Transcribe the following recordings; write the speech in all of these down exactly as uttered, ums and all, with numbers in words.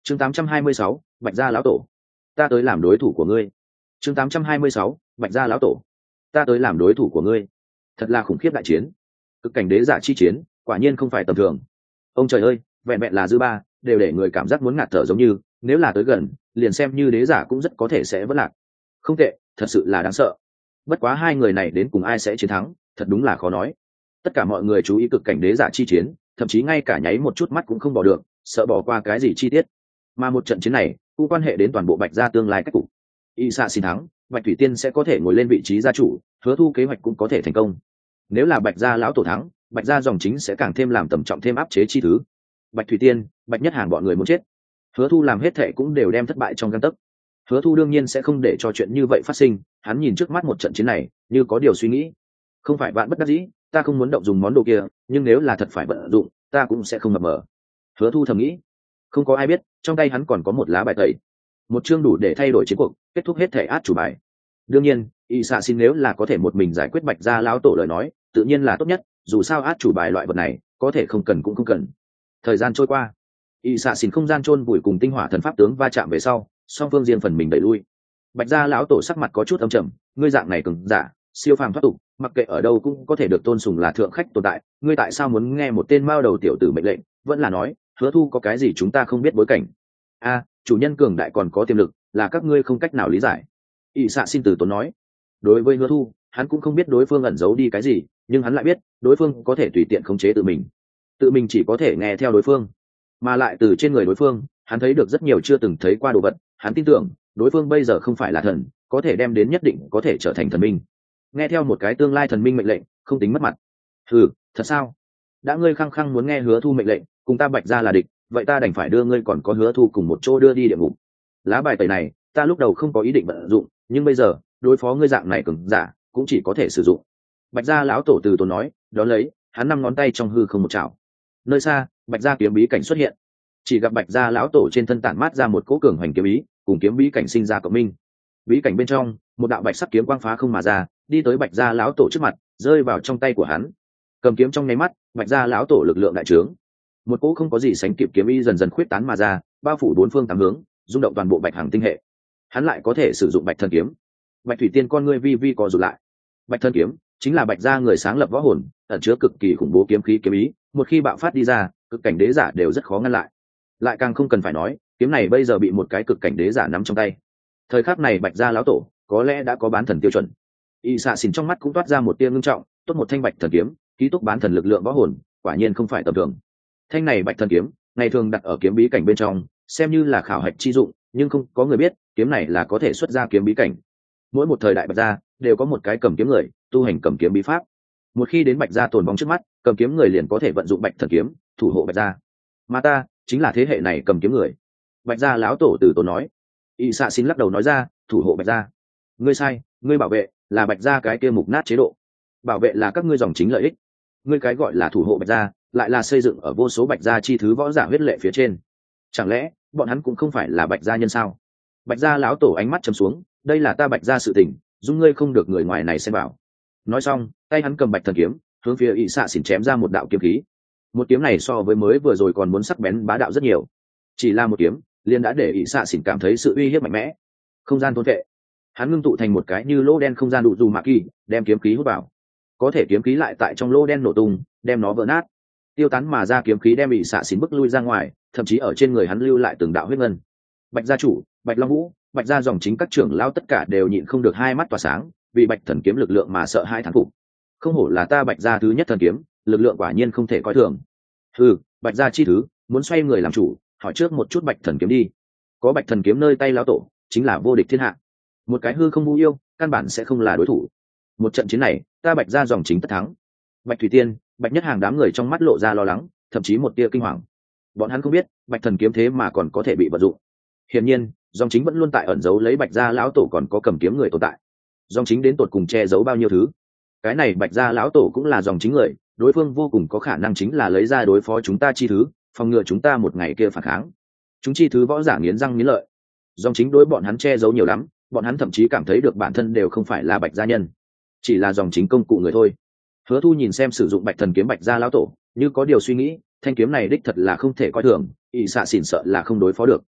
chương tám trăm hai mươi sáu, bạch gia lão tổ, ta tới làm đối thủ của ngươi. chương tám trăm hai mươi sáu, bạch gia lão tổ, ta tới làm đối thủ của ngươi. Thật là khủng khiếp đại chiến, cực cảnh đế giả chi chiến, quả nhiên không phải tầm thường. Ông trời ơi, vẹn vẹn là dư ba đều để người cảm giác muốn ngạt thở, giống như nếu là tới gần liền xem như đế giả cũng rất có thể sẽ vất lạc. Không tệ, thật sự là đáng sợ. Bất quá hai người này đến cùng ai sẽ chiến thắng, thật đúng là khó nói. Tất cả mọi người chú ý cực cảnh đế giả chi chiến, thậm chí ngay cả nháy một chút mắt cũng không bỏ được, sợ bỏ qua cái gì chi tiết. Mà một trận chiến này cũng quan hệ đến toàn bộ bạch gia tương lai cách cục. Y xạ xin thắng, bạch thủy tiên sẽ có thể ngồi lên vị trí gia chủ, Hứa Thu kế hoạch cũng có thể thành công. Nếu là bạch gia lão tổ thắng, bạch gia dòng chính sẽ càng thêm làm tầm trọng, thêm áp chế chi thứ. Bạch thủy tiên, bạch nhất hàng bọn người muốn chết, Hứa Thu làm hết thệ cũng đều đem thất bại trong gang tấc. Hứa Thu đương nhiên sẽ không để cho chuyện như vậy phát sinh, hắn nhìn trước mắt một trận chiến này như có điều suy nghĩ. Không phải vạn bất đắc dĩ, ta không muốn động dùng món đồ kia, nhưng nếu là thật phải vận dụng, ta cũng sẽ không mập mờ. Hứa Thu thầm nghĩ. Không có ai biết trong tay hắn còn có một lá bài tẩy, một chương đủ để thay đổi chiến cuộc, kết thúc hết thể át chủ bài. Đương nhiên y xạ xin nếu là có thể một mình giải quyết bạch gia lão tổ lời nói, tự nhiên là tốt nhất, dù sao át chủ bài loại vật này có thể không cần cũng không cần. Thời gian trôi qua, y xạ xin không gian chôn vùi cùng tinh hỏa thần pháp tướng va chạm về sau, song phương riêng phần mình đẩy lui. Bạch gia lão tổ sắc mặt có chút âm trầm, ngươi dạng này cường giả siêu phàm thoát tục, mặc kệ ở đâu cũng có thể được tôn sùng là thượng khách tồn tại, ngươi tại sao muốn nghe một tên mao đầu tiểu tử mệnh lệnh? Vẫn là nói Hứa Thu có cái gì chúng ta không biết bối cảnh? A, chủ nhân cường đại còn có tiềm lực, là các ngươi không cách nào lý giải. Y xạ xin từ tốn nói. Đối với Hứa Thu, hắn cũng không biết đối phương ẩn giấu đi cái gì, nhưng hắn lại biết đối phương có thể tùy tiện khống chế tự mình, tự mình chỉ có thể nghe theo đối phương, mà lại từ trên người đối phương hắn thấy được rất nhiều chưa từng thấy qua đồ vật. Hắn tin tưởng đối phương bây giờ không phải là thần, có thể đem đến nhất định có thể trở thành thần minh. Nghe theo một cái tương lai thần minh mệnh lệnh không tính mất mặt. Ừ, thật sao? Đã ngươi khăng khăng muốn nghe Hứa Thu mệnh lệnh, cùng ta bạch gia là địch, vậy ta đành phải đưa ngươi còn có Hứa Thu cùng một chỗ đưa đi địa ngục. Lá bài tẩy này ta lúc đầu không có ý định vận dụng, nhưng bây giờ đối phó ngươi dạng này cường giả cũng chỉ có thể sử dụng. Bạch gia lão tổ từ tốn nói, đó lấy hắn năm ngón tay trong hư không một chảo. Nơi xa bạch gia kiếm bí cảnh xuất hiện, chỉ gặp bạch gia lão tổ trên thân tản mát ra một cỗ cường hoành kiếm ý, cùng kiếm bí cảnh sinh ra cộng minh. Bí cảnh bên trong một đạo bạch sắc kiếm quang phá không mà ra, đi tới bạch gia lão tổ trước mặt, rơi vào trong tay của hắn. Cầm kiếm trong nháy mắt, bạch gia lão tổ lực lượng đại trướng, một cỗ không có gì sánh kịp kiếm ý dần dần khuyết tán mà ra, bao phủ bốn phương tám hướng, rung động toàn bộ bạch hàng tinh hệ. Hắn lại có thể sử dụng bạch thần kiếm. Bạch thủy tiên con ngươi vi vi co rụt lại. Bạch thần kiếm chính là bạch gia người sáng lập võ hồn, ẩn chứa cực kỳ khủng bố kiếm khí kiếm ý, một khi bạo phát đi ra, cực cảnh đế giả đều rất khó ngăn lại. Lại càng không cần phải nói, kiếm này bây giờ bị một cái cực cảnh đế giả nắm trong tay. Thời khắc này bạch gia lão tổ có lẽ đã có bán thần tiêu chuẩn. Y xạ xỉn trong mắt cũng toát ra một tia ngưng trọng, tốt một thanh bạch thần kiếm, ký túc bán thần lực lượng võ hồn, quả nhiên không phải tầm thường. Thanh này bạch thần kiếm ngày thường đặt ở kiếm bí cảnh bên trong, xem như là khảo hạch chi dụng, nhưng không có người biết kiếm này là có thể xuất ra kiếm bí cảnh. Mỗi một thời đại bạch gia đều có một cái cầm kiếm người tu hành cầm kiếm bí pháp, một khi đến bạch gia tồn vong trước mắt, cầm kiếm người liền có thể vận dụng bạch thần kiếm thủ hộ bạch gia. Mà ta chính là thế hệ này cầm kiếm người. Bạch gia lão tổ từ tốn nói. Y xạ xin lắc đầu nói ra, thủ hộ bạch gia, ngươi sai, ngươi bảo vệ là bạch gia cái kia mục nát chế độ, bảo vệ là các ngươi dòng chính lợi ích. Ngươi cái gọi là thủ hộ bạch gia lại là xây dựng ở vô số bạch gia chi thứ võ giả huyết lệ phía trên. Chẳng lẽ bọn hắn cũng không phải là bạch gia nhân sao? Bạch gia lão tổ ánh mắt trầm xuống, đây là ta bạch gia sự tình, dung ngươi không được người ngoài này xem vào. Nói xong tay hắn cầm bạch thần kiếm hướng phía Y xạ xỉn chém ra một đạo kiếm khí. Một kiếm này so với mới vừa rồi còn muốn sắc bén bá đạo rất nhiều, chỉ là một kiếm liền đã để Y xạ xỉn cảm thấy sự uy hiếp mạnh mẽ. Không gian thôn vệ, hắn ngưng tụ thành một cái như lỗ đen không gian đủ dù mạ kỳ, đem kiếm khí hút vào. Có thể kiếm khí lại tại trong lỗ đen nổ tung, đem nó vỡ nát, tiêu tán mà ra kiếm khí đem Y xạ xỉn bức lui ra ngoài, thậm chí ở trên người hắn lưu lại từng đạo huyết ngân. Bạch gia chủ, Bạch Long Vũ, Bạch gia dòng chính các trưởng lao tất cả đều nhịn không được hai mắt tỏa sáng, vì bạch thần kiếm lực lượng mà sợ hai thán phục. Không hổ là ta bạch gia thứ nhất thần kiếm, lực lượng quả nhiên không thể coi thường. Ừ, bạch gia chi thứ muốn xoay người làm chủ, hỏi trước một chút bạch thần kiếm đi. Có bạch thần kiếm nơi tay lão tổ chính là vô địch thiên hạ, một cái hư không vũ yêu căn bản sẽ không là đối thủ. Một trận chiến này ta bạch gia dòng chính tất thắng. Bạch thủy tiên, bạch nhất hàng đám người trong mắt lộ ra lo lắng, thậm chí một tia kinh hoàng. Bọn hắn không biết bạch thần kiếm thế mà còn có thể bị vận dụng. Hiển nhiên dòng chính vẫn luôn tại ẩn giấu lấy bạch gia lão tổ còn có cầm kiếm người tồn tại. Dòng chính đến tột cùng che giấu bao nhiêu thứ. Cái này bạch gia lão tổ cũng là dòng chính người, đối phương vô cùng có khả năng chính là lấy ra đối phó chúng ta chi thứ, phòng ngừa chúng ta một ngày kia phản kháng. Chúng chi thứ võ giả nghiến răng nghiến lợi. Dòng chính đối bọn hắn che giấu nhiều lắm, bọn hắn thậm chí cảm thấy được bản thân đều không phải là bạch gia nhân, chỉ là dòng chính công cụ người thôi. Hứa Thu nhìn xem sử dụng bạch thần kiếm bạch gia lão tổ, như có điều suy nghĩ, thanh kiếm này đích thật là không thể coi thường, Y xạ xỉn sợ là không đối phó được.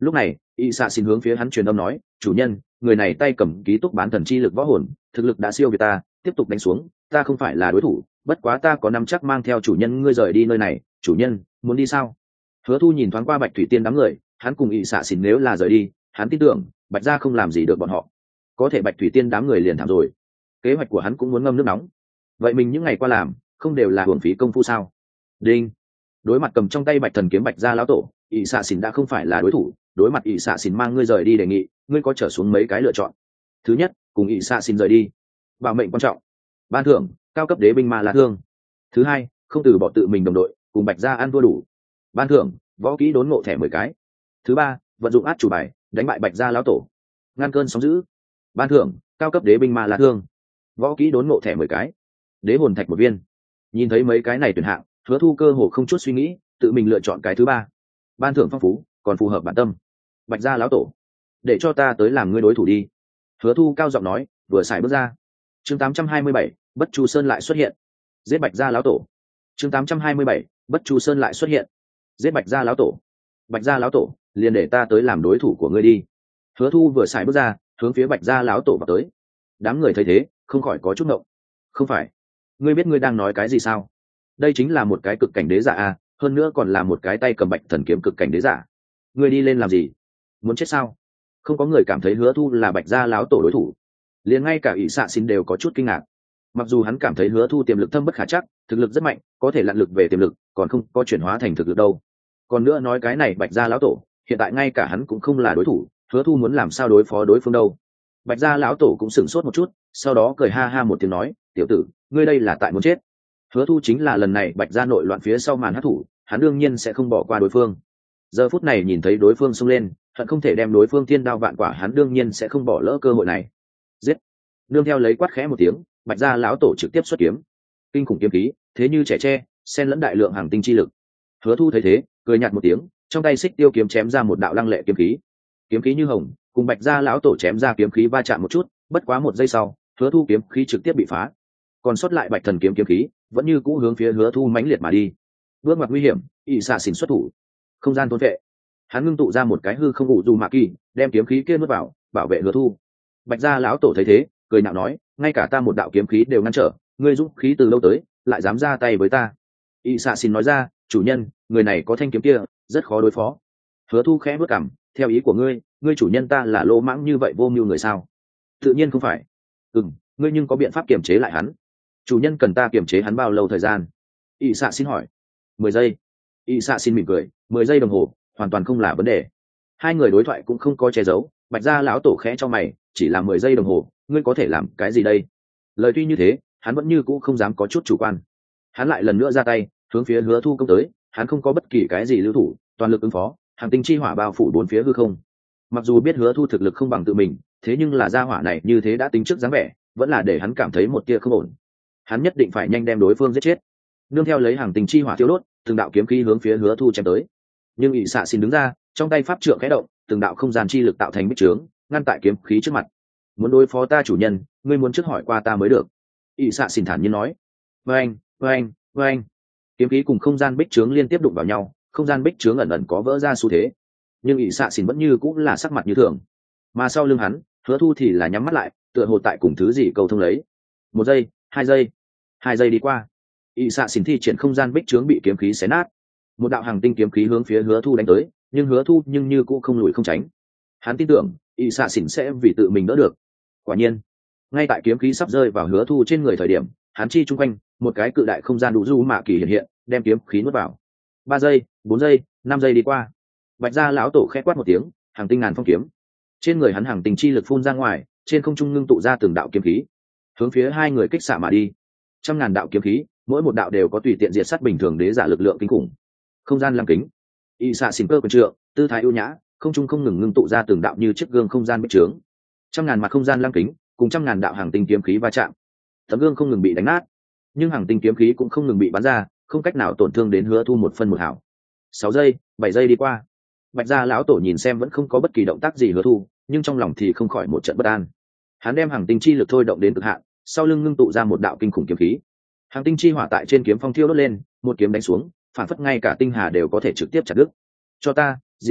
Lúc này y xạ xin hướng phía hắn truyền âm nói, chủ nhân, người này tay cầm ký túc bán thần chi lực võ hồn, thực lực đã siêu việt ta, tiếp tục đánh xuống ta không phải là đối thủ, bất quá ta có nắm chắc mang theo chủ nhân ngươi rời đi nơi này. Chủ nhân muốn đi sao? Hứa Thu nhìn thoáng qua Bạch Thủy Tiên đám người, hắn cùng y xạ xin nếu là rời đi, hắn tin tưởng Bạch gia không làm gì được bọn họ, có thể Bạch Thủy Tiên đám người liền thảm rồi. Kế hoạch của hắn cũng muốn ngâm nước nóng. Vậy mình những ngày qua làm không đều là hưởng phí công phu sao? Đinh. Đối mặt cầm trong tay Bạch thần kiếm Bạch gia lão tổ, y xạ xin đã không phải là đối thủ. Đối mặt y xạ xin mang ngươi rời đi đề nghị, ngươi có trở xuống mấy cái lựa chọn. Thứ nhất, cùng y xạ xin rời đi, bảo mệnh quan trọng, ban thưởng cao cấp đế binh ma la thương. Thứ hai, không từ bỏ tự mình đồng đội, cùng Bạch gia ăn thua đủ, ban thưởng võ kỹ đốn ngộ thẻ mười cái. Thứ ba, vận dụng át chủ bài, đánh bại Bạch gia lão tổ, ngăn cơn sóng dữ, ban thưởng cao cấp đế binh ma la thương, võ kỹ đốn ngộ thẻ mười cái, đế hồn thạch một viên. Nhìn thấy mấy cái này tuyển hạng, Hứa Thu cơ hồ không chút suy nghĩ, tự mình lựa chọn cái thứ ba. Ban thưởng phong phú, còn phù hợp bản tâm. Bạch gia lão tổ, để cho ta tới làm ngươi đối thủ đi. Hứa Thu cao giọng nói, vừa xài bước ra. Chương tám trăm hai mươi bảy, Bất Chu Sơn lại xuất hiện. Giết Bạch gia lão tổ. Chương tám trăm hai mươi bảy, Bất Chu Sơn lại xuất hiện. Giết Bạch gia lão tổ. Bạch gia lão tổ, liền để ta tới làm đối thủ của ngươi đi. Hứa Thu vừa xài bước ra, hướng phía Bạch gia lão tổ vào tới. Đám người thấy thế, không khỏi có chút ngộng. Không phải, ngươi biết ngươi đang nói cái gì sao? Đây chính là một cái cực cảnh đế giả a, hơn nữa còn là một cái tay cầm Bạch thần kiếm cực cảnh đế giả. Ngươi đi lên làm gì? Muốn chết sao? Không có người cảm thấy Hứa Thu là Bạch gia lão tổ đối thủ. Liền ngay cả ỷ xạ xin đều có chút kinh ngạc. Mặc dù hắn cảm thấy Hứa Thu tiềm lực thâm bất khả chắc, thực lực rất mạnh, có thể lặn lực về tiềm lực, còn không có chuyển hóa thành thực lực đâu. Còn nữa nói cái này Bạch gia lão tổ, hiện tại ngay cả hắn cũng không là đối thủ, Hứa Thu muốn làm sao đối phó đối phương đâu? Bạch gia lão tổ cũng sửng sốt một chút, sau đó cười ha ha một tiếng nói, tiểu tử, ngươi đây là tại muốn chết. Hứa Thu chính là lần này Bạch gia nội loạn phía sau màn hắc thủ, hắn đương nhiên sẽ không bỏ qua đối phương. Giờ phút này nhìn thấy đối phương xông lên, hận không thể đem đối phương thiên đao vạn quả, hắn đương nhiên sẽ không bỏ lỡ cơ hội này. Giết! Nương theo lấy quát khẽ một tiếng, Bạch gia lão tổ trực tiếp xuất kiếm. Kinh khủng kiếm khí, thế như trẻ tre, xen lẫn đại lượng hàng tinh chi lực. Hứa Thu thấy thế, cười nhạt một tiếng, trong tay xích tiêu kiếm chém ra một đạo lăng lệ kiếm khí. Kiếm khí như hồng, cùng Bạch gia lão tổ chém ra kiếm khí va chạm một chút, bất quá một giây sau, Hứa Thu kiếm khí trực tiếp bị phá. Còn sót lại Bạch thần kiếm kiếm khí, vẫn như cũ hướng phía Hứa Thu mãnh liệt mà đi. Bước ngoặt nguy hiểm, ỷ xạ xỉn xuất thủ. Không gian thôn vệ. Hắn ngưng tụ ra một cái hư không ủ dù mạ kỳ, đem kiếm khí kia nuốt vào, bảo vệ Hứa Thu. Bạch gia lão tổ thấy thế, cười nhạo nói, ngay cả ta một đạo kiếm khí đều ngăn trở, ngươi dũng khí từ lâu tới, lại dám ra tay với ta. ỷ xạ xỉn nói ra, chủ nhân, người này có thanh kiếm kia, rất khó đối phó. Hứa Thu khẽ bước cằm, theo ý của ngươi, ngươi chủ nhân ta là lỗ mãng như vậy vô mưu người sao? Tự nhiên không phải. Ừm, ngươi nhưng có biện pháp kiềm chế lại hắn. Chủ nhân cần ta kiềm chế hắn bao lâu thời gian? ỷ xạ xin hỏi. Mười giây. ỷ xạ xin mỉm cười, mười giây đồng hồ, hoàn toàn không là vấn đề. Hai người đối thoại cũng không có che giấu. Bạch gia lão tổ khẽ cho mày, chỉ là mười giây đồng hồ, ngươi có thể làm cái gì đây? Lời tuy như thế, hắn vẫn như cũ không dám có chút chủ quan. Hắn lại lần nữa ra tay, hướng phía Hứa Thu công tới. Hắn không có bất kỳ cái gì lưu thủ, toàn lực ứng phó, hàng tinh chi hỏa bao phủ bốn phía hư không. Mặc dù biết Hứa Thu thực lực không bằng tự mình, thế nhưng là gia hỏa này như thế đã tính trước dáng vẻ, vẫn là để hắn cảm thấy một tia không ổn. Hắn nhất định phải nhanh đem đối phương giết chết. Nương theo lấy hàng tinh chi hỏa thiêu đốt, từng đạo kiếm khí hướng phía Hứa Thu chém tới. Nhưng ỷ xạ xin đứng ra, trong tay pháp trượng khẽ động, từng đạo không gian chi lực tạo thành bích trướng, ngăn tại kiếm khí trước mặt. Muốn đối phó ta chủ nhân, ngươi muốn trước hỏi qua ta mới được. ỷ xạ xin thản nhiên nói. Vâng, vâng, vâng. Kiếm khí cùng không gian bích trướng liên tiếp đụng vào nhau, không gian bích trướng ẩn ẩn có vỡ ra xu thế, nhưng ỷ xạ xỉn vẫn như cũng là sắc mặt như thường. Mà sau lưng hắn, Hứa Thu thì là nhắm mắt lại, tựa hồ tại cùng thứ gì cầu thông lấy. Một giây, hai giây, hai giây đi qua, ỷ xạ xỉn thi triển không gian bích trướng bị kiếm khí xé nát. Một đạo hàng tinh kiếm khí hướng phía Hứa Thu đánh tới, nhưng Hứa Thu nhưng như cũng không lùi không tránh. Hắn tin tưởng ỷ xạ xỉn sẽ vì tự mình đỡ được. Quả nhiên, ngay tại kiếm khí sắp rơi vào Hứa Thu trên người thời điểm, hắn chi chung quanh một cái cự đại không gian đủ du mạ kỳ hiện hiện, đem kiếm khí nuốt vào. Ba giây, bốn giây, năm giây đi qua, Bạch gia lão tổ khẽ quát một tiếng, hàng tinh ngàn phong kiếm. Trên người hắn hàng tinh chi lực phun ra ngoài, trên không trung ngưng tụ ra từng đạo kiếm khí, hướng phía hai người kích xạ mà đi. Trăm ngàn đạo kiếm khí, mỗi một đạo đều có tùy tiện diệt sát bình thường đế giả lực lượng kinh khủng. Không gian lăng kính, y xạ xỉn cơ quyền trượng, tư thái ưu nhã, không trung không ngừng ngưng tụ ra từng đạo như chiếc gương không gian bích trướng. Trăm ngàn mặt không gian lăng kính, cùng trăm ngàn đạo hàng tinh kiếm khí va chạm. Tấm gương không ngừng bị đánh nát, nhưng hàng tinh kiếm khí cũng không ngừng bị bắn ra, không cách nào tổn thương đến Hứa Thu một phân một hảo. Sáu giây, bảy giây đi qua, Bạch gia lão tổ nhìn xem vẫn không có bất kỳ động tác gì Hứa Thu, nhưng trong lòng thì không khỏi một trận bất an. Hắn đem hàng tinh chi lực thôi động đến cực hạn, sau lưng ngưng tụ ra một đạo kinh khủng kiếm khí. Hàng tinh chi hỏa tại trên kiếm phong thiêu đốt lên, một kiếm đánh xuống, phản phất ngay cả tinh hà đều có thể trực tiếp chặt đứt. Cho ta, diệt!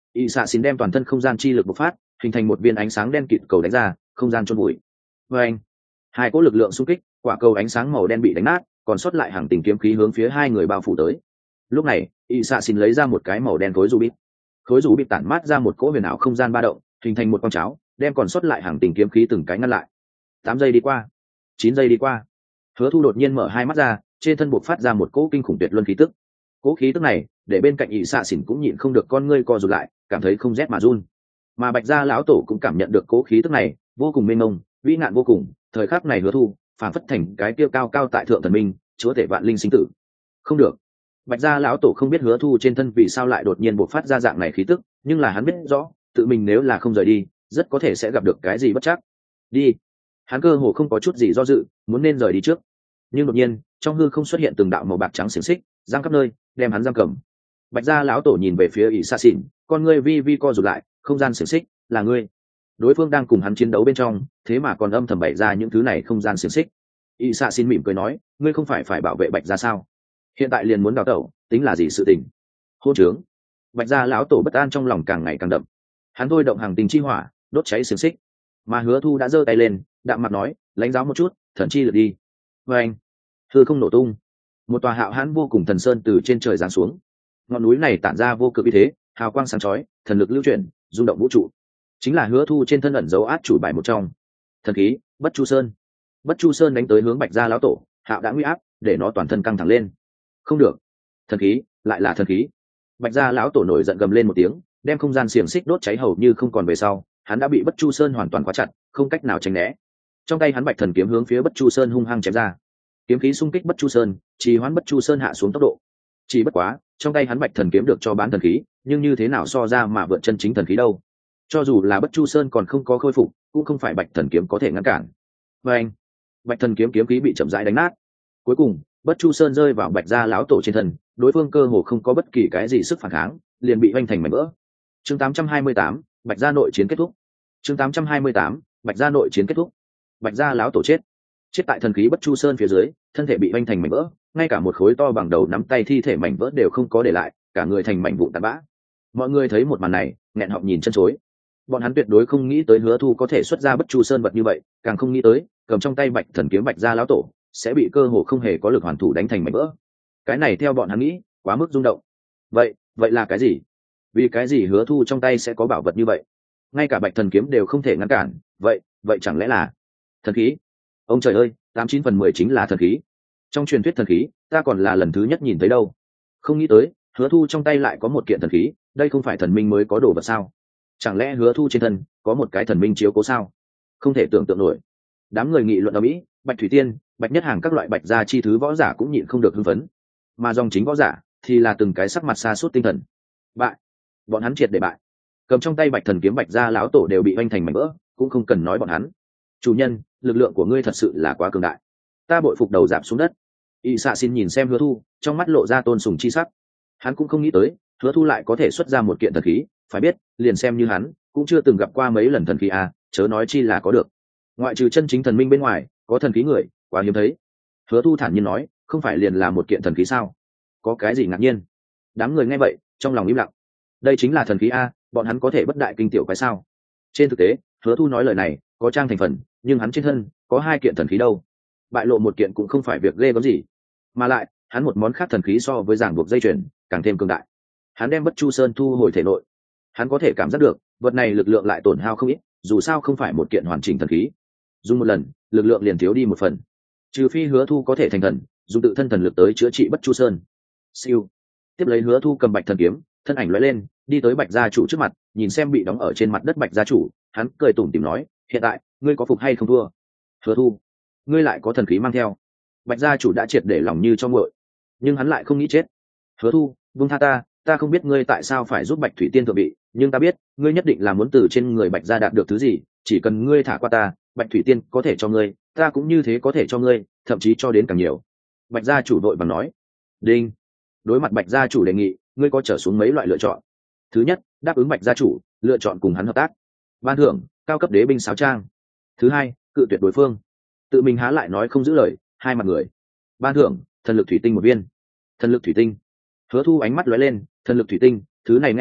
ỵ xạ xin đem toàn thân không gian chi lực bộc phát, hình thành một viên ánh sáng đen kịt cầu đánh ra, không gian chôn bụi. Và anh, hai cỗ lực lượng xung kích, quả cầu ánh sáng màu đen bị đánh nát, còn sót lại hàng tình kiếm khí hướng phía hai người bao phủ tới. Lúc này, ỵ xạ xin lấy ra một cái màu đen khối rubik, khối rubik tản mát ra một cỗ huyền ảo không gian ba động, hình thành một con cháo, đem còn sót lại hàng tình kiếm khí từng cái ngăn lại. Tám giây đi qua, chín giây đi qua, Hứa Thu đột nhiên mở hai mắt ra, trên thân buộc phát ra một cỗ kinh khủng tuyệt luân khí tức. Cỗ khí tức này, để bên cạnh ỵ xạ xỉn cũng nhịn không được con ngươi co rụt lại, cảm thấy không rét mà run. Mà Bạch Gia lão tổ cũng cảm nhận được cỗ khí tức này, vô cùng mênh mông, vĩ ngạn vô cùng. Thời khắc này Hứa Thu, phản phất thành cái tiêu cao cao tại thượng thần minh, chúa tể vạn linh sinh tử. Không được. Bạch Gia lão tổ không biết Hứa Thu trên thân vì sao lại đột nhiên bộc phát ra dạng này khí tức, nhưng là hắn biết rõ, tự mình nếu là không rời đi, rất có thể sẽ gặp được cái gì bất trắc. Đi. Hắn cơ hồ không có chút gì do dự, muốn nên rời đi trước. Nhưng đột nhiên, trong hư không xuất hiện từng đạo màu bạc trắng xiềng xích, giăng khắp nơi, đem hắn giam cầm. Bạch Gia lão tổ nhìn về phía ỷ xa xỉn, con ngươi vi vi co rụt lại, không gian xiềng xích, là ngươi. Đối phương đang cùng hắn chiến đấu bên trong, thế mà còn âm thầm bày ra những thứ này không gian xiềng xích. ỷ xa xỉn mỉm cười nói, ngươi không phải phải bảo vệ Bạch Gia sao? Hiện tại liền muốn đào tẩu, tính là gì sự tình? Hôn trướng. Bạch Gia lão tổ bất an trong lòng càng ngày càng đậm. Hắn thôi động hàng tình chi hỏa, đốt cháy xiềng xích. Mà Hứa Thu đã giơ tay lên, đạm mặt nói, lãnh giáo một chút, thần chi lượt đi. Và anh, hư không nổ tung, một tòa hạo hãn vô cùng thần sơn từ trên trời giáng xuống. Ngọn núi này tản ra vô cực uy thế, hào quang sáng chói, thần lực lưu chuyển, rung động vũ trụ. Chính là Hứa Thu trên thân ẩn dấu át chủ bài một trong, thần khí Bất Chu Sơn. Bất Chu Sơn đánh tới hướng Bạch Gia lão tổ, hạo đã nguy áp, để nó toàn thân căng thẳng lên. Không được, thần khí, lại là thần khí. Bạch Gia lão tổ nổi giận gầm lên một tiếng, đem không gian xiềng xích đốt cháy hầu như không còn về sau. Hắn đã bị Bất Chu Sơn hoàn toàn khóa chặt, không cách nào tránh né. Trong tay hắn bạch thần kiếm hướng phía Bất Chu Sơn hung hăng chém ra. Kiếm khí xung kích Bất Chu Sơn, trì hoãn Bất Chu Sơn hạ xuống tốc độ. Chỉ bất quá, trong tay hắn bạch thần kiếm được cho bán thần khí, nhưng như thế nào so ra mà vượt chân chính thần khí đâu? Cho dù là Bất Chu Sơn còn không có khôi phục, cũng không phải bạch thần kiếm có thể ngăn cản. Và anh, bạch thần kiếm kiếm khí bị chậm rãi đánh nát. Cuối cùng, Bất Chu Sơn rơi vào Bạch Gia lão tổ trên thân, đối phương cơ hồ không có bất kỳ cái gì sức phản kháng, liền bị vênh thành mảnh vỡ. Chương tám trăm hai mươi tám, Bạch Gia nội chiến kết thúc. Chương tám trăm hai mươi tám, Bạch Gia nội chiến kết thúc. Bạch Gia lão tổ chết. Chết tại thần khí Bất Chu Sơn phía dưới, thân thể bị vênh thành mảnh vỡ, ngay cả một khối to bằng đầu nắm tay thi thể mảnh vỡ đều không có để lại, cả người thành mảnh vụn tàn bã. Mọi người thấy một màn này, nghẹn họng nhìn chân chối. Bọn hắn tuyệt đối không nghĩ tới Hứa Thu có thể xuất ra Bất Chu Sơn vật như vậy, càng không nghĩ tới, cầm trong tay Bạch thần kiếm Bạch Gia lão tổ sẽ bị cơ hồ không hề có lực hoàn thủ đánh thành mảnh vỡ. Cái này theo bọn hắn nghĩ, quá mức rung động. Vậy, vậy là cái gì? Vì cái gì Hứa Thu trong tay sẽ có bảo vật như vậy? Ngay cả bạch thần kiếm đều không thể ngăn cản, vậy vậy chẳng lẽ là thần khí? Ông trời ơi, tám chín phần mười chính là thần khí. Trong truyền thuyết thần khí, ta còn là lần thứ nhất nhìn thấy đâu. Không nghĩ tới, Hứa Thu trong tay lại có một kiện thần khí, đây không phải thần minh mới có đồ vật sao? Chẳng lẽ Hứa Thu trên thân có một cái thần minh chiếu cố sao? Không thể tưởng tượng nổi. Đám người nghị luận ở mỹ, Bạch Thủy Tiên, Bạch Nhất Hàng các loại bạch gia chi thứ võ giả cũng nhịn không được hưng phấn, mà dòng chính võ giả thì là từng cái sắc mặt xa suốt tinh thần. Bại, bọn hắn triệt để bại. Cầm trong tay bạch thần kiếm Bạch Gia lão tổ đều bị oanh thành mảnh vỡ, cũng không cần nói bọn hắn. Chủ nhân, lực lượng của ngươi thật sự là quá cường đại, ta bội phục đầu giảm xuống đất. Y xạ xin nhìn xem Hứa Thu, trong mắt lộ ra tôn sùng chi sắc. Hắn cũng không nghĩ tới, Hứa Thu lại có thể xuất ra một kiện thần khí, phải biết, liền xem như hắn, cũng chưa từng gặp qua mấy lần thần khí à, chớ nói chi là có được. Ngoại trừ chân chính thần minh bên ngoài, có thần khí người, quá hiếm thấy. Hứa Thu thản nhiên nói, không phải liền là một kiện thần khí sao? Có cái gì ngạc nhiên? Đám người nghe vậy, trong lòng im lặng. Đây chính là thần khí a, bọn hắn có thể bất đại kinh tiểu quái sao? Trên thực tế, Hứa Thu nói lời này, có trang thành phần, nhưng hắn trên thân có hai kiện thần khí đâu. Bại lộ một kiện cũng không phải việc ghê gớm gì, mà lại, hắn một món khác thần khí so với giảng buộc dây chuyền, càng thêm cường đại. Hắn đem Bất Chu Sơn thu hồi thể nội. Hắn có thể cảm giác được, vật này lực lượng lại tổn hao không ít, dù sao không phải một kiện hoàn chỉnh thần khí. Dùng một lần, lực lượng liền thiếu đi một phần. Trừ phi Hứa Thu có thể thành thần, dùng tự thân thần lực tới chữa trị Bất Chu Sơn. Siêu. Tiếp lấy Hứa Thu cầm bạch thần kiếm, thân ảnh lóe lên, đi tới Bạch gia chủ trước mặt, nhìn xem bị đóng ở trên mặt đất Bạch gia chủ, hắn cười tủm tỉm nói, hiện tại, ngươi có phục hay không thua? Hứa Thu, ngươi lại có thần khí mang theo. Bạch gia chủ đã triệt để lòng như cho nguội, nhưng hắn lại không nghĩ chết. Hứa Thu, buông tha ta, ta không biết ngươi tại sao phải giúp Bạch Thủy Tiên thượng vị, nhưng ta biết, ngươi nhất định là muốn từ trên người Bạch gia đạt được thứ gì, chỉ cần ngươi thả qua ta, Bạch Thủy Tiên có thể cho ngươi, ta cũng như thế có thể cho ngươi, thậm chí cho đến càng nhiều. Bạch gia chủ đội bằng nói. Đinh. Đối mặt Bạch gia chủ đề nghị, ngươi có trở xuống mấy loại lựa chọn. Thứ nhất, đáp ứng Bạch gia chủ, lựa chọn cùng hắn hợp tác. Ban thưởng, cao cấp đế binh sáo trang. Thứ hai, cự tuyệt đối phương. Tự mình há lại nói không giữ lời, hai mặt người. Ban thưởng, thần lực thủy tinh một viên. Thần lực thủy tinh. Hứa Thu ánh mắt lóe lên, thần lực thủy tinh, thứ này nghe bảo,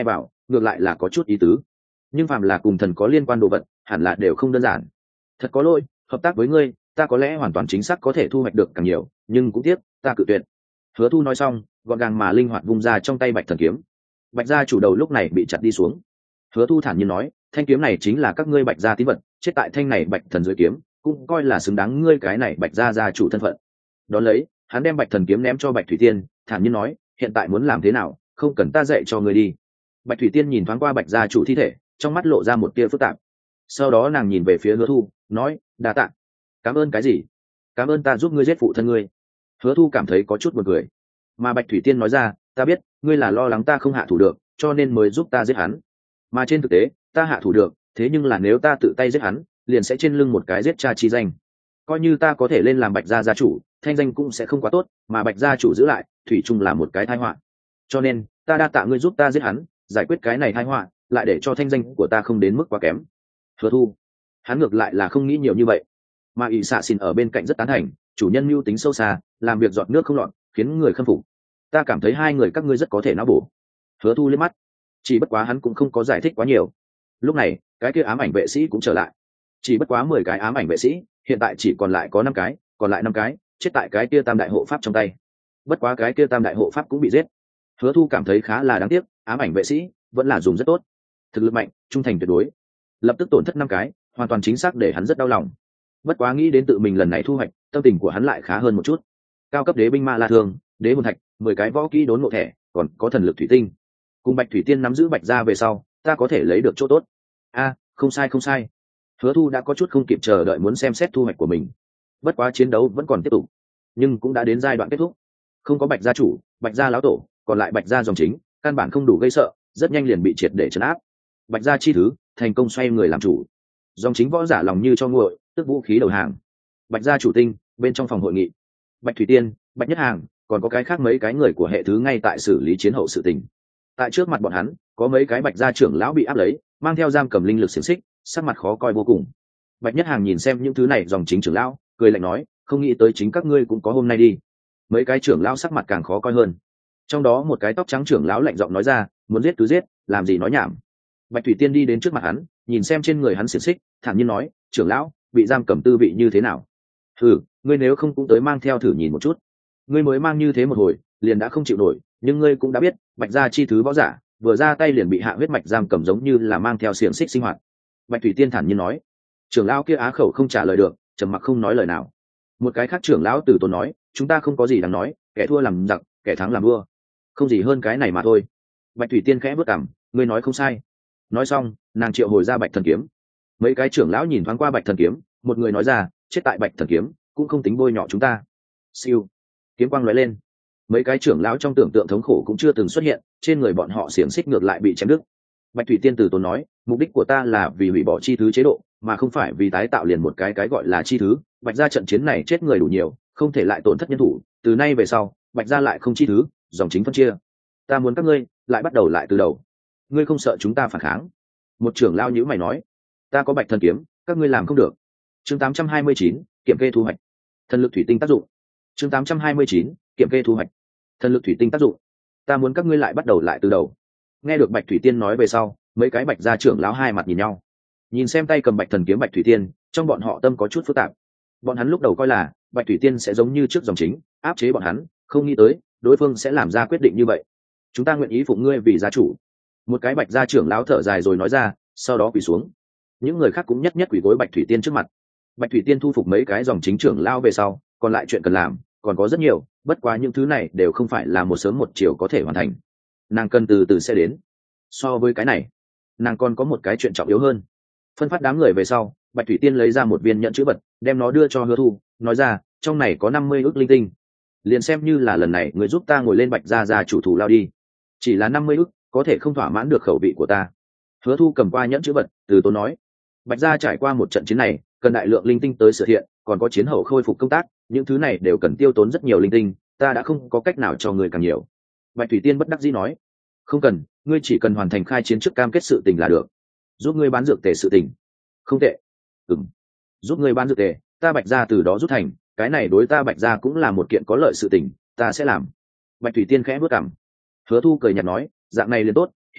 ngược lại là có chút ý tứ. Nhưng phàm là cùng thần có liên quan đồ vật hẳn là đều không đơn giản. Thật có lỗi, hợp tác với ngươi ta có lẽ hoàn toàn chính xác có thể thu hoạch được càng nhiều, nhưng cũng tiếc ta cự tuyệt. Hứa Thu nói xong gọn gàng mà linh hoạt vung ra trong tay bạch thần kiếm. Bạch gia chủ đầu lúc này bị chặt đi xuống. Hứa Thu thản nhiên nói, thanh kiếm này chính là các ngươi bạch gia tín vật, chết tại thanh này bạch thần dưới kiếm cũng coi là xứng đáng ngươi cái này bạch gia gia chủ thân phận. Đón lấy hắn đem bạch thần kiếm ném cho bạch thủy tiên, thản nhiên nói, hiện tại muốn làm thế nào, không cần ta dạy cho ngươi đi. Bạch thủy tiên nhìn thoáng qua bạch gia chủ thi thể, trong mắt lộ ra một tia phức tạp. Sau đó nàng nhìn về phía Hứa Thu nói, đa tạ. Cảm ơn cái gì? Cảm ơn ta giúp ngươi giết phụ thân ngươi. Hứa Thu cảm thấy có chút buồn cười. Mà bạch thủy tiên nói ra, ta biết ngươi là lo lắng ta không hạ thủ được cho nên mới giúp ta giết hắn, mà trên thực tế ta hạ thủ được, thế nhưng là nếu ta tự tay giết hắn liền sẽ trên lưng một cái giết cha chi danh. Coi như ta có thể lên làm bạch gia gia chủ, thanh danh cũng sẽ không quá tốt, mà bạch gia chủ giữ lại thủy chung là một cái tai họa. Cho nên ta đa tạ ngươi giúp ta giết hắn, giải quyết cái này tai họa, lại để cho thanh danh của ta không đến mức quá kém. Hứa Thu hắn ngược lại là không nghĩ nhiều như vậy, mà ỷ xạ xin ở bên cạnh rất tán thành, chủ nhân mưu tính sâu xa, làm việc giọt nước không lọt, khiến người khâm phục. Ta cảm thấy hai người các ngươi rất có thể não bổ. Hứa Thu liếc mắt, chỉ bất quá hắn cũng không có giải thích quá nhiều. Lúc này cái kia ám ảnh vệ sĩ cũng trở lại, chỉ bất quá mười cái ám ảnh vệ sĩ hiện tại chỉ còn lại có năm cái, còn lại năm cái chết tại cái kia tam đại hộ pháp trong tay. Bất quá cái kia tam đại hộ pháp cũng bị giết. Hứa Thu cảm thấy khá là đáng tiếc, ám ảnh vệ sĩ vẫn là dùng rất tốt, thực lực mạnh, trung thành tuyệt đối. Lập tức tổn thất năm cái, hoàn toàn chính xác để hắn rất đau lòng. Bất quá nghĩ đến tự mình lần này thu hoạch, tâm tình của hắn lại khá hơn một chút. Cao cấp đế binh ma la thương, đế hồn thạch, mười cái võ kỹ đốn ngộ thẻ, còn có thần lực thủy tinh. Cùng bạch thủy tiên nắm giữ bạch gia về sau, ta có thể lấy được chỗ tốt. A, không sai không sai. Hứa Thu đã có chút không kịp chờ đợi muốn xem xét thu hoạch của mình. Bất quá chiến đấu vẫn còn tiếp tục, nhưng cũng đã đến giai đoạn kết thúc. Không có bạch gia chủ, bạch gia lão tổ, còn lại bạch gia dòng chính, căn bản không đủ gây sợ, rất nhanh liền bị triệt để trấn áp. Bạch gia chi thứ thành công xoay người làm chủ, dòng chính võ giả lòng như cho nguội, tức vũ khí đầu hàng. Bạch gia chủ tinh bên trong phòng hội nghị, bạch thủy tiên, bạch nhất hàng, còn có cái khác mấy cái người của hệ thứ ngay tại xử lý chiến hậu sự tình. Tại trước mặt bọn hắn có mấy cái bạch gia trưởng lão bị áp lấy, mang theo giam cầm linh lực xiềng xích, sắc mặt khó coi vô cùng. Bạch nhất hàng nhìn xem những thứ này dòng chính trưởng lão, cười lạnh nói, không nghĩ tới chính các ngươi cũng có hôm nay đi. Mấy cái trưởng lão sắc mặt càng khó coi hơn. Trong đó một cái tóc trắng trưởng lão lạnh giọng nói ra, muốn giết cứ giết, làm gì nói nhảm. Bạch thủy tiên đi đến trước mặt hắn, nhìn xem trên người hắn xiềng xích, thản nhiên nói, trưởng lão, bị giam cầm tư vị như thế nào? Thử, ngươi nếu không cũng tới mang theo thử nhìn một chút. Ngươi mới mang như thế một hồi liền đã không chịu nổi, nhưng ngươi cũng đã biết bạch gia chi thứ võ giả vừa ra tay liền bị hạ huyết mạch giam cầm, giống như là mang theo xiềng xích sinh hoạt. Bạch thủy tiên thản nhiên nói. Trưởng lão kia á khẩu không trả lời được, trầm mặc không nói lời nào. Một cái khác trưởng lão từ tốn nói, chúng ta không có gì đáng nói, kẻ thua làm giặc, kẻ thắng làm vua, không gì hơn cái này mà thôi. Bạch thủy tiên khẽ bước cằm, ngươi nói không sai. Nói xong nàng triệu hồi ra bạch thần kiếm. Mấy cái trưởng lão nhìn thoáng qua bạch thần kiếm, một người nói ra, chết tại bạch thần kiếm cũng không tính bôi nhọ chúng ta. Siêu, kiếm quang lóe lên, mấy cái trưởng lão trong tưởng tượng thống khổ cũng chưa từng xuất hiện, trên người bọn họ xiềng xích ngược lại bị chém đứt. Bạch thủy tiên từ tốn nói, mục đích của ta là vì hủy bỏ chi thứ chế độ, mà không phải vì tái tạo liền một cái cái gọi là chi thứ. Bạch gia trận chiến này chết người đủ nhiều, không thể lại tổn thất nhân thủ, từ nay về sau bạch gia lại không chi thứ, dòng chính phân chia. Ta muốn các ngươi lại bắt đầu lại từ đầu. Ngươi không sợ chúng ta phản kháng? Một trưởng lão nhíu mày nói. Ta có bạch thần kiếm, các ngươi làm không được. Chương tám trăm hai mươi chín, kiểm kê thu hoạch. Thần lực thủy tinh tác dụng. Chương tám trăm hai mươi chín, kiểm kê thu hoạch. Thần lực thủy tinh tác dụng. Ta muốn các ngươi lại bắt đầu lại từ đầu. Nghe được bạch thủy tiên nói về sau, mấy cái bạch gia trưởng lão hai mặt nhìn nhau, nhìn xem tay cầm bạch thần kiếm bạch thủy tiên, trong bọn họ tâm có chút phức tạp. Bọn hắn lúc đầu coi là bạch thủy tiên sẽ giống như trước dòng chính áp chế bọn hắn, không nghĩ tới đối phương sẽ làm ra quyết định như vậy. Chúng ta nguyện ý phụng ngươi vì gia chủ. Một cái bạch gia trưởng lão thở dài rồi nói ra, sau đó quỳ xuống. Những người khác cũng nhất nhất quỳ gối bạch thủy tiên trước mặt. Bạch thủy tiên thu phục mấy cái dòng chính trưởng lão về sau, còn lại chuyện cần làm còn có rất nhiều, bất quá những thứ này đều không phải là một sớm một chiều có thể hoàn thành, nàng cần từ từ sẽ đến. So với cái này, nàng còn có một cái chuyện trọng yếu hơn. Phân phát đám người về sau, bạch thủy tiên lấy ra một viên nhẫn chữ vật, đem nó đưa cho Hứa Thu, nói ra, trong này có năm mươi ức linh tinh, liền xem như là lần này người giúp ta ngồi lên bạch gia gia chủ thủ lao đi. Chỉ là năm mươi ức có thể không thỏa mãn được khẩu vị của ta. Hứa Thu cầm qua nhẫn chữ vật, từ tốn nói, bạch gia trải qua một trận chiến này cần đại lượng linh tinh tới sửa thiện, còn có chiến hậu khôi phục công tác, những thứ này đều cần tiêu tốn rất nhiều linh tinh, ta đã không có cách nào cho người càng nhiều. Bạch thủy tiên bất đắc dĩ nói, không cần, ngươi chỉ cần hoàn thành khai chiến trước cam kết sự tình là được. Giúp ngươi bán dược tề sự tình. Không tệ. Ừm, giúp ngươi bán dược tề, ta bạch gia từ đó rút thành, cái này đối ta bạch gia cũng là một kiện có lợi sự tình, ta sẽ làm. Bạch thủy tiên khẽ bước cằm. Hứa Thu cười nhạt nói, dạng này liền tốt, hiện tại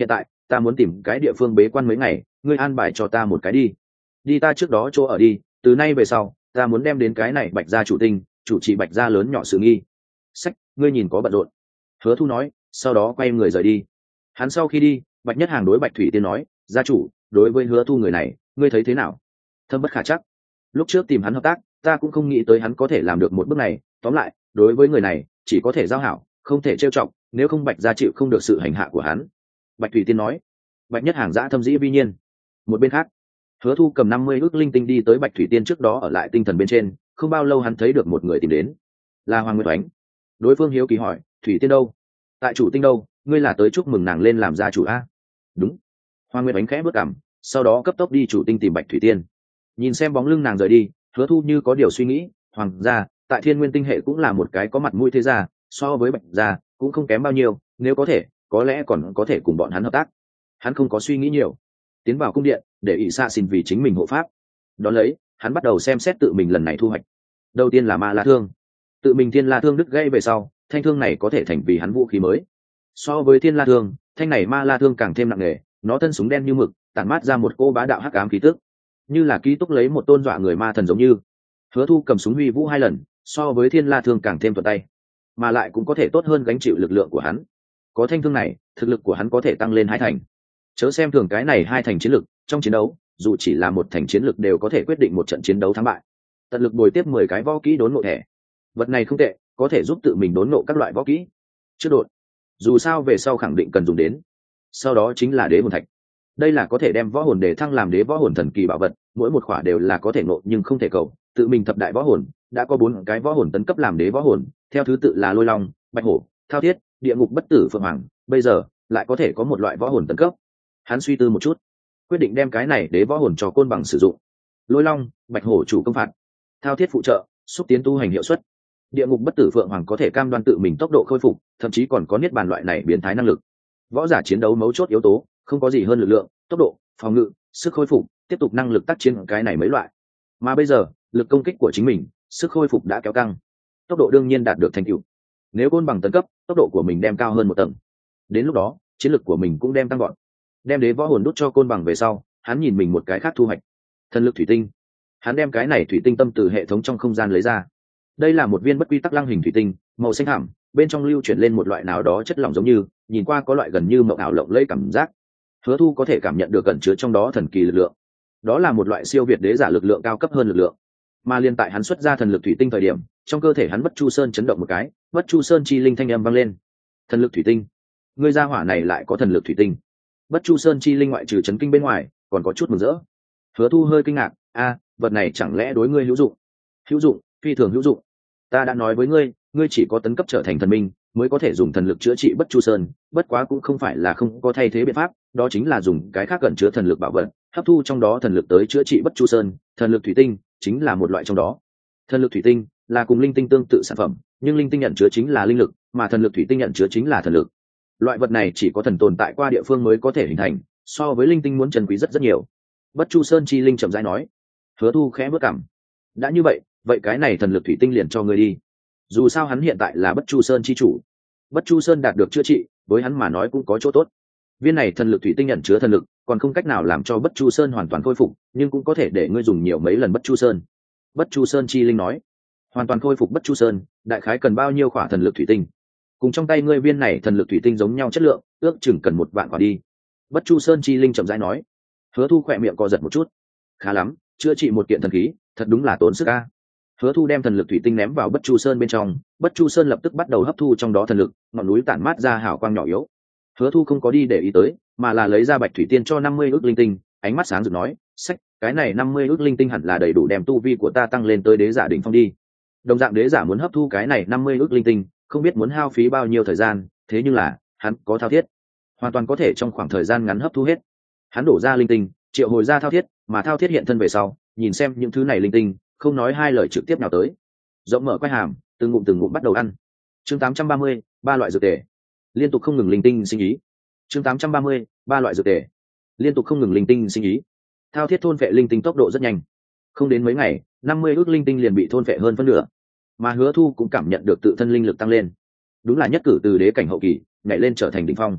ta muốn tìm cái địa phương bế quan mấy ngày, ngươi an bài cho ta một cái đi đi ta trước đó chỗ ở đi, từ nay về sau ta muốn đem đến cái này bạch gia chủ tinh, chủ trì bạch gia lớn nhỏ sự nghi. Sách, ngươi nhìn có bận rộn. Hứa Thu nói, sau đó quay người rời đi. Hắn sau khi đi, Bạch Nhất Hàng đối Bạch Thủy Tiên nói, gia chủ, đối với Hứa Thu người này, ngươi thấy thế nào? Thâm bất khả chắc. Lúc trước tìm hắn hợp tác, ta cũng không nghĩ tới hắn có thể làm được một bước này. Tóm lại, đối với người này, chỉ có thể giao hảo, không thể trêu chọc, nếu không Bạch gia chịu không được sự hành hạ của hắn. Bạch Thủy Tiên nói. Bạch Nhất Hàng dã thâm dĩ vi nhiên. Một bên khác, Hứa Thu cầm năm mươi ức linh tinh đi tới Bạch Thủy Tiên trước đó ở lại tinh thần bên trên, không bao lâu hắn thấy được một người tìm đến, là Hoàng Nguyệt Oánh. Đối phương hiếu kỳ hỏi, Thủy Tiên đâu? Tại chủ tinh đâu? Ngươi là tới chúc mừng nàng lên làm gia chủ a? Đúng. Hoàng Nguyệt Oánh khẽ bước cằm, sau đó cấp tốc đi chủ tinh tìm Bạch Thủy Tiên. Nhìn xem bóng lưng nàng rời đi, Hứa Thu như có điều suy nghĩ, Hoàng gia tại Thiên Nguyên tinh hệ cũng là một cái có mặt mũi thế gia, so với Bạch gia cũng không kém bao nhiêu, nếu có thể, có lẽ còn có thể cùng bọn hắn hợp tác. Hắn không có suy nghĩ nhiều, tiến vào cung điện để ỷ xạ xin vì chính mình hộ pháp. Đón lấy, hắn bắt đầu xem xét tự mình lần này thu hoạch. Đầu tiên là ma la thương. Tự mình thiên la thương đứt gãy về sau, thanh thương này có thể thành vì hắn vũ khí mới. So với thiên la thương, thanh này ma la thương càng thêm nặng nề, nó thân súng đen như mực, tản mát ra một cô bá đạo hắc ám khí tức, như là ký túc lấy một tôn dọa người ma thần giống như. Hứa Thu cầm súng huy vũ hai lần, so với thiên la thương càng thêm thuận tay, mà lại cũng có thể tốt hơn gánh chịu lực lượng của hắn. Có thanh thương này, thực lực của hắn có thể tăng lên hai thành. Chớ xem thường cái này hai thành chiến lực, trong chiến đấu, dù chỉ là một thành chiến lực đều có thể quyết định một trận chiến đấu thắng bại. Tận lực bồi tiếp mười cái võ kỹ đốn ngộ thẻ. Vật này không tệ, có thể giúp tự mình đốn ngộ các loại võ kỹ. Chưa đột, dù sao về sau khẳng định cần dùng đến. Sau đó chính là đế hồn thạch. Đây là có thể đem võ hồn để thăng làm đế võ hồn thần kỳ bảo vật, mỗi một khỏa đều là có thể ngộ nhưng không thể cầu. Tự mình thập đại võ hồn, đã có bốn cái võ hồn tấn cấp làm đế võ hồn, theo thứ tự là Lôi Long, Bạch Hổ, Thao Thiết, Địa Ngục Bất Tử Phượng Hoàng, bây giờ lại có thể có một loại võ hồn tấn cấp. Hắn suy tư một chút, quyết định đem cái này đế võ hồn cho Côn Bằng sử dụng. Lôi Long, Bạch Hổ chủ công phạt, Thao Thiết phụ trợ, xúc tiến tu hành hiệu suất. Địa Ngục Bất Tử Phượng Hoàng có thể cam đoan tự mình tốc độ khôi phục, thậm chí còn có niết bàn loại này biến thái năng lực. Võ giả chiến đấu mấu chốt yếu tố, không có gì hơn lực lượng, tốc độ, phòng ngự, sức khôi phục, tiếp tục năng lực tác chiến cái này mấy loại. Mà bây giờ, lực công kích của chính mình, sức khôi phục đã kéo căng, tốc độ đương nhiên đạt được thành tựu. Nếu Côn Bằng tấn cấp, tốc độ của mình đem cao hơn một tầng. Đến lúc đó, chiến lực của mình cũng đem tăng gọn. Đem đế võ hồn đút cho Côn Bằng về sau, hắn nhìn mình một cái khác thu hoạch. Thần lực thủy tinh. Hắn đem cái này thủy tinh tâm từ hệ thống trong không gian lấy ra. Đây là một viên bất quy tắc lăng hình thủy tinh, màu xanh thẳm, bên trong lưu chuyển lên một loại nào đó chất lỏng giống như, nhìn qua có loại gần như mộng ảo lộng lẫy cảm giác. Hứa Thu có thể cảm nhận được cẩn chứa trong đó thần kỳ lực lượng. Đó là một loại siêu việt đế giả lực lượng cao cấp hơn lực lượng. Mà liên tại hắn xuất ra thần lực thủy tinh thời điểm, trong cơ thể hắn Bất Chu Sơn chấn động một cái, Bất Chu Sơn chi linh thanh âm vang lên. Thần lực thủy tinh, ngươi gia hỏa này lại có thần lực thủy tinh. Bất Chu Sơn chi linh ngoại trừ chấn kinh bên ngoài, còn có chút mừng rỡ. Hứa Thu hơi kinh ngạc, a, vật này chẳng lẽ đối ngươi hữu dụng? Hữu dụng, phi thường hữu dụng. Ta đã nói với ngươi, ngươi chỉ có tấn cấp trở thành thần minh, mới có thể dùng thần lực chữa trị Bất Chu Sơn, bất quá cũng không phải là không có thay thế biện pháp, đó chính là dùng cái khác cẩn chứa thần lực bảo vật, hấp thu trong đó thần lực tới chữa trị Bất Chu Sơn, thần lực thủy tinh chính là một loại trong đó. Thần lực thủy tinh là cùng linh tinh tương tự sản phẩm, nhưng linh tinh nhận chứa chính là linh lực, mà thần lực thủy tinh nhận chứa chính là thần lực. Loại vật này chỉ có thần tồn tại qua địa phương mới có thể hình thành, so với linh tinh muốn trân quý rất rất nhiều. Bất Chu Sơn chi linh chậm rãi nói. Hứa Thu khẽ bước cằm. Đã như vậy, vậy cái này thần lực thủy tinh liền cho ngươi đi. Dù sao hắn hiện tại là Bất Chu Sơn chi chủ, Bất Chu Sơn đạt được chữa trị, với hắn mà nói cũng có chỗ tốt. Viên này thần lực thủy tinh nhận chứa thần lực, còn không cách nào làm cho Bất Chu Sơn hoàn toàn khôi phục, nhưng cũng có thể để ngươi dùng nhiều mấy lần Bất Chu Sơn. Bất Chu Sơn chi linh nói. Hoàn toàn khôi phục Bất Chu Sơn, đại khái cần bao nhiêu khỏa thần lực thủy tinh? Cùng trong tay ngươi viên này thần lực thủy tinh giống nhau chất lượng, ước chừng cần một vạn quả đi. Bất Chu Sơn chi linh chậm rãi nói. Hứa Thu khỏe miệng co giật một chút. Khá lắm, chữa trị một kiện thần khí, thật đúng là tốn sức a. Hứa Thu đem thần lực thủy tinh ném vào Bất Chu Sơn bên trong, Bất Chu Sơn lập tức bắt đầu hấp thu trong đó thần lực, ngọn núi tản mát ra hào quang nhỏ yếu. Hứa Thu không có đi để ý tới, mà là lấy ra Bạch Thủy Tiên cho năm mươi ức linh tinh, ánh mắt sáng rực nói, "Sách, cái này năm mươi ức linh tinh hẳn là đầy đủ đem tu vi của ta tăng lên tới đế giả đỉnh phong đi." Đồng dạng đế giả muốn hấp thu cái này năm mươi ức linh tinh, không biết muốn hao phí bao nhiêu thời gian, thế nhưng là, hắn có Thao Thiết, hoàn toàn có thể trong khoảng thời gian ngắn hấp thu hết. Hắn đổ ra linh tinh, triệu hồi ra Thao Thiết, mà Thao Thiết hiện thân về sau, nhìn xem những thứ này linh tinh, không nói hai lời trực tiếp nào tới. Rộng mở quai hàm, từng ngụm từng ngụm bắt đầu ăn. Chương tám trăm ba mươi, ba loại dược tề. Liên tục không ngừng linh tinh sinh ý. Chương tám trăm ba mươi, ba loại dược tề. Liên tục không ngừng linh tinh sinh ý. Thao Thiết thôn vệ linh tinh tốc độ rất nhanh. Không đến mấy ngày, năm mươi ước linh tinh liền bị thôn vệ hơn phân nửa. Mà Hứa Thu cũng cảm nhận được tự thân linh lực tăng lên. Đúng là nhất cử từ đế cảnh hậu kỳ, nhảy lên trở thành đỉnh phong.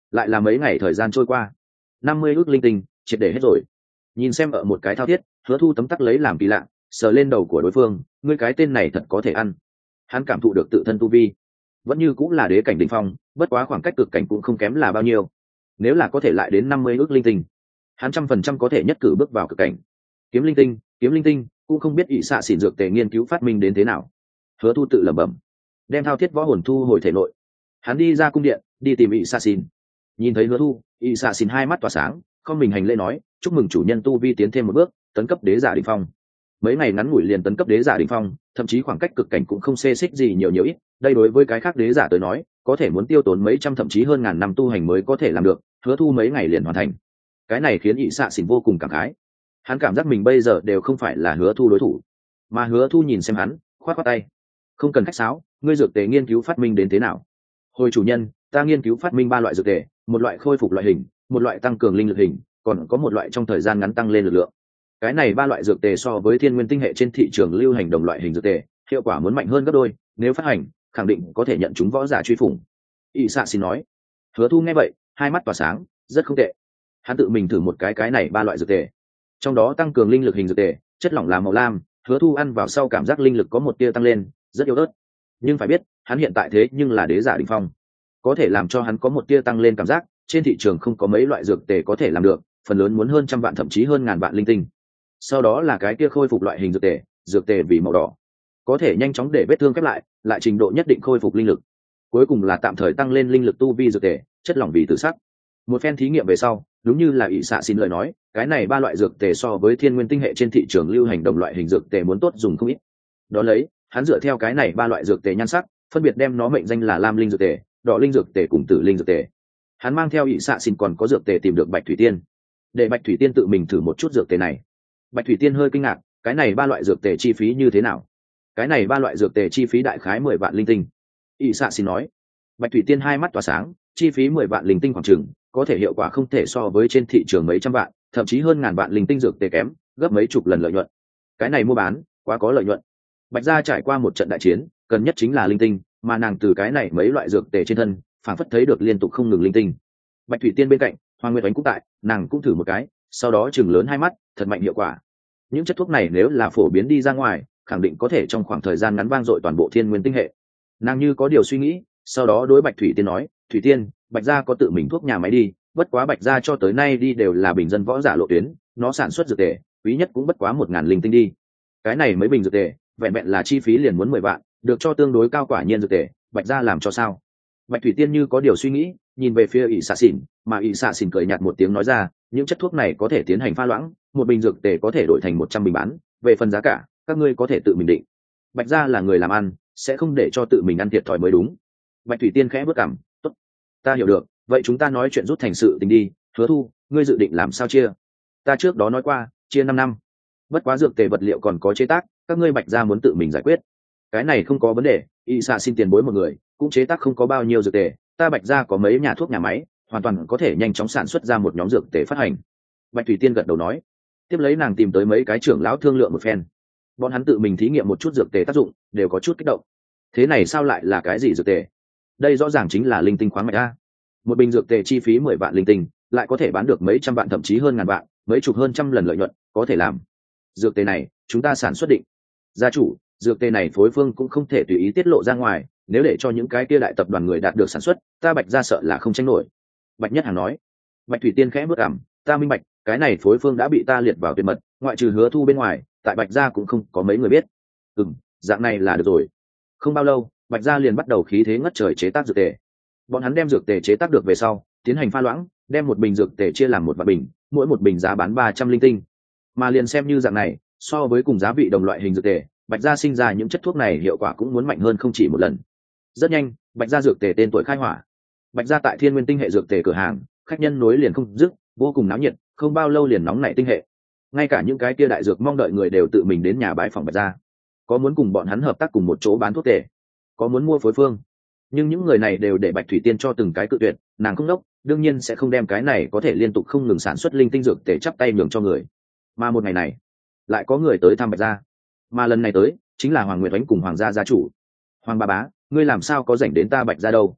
lại là mấy ngày thời gian trôi qua, năm mươi ước linh tinh triệt để hết rồi. Nhìn xem ở một cái thao thiết, Hứa Thu tấm tắc lấy làm kỳ lạ, sờ lên đầu của đối phương, ngươi cái tên này thật có thể ăn. Hắn cảm thụ được tự thân tu vi vẫn như cũng là đế cảnh đỉnh phong, bất quá khoảng cách cực cảnh cũng không kém là bao nhiêu. Nếu là có thể lại đến năm mươi ước linh tinh, hắn trăm phần trăm có thể nhất cử bước vào cực cảnh. Kiếm linh tinh, kiếm linh tinh, cũng không biết ỷ xạ xỉn dược tề nghiên cứu phát minh đến thế nào. Hứa Thu tự lẩm bẩm, đem thao thiết võ hồn thu hồi thể nội. Hắn đi ra cung điện, đi tìm ỷ xạ xỉn. Nhìn thấy Hứa Thu, ỷ xạ xỉn hai mắt tỏa sáng, không mình hành lễ nói, chúc mừng chủ nhân tu vi tiến thêm một bước, tấn cấp đế giả đỉnh phong. Mấy ngày ngắn ngủi liền tấn cấp đế giả đỉnh phong, thậm chí khoảng cách cực cảnh cũng không xê xích gì nhiều nhiều ít. Đây đối với cái khác đế giả tới nói, có thể muốn tiêu tốn mấy trăm thậm chí hơn ngàn năm tu hành mới có thể làm được. Hứa Thu mấy ngày liền hoàn thành. Cái này khiến ỷ xạ xỉn vô cùng cảm khái. Hắn cảm giác mình bây giờ đều không phải là Hứa Thu đối thủ, mà Hứa Thu nhìn xem hắn, khoát khoát tay, không cần khách sáo, ngươi dược tề nghiên cứu phát minh đến thế nào? Hồi chủ nhân, ta nghiên cứu phát minh ba loại dược tề, một loại khôi phục loại hình, một loại tăng cường linh lực hình, còn có một loại trong thời gian ngắn tăng lên lực lượng. Cái này ba loại dược tề so với thiên nguyên tinh hệ trên thị trường lưu hành đồng loại hình dược tề, hiệu quả muốn mạnh hơn gấp đôi, nếu phát hành, khẳng định có thể nhận chúng võ giả truy phủng. ỷ xạ xin nói. Hứa Thu nghe vậy, hai mắt tỏa sáng, rất không tệ. Hắn tự mình thử một cái cái này ba loại dược tề, trong đó tăng cường linh lực hình dược tề, chất lỏng là màu lam, Hứa Thu ăn vào sau cảm giác linh lực có một tia tăng lên, rất yếu ớt. Nhưng phải biết, hắn hiện tại thế nhưng là đế giả đỉnh phong, có thể làm cho hắn có một tia tăng lên cảm giác, trên thị trường không có mấy loại dược tề có thể làm được, phần lớn muốn hơn trăm vạn thậm chí hơn ngàn vạn linh tinh. Sau đó là cái kia khôi phục loại hình dược tề, dược tề vì màu đỏ, có thể nhanh chóng để vết thương khép lại, lại trình độ nhất định khôi phục linh lực. Cuối cùng là tạm thời tăng lên linh lực tu vi dược tề, chất lỏng vì tử sắc. Một phen thí nghiệm về sau, đúng như là ỷ xạ xin lời nói, cái này ba loại dược tề so với thiên nguyên tinh hệ trên thị trường lưu hành đồng loại hình dược tề muốn tốt dùng không ít. Đó lấy, hắn dựa theo cái này ba loại dược tề nhan sắc, phân biệt đem nó mệnh danh là lam linh dược tề, đỏ linh dược tề cùng tử linh dược tề. Hắn mang theo ỷ xạ xin còn có dược tề tìm được Bạch Thủy Tiên, để Bạch Thủy Tiên tự mình thử một chút dược tề này. Bạch Thủy Tiên hơi kinh ngạc, cái này ba loại dược tề chi phí như thế nào? Cái này ba loại dược tề chi phí đại khái mười vạn linh tinh. ỷ xạ xin nói. Bạch Thủy Tiên hai mắt tỏa sáng, chi phí mười vạn linh tinh khoảng chừng, có thể hiệu quả không thể so với trên thị trường mấy trăm vạn, thậm chí hơn ngàn vạn linh tinh dược tề kém, gấp mấy chục lần lợi nhuận. Cái này mua bán, quá có lợi nhuận. Bạch gia trải qua một trận đại chiến, cần nhất chính là linh tinh, mà nàng từ cái này mấy loại dược tề trên thân, phản phất thấy được liên tục không ngừng linh tinh. Bạch Thủy Tiên bên cạnh, Hoàng Nguyệt Ánh cũng tại, nàng cũng thử một cái, sau đó chừng lớn hai mắt, thật mạnh hiệu quả. Những chất thuốc này nếu là phổ biến đi ra ngoài, khẳng định có thể trong khoảng thời gian ngắn vang dội toàn bộ thiên nguyên tinh hệ. Nàng như có điều suy nghĩ, sau đó đối Bạch Thủy Tiên nói, Thủy Tiên, Bạch gia có tự mình thuốc nhà máy đi, bất quá Bạch gia cho tới nay đi đều là bình dân võ giả lộ tuyến, nó sản xuất dược tề, quý nhất cũng bất quá một ngàn linh tinh đi. Cái này mấy bình dược tề, vẹn vẹn là chi phí liền muốn mười vạn, được cho tương đối cao quả nhiên dược tề, Bạch gia làm cho sao? Bạch Thủy Tiên như có điều suy nghĩ, nhìn về phía ỷ xạ xỉn, mà ỷ xạ xỉn cười nhạt một tiếng nói ra, những chất thuốc này có thể tiến hành pha loãng, một bình dược tề có thể đổi thành một trăm bình bán, về phần giá cả, các ngươi có thể tự mình định. Bạch gia là người làm ăn, sẽ không để cho tự mình ăn thiệt thòi mới đúng. Bạch Thủy Tiên khẽ bước cằm, tốt, ta hiểu được, vậy chúng ta nói chuyện rút thành sự tình đi. Hứa Thu, ngươi dự định làm sao chia? Ta trước đó nói qua, chia năm năm. Bất quá dược tề vật liệu còn có chế tác, các ngươi Bạch gia muốn tự mình giải quyết. Cái này không có vấn đề, y xạ xin tiền bối một người, cũng chế tác không có bao nhiêu dược tề, ta Bạch gia có mấy nhà thuốc nhà máy, hoàn toàn có thể nhanh chóng sản xuất ra một nhóm dược tề phát hành. Bạch Thủy Tiên gật đầu nói. Tiếp lấy nàng tìm tới mấy cái trưởng lão thương lượng một phen. Bọn hắn tự mình thí nghiệm một chút dược tề tác dụng, đều có chút kích động. Thế này sao lại là cái gì dược tề? Đây rõ ràng chính là linh tinh khoáng mạch a. Một bình dược tề chi phí mười vạn linh tinh, lại có thể bán được mấy trăm vạn thậm chí hơn ngàn vạn, mấy chục hơn trăm lần lợi nhuận, có thể làm. Dược tề này, chúng ta sản xuất định. Gia chủ, dược tề này phối phương cũng không thể tùy ý tiết lộ ra ngoài, nếu để cho những cái kia đại tập đoàn người đạt được sản xuất, ta Bạch gia sợ là không tranh nổi. Bạch Nhất Hàng nói. Bạch Thủy Tiên khẽ bước cằm, ta minh bạch, cái này phối phương đã bị ta liệt vào tuyệt mật, ngoại trừ Hứa Thu bên ngoài, tại Bạch gia cũng không có mấy người biết. Ừm, dạng này là được rồi. Không bao lâu, Bạch gia liền bắt đầu khí thế ngất trời chế tác dược tề. Bọn hắn đem dược tề chế tác được về sau, tiến hành pha loãng, đem một bình dược tề chia làm một vạn bình, mỗi một bình giá bán ba trăm linh tinh. Mà liền xem như dạng này, so với cùng giá vị đồng loại hình dược tề, Bạch gia sinh ra những chất thuốc này hiệu quả cũng muốn mạnh hơn không chỉ một lần. Rất nhanh, Bạch gia dược tề tên tuổi khai hỏa. Bạch gia tại Thiên Nguyên tinh hệ dược tề cửa hàng, khách nhân nối liền không dứt, vô cùng náo nhiệt, không bao lâu liền nóng nảy tinh hệ. Ngay cả những cái kia đại dược mong đợi người đều tự mình đến nhà bái phòng Bạch gia. Có muốn cùng bọn hắn hợp tác cùng một chỗ bán thuốc tề, có muốn mua phối phương. Nhưng những người này đều để Bạch Thủy Tiên cho từng cái cự tuyệt, nàng không đốc, đương nhiên sẽ không đem cái này có thể liên tục không ngừng sản xuất linh tinh dược tề chắp tay nhường cho người. Mà một ngày này, lại có người tới thăm Bạch gia. Mà lần này tới, chính là Hoàng Nguyệt Ánh cùng Hoàng gia gia chủ. Hoàng ba bá, ngươi làm sao có rảnh đến ta Bạch gia đâu?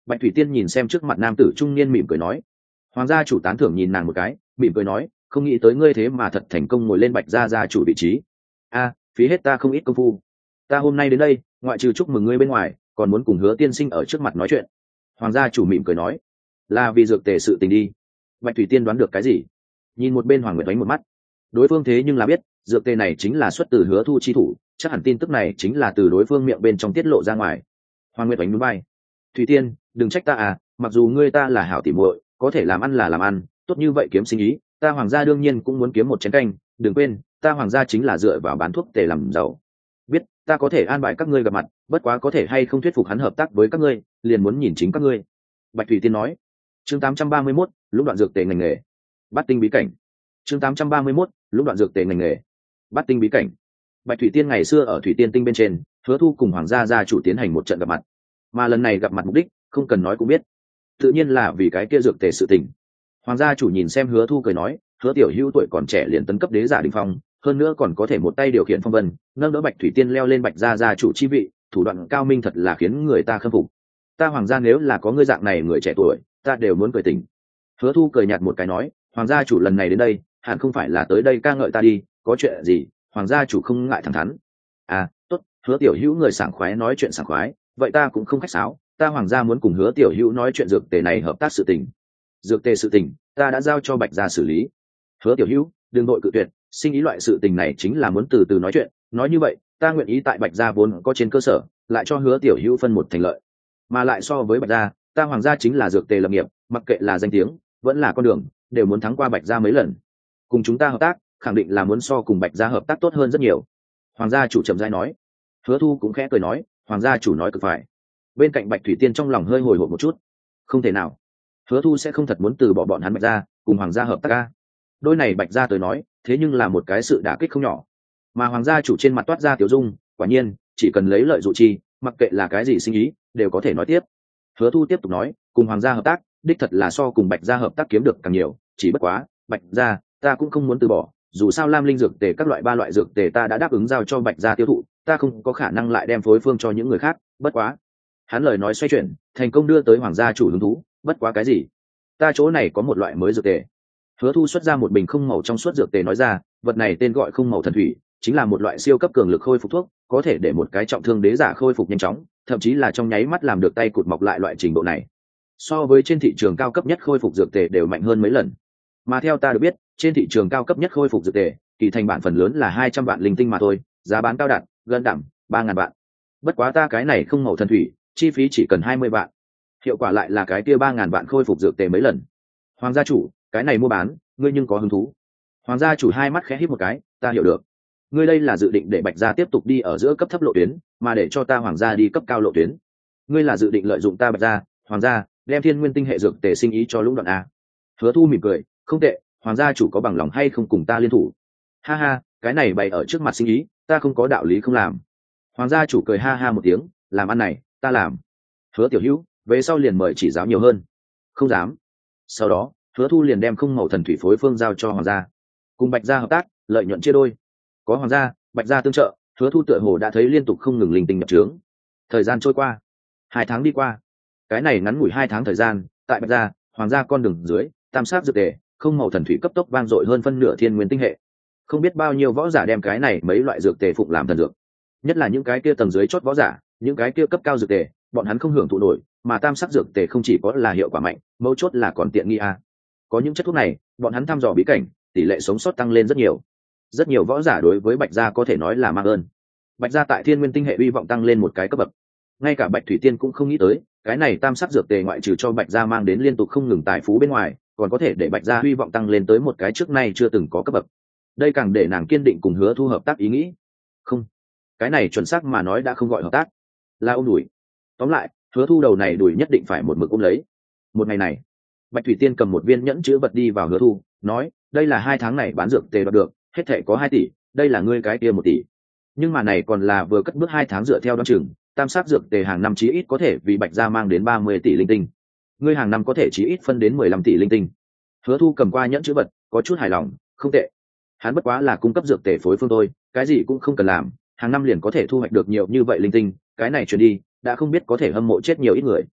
Bạch thủy tiên nhìn xem trước mặt nam tử trung niên mỉm cười nói. Hoàng gia chủ tán thưởng nhìn nàng một cái, mỉm cười nói, không nghĩ tới ngươi thế mà thật thành công ngồi lên Bạch gia gia chủ vị trí. A, phí hết ta không ít công phu. Ta hôm nay đến đây ngoại trừ chúc mừng ngươi bên ngoài, còn muốn cùng Hứa tiên sinh ở trước mặt nói chuyện. Hoàng gia chủ mỉm cười nói, là vì dược tề sự tình đi. Bạch thủy tiên đoán được cái gì, nhìn một bên Hoàng Nguyệt đánh một mắt. Đối phương thế nhưng là biết dược tề này chính là xuất từ Hứa Thu chi thủ, chắc hẳn tin tức này chính là từ đối phương miệng bên trong tiết lộ ra ngoài. Hoàng Nguyệt đánh núi bay, thủy tiên đừng trách ta à, mặc dù ngươi ta là hảo tỉ muội, có thể làm ăn là làm ăn, tốt như vậy kiếm sinh ý, ta Hoàng gia đương nhiên cũng muốn kiếm một chén canh. Đừng quên ta Hoàng gia chính là dựa vào bán thuốc tề làm giàu. Biết, ta có thể an bài các ngươi gặp mặt, bất quá có thể hay không thuyết phục hắn hợp tác với các ngươi, liền muốn nhìn chính các ngươi. Bạch thủy tiên nói. Chương tám trăm ba mươi mốt, lúc đoạn dược tề ngành nghề. Bát tinh bí cảnh. Chương tám trăm ba mươi mốt, lúc đoạn dược tề ngành nghề. Bát tinh bí cảnh. Bạch thủy tiên ngày xưa ở thủy tiên tinh bên trên, Hứa Thu cùng Hoàng gia gia chủ tiến hành một trận gặp mặt, mà lần này gặp mặt mục đích không cần nói cũng biết, tự nhiên là vì cái kia dược tề sự tình. Hoàng gia chủ nhìn xem Hứa Thu cười nói, Hứa tiểu hữu tuổi còn trẻ liền tấn cấp đế giả đỉnh phong, hơn nữa còn có thể một tay điều khiển phong vân, nâng đỡ Bạch thủy tiên leo lên Bạch gia gia chủ chi vị, thủ đoạn cao minh thật là khiến người ta khâm phục. Ta Hoàng gia nếu là có ngươi dạng này người trẻ tuổi, ta đều muốn cười tỉnh. Hứa Thu cười nhạt một cái nói, Hoàng gia chủ lần này đến đây hẳn không phải là tới đây ca ngợi ta đi, có chuyện gì Hoàng gia chủ không ngại thẳng thắn. À tốt, Hứa tiểu hữu người sảng khoái nói chuyện sảng khoái, vậy ta cũng không khách sáo, ta Hoàng gia muốn cùng Hứa tiểu hữu nói chuyện dược tề này hợp tác sự tình. Dược tề sự tình ta đã giao cho Bạch gia xử lý. Hứa tiểu hữu đừng đội cự tuyệt, sinh ý loại sự tình này chính là muốn từ từ nói chuyện, nói như vậy ta nguyện ý tại Bạch gia vốn có trên cơ sở lại cho Hứa tiểu hữu phân một thành lợi, mà lại so với Bạch gia, ta Hoàng gia chính là dược tề lập nghiệp, mặc kệ là danh tiếng vẫn là con đường đều muốn thắng qua Bạch gia mấy lần. Cùng chúng ta hợp tác khẳng định là muốn so cùng Bạch gia hợp tác tốt hơn rất nhiều. Hoàng gia chủ trầm rãi nói. Hứa Thu cũng khẽ cười nói, Hoàng gia chủ nói cực phải. Bên cạnh Bạch thủy tiên trong lòng hơi hồi hộp một chút, không thể nào, Hứa Thu sẽ không thật muốn từ bỏ bọn hắn Bạch gia cùng Hoàng gia hợp tác ca. Đôi này Bạch gia tới nói thế nhưng là một cái sự đả kích không nhỏ. Mà Hoàng gia chủ trên mặt toát ra tiểu dung, quả nhiên chỉ cần lấy lợi dụ chi, mặc kệ là cái gì sinh ý đều có thể nói tiếp. Hứa Thu tiếp tục nói, cùng Hoàng gia hợp tác đích thật là so cùng Bạch gia hợp tác kiếm được càng nhiều, chỉ bất quá Bạch gia ta cũng không muốn từ bỏ, dù sao lam linh dược tề các loại ba loại dược tề ta đã đáp ứng giao cho Bạch gia tiêu thụ, ta không có khả năng lại đem phối phương cho những người khác. Bất quá, hắn lời nói xoay chuyển, thành công đưa tới Hoàng gia chủ hứng thú. Bất quá cái gì? Ta chỗ này có một loại mới dược tề. Hứa Thu xuất ra một bình không màu trong suốt dược tề nói ra, vật này tên gọi không màu thần thủy, chính là một loại siêu cấp cường lực khôi phục thuốc, có thể để một cái trọng thương đế giả khôi phục nhanh chóng, thậm chí là trong nháy mắt làm được tay cụt mọc lại loại trình độ này. So với trên thị trường cao cấp nhất khôi phục dược tề đều mạnh hơn mấy lần. Mà theo ta được biết, trên thị trường cao cấp nhất khôi phục dược tề, kỳ thành bản phần lớn là hai trăm vạn linh tinh mà thôi, giá bán cao đạt, gần đảm ba ngàn vạn. Bất quá ta cái này không màu thần thủy, chi phí chỉ cần hai mươi vạn. Hiệu quả lại là cái kia ba ngàn vạn khôi phục dược tề mấy lần. Hoàng gia chủ, cái này mua bán, ngươi nhưng có hứng thú? Hoàng gia chủ hai mắt khẽ híp một cái, ta hiểu được. Ngươi đây là dự định để Bạch gia tiếp tục đi ở giữa cấp thấp lộ tuyến, mà để cho ta Hoàng gia đi cấp cao lộ tuyến. Ngươi là dự định lợi dụng ta Bạch gia, Hoàng gia, đem thiên nguyên tinh hệ dược tề sinh ý cho lũng đoạn a? Hứa Thu mỉm cười, không tệ, Hoàng gia chủ có bằng lòng hay không cùng ta liên thủ? Ha ha, cái này bày ở trước mặt sinh ý, ta không có đạo lý không làm. Hoàng gia chủ cười ha ha một tiếng, làm ăn này ta làm. Hứa tiểu hữu, về sau liền mời chỉ giáo nhiều hơn. Không dám. Sau đó Hứa Thu liền đem không màu thần thủy phối phương giao cho Hoàng gia, cùng Bạch gia hợp tác, lợi nhuận chia đôi. Có Hoàng gia, Bạch gia tương trợ, Hứa Thu tựa hồ đã thấy liên tục không ngừng linh tinh nhập trướng. Thời gian trôi qua, hai tháng đi qua. Cái này ngắn ngủi hai tháng thời gian, tại Bạch gia, Hoàng gia con đường dưới, tam sát dược tề, không màu thần thủy cấp tốc vang dội hơn phân nửa thiên nguyên tinh hệ. Không biết bao nhiêu võ giả đem cái này mấy loại dược tề phụng làm thần dược. Nhất là những cái kia tầng dưới chót võ giả, những cái kia cấp cao dược tề, bọn hắn không hưởng thụ nổi, mà tam sắc dược tề không chỉ có là hiệu quả mạnh, mấu chốt là còn tiện nghi a. Có những chất thuốc này, bọn hắn thăm dò bí cảnh, tỷ lệ sống sót tăng lên rất nhiều. Rất nhiều võ giả đối với Bạch gia có thể nói là mang ơn. Bạch gia tại thiên nguyên tinh hệ uy vọng tăng lên một cái cấp bậc. Ngay cả Bạch thủy tiên cũng không nghĩ tới, cái này tam sắc dược tề ngoại trừ cho Bạch gia mang đến liên tục không ngừng tài phú bên ngoài, còn có thể để Bạch gia uy vọng tăng lên tới một cái trước nay chưa từng có cấp bậc. Đây càng để nàng kiên định cùng Hứa Thu hợp tác ý nghĩ. Không, cái này chuẩn xác mà nói đã không gọi hợp tác, là ôm đùi. Tóm lại, Hứa Thu đầu này đùi nhất định phải một mực ôm lấy. Một ngày này, Bạch thủy tiên cầm một viên nhẫn chứa vật đi vào Hứa Thu, nói, đây là hai tháng này bán dược tề đoạt được, hết thảy có hai tỷ, đây là ngươi cái kia một tỷ. Nhưng mà này còn là vừa cất bước hai tháng dựa theo đoán chừng, tam sắc dược tề hàng năm chí ít có thể vì Bạch gia mang đến ba mươi tỷ linh tinh. Ngươi hàng năm có thể chí ít phân đến mười lăm tỷ linh tinh. Hứa Thu cầm qua nhẫn chứa vật, có chút hài lòng, không tệ. Hắn bất quá là cung cấp dược tề phối phương thôi, cái gì cũng không cần làm, hàng năm liền có thể thu hoạch được nhiều như vậy linh tinh, cái này truyền đi, đã không biết có thể hâm mộ chết nhiều ít người.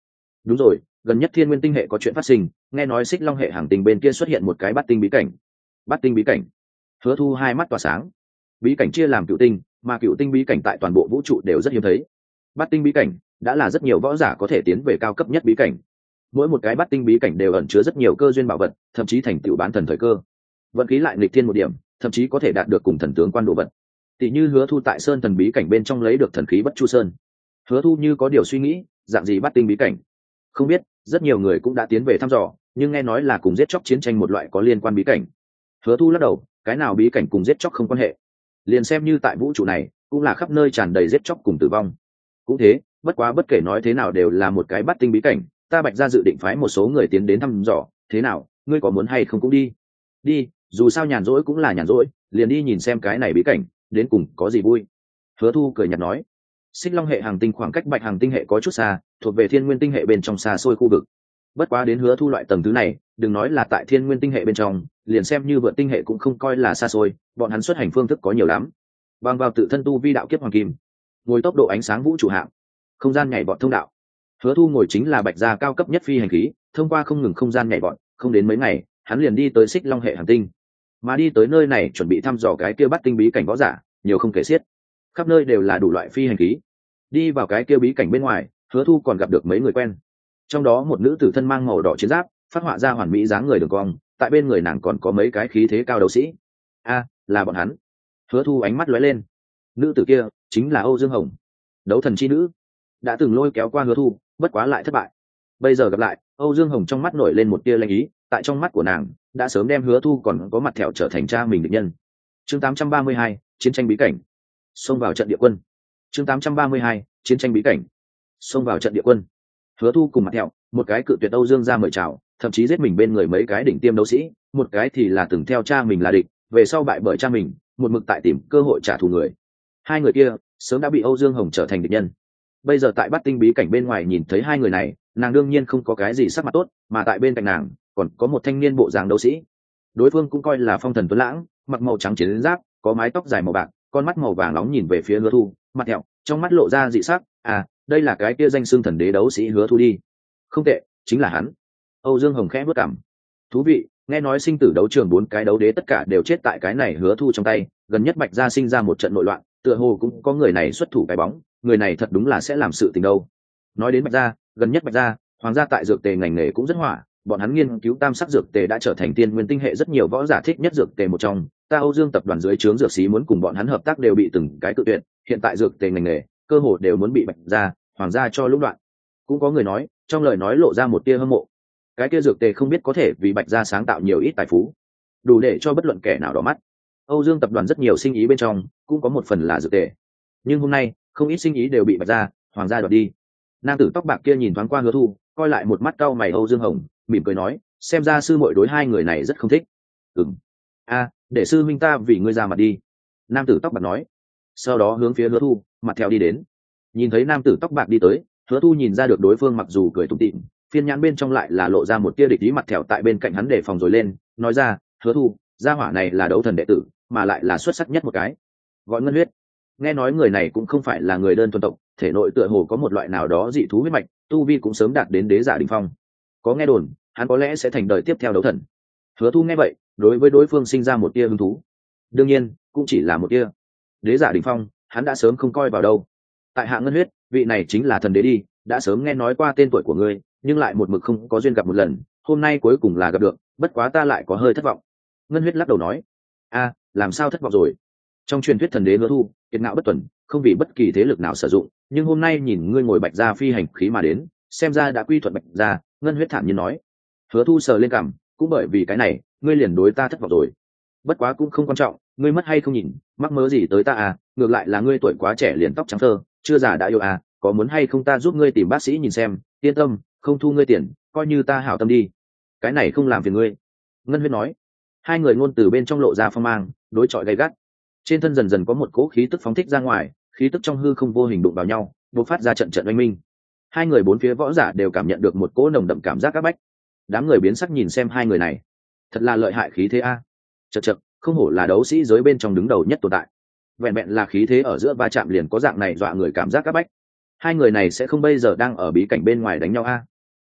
Đúng rồi, gần nhất thiên nguyên tinh hệ có chuyện phát sinh, nghe nói xích long hệ hàng tinh bên kia xuất hiện một cái bát tinh bí cảnh. Bát tinh bí cảnh? Hứa Thu hai mắt tỏa sáng. Bí cảnh chia làm cựu tinh, mà cựu tinh bí cảnh tại toàn bộ vũ trụ đều rất hiếm thấy. Bát tinh bí cảnh đã là rất nhiều võ giả có thể tiến về cao cấp nhất bí cảnh. Mỗi một cái bát tinh bí cảnh đều ẩn chứa rất nhiều cơ duyên bảo vật, thậm chí thành tựu bán thần thời cơ. Vận khí lại nghịch thiên một điểm, thậm chí có thể đạt được cùng thần tướng quan đồ vật. Tỷ như Hứa Thu tại Sơn Thần bí cảnh bên trong lấy được thần khí Bất Chu Sơn. Hứa Thu như có điều suy nghĩ, dạng gì bát tinh bí cảnh? Không biết, rất nhiều người cũng đã tiến về thăm dò, nhưng nghe nói là cùng giết chóc chiến tranh một loại có liên quan bí cảnh. Hứa Thu lắc đầu, cái nào bí cảnh cùng giết chóc không quan hệ. Liền xem như tại vũ trụ này, cũng là khắp nơi tràn đầy giết chóc cùng tử vong. Cũng thế, bất quá bất kể nói thế nào đều là một cái bát tinh bí cảnh, ta Bạch gia dự định phái một số người tiến đến thăm dò, thế nào, ngươi có muốn hay không cũng đi. Đi, dù sao nhàn rỗi cũng là nhàn rỗi, liền đi nhìn xem cái này bí cảnh, đến cùng có gì vui. Hứa Thu cười nhạt nói. Xích Long hệ hàng tinh khoảng cách Bạch hàng tinh hệ có chút xa, thuộc về Thiên Nguyên tinh hệ bên trong xa xôi khu vực. Bất quá đến Hứa Thu loại tầng thứ này, đừng nói là tại Thiên Nguyên tinh hệ bên trong, liền xem như vượt tinh hệ cũng không coi là xa xôi, bọn hắn xuất hành phương thức có nhiều lắm. Bằng vào tự thân tu vi đạo kiếp hoàng kim, ngồi tốc độ ánh sáng vũ trụ hạng, không gian nhảy vọt thông đạo. Hứa Thu ngồi chính là Bạch gia cao cấp nhất phi hành khí, thông qua không ngừng không gian nhảy vọt, không đến mấy ngày, hắn liền đi tới Xích Long hệ hành tinh. Mà đi tới nơi này chuẩn bị thăm dò cái kia bắt tinh bí cảnh võ giả, nhiều không kể xiết. Khắp nơi đều là đủ loại phi hành khí. Đi vào cái kia bí cảnh bên ngoài, Hứa Thu còn gặp được mấy người quen. Trong đó một nữ tử thân mang màu đỏ chiến giáp, phát họa ra hoàn mỹ dáng người đường cong, tại bên người nàng còn có mấy cái khí thế cao đấu sĩ. A, là bọn hắn. Hứa Thu ánh mắt lóe lên. Nữ tử kia chính là Âu Dương Hồng, đấu thần chi nữ, đã từng lôi kéo qua Hứa Thu, bất quá lại thất bại. Bây giờ gặp lại, Âu Dương Hồng trong mắt nổi lên một tia lanh ý, tại trong mắt của nàng đã sớm đem Hứa Thu còn có mặt thẹo trở thành cha mình địch nhân. Chương tám trăm ba mươi hai, chiến tranh bí cảnh. Xông vào trận địa quân. Chương tám trăm ba mươi hai, chiến tranh bí cảnh. Xông vào trận địa quân. Hứa Thu cùng mặt thẹo, một cái cự tuyệt Âu Dương ra mời chào, thậm chí giết mình bên người mấy cái đỉnh tiêm đấu sĩ, một cái thì là từng theo cha mình là địch, về sau bại bởi cha mình, một mực tại tìm cơ hội trả thù người. Hai người kia sớm đã bị Âu Dương Hồng trở thành địch nhân. Bây giờ tại Bát Tinh bí cảnh bên ngoài nhìn thấy hai người này, nàng đương nhiên không có cái gì sắc mặt tốt, mà tại bên cạnh nàng còn có một thanh niên bộ dạng đấu sĩ. Đối phương cũng coi là phong thần tuấn lãng, mặc màu trắng chiến giáp, có mái tóc dài màu bạc, con mắt màu vàng nóng nhìn về phía Hứa Thu, mặt thẹo, trong mắt lộ ra dị sắc. À, đây là cái kia danh xưng thần đế đấu sĩ Hứa Thu đi. Không tệ, chính là hắn. Âu Dương Hồng khẽ bước cằm. Thú vị, nghe nói sinh tử đấu trường bốn cái đấu đế tất cả đều chết tại cái này Hứa Thu trong tay, gần nhất Bạch gia sinh ra một trận nội loạn, tựa hồ cũng có người này xuất thủ cái bóng, người này thật đúng là sẽ làm sự tình đâu. Nói đến Bạch gia, gần nhất Bạch gia, hoàng gia tại dược tề ngành nghề cũng rất hỏa, bọn hắn nghiên cứu tam sắc dược tề đã trở thành tiên nguyên tinh hệ rất nhiều võ giả thích nhất dược tề một trong. Ta Âu Dương tập đoàn dưới trướng dược sĩ muốn cùng bọn hắn hợp tác đều bị từng cái cự tuyệt, hiện tại dược tề ngành nghề cơ hồ đều muốn bị Bạch gia, hoàng gia cho lũng đoạn. Cũng có người nói, trong lời nói lộ ra một tia hâm mộ. Cái kia dược tề không biết có thể vì Bạch gia sáng tạo nhiều ít tài phú, đủ để cho bất luận kẻ nào đỏ mắt. Âu Dương tập đoàn rất nhiều sinh ý bên trong cũng có một phần là dược tề, nhưng hôm nay không ít sinh ý đều bị Bạch gia, hoàng gia đoạt đi. Nam tử tóc bạc kia nhìn thoáng qua Hứa Thu, coi lại một mắt cau mày Âu Dương Hồng, mỉm cười nói, xem ra sư muội đối hai người này rất không thích. Ừm. A, để sư minh ta vì ngươi ra mặt đi. Nam tử tóc bạc nói. Sau đó hướng phía Hứa Thu, mặt theo đi đến. Nhìn thấy nam tử tóc bạc đi tới, Hứa Thu nhìn ra được đối phương mặc dù cười tủm tỉm, phiên nhãn bên trong lại là lộ ra một tia địch ý, mặt thẹo tại bên cạnh hắn để phòng rồi lên, nói ra, Hứa Thu, gia hỏa này là đấu thần đệ tử, mà lại là xuất sắc nhất một cái, gọi Ngân Huyết. Nghe nói người này cũng không phải là người đơn thuần tộc, thể nội tựa hồ có một loại nào đó dị thú huyết mạch, tu vi cũng sớm đạt đến đế giả đỉnh phong. Có nghe đồn, hắn có lẽ sẽ thành đời tiếp theo đấu thần. Hứa Thu nghe vậy, đối với đối phương sinh ra một tia hứng thú. Đương nhiên, cũng chỉ là một tia. Đế giả đỉnh phong, hắn đã sớm không coi vào đâu. Tại Hạ Ngân Huyết, vị này chính là thần đế đi, đã sớm nghe nói qua tên tuổi của ngươi, nhưng lại một mực không có duyên gặp một lần, hôm nay cuối cùng là gặp được, bất quá ta lại có hơi thất vọng. Ngân Huyết lắc đầu nói, a, làm sao thất vọng rồi? Trong truyền thuyết thần đế Hứa Thu, kiệt ngạo bất tuần, không vì bất kỳ thế lực nào sử dụng, nhưng hôm nay nhìn ngươi ngồi Bạch gia phi hành khí mà đến, xem ra đã quy thuận Bạch gia. Ngân Huyết thản nhiên nói. Hứa Thu sờ lên cằm, cũng bởi vì cái này, ngươi liền đối ta thất vọng rồi. Bất quá cũng không quan trọng, ngươi mất hay không nhìn, mắc mớ gì tới ta à, ngược lại là ngươi tuổi quá trẻ liền tóc trắng thơ, chưa già đã yêu à, có muốn hay không ta giúp ngươi tìm bác sĩ nhìn xem, yên tâm, không thu ngươi tiền, coi như ta hảo tâm đi. Cái này không làm phiền ngươi. Ngân Huyết nói. Hai người ngôn từ bên trong lộ ra phong mang, đối chọi gay gắt. Trên thân dần dần có một cỗ khí tức phóng thích ra ngoài, khí tức trong hư không vô hình đụng vào nhau, bộc phát ra trận trận oanh minh. Hai người bốn phía võ giả đều cảm nhận được một cỗ nồng đậm cảm giác áp bách. Đám người biến sắc nhìn xem hai người này, thật là lợi hại khí thế a. Chậc chậc, không hổ là đấu sĩ giới bên trong đứng đầu nhất tồn tại. Vẹn vẹn là khí thế ở giữa va chạm liền có dạng này dọa người cảm giác áp bách. Hai người này sẽ không bây giờ đang ở bí cảnh bên ngoài đánh nhau a?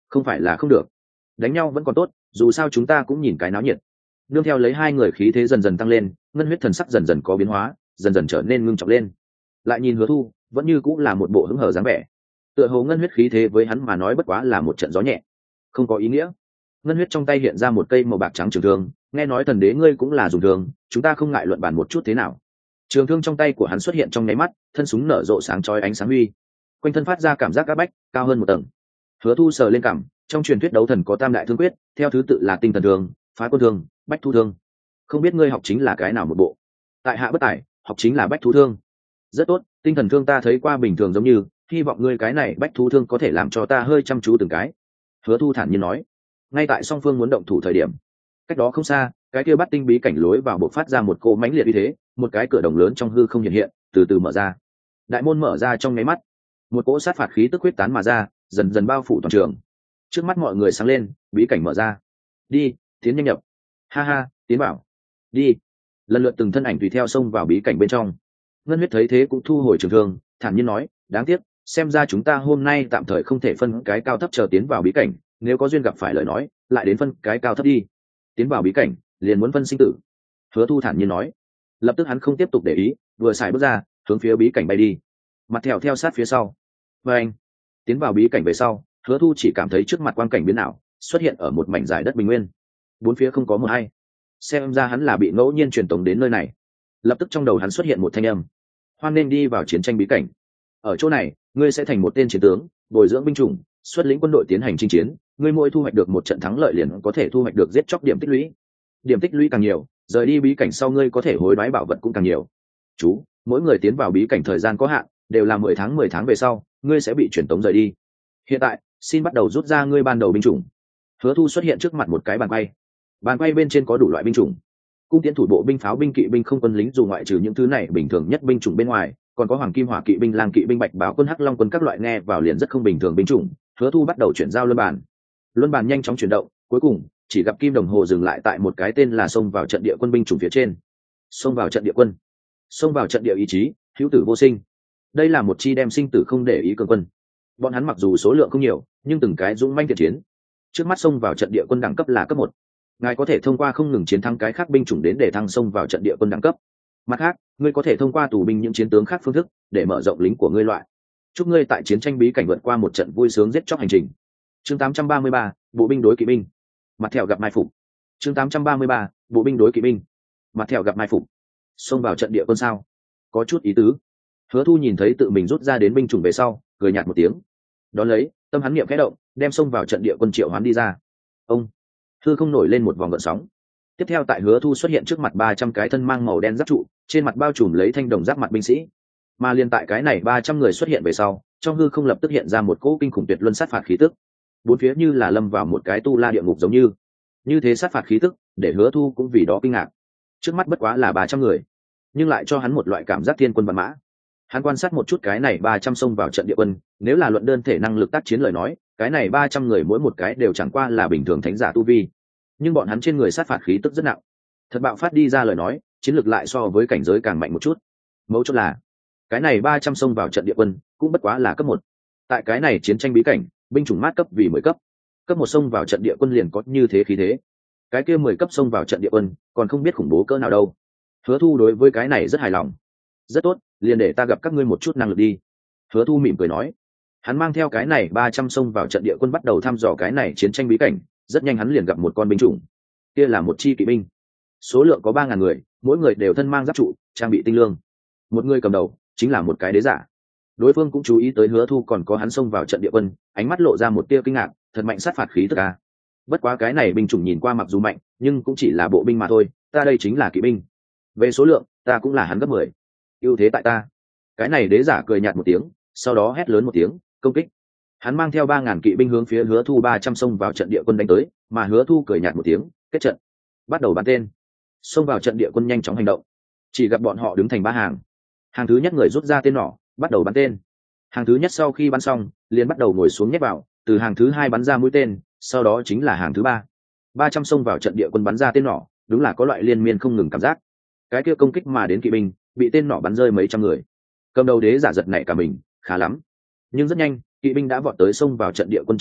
không phải là không được, đánh nhau vẫn còn tốt, dù sao chúng ta cũng nhìn cái náo nhiệt. Nương theo lấy hai người khí thế dần dần tăng lên, ngân huyết thần sắc dần dần có biến hóa, dần dần trở nên ngưng trọng lên. Lại nhìn hứa thu vẫn như cũng là một bộ hứng hở dáng vẻ, tựa hồ ngân huyết khí thế với hắn mà nói bất quá là một trận gió nhẹ, không có ý nghĩa. Ngân huyết trong tay hiện ra một cây màu bạc trắng trường thương, nghe nói thần đế ngươi cũng là dùng thương, chúng ta không ngại luận bàn một chút thế nào. Trường thương trong tay của hắn xuất hiện trong nháy mắt, thân súng nở rộ sáng chói ánh sáng huy, quanh thân phát ra cảm giác áp bách cao hơn một tầng. Hứa thu sờ lên cằm, trong truyền thuyết đấu thần có tam đại thương quyết, theo thứ tự là tinh thần thương, phá quân thương, bách thu thương. Không biết ngươi học chính là cái nào một bộ? Tại hạ bất tài, học chính là bách thu thương. Rất tốt, tinh thần thương ta thấy qua bình thường giống như, hy vọng ngươi cái này bách thu thương có thể làm cho ta hơi chăm chú từng cái. Hứa thu thản nhiên nói. Ngay tại song phương muốn động thủ thời điểm, cách đó không xa, cái kia bắt tinh bí cảnh lối vào bộc phát ra một cỗ mãnh liệt uy thế, một cái cửa đồng lớn trong hư không hiện hiện, từ từ mở ra. Đại môn mở ra trong nháy mắt, một cỗ sát phạt khí tức huyết tán mà ra, dần dần bao phủ toàn trường. Trước mắt mọi người sáng lên, bí cảnh mở ra. Đi, tiến nhanh nhập. Ha ha, tiến bảo. Đi. Lần lượt từng thân ảnh tùy theo xông vào bí cảnh bên trong. Ngân huyết thấy thế cũng thu hồi trường thương, thản nhiên nói, đáng tiếc, xem ra chúng ta hôm nay tạm thời không thể phân cái cao thấp chờ tiến vào bí cảnh, nếu có duyên gặp phải lời nói, lại đến phân cái cao thấp đi. Tiến vào bí cảnh, liền muốn phân sinh tử. Hứa thu thản nhiên nói. Lập tức hắn không tiếp tục để ý, vừa xài bước ra, hướng phía bí cảnh bay đi. Mặt thèo theo sát phía sau. Và anh, tiến vào bí cảnh về sau, Hứa thu chỉ cảm thấy trước mặt quang cảnh biến ảo, xuất hiện ở một mảnh dài đất bình nguyên. Bốn phía không có một ai, xem ra hắn là bị ngẫu nhiên truyền tống đến nơi này. Lập tức trong đầu hắn xuất hiện một thanh âm, hoan nên đi vào chiến tranh bí cảnh. Ở chỗ này, ngươi sẽ thành một tên chiến tướng, bồi dưỡng binh chủng, xuất lĩnh quân đội tiến hành chinh chiến. Ngươi mỗi thu hoạch được một trận thắng lợi liền có thể thu hoạch được giết chóc điểm tích lũy. Điểm tích lũy càng nhiều, rời đi bí cảnh sau ngươi có thể hối đoái bảo vật cũng càng nhiều. Chú, mỗi người tiến vào bí cảnh thời gian có hạn, đều là mười tháng mười tháng về sau, ngươi sẽ bị truyền tống rời đi. Hiện tại, xin bắt đầu rút ra ngươi ban đầu binh chủng. Hứa thu xuất hiện trước mặt một cái bàn quay. Bàn quay bên trên có đủ loại binh chủng, cung tiễn thủ bộ binh, pháo binh, kỵ binh, không quân lính dù ngoại trừ những thứ này bình thường nhất binh chủng bên ngoài, còn có hoàng kim hỏa kỵ binh, lang kỵ binh, bạch báo quân, hắc long quân các loại nghe vào liền rất không bình thường binh chủng. Hứa thu bắt đầu chuyển giao luân bàn. Luân bàn nhanh chóng chuyển động, cuối cùng chỉ gặp kim đồng hồ dừng lại tại một cái tên là xông vào trận địa quân binh chủng phía trên. Xông vào trận địa quân, xông vào trận địa ý chí, hữu tử vô sinh. Đây là một chi đem sinh tử không để ý cường quân. Bọn hắn mặc dù số lượng không nhiều, nhưng từng cái dũng manh thiện chiến. Trước mắt xông vào trận địa quân đẳng cấp là cấp một. Ngài có thể thông qua không ngừng chiến thắng cái khác binh chủng đến để thăng xông vào trận địa quân đẳng cấp. Mặt khác, ngươi có thể thông qua tù binh những chiến tướng khác phương thức để mở rộng lính của ngươi loại. Chúc ngươi tại chiến tranh bí cảnh vượt qua một trận vui sướng giết chóc hành trình. Chương tám trăm ba mươi ba, bộ binh đối kỵ binh. Mặt thẹo gặp mai phục. Chương tám trăm ba mươi ba, bộ binh đối kỵ binh. Mặt thẹo gặp mai phục. Xông vào trận địa quân sao? Có chút ý tứ. Hứa thu nhìn thấy tự mình rút ra đến binh chủng về sau, cười nhạt một tiếng. Đón lấy, tâm hắn niệm khẽ động, đem xông vào trận địa quân triệu hoán đi ra. Ông hư không nổi lên một vòng gợn sóng. Tiếp theo tại Hứa thu xuất hiện trước mặt ba trăm cái thân mang màu đen giáp trụ, trên mặt bao trùm lấy thanh đồng giáp mặt binh sĩ. Mà liên tại cái này ba trăm người xuất hiện về sau, trong hư không lập tức hiện ra một cỗ kinh khủng tuyệt luân sát phạt khí tức. Bốn phía như là lâm vào một cái tu la địa ngục giống như. Như thế sát phạt khí tức, để Hứa thu cũng vì đó kinh ngạc. Trước mắt bất quá là ba trăm người, nhưng lại cho hắn một loại cảm giác thiên quân vạn mã. Hắn quan sát một chút cái này ba trăm xông vào trận địa quân, nếu là luận đơn thể năng lực tác chiến lời nói, cái này ba trăm người mỗi một cái đều chẳng qua là bình thường thánh giả tu vi, nhưng bọn hắn trên người sát phạt khí tức rất nặng. Thật bạo phát đi ra lời nói, chiến lược lại so với cảnh giới càng mạnh một chút. Mấu chốt là, cái này ba trăm xông vào trận địa quân cũng bất quá là cấp một. Tại cái này chiến tranh bí cảnh, binh chủng mát cấp vì mười cấp. Cấp một xông vào trận địa quân liền có như thế khí thế. Cái kia mười cấp xông vào trận địa quân, còn không biết khủng bố cỡ nào đâu. Hứa thu đối với cái này rất hài lòng. Rất tốt, liền để ta gặp các ngươi một chút năng lực đi. Hứa thu mỉm cười nói. Hắn mang theo cái này ba trăm xông vào trận địa quân bắt đầu thăm dò cái này chiến tranh bí cảnh. Rất nhanh hắn liền gặp một con binh chủng. Kia là một chi kỵ binh, số lượng có ba ngàn người, mỗi người đều thân mang giáp trụ, trang bị tinh lương. Một người cầm đầu chính là một cái đế giả. Đối phương cũng chú ý tới Hứa thu còn có hắn xông vào trận địa quân, ánh mắt lộ ra một tia kinh ngạc, thật mạnh sát phạt khí tức a. Bất quá cái này binh chủng nhìn qua mặc dù mạnh, nhưng cũng chỉ là bộ binh mà thôi, ta đây chính là kỵ binh. Về số lượng, ta cũng là hắn gấp mười. Ưu thế tại ta. Cái này đế giả cười nhạt một tiếng, sau đó hét lớn một tiếng, công kích. Hắn mang theo ba ngàn kỵ binh hướng phía Hứa thu ba trăm xông vào trận địa quân đánh tới, mà Hứa thu cười nhạt một tiếng, kết trận. Bắt đầu bắn tên. Xông vào trận địa quân nhanh chóng hành động. Chỉ gặp bọn họ đứng thành ba hàng. Hàng thứ nhất người rút ra tên nỏ, bắt đầu bắn tên. Hàng thứ nhất sau khi bắn xong, liền bắt đầu ngồi xuống nhét vào, từ hàng thứ hai bắn ra mũi tên, sau đó chính là hàng thứ ba. ba trăm xông vào trận địa quân bắn ra tên nỏ, đúng là có loại liên miên không ngừng cảm giác. Cái kia công kích mà đến kỵ binh, bị tên nỏ bắn rơi mấy trăm người. Cầm đầu đế giả giật nảy cả mình, khá lắm. Nhưng rất nhanh, kỵ binh đã vọt tới xông vào trận địa quân trước mặt,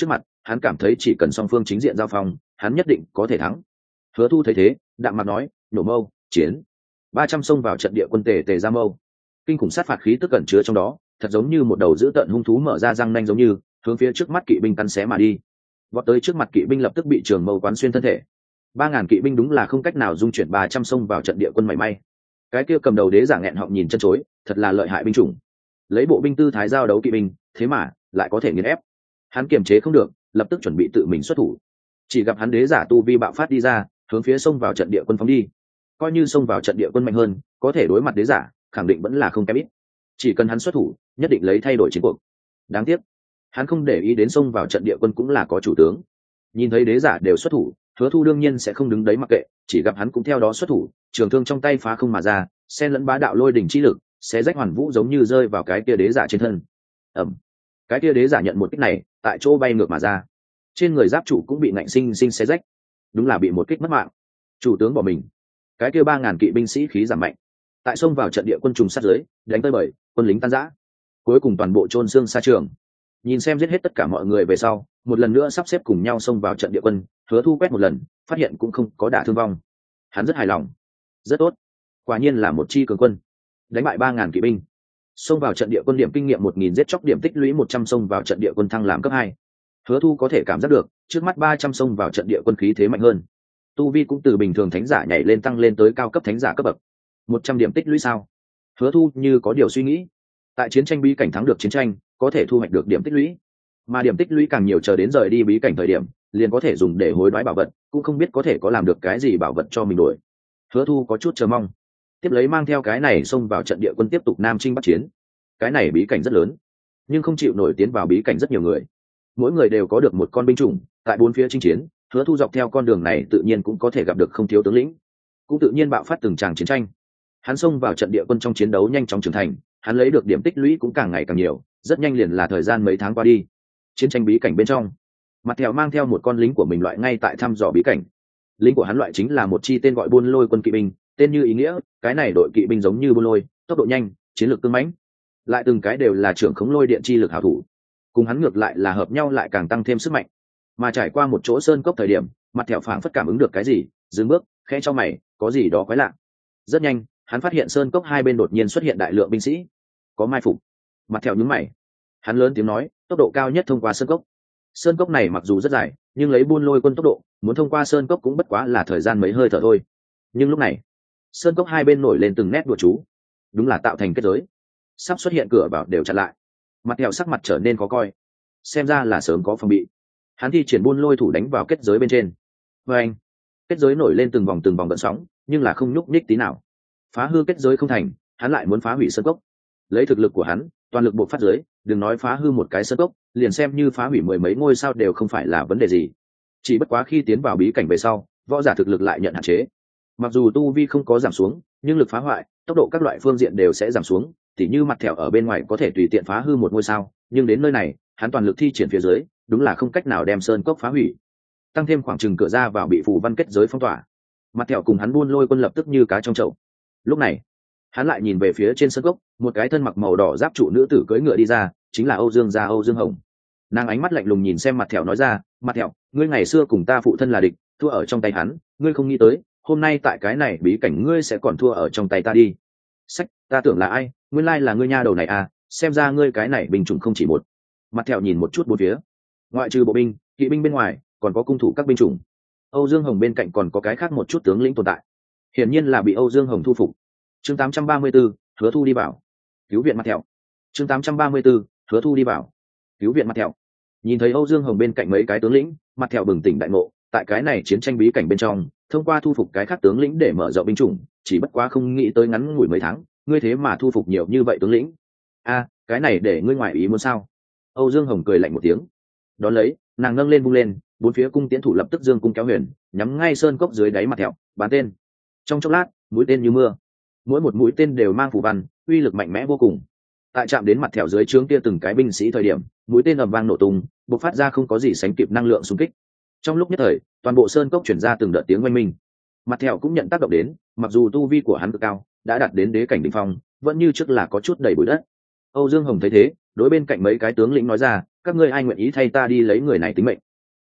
hắn cảm thấy chỉ cần song phương chính diện giao phong hắn nhất định có thể thắng. Hứa Thu thấy thế đạm mặt nói, nổ mâu chiến. Ba trăm xông vào trận địa quân tề tề ra mâu, kinh khủng sát phạt khí tức cẩn chứa trong đó, thật giống như một đầu dữ tợn hung thú mở ra răng nanh, giống như hướng phía trước mắt kỵ binh cắn xé mà đi. Vọt tới trước mặt kỵ binh lập tức bị trường mâu quán xuyên thân thể. Ba ngàn kỵ binh đúng là không cách nào dung chuyển ba trăm xông vào trận địa quân mảy may. Cái kia cầm đầu đế giả nghẹn họng nhìn chân chối, thật là lợi hại binh chủng. Lấy bộ binh tư thái giao đấu kỵ binh, thế mà lại có thể nghiền ép. Hắn kiềm chế không được, lập tức chuẩn bị tự mình xuất thủ. Chỉ gặp hắn đế giả tu vi bạo phát đi ra, hướng phía xông vào trận địa quân phóng đi. Coi như xông vào trận địa quân mạnh hơn, có thể đối mặt đế giả, khẳng định vẫn là không kém ít. Chỉ cần hắn xuất thủ, nhất định lấy thay đổi chiến cuộc. Đáng tiếc, hắn không để ý đến xông vào trận địa quân cũng là có chủ tướng. Nhìn thấy đế giả đều xuất thủ, Hứa Thu đương nhiên sẽ không đứng đấy mặc kệ, chỉ gặp hắn cũng theo đó xuất thủ, trường thương trong tay phá không mà ra, xen lẫn bá đạo lôi đỉnh chi lực, xé rách hoàn vũ giống như rơi vào cái kia đế giả trên thân. Ầm. Cái kia đế giả nhận một kích này, tại chỗ bay ngược mà ra. Trên người giáp trụ cũng bị nạnh sinh sinh xé rách. Đúng là bị một kích mất mạng. Chủ tướng bỏ mình. Cái kia ba ngàn kỵ binh sĩ khí giảm mạnh. Tại xông vào trận địa quân trùng sát dưới, đánh tới bời, quân lính tan rã. Cuối cùng toàn bộ chôn xương xa trường. Nhìn xem giết hết tất cả mọi người về sau, một lần nữa sắp xếp cùng nhau xông vào trận địa quân, Hứa Thu quét một lần, phát hiện cũng không có đả thương vong. Hắn rất hài lòng. Rất tốt. Quả nhiên là một chi cường quân. Đánh bại ba ngàn kỵ binh. Xông vào trận địa quân điểm kinh nghiệm một nghìn, giết chóc điểm tích lũy một trăm, xông vào trận địa quân thăng làm cấp hai. Hứa Thu có thể cảm giác được, trước mắt ba trăm xông vào trận địa quân khí thế mạnh hơn. Tu vi cũng từ bình thường thánh giả nhảy lên tăng lên tới cao cấp thánh giả cấp bậc. một trăm điểm tích lũy sao? Hứa Thu như có điều suy nghĩ. Tại chiến tranh bí cảnh thắng được chiến tranh, có thể thu hoạch được điểm tích lũy. Mà điểm tích lũy càng nhiều, chờ đến rời đi bí cảnh thời điểm, liền có thể dùng để hối đoái bảo vật, cũng không biết có thể có làm được cái gì bảo vật cho mình đổi. Hứa Thu có chút chờ mong. Tiếp lấy mang theo cái này xông vào trận địa quân tiếp tục nam chinh bắc chiến. Cái này bí cảnh rất lớn, nhưng không chịu nổi tiến vào bí cảnh rất nhiều người. Mỗi người đều có được một con binh chủng, tại bốn phía chinh chiến, Hứa Thu dọc theo con đường này tự nhiên cũng có thể gặp được không thiếu tướng lĩnh, cũng tự nhiên bạo phát từng tràng chiến tranh. Hắn xông vào trận địa quân trong chiến đấu nhanh chóng trưởng thành, hắn lấy được điểm tích lũy cũng càng ngày càng nhiều, rất nhanh liền là thời gian mấy tháng qua đi. Chiến tranh bí cảnh bên trong, Mặt Thẹo mang theo một con lính của mình loại ngay tại thăm dò bí cảnh. Lính của hắn loại chính là một chi tên gọi Buôn Lôi quân kỵ binh, tên như ý nghĩa, cái này đội kỵ binh giống như buôn lôi, tốc độ nhanh, chiến lược cứng mãnh, lại từng cái đều là trưởng khống lôi điện chi lực hảo thủ. Cùng hắn ngược lại là hợp nhau lại càng tăng thêm sức mạnh. Mà trải qua một chỗ sơn cốc thời điểm, Mặt Thẹo phảng phất cảm ứng được cái gì, dừng bước, khẽ cho mày, có gì đó quái lạ. Rất nhanh, hắn phát hiện sơn cốc hai bên đột nhiên xuất hiện đại lượng binh sĩ, có mai phục. Mặt Thẹo nhướng mày, hắn lớn tiếng nói, tốc độ cao nhất thông qua sơn cốc. Sơn cốc này mặc dù rất dài, nhưng lấy Buôn Lôi quân tốc độ, muốn thông qua sơn cốc cũng bất quá là thời gian mấy hơi thở thôi. Nhưng lúc này, sơn cốc hai bên nổi lên từng nét đùa chú, đúng là tạo thành kết giới, sắp xuất hiện cửa vào đều chặn lại. Mặt Thẹo sắc mặt trở nên khó coi, xem ra là sớm có phòng bị. Hắn thi triển Buôn Lôi thủ đánh vào kết giới bên trên. Và anh, kết giới nổi lên từng vòng từng vòng gợn sóng, nhưng là không nhúc nhích tí nào. Phá hư kết giới không thành, hắn lại muốn phá hủy sơn cốc. Lấy thực lực của hắn, toàn lực buộc phát giới, đừng nói phá hư một cái sơn cốc, liền xem như phá hủy mười mấy ngôi sao đều không phải là vấn đề gì. Chỉ bất quá khi tiến vào bí cảnh về sau, võ giả thực lực lại nhận hạn chế. Mặc dù tu vi không có giảm xuống, nhưng lực phá hoại, tốc độ các loại phương diện đều sẽ giảm xuống. Tỉ như Mặt Thẹo ở bên ngoài có thể tùy tiện phá hư một ngôi sao, nhưng đến nơi này, hắn toàn lực thi triển phía dưới, đúng là không cách nào đem sơn cốc phá hủy. Tăng thêm khoảng chừng cửa ra vào bị phù văn kết giới phong tỏa. Mặt Thẹo cùng hắn Buôn Lôi quân lập tức như cá trong chậu. Lúc này, hắn lại nhìn về phía trên sơn cốc, một cái thân mặc màu đỏ giáp trụ nữ tử cưỡi ngựa đi ra, chính là Âu Dương gia Âu Dương Hồng. Nàng ánh mắt lạnh lùng nhìn xem Mặt Thẹo nói ra, Mặt Thẹo, ngươi ngày xưa cùng ta phụ thân là địch, thua ở trong tay hắn, ngươi không nghĩ tới, hôm nay tại cái này bí cảnh ngươi sẽ còn thua ở trong tay ta đi. Sách, ta tưởng là ai, nguyên lai là ngươi nha đầu này à, xem ra ngươi cái này binh chủng không chỉ một. Mặt Thẹo nhìn một chút bốn phía, ngoại trừ bộ binh, kỵ binh bên ngoài, còn có cung thủ các binh chủng. Âu Dương Hồng bên cạnh còn có cái khác một chút tướng lĩnh tồn tại, hiển nhiên là bị Âu Dương Hồng thu phục. Chương tám trăm ba mươi tư, Hứa Thu đi vào, cứu viện Mặt Thẹo. Chương tám trăm ba mươi tư, Hứa Thu đi vào, cứu viện Mặt Thẹo. Nhìn thấy Âu Dương Hồng bên cạnh mấy cái tướng lĩnh, Mặt Thẹo bừng tỉnh đại ngộ, tại cái này chiến tranh bí cảnh bên trong, thông qua thu phục cái khác tướng lĩnh để mở rộng binh chủng, chỉ bất quá không nghĩ tới ngắn ngủi mấy tháng, ngươi thế mà thu phục nhiều như vậy tướng lĩnh. A, cái này để ngươi ngoại ý muốn sao? Âu Dương Hồng cười lạnh một tiếng. Đón lấy, nàng nâng lên vung lên, bốn phía cung tiễn thủ lập tức dương cung kéo huyền, nhắm ngay sơn cốc dưới đáy Mặt Thẹo, bắn tên. Trong chốc lát, mũi tên như mưa, mỗi một mũi tên đều mang phù văn, uy lực mạnh mẽ vô cùng. Tại chạm đến Mặt Thẹo dưới trướng kia từng cái binh sĩ thời điểm, mũi tên ầm vang nổ tung, bộc phát ra không có gì sánh kịp năng lượng xung kích. Trong lúc nhất thời, toàn bộ sơn cốc chuyển ra từng đợt tiếng oanh minh. Mặt Thẹo cũng nhận tác động đến, mặc dù tu vi của hắn cực cao, đã đạt đến đế cảnh đỉnh phong, vẫn như trước là có chút đầy bụi đất. Âu Dương Hồng thấy thế, đối bên cạnh mấy cái tướng lĩnh nói ra, các ngươi ai nguyện ý thay ta đi lấy người này tính mệnh?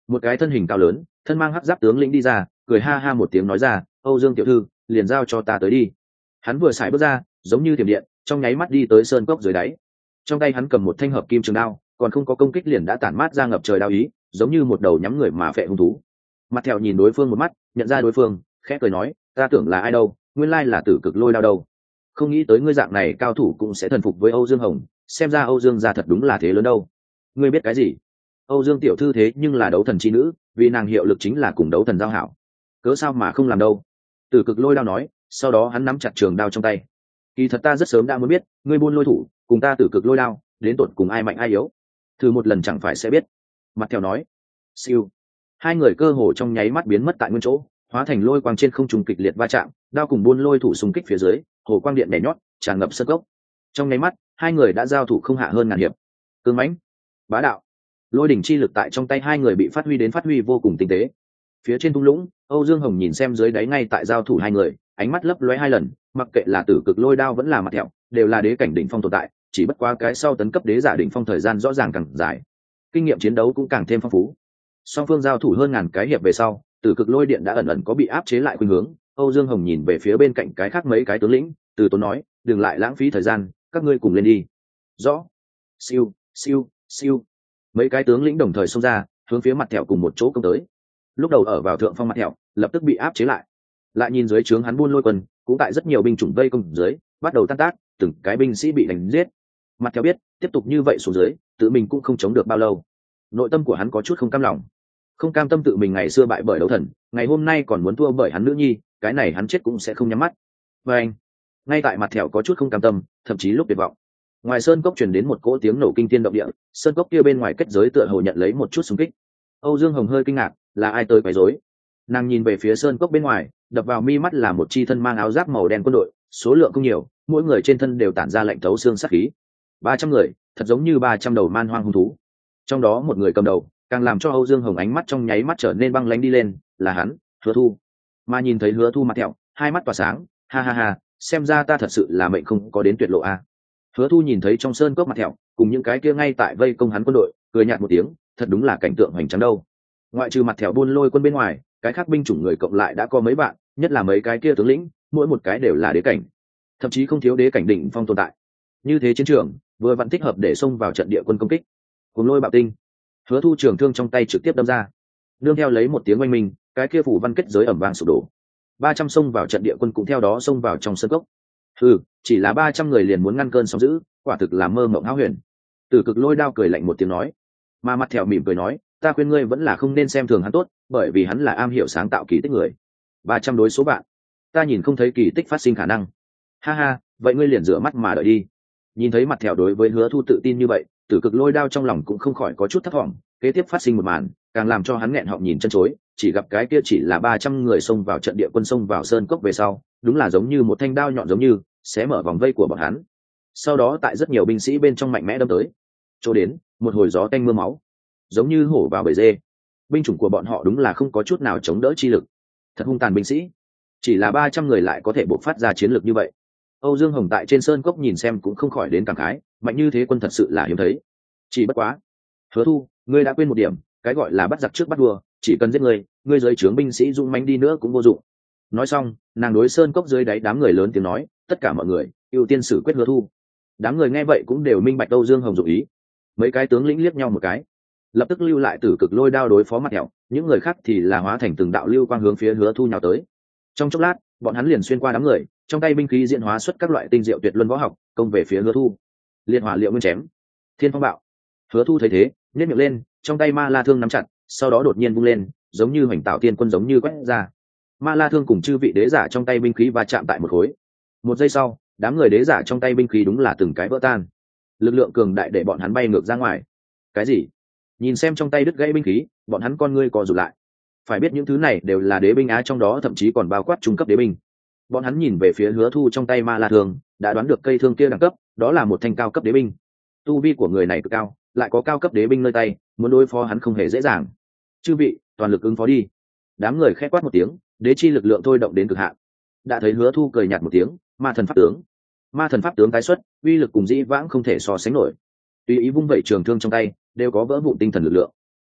một cái thân hình cao lớn thân mang hắc giáp tướng lĩnh đi ra, cười ha ha một tiếng nói ra, Âu Dương tiểu thư, liền giao cho ta tới đi. Hắn vừa xài bước ra, giống như tiềm điện, trong nháy mắt đi tới sơn cốc dưới đáy. Trong tay hắn cầm một thanh hợp kim trường đao, còn không có công kích liền đã tản mát ra ngập trời đao ý, giống như một đầu nhắm người mà phệ hung thú. Mặt Thẹo nhìn đối phương một mắt, nhận ra đối phương, khẽ cười nói, ta tưởng là ai đâu, nguyên lai là Tử Cực Lôi Đao đâu. Không nghĩ tới ngươi dạng này cao thủ cũng sẽ thần phục với Âu Dương Hồng, xem ra Âu Dương gia thật đúng là thế lớn đâu. Ngươi biết cái gì? Âu Dương tiểu thư thế nhưng là đấu thần chi nữ, vì nàng hiệu lực chính là cùng đấu thần giao hảo, cớ sao mà không làm đâu. Tử Cực Lôi Đao nói, sau đó hắn nắm chặt trường đao trong tay. Kỳ thật ta rất sớm đã muốn biết, ngươi buôn lôi thủ, cùng ta Tử Cực Lôi Đao, đến tột cùng ai mạnh ai yếu. Thử một lần chẳng phải sẽ biết. Mặt Thẹo nói. Siêu. Hai người cơ hồ trong nháy mắt biến mất tại nguyên chỗ, hóa thành lôi quang trên không trung kịch liệt va chạm, đao cùng buôn lôi thủ xung kích phía dưới, hồ quang điện nhảy nhót, tràn ngập sân gốc. Trong nháy mắt, hai người đã giao thủ không hạ hơn ngàn hiệp. Cương mãnh, bá đạo, lôi đỉnh chi lực tại trong tay hai người bị phát huy đến phát huy vô cùng tinh tế. Phía trên thung lũng, Âu Dương Hồng nhìn xem dưới đáy ngay tại giao thủ hai người, ánh mắt lấp lóe hai lần, mặc kệ là Tử Cực Lôi Đao vẫn là Mặt Thẹo, đều là đế cảnh đỉnh phong tồn tại, chỉ bất quá cái sau tấn cấp đế giả đỉnh phong thời gian rõ ràng càng dài, kinh nghiệm chiến đấu cũng càng thêm phong phú. Song phương giao thủ hơn ngàn cái hiệp về sau, Tử Cực Lôi Điện đã ẩn ẩn có bị áp chế lại khuynh hướng. Âu Dương Hồng nhìn về phía bên cạnh cái khác mấy cái tướng lĩnh, từ tốn nói, đừng lại lãng phí thời gian, các ngươi cùng lên đi. Rõ. Siêu, siêu, siêu. Mấy cái tướng lĩnh đồng thời xông ra, hướng phía Mặt Thẹo cùng một chỗ công tới. Lúc đầu ở vào thượng phong Mặt Thẹo, lập tức bị áp chế lại. Lại nhìn dưới trướng hắn buôn lôi quân, cũng tại rất nhiều binh chủng vây công dưới, bắt đầu tan tác, từng cái binh sĩ bị đánh giết. Mặt Thẹo biết, tiếp tục như vậy xuống dưới, tự mình cũng không chống được bao lâu. Nội tâm của hắn có chút không cam lòng, không cam tâm tự mình ngày xưa bại bởi đấu thần, ngày hôm nay còn muốn thua bởi hắn nữ nhi, cái này hắn chết cũng sẽ không nhắm mắt. Và anh, ngay tại Mặt Thẹo có chút không cam tâm, thậm chí lúc tuyệt vọng, ngoài sơn cốc truyền đến một cỗ tiếng nổ kinh thiên động địa, sơn cốc kia bên ngoài kết giới tựa hồ nhận lấy một chút xung kích. Âu Dương Hồng hơi kinh ngạc, là ai tới quấy rối? Nàng nhìn về phía sơn cốc bên ngoài, đập vào mi mắt là một chi thân mang áo giáp màu đen quân đội, số lượng không nhiều, mỗi người trên thân đều tản ra lạnh thấu xương sát khí. Ba trăm người, thật giống như ba trăm đầu man hoang hung thú. Trong đó một người cầm đầu, càng làm cho Âu Dương Hồng ánh mắt trong nháy mắt trở nên băng lãnh đi lên, là hắn, Hứa Thu. Mà nhìn thấy Hứa Thu Mặt Thẹo, hai mắt tỏa sáng, ha ha ha, xem ra ta thật sự là mệnh không có đến tuyệt lộ a. À. Hứa Thu nhìn thấy trong sơn cốc Mặt Thẹo, cùng những cái kia ngay tại vây công hắn quân đội, cười nhạt một tiếng, thật đúng là cảnh tượng hoành tráng đâu. Ngoại trừ Mặt Thẹo buôn lôi quân bên ngoài, cái khác binh chủng người cộng lại đã có mấy bạn, nhất là mấy cái kia tướng lĩnh, mỗi một cái đều là đế cảnh, thậm chí không thiếu đế cảnh đỉnh phong tồn tại. Như thế chiến trường, vừa vặn thích hợp để xông vào trận địa quân công kích. Cùng lôi bạo tinh, Hứa Thu trường thương trong tay trực tiếp đâm ra, nương theo lấy một tiếng oanh minh, cái kia phủ văn kết giới ẩm vang sụp đổ. Ba trăm xông vào trận địa quân cũng theo đó xông vào trong sân cốc. Ừ, chỉ là ba trăm người liền muốn ngăn cơn sóng dữ, quả thực là mơ mộng hão huyền. Tử Cực Lôi Đao cười lạnh một tiếng nói, mà Mặt Thẹo mỉm cười nói, ta khuyên ngươi vẫn là không nên xem thường hắn tốt, bởi vì hắn là am hiểu sáng tạo kỳ tích người. Ba trăm đối số bạn, ta nhìn không thấy kỳ tích phát sinh khả năng. Ha ha, vậy ngươi liền rửa mắt mà đợi đi. Nhìn thấy Mặt Thẹo đối với Hứa Thu tự tin như vậy, Tử Cực Lôi Đao trong lòng cũng không khỏi có chút thất vọng. Kế tiếp phát sinh một màn, càng làm cho hắn nghẹn họng nhìn chân chối, chỉ gặp cái kia chỉ là ba trăm người xông vào trận địa quân, xông vào sơn cốc về sau, đúng là giống như một thanh đao nhọn giống như xé mở vòng vây của bọn hắn. Sau đó tại rất nhiều binh sĩ bên trong mạnh mẽ đâm tới. Chỗ đến, một hồi gió tanh mưa máu, giống như hổ vào bầy dê. Binh chủng của bọn họ đúng là không có chút nào chống đỡ chi lực. Thật hung tàn binh sĩ, chỉ là ba trăm người lại có thể bộc phát ra chiến lược như vậy. Âu Dương Hồng tại trên sơn cốc nhìn xem cũng không khỏi đến cảm khái, mạnh như thế quân thật sự là hiếm thấy. Chỉ bất quá, Hứa Thu, ngươi đã quên một điểm, cái gọi là bắt giặc trước bắt vua, chỉ cần giết người, ngươi dưới trướng binh sĩ dũng mãnh đi nữa cũng vô dụng. Nói xong, nàng đối sơn cốc dưới đáy đám người lớn tiếng nói, tất cả mọi người ưu tiên xử quyết Hứa Thu. Đám người nghe vậy cũng đều minh bạch Âu Dương Hồng dụng ý. Mấy cái tướng lĩnh liếc nhau một cái, lập tức lưu lại Tử Cực Lôi Đao đối phó Mặt Thẹo, những người khác thì là hóa thành từng đạo lưu quang hướng phía Hứa Thu nhào tới. Trong chốc lát, bọn hắn liền xuyên qua đám người, trong tay binh khí diễn hóa xuất các loại tinh diệu tuyệt luân võ học, công về phía Hứa Thu. Liệt hỏa liệu nguyên chém, thiên phong bạo. Hứa Thu thấy thế, nhếch miệng lên, trong tay ma la thương nắm chặt, sau đó đột nhiên vung lên, giống như hoành tạo tiên quân giống như quét ra. Ma la thương cùng chư vị đế giả trong tay binh khí va chạm tại một khối. Một giây sau, đám người đế giả trong tay binh khí đúng là từng cái vỡ tan. Lực lượng cường đại để bọn hắn bay ngược ra ngoài. Cái gì? Nhìn xem trong tay đứt gãy binh khí, bọn hắn con ngươi co rụt lại. Phải biết những thứ này đều là đế binh á, trong đó thậm chí còn bao quát trung cấp đế binh. Bọn hắn nhìn về phía Hứa Thu trong tay ma la thương, đã đoán được cây thương kia đẳng cấp, đó là một thanh cao cấp đế binh. Tu vi của người này cực cao, lại có cao cấp đế binh nơi tay, muốn đối phó hắn không hề dễ dàng. Chư vị, toàn lực ứng phó đi. Đám người khẽ quát một tiếng, đế chi lực lượng thôi động đến cực hạn. Đã thấy Hứa Thu cười nhạt một tiếng, ma thần pháp tướng. Ma thần pháp tướng tái xuất, uy lực cùng dĩ vãng không thể so sánh nổi. Tùy ý vung vẩy trường thương trong tay, đều có vỡ vụn tinh thần lực lượng.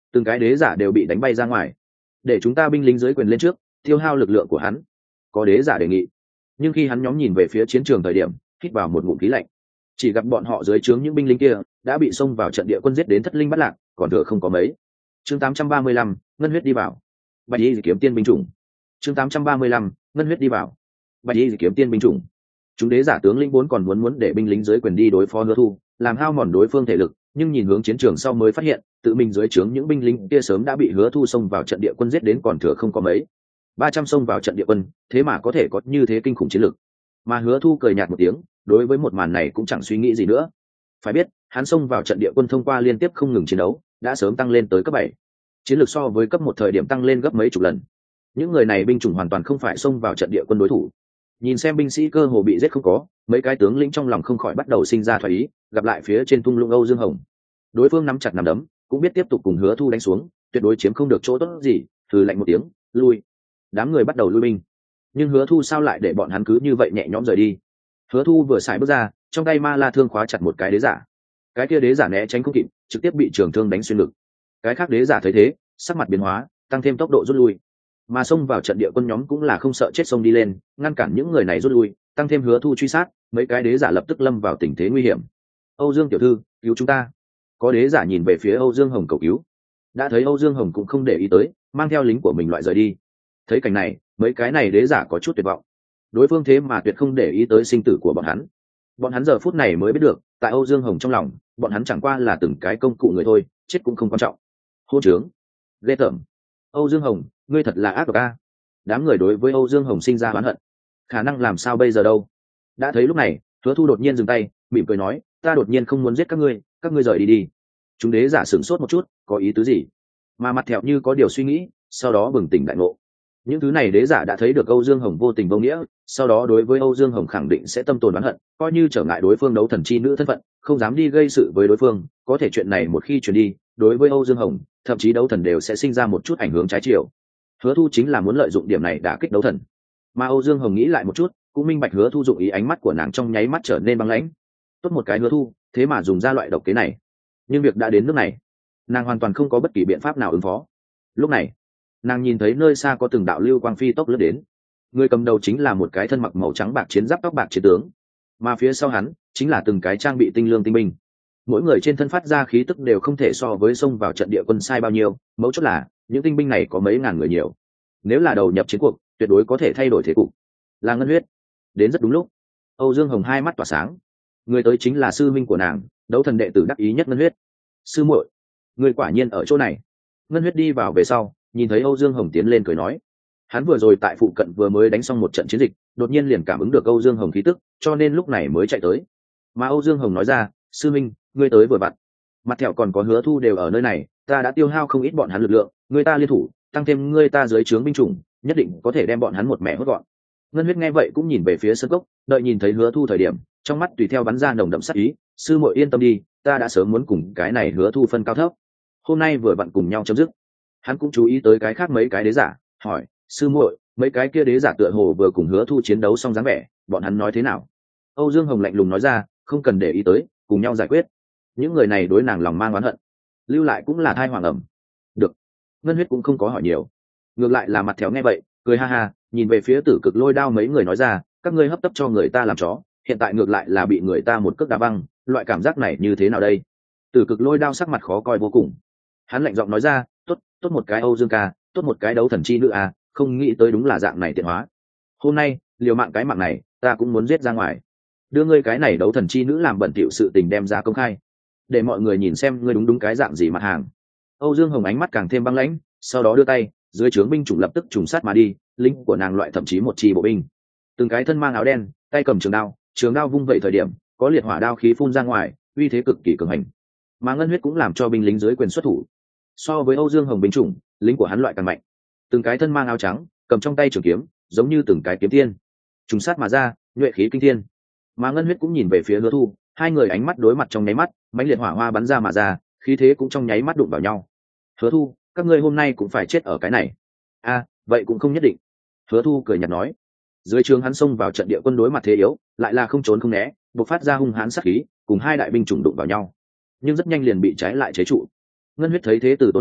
từng cái đế giả đều bị đánh bay ra ngoài. Để chúng ta binh lính dưới quyền lên trước, tiêu hao lực lượng của hắn, có đế giả đề nghị. Nhưng khi hắn nhóm nhìn về phía chiến trường thời điểm, hít vào một ngụm khí lạnh. Chỉ gặp bọn họ dưới trướng những binh lính kia đã bị xông vào trận địa quân giết đến thất linh bắt lạc, còn thừa không có mấy. Chương tám trăm ba mươi lăm, ngân huyết đi vào. Bạch y kiếm tiên binh chủng. Chương tám trăm ba mươi lăm, ngân huyết đi vào. Bạch y kiếm tiên binh chủng. Chúng đế giả tướng lĩnh bốn còn muốn muốn để binh lính dưới quyền đi đối phó Hứa Thu, làm hao mòn đối phương thể lực, nhưng nhìn hướng chiến trường sau mới phát hiện, tự mình dưới trướng những binh lính kia sớm đã bị Hứa Thu xông vào trận địa quân giết đến còn thừa không có mấy. ba trăm xông vào trận địa quân, thế mà có thể có như thế kinh khủng chiến lực. Mà Hứa Thu cười nhạt một tiếng, đối với một màn này cũng chẳng suy nghĩ gì nữa. Phải biết, hắn xông vào trận địa quân thông qua liên tiếp không ngừng chiến đấu, đã sớm tăng lên tới cấp bảy. Chiến lược so với cấp một thời điểm tăng lên gấp mấy chục lần. Những người này binh chủng hoàn toàn không phải xông vào trận địa quân đối thủ. Nhìn xem binh sĩ cơ hồ bị giết không có, mấy cái tướng lĩnh trong lòng không khỏi bắt đầu sinh ra thoái ý, gặp lại phía trên thung lũng Âu Dương Hồng. Đối phương nắm chặt nắm đấm, cũng biết tiếp tục cùng Hứa Thu đánh xuống, tuyệt đối chiếm không được chỗ tốt gì, thử lạnh một tiếng, lui. Đám người bắt đầu lui binh. Nhưng Hứa Thu sao lại để bọn hắn cứ như vậy nhẹ nhõm rời đi? Hứa Thu vừa xài bước ra, trong tay ma la thương khóa chặt một cái đế giả. Cái kia đế giả né tránh không kịp, trực tiếp bị trường thương đánh xuyên ngực. Cái khác đế giả thấy thế, sắc mặt biến hóa, tăng thêm tốc độ rút lui. Mà xông vào trận địa quân nhóm cũng là không sợ chết xông đi lên, ngăn cản những người này rút lui, tăng thêm Hứa Thu truy sát, mấy cái đế giả lập tức lâm vào tình thế nguy hiểm. Âu Dương tiểu thư, cứu chúng ta! Có đế giả nhìn về phía Âu Dương Hồng cầu cứu. Đã thấy Âu Dương Hồng cũng không để ý tới, mang theo lính của mình loại rời đi. Thấy cảnh này, mấy cái này đế giả có chút tuyệt vọng. Đối phương thế mà tuyệt không để ý tới sinh tử của bọn hắn. Bọn hắn giờ phút này mới biết được, tại Âu Dương Hồng trong lòng, bọn hắn chẳng qua là từng cái công cụ người thôi, chết cũng không quan trọng. Hôn trướng, ghê tởm. Âu Dương Hồng, ngươi thật là ác độc a. Đám người đối với Âu Dương Hồng sinh ra oán hận. Khả năng làm sao bây giờ đâu? Đã thấy lúc này, Hứa Thu đột nhiên dừng tay, mỉm cười nói, ta đột nhiên không muốn giết các ngươi, các ngươi rời đi đi. Chúng đế giả sửng sốt một chút, có ý tứ gì? Mà mặt thẹo như có điều suy nghĩ, sau đó bừng tỉnh đại ngộ. Những thứ này đế giả đã thấy được Âu Dương Hồng vô tình vô nghĩa, sau đó đối với Âu Dương Hồng khẳng định sẽ tâm tồn oán hận, coi như trở ngại đối phương đấu thần chi nữ thân phận, không dám đi gây sự với đối phương, có thể chuyện này một khi truyền đi, đối với Âu Dương Hồng, thậm chí đấu thần đều sẽ sinh ra một chút ảnh hưởng trái chiều. Hứa Thu chính là muốn lợi dụng điểm này đả kích đấu thần. Mà Âu Dương Hồng nghĩ lại một chút, cũng minh bạch Hứa Thu dụng ý, ánh mắt của nàng trong nháy mắt trở nên băng lãnh. Tốt một cái Hứa Thu, thế mà dùng ra loại độc kế này. Nhưng việc đã đến nước này, nàng hoàn toàn không có bất kỳ biện pháp nào ứng phó. Lúc này, nàng nhìn thấy nơi xa có từng đạo lưu quang phi tốc lướt đến. Người cầm đầu chính là một cái thân mặc màu trắng bạc chiến giáp tóc bạc chiến tướng, mà phía sau hắn chính là từng cái trang bị tinh lương tinh binh. Mỗi người trên thân phát ra khí tức đều không thể so với xông vào trận địa quân sai bao nhiêu, mấu chốt là những tinh binh này có mấy ngàn người nhiều. Nếu là đầu nhập chiến cuộc, tuyệt đối có thể thay đổi thế cục. Là ngân huyết đến rất đúng lúc. Âu Dương Hồng hai mắt tỏa sáng. Người tới chính là sư minh của nàng, đấu thần đệ tử đắc ý nhất ngân huyết. Sư muội, người quả nhiên ở chỗ này. Ngân huyết đi vào về sau, nhìn thấy Âu Dương Hồng tiến lên cười nói. Hắn vừa rồi tại phụ cận vừa mới đánh xong một trận chiến dịch, đột nhiên liền cảm ứng được Âu Dương Hồng khí tức, cho nên lúc này mới chạy tới. Mà Âu Dương Hồng nói ra, sư minh, ngươi tới vừa vặn. Mặt thẹo còn có Hứa Thu đều ở nơi này, ta đã tiêu hao không ít bọn hắn lực lượng, người ta liên thủ, tăng thêm ngươi ta dưới trướng binh chủng, nhất định có thể đem bọn hắn một mẻ hốt gọn. Ngân huyết nghe vậy cũng nhìn về phía sân cốc, đợi nhìn thấy Hứa Thu thời điểm, trong mắt tùy theo bắn ra nồng đậm sát ý. Sư muội yên tâm đi, ta đã sớm muốn cùng cái này Hứa Thu phân cao thấp, hôm nay vừa vặn cùng nhau chấm dứt. Hắn cũng chú ý tới cái khác mấy cái đế giả, hỏi, sư muội, mấy cái kia đế giả tựa hồ vừa cùng Hứa Thu chiến đấu xong dáng vẻ, bọn hắn nói thế nào? Âu Dương Hồng lạnh lùng nói ra, không cần để ý tới, cùng nhau giải quyết. Những người này đối nàng lòng mang oán hận, lưu lại cũng là thai hoàng ẩm. Được. Ngân huyết cũng không có hỏi nhiều, ngược lại là mặt thẹo nghe vậy, cười ha ha, nhìn về phía Tử Cực Lôi Đao mấy người nói ra, các ngươi hấp tấp cho người ta làm chó, hiện tại ngược lại là bị người ta một cước đá văng, loại cảm giác này như thế nào đây? Tử Cực Lôi Đao sắc mặt khó coi vô cùng. Hắn lạnh giọng nói ra, tốt, tốt một cái Âu Dương ca, tốt một cái đấu thần chi nữ à, không nghĩ tới đúng là dạng này tiện hóa. Hôm nay, liều mạng cái mạng này, ta cũng muốn giết ra ngoài. Đưa ngươi cái này đấu thần chi nữ làm bẩn thỉu sự tình đem ra công khai, để mọi người nhìn xem ngươi đúng đúng cái dạng gì mặt hàng. Âu Dương Hồng ánh mắt càng thêm băng lãnh, sau đó đưa tay, dưới trướng binh chủng lập tức trùng sát mà đi, lính của nàng loại thậm chí một chi bộ binh, từng cái thân mang áo đen, tay cầm trường đao, trường đao vung vậy thời điểm, có liệt hỏa đao khí phun ra ngoài, uy thế cực kỳ cường hành. Mà ngân huyết cũng làm cho binh lính dưới quyền xuất thủ. So với Âu Dương Hồng binh chủng, lính của hắn loại càng mạnh, từng cái thân mang áo trắng, cầm trong tay trường kiếm, giống như từng cái kiếm tiên, trùng sát mà ra, nhuệ khí kinh thiên. Mà ngân huyết cũng nhìn về phía Hứa Thu, hai người ánh mắt đối mặt trong nháy mắt, mãnh liệt hỏa hoa bắn ra mà ra, khí thế cũng trong nháy mắt đụng vào nhau. Hứa Thu, các ngươi hôm nay cũng phải chết ở cái này. A, à, vậy cũng không nhất định. Hứa Thu cười nhạt nói. Dưới trướng hắn xông vào trận địa quân đối mặt thế yếu, lại là không trốn không né, bộc phát ra hung hãn sát khí, cùng hai đại binh chủng đụng vào nhau, nhưng rất nhanh liền bị trái lại chế trụ. Ngân huyết thấy thế từ tốn nói,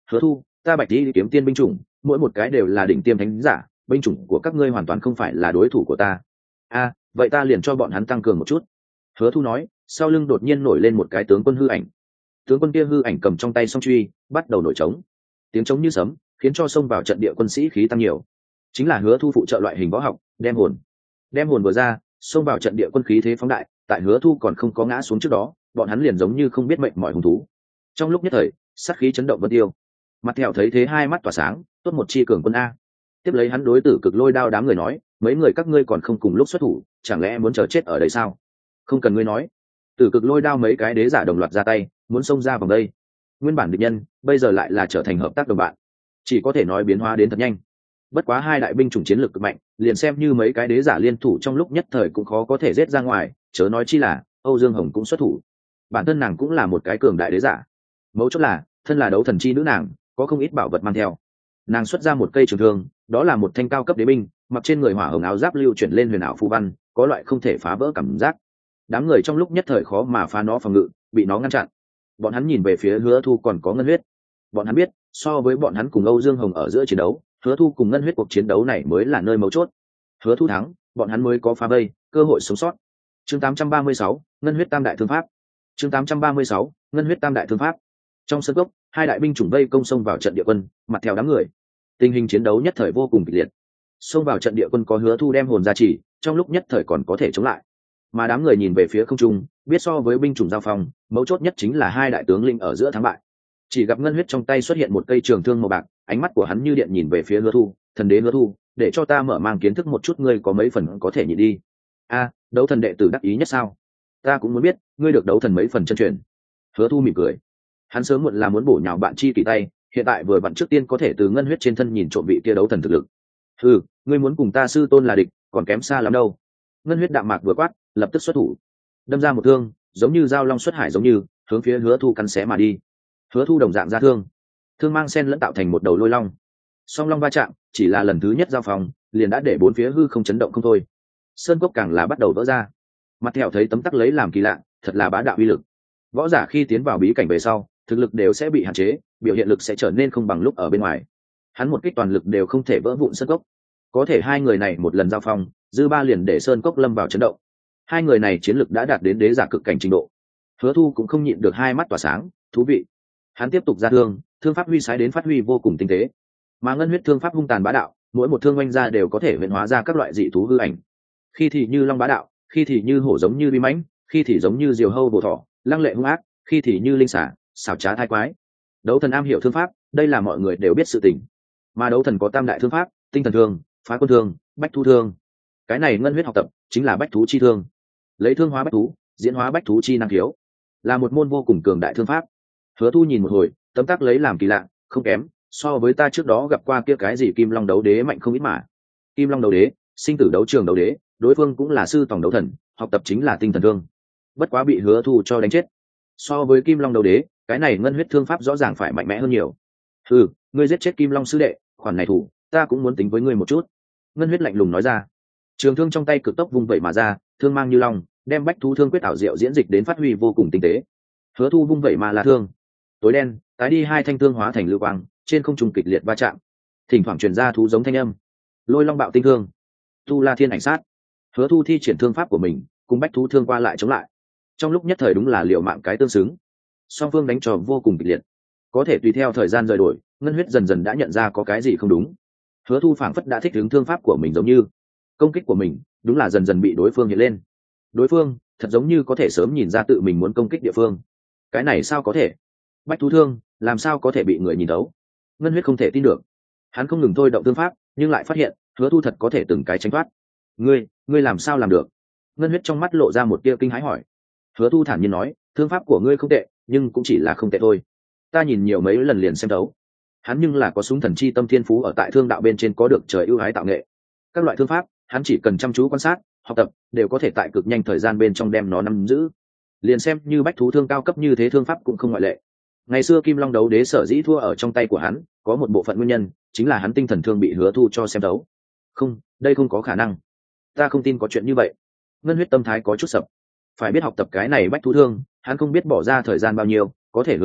Hứa Thu, ta Bạch Tỷ kiếm tiên binh chủng mỗi một cái đều là đỉnh tiêm thánh giả, binh chủng của các ngươi hoàn toàn không phải là đối thủ của ta. A, vậy ta liền cho bọn hắn tăng cường một chút. Hứa Thu nói, sau lưng đột nhiên nổi lên một cái tướng quân hư ảnh. Tướng quân kia hư ảnh cầm trong tay song truy, bắt đầu nổi trống. Tiếng trống như sấm, khiến cho xông vào trận địa quân sĩ khí tăng nhiều. Chính là Hứa Thu phụ trợ loại hình võ học, đem hồn. Đem hồn vừa ra, xông vào trận địa quân khí thế phóng đại, tại Hứa Thu còn không có ngã xuống trước đó, bọn hắn liền giống như không biết mệnh mọi hung thú. Trong lúc nhất thời, sát khí chấn động vân tiêu. Mặt Thẹo thấy thế hai mắt tỏa sáng, tốt một chi cường quân a. Tiếp lấy hắn đối tử cực lôi đao đám người nói, mấy người các ngươi còn không cùng lúc xuất thủ, chẳng lẽ muốn chờ chết ở đây sao? Không cần ngươi nói. Tử cực lôi đao mấy cái đế giả đồng loạt ra tay, muốn xông ra vòng đây. Nguyên bản địch nhân, bây giờ lại là trở thành hợp tác đồng bạn, chỉ có thể nói biến hóa đến thật nhanh. Bất quá hai đại binh chủng chiến lược cực mạnh, liền xem như mấy cái đế giả liên thủ trong lúc nhất thời cũng khó có thể giết ra ngoài, chớ nói chi là Âu Dương Hồng cũng xuất thủ. Bản thân nàng cũng là một cái cường đại đế giả. Mấu chốt là, thân là đấu thần chi nữ nàng, có không ít bảo vật mang theo. Nàng xuất ra một cây trường thương, đó là một thanh cao cấp đế binh, mặc trên người hỏa hồng áo giáp lưu chuyển lên huyền ảo phù văn, có loại không thể phá vỡ cảm giác. Đám người trong lúc nhất thời khó mà phá nó phòng ngự, bị nó ngăn chặn. Bọn hắn nhìn về phía Hứa Thu còn có Ngân Huyết. Bọn hắn biết, so với bọn hắn cùng Âu Dương Hồng ở giữa chiến đấu, Hứa Thu cùng Ngân Huyết cuộc chiến đấu này mới là nơi mấu chốt. Hứa Thu thắng, bọn hắn mới có phá vây, cơ hội sống sót. Chương tám trăm ba mươi sáu, Ngân Huyết Tam đại thương pháp. Chương tám trăm ba mươi sáu, Ngân Huyết Tam đại thương pháp. Trong sân cốc, hai đại binh chủng vây công xông vào trận địa quân, mặt theo đám người. Tình hình chiến đấu nhất thời vô cùng kịch liệt. Xông vào trận địa quân có Hứa Thu đem hồn gia trì, trong lúc nhất thời còn có thể chống lại. Mà đám người nhìn về phía không trung, biết so với binh chủng giao phong, mấu chốt nhất chính là hai đại tướng lĩnh ở giữa thắng bại. Chỉ gặp Ngân Huyết trong tay xuất hiện một cây trường thương màu bạc, ánh mắt của hắn như điện nhìn về phía Hứa Thu, thần đế Hứa Thu, để cho ta mở mang kiến thức một chút ngươi có mấy phần có thể nhịn đi. A, đấu thần đệ tử đắc ý nhất sao? Ta cũng muốn biết, ngươi được đấu thần mấy phần chân truyền. Hứa Thu mỉm cười. Hắn sớm muộn là muốn bổ nhào bạn chi kỳ tay, hiện tại vừa vặn trước tiên có thể từ Ngân Huyết trên thân nhìn trộm vị kia đấu thần thực lực. Ừ, ngươi muốn cùng ta sư tôn là địch, còn kém xa lắm đâu. Ngân Huyết đạm mạc vừa quát, lập tức xuất thủ, đâm ra một thương, giống như dao long xuất hải giống như, hướng phía Hứa Thu cắn xé mà đi. Hứa Thu đồng dạng ra thương, thương mang sen lẫn tạo thành một đầu lôi long. Song long va chạm, chỉ là lần thứ nhất giao phòng, liền đã để bốn phía hư không chấn động không thôi. Sơn cốc càng là bắt đầu vỡ ra. Mặt Thẹo thấy tấm tắc lấy làm kỳ lạ, thật là bá đạo uy lực. Võ giả khi tiến vào bí cảnh về sau, thực lực đều sẽ bị hạn chế, biểu hiện lực sẽ trở nên không bằng lúc ở bên ngoài. Hắn một kích toàn lực đều không thể vỡ vụn sơn cốc. Có thể hai người này một lần giao phong, dư ba liền để sơn cốc lâm vào chấn động. Hai người này chiến lực đã đạt đến đế giả cực cảnh trình độ. Hứa Thu cũng không nhịn được hai mắt tỏa sáng, thú vị. Hắn tiếp tục ra thương, thương pháp huy sái đến phát huy vô cùng tinh tế. Mà Ngân Huyết thương pháp hung tàn bá đạo, mỗi một thương oanh ra đều có thể huyễn hóa ra các loại dị thú hư ảnh. Khi thì như long bá đạo, khi thì như hổ giống như vi mãnh, khi thì giống như diều hâu bổ thỏ, lăng lệ hung ác, khi thì như linh xả, xảo trá thai quái. Đấu thần am hiểu thương pháp, đây là mọi người đều biết sự tình. Mà đấu thần có tam đại thương pháp, tinh thần thương, phá quân thương, bách thú thương. Cái này Ngân Huyết học tập chính là bách thú chi thương, lấy thương hóa bách thú, diễn hóa bách thú chi năng khiếu, là một môn vô cùng cường đại thương pháp. Hứa Thu nhìn một hồi, tấm tắc lấy làm kỳ lạ, không kém, so với ta trước đó gặp qua kia cái gì Kim Long đấu đế mạnh không ít mà. Kim Long đấu đế, sinh tử đấu trường đấu đế, đối phương cũng là sư tòng đấu thần, học tập chính là tinh thần thương. Bất quá bị Hứa Thu cho đánh chết. So với Kim Long đấu đế, cái này Ngân Huyết thương pháp rõ ràng phải mạnh mẽ hơn nhiều. Ừ, ngươi giết chết Kim Long sư đệ, khoản này thủ, ta cũng muốn tính với ngươi một chút. Ngân Huyết lạnh lùng nói ra. Trường thương trong tay cực tốc vung vẩy mà ra, thương mang như long, đem bách thú thương quyết ảo diệu diễn dịch đến phát huy vô cùng tinh tế. Hứa Thu vung vẩy mà là thương, tối đen, tái đi hai thanh thương hóa thành lưu quang, trên không trung kịch liệt va chạm, thỉnh thoảng truyền ra thú giống thanh âm. Lôi long bạo tinh thương, tu la thiên ảnh sát. Hứa Thu thi triển thương pháp của mình, cùng bách thú thương qua lại chống lại. Trong lúc nhất thời đúng là liều mạng cái tương xứng. Song phương đánh trò vô cùng kịch liệt. Có thể tùy theo thời gian rời đổi, Ngân Huyết dần dần đã nhận ra có cái gì không đúng. Hứa Thu phảng phất đã thích ứng thương pháp của mình giống như công kích của mình, đúng là dần dần bị đối phương hiện lên. Đối phương thật giống như có thể sớm nhìn ra tự mình muốn công kích địa phương. Cái này sao có thể? Bách thú thương làm sao có thể bị người nhìn thấu? Ngân Huyết không thể tin được. Hắn không ngừng thôi động thương pháp, nhưng lại phát hiện Hứa Thu thật có thể từng cái tránh thoát. Ngươi, ngươi làm sao làm được? Ngân Huyết trong mắt lộ ra một tia kinh hãi hỏi. Hứa Thu thản nhiên nói, thương pháp của ngươi không tệ, nhưng cũng chỉ là không tệ thôi. Ta nhìn nhiều mấy lần liền xem thấu. Hắn nhưng là có súng thần chi tâm thiên phú ở tại thương đạo bên trên, có được trời ưu ái tạo nghệ. Các loại thương pháp, hắn chỉ cần chăm chú quan sát, học tập, đều có thể tại cực nhanh thời gian bên trong đem nó nắm giữ. Liền xem như bách thú thương cao cấp như thế thương pháp cũng không ngoại lệ. Ngày xưa Kim Long đấu đế sở dĩ thua ở trong tay của hắn, có một bộ phận nguyên nhân, chính là hắn tinh thần thương bị Hứa Thu cho xem thấu. Không, đây không có khả năng. Ta không tin có chuyện như vậy. Ngân Huyết tâm thái có chút sập. Phải biết học tập cái này bách thú thương, hắn không biết bỏ ra thời gian bao nhiêu, có thể Hứa Thu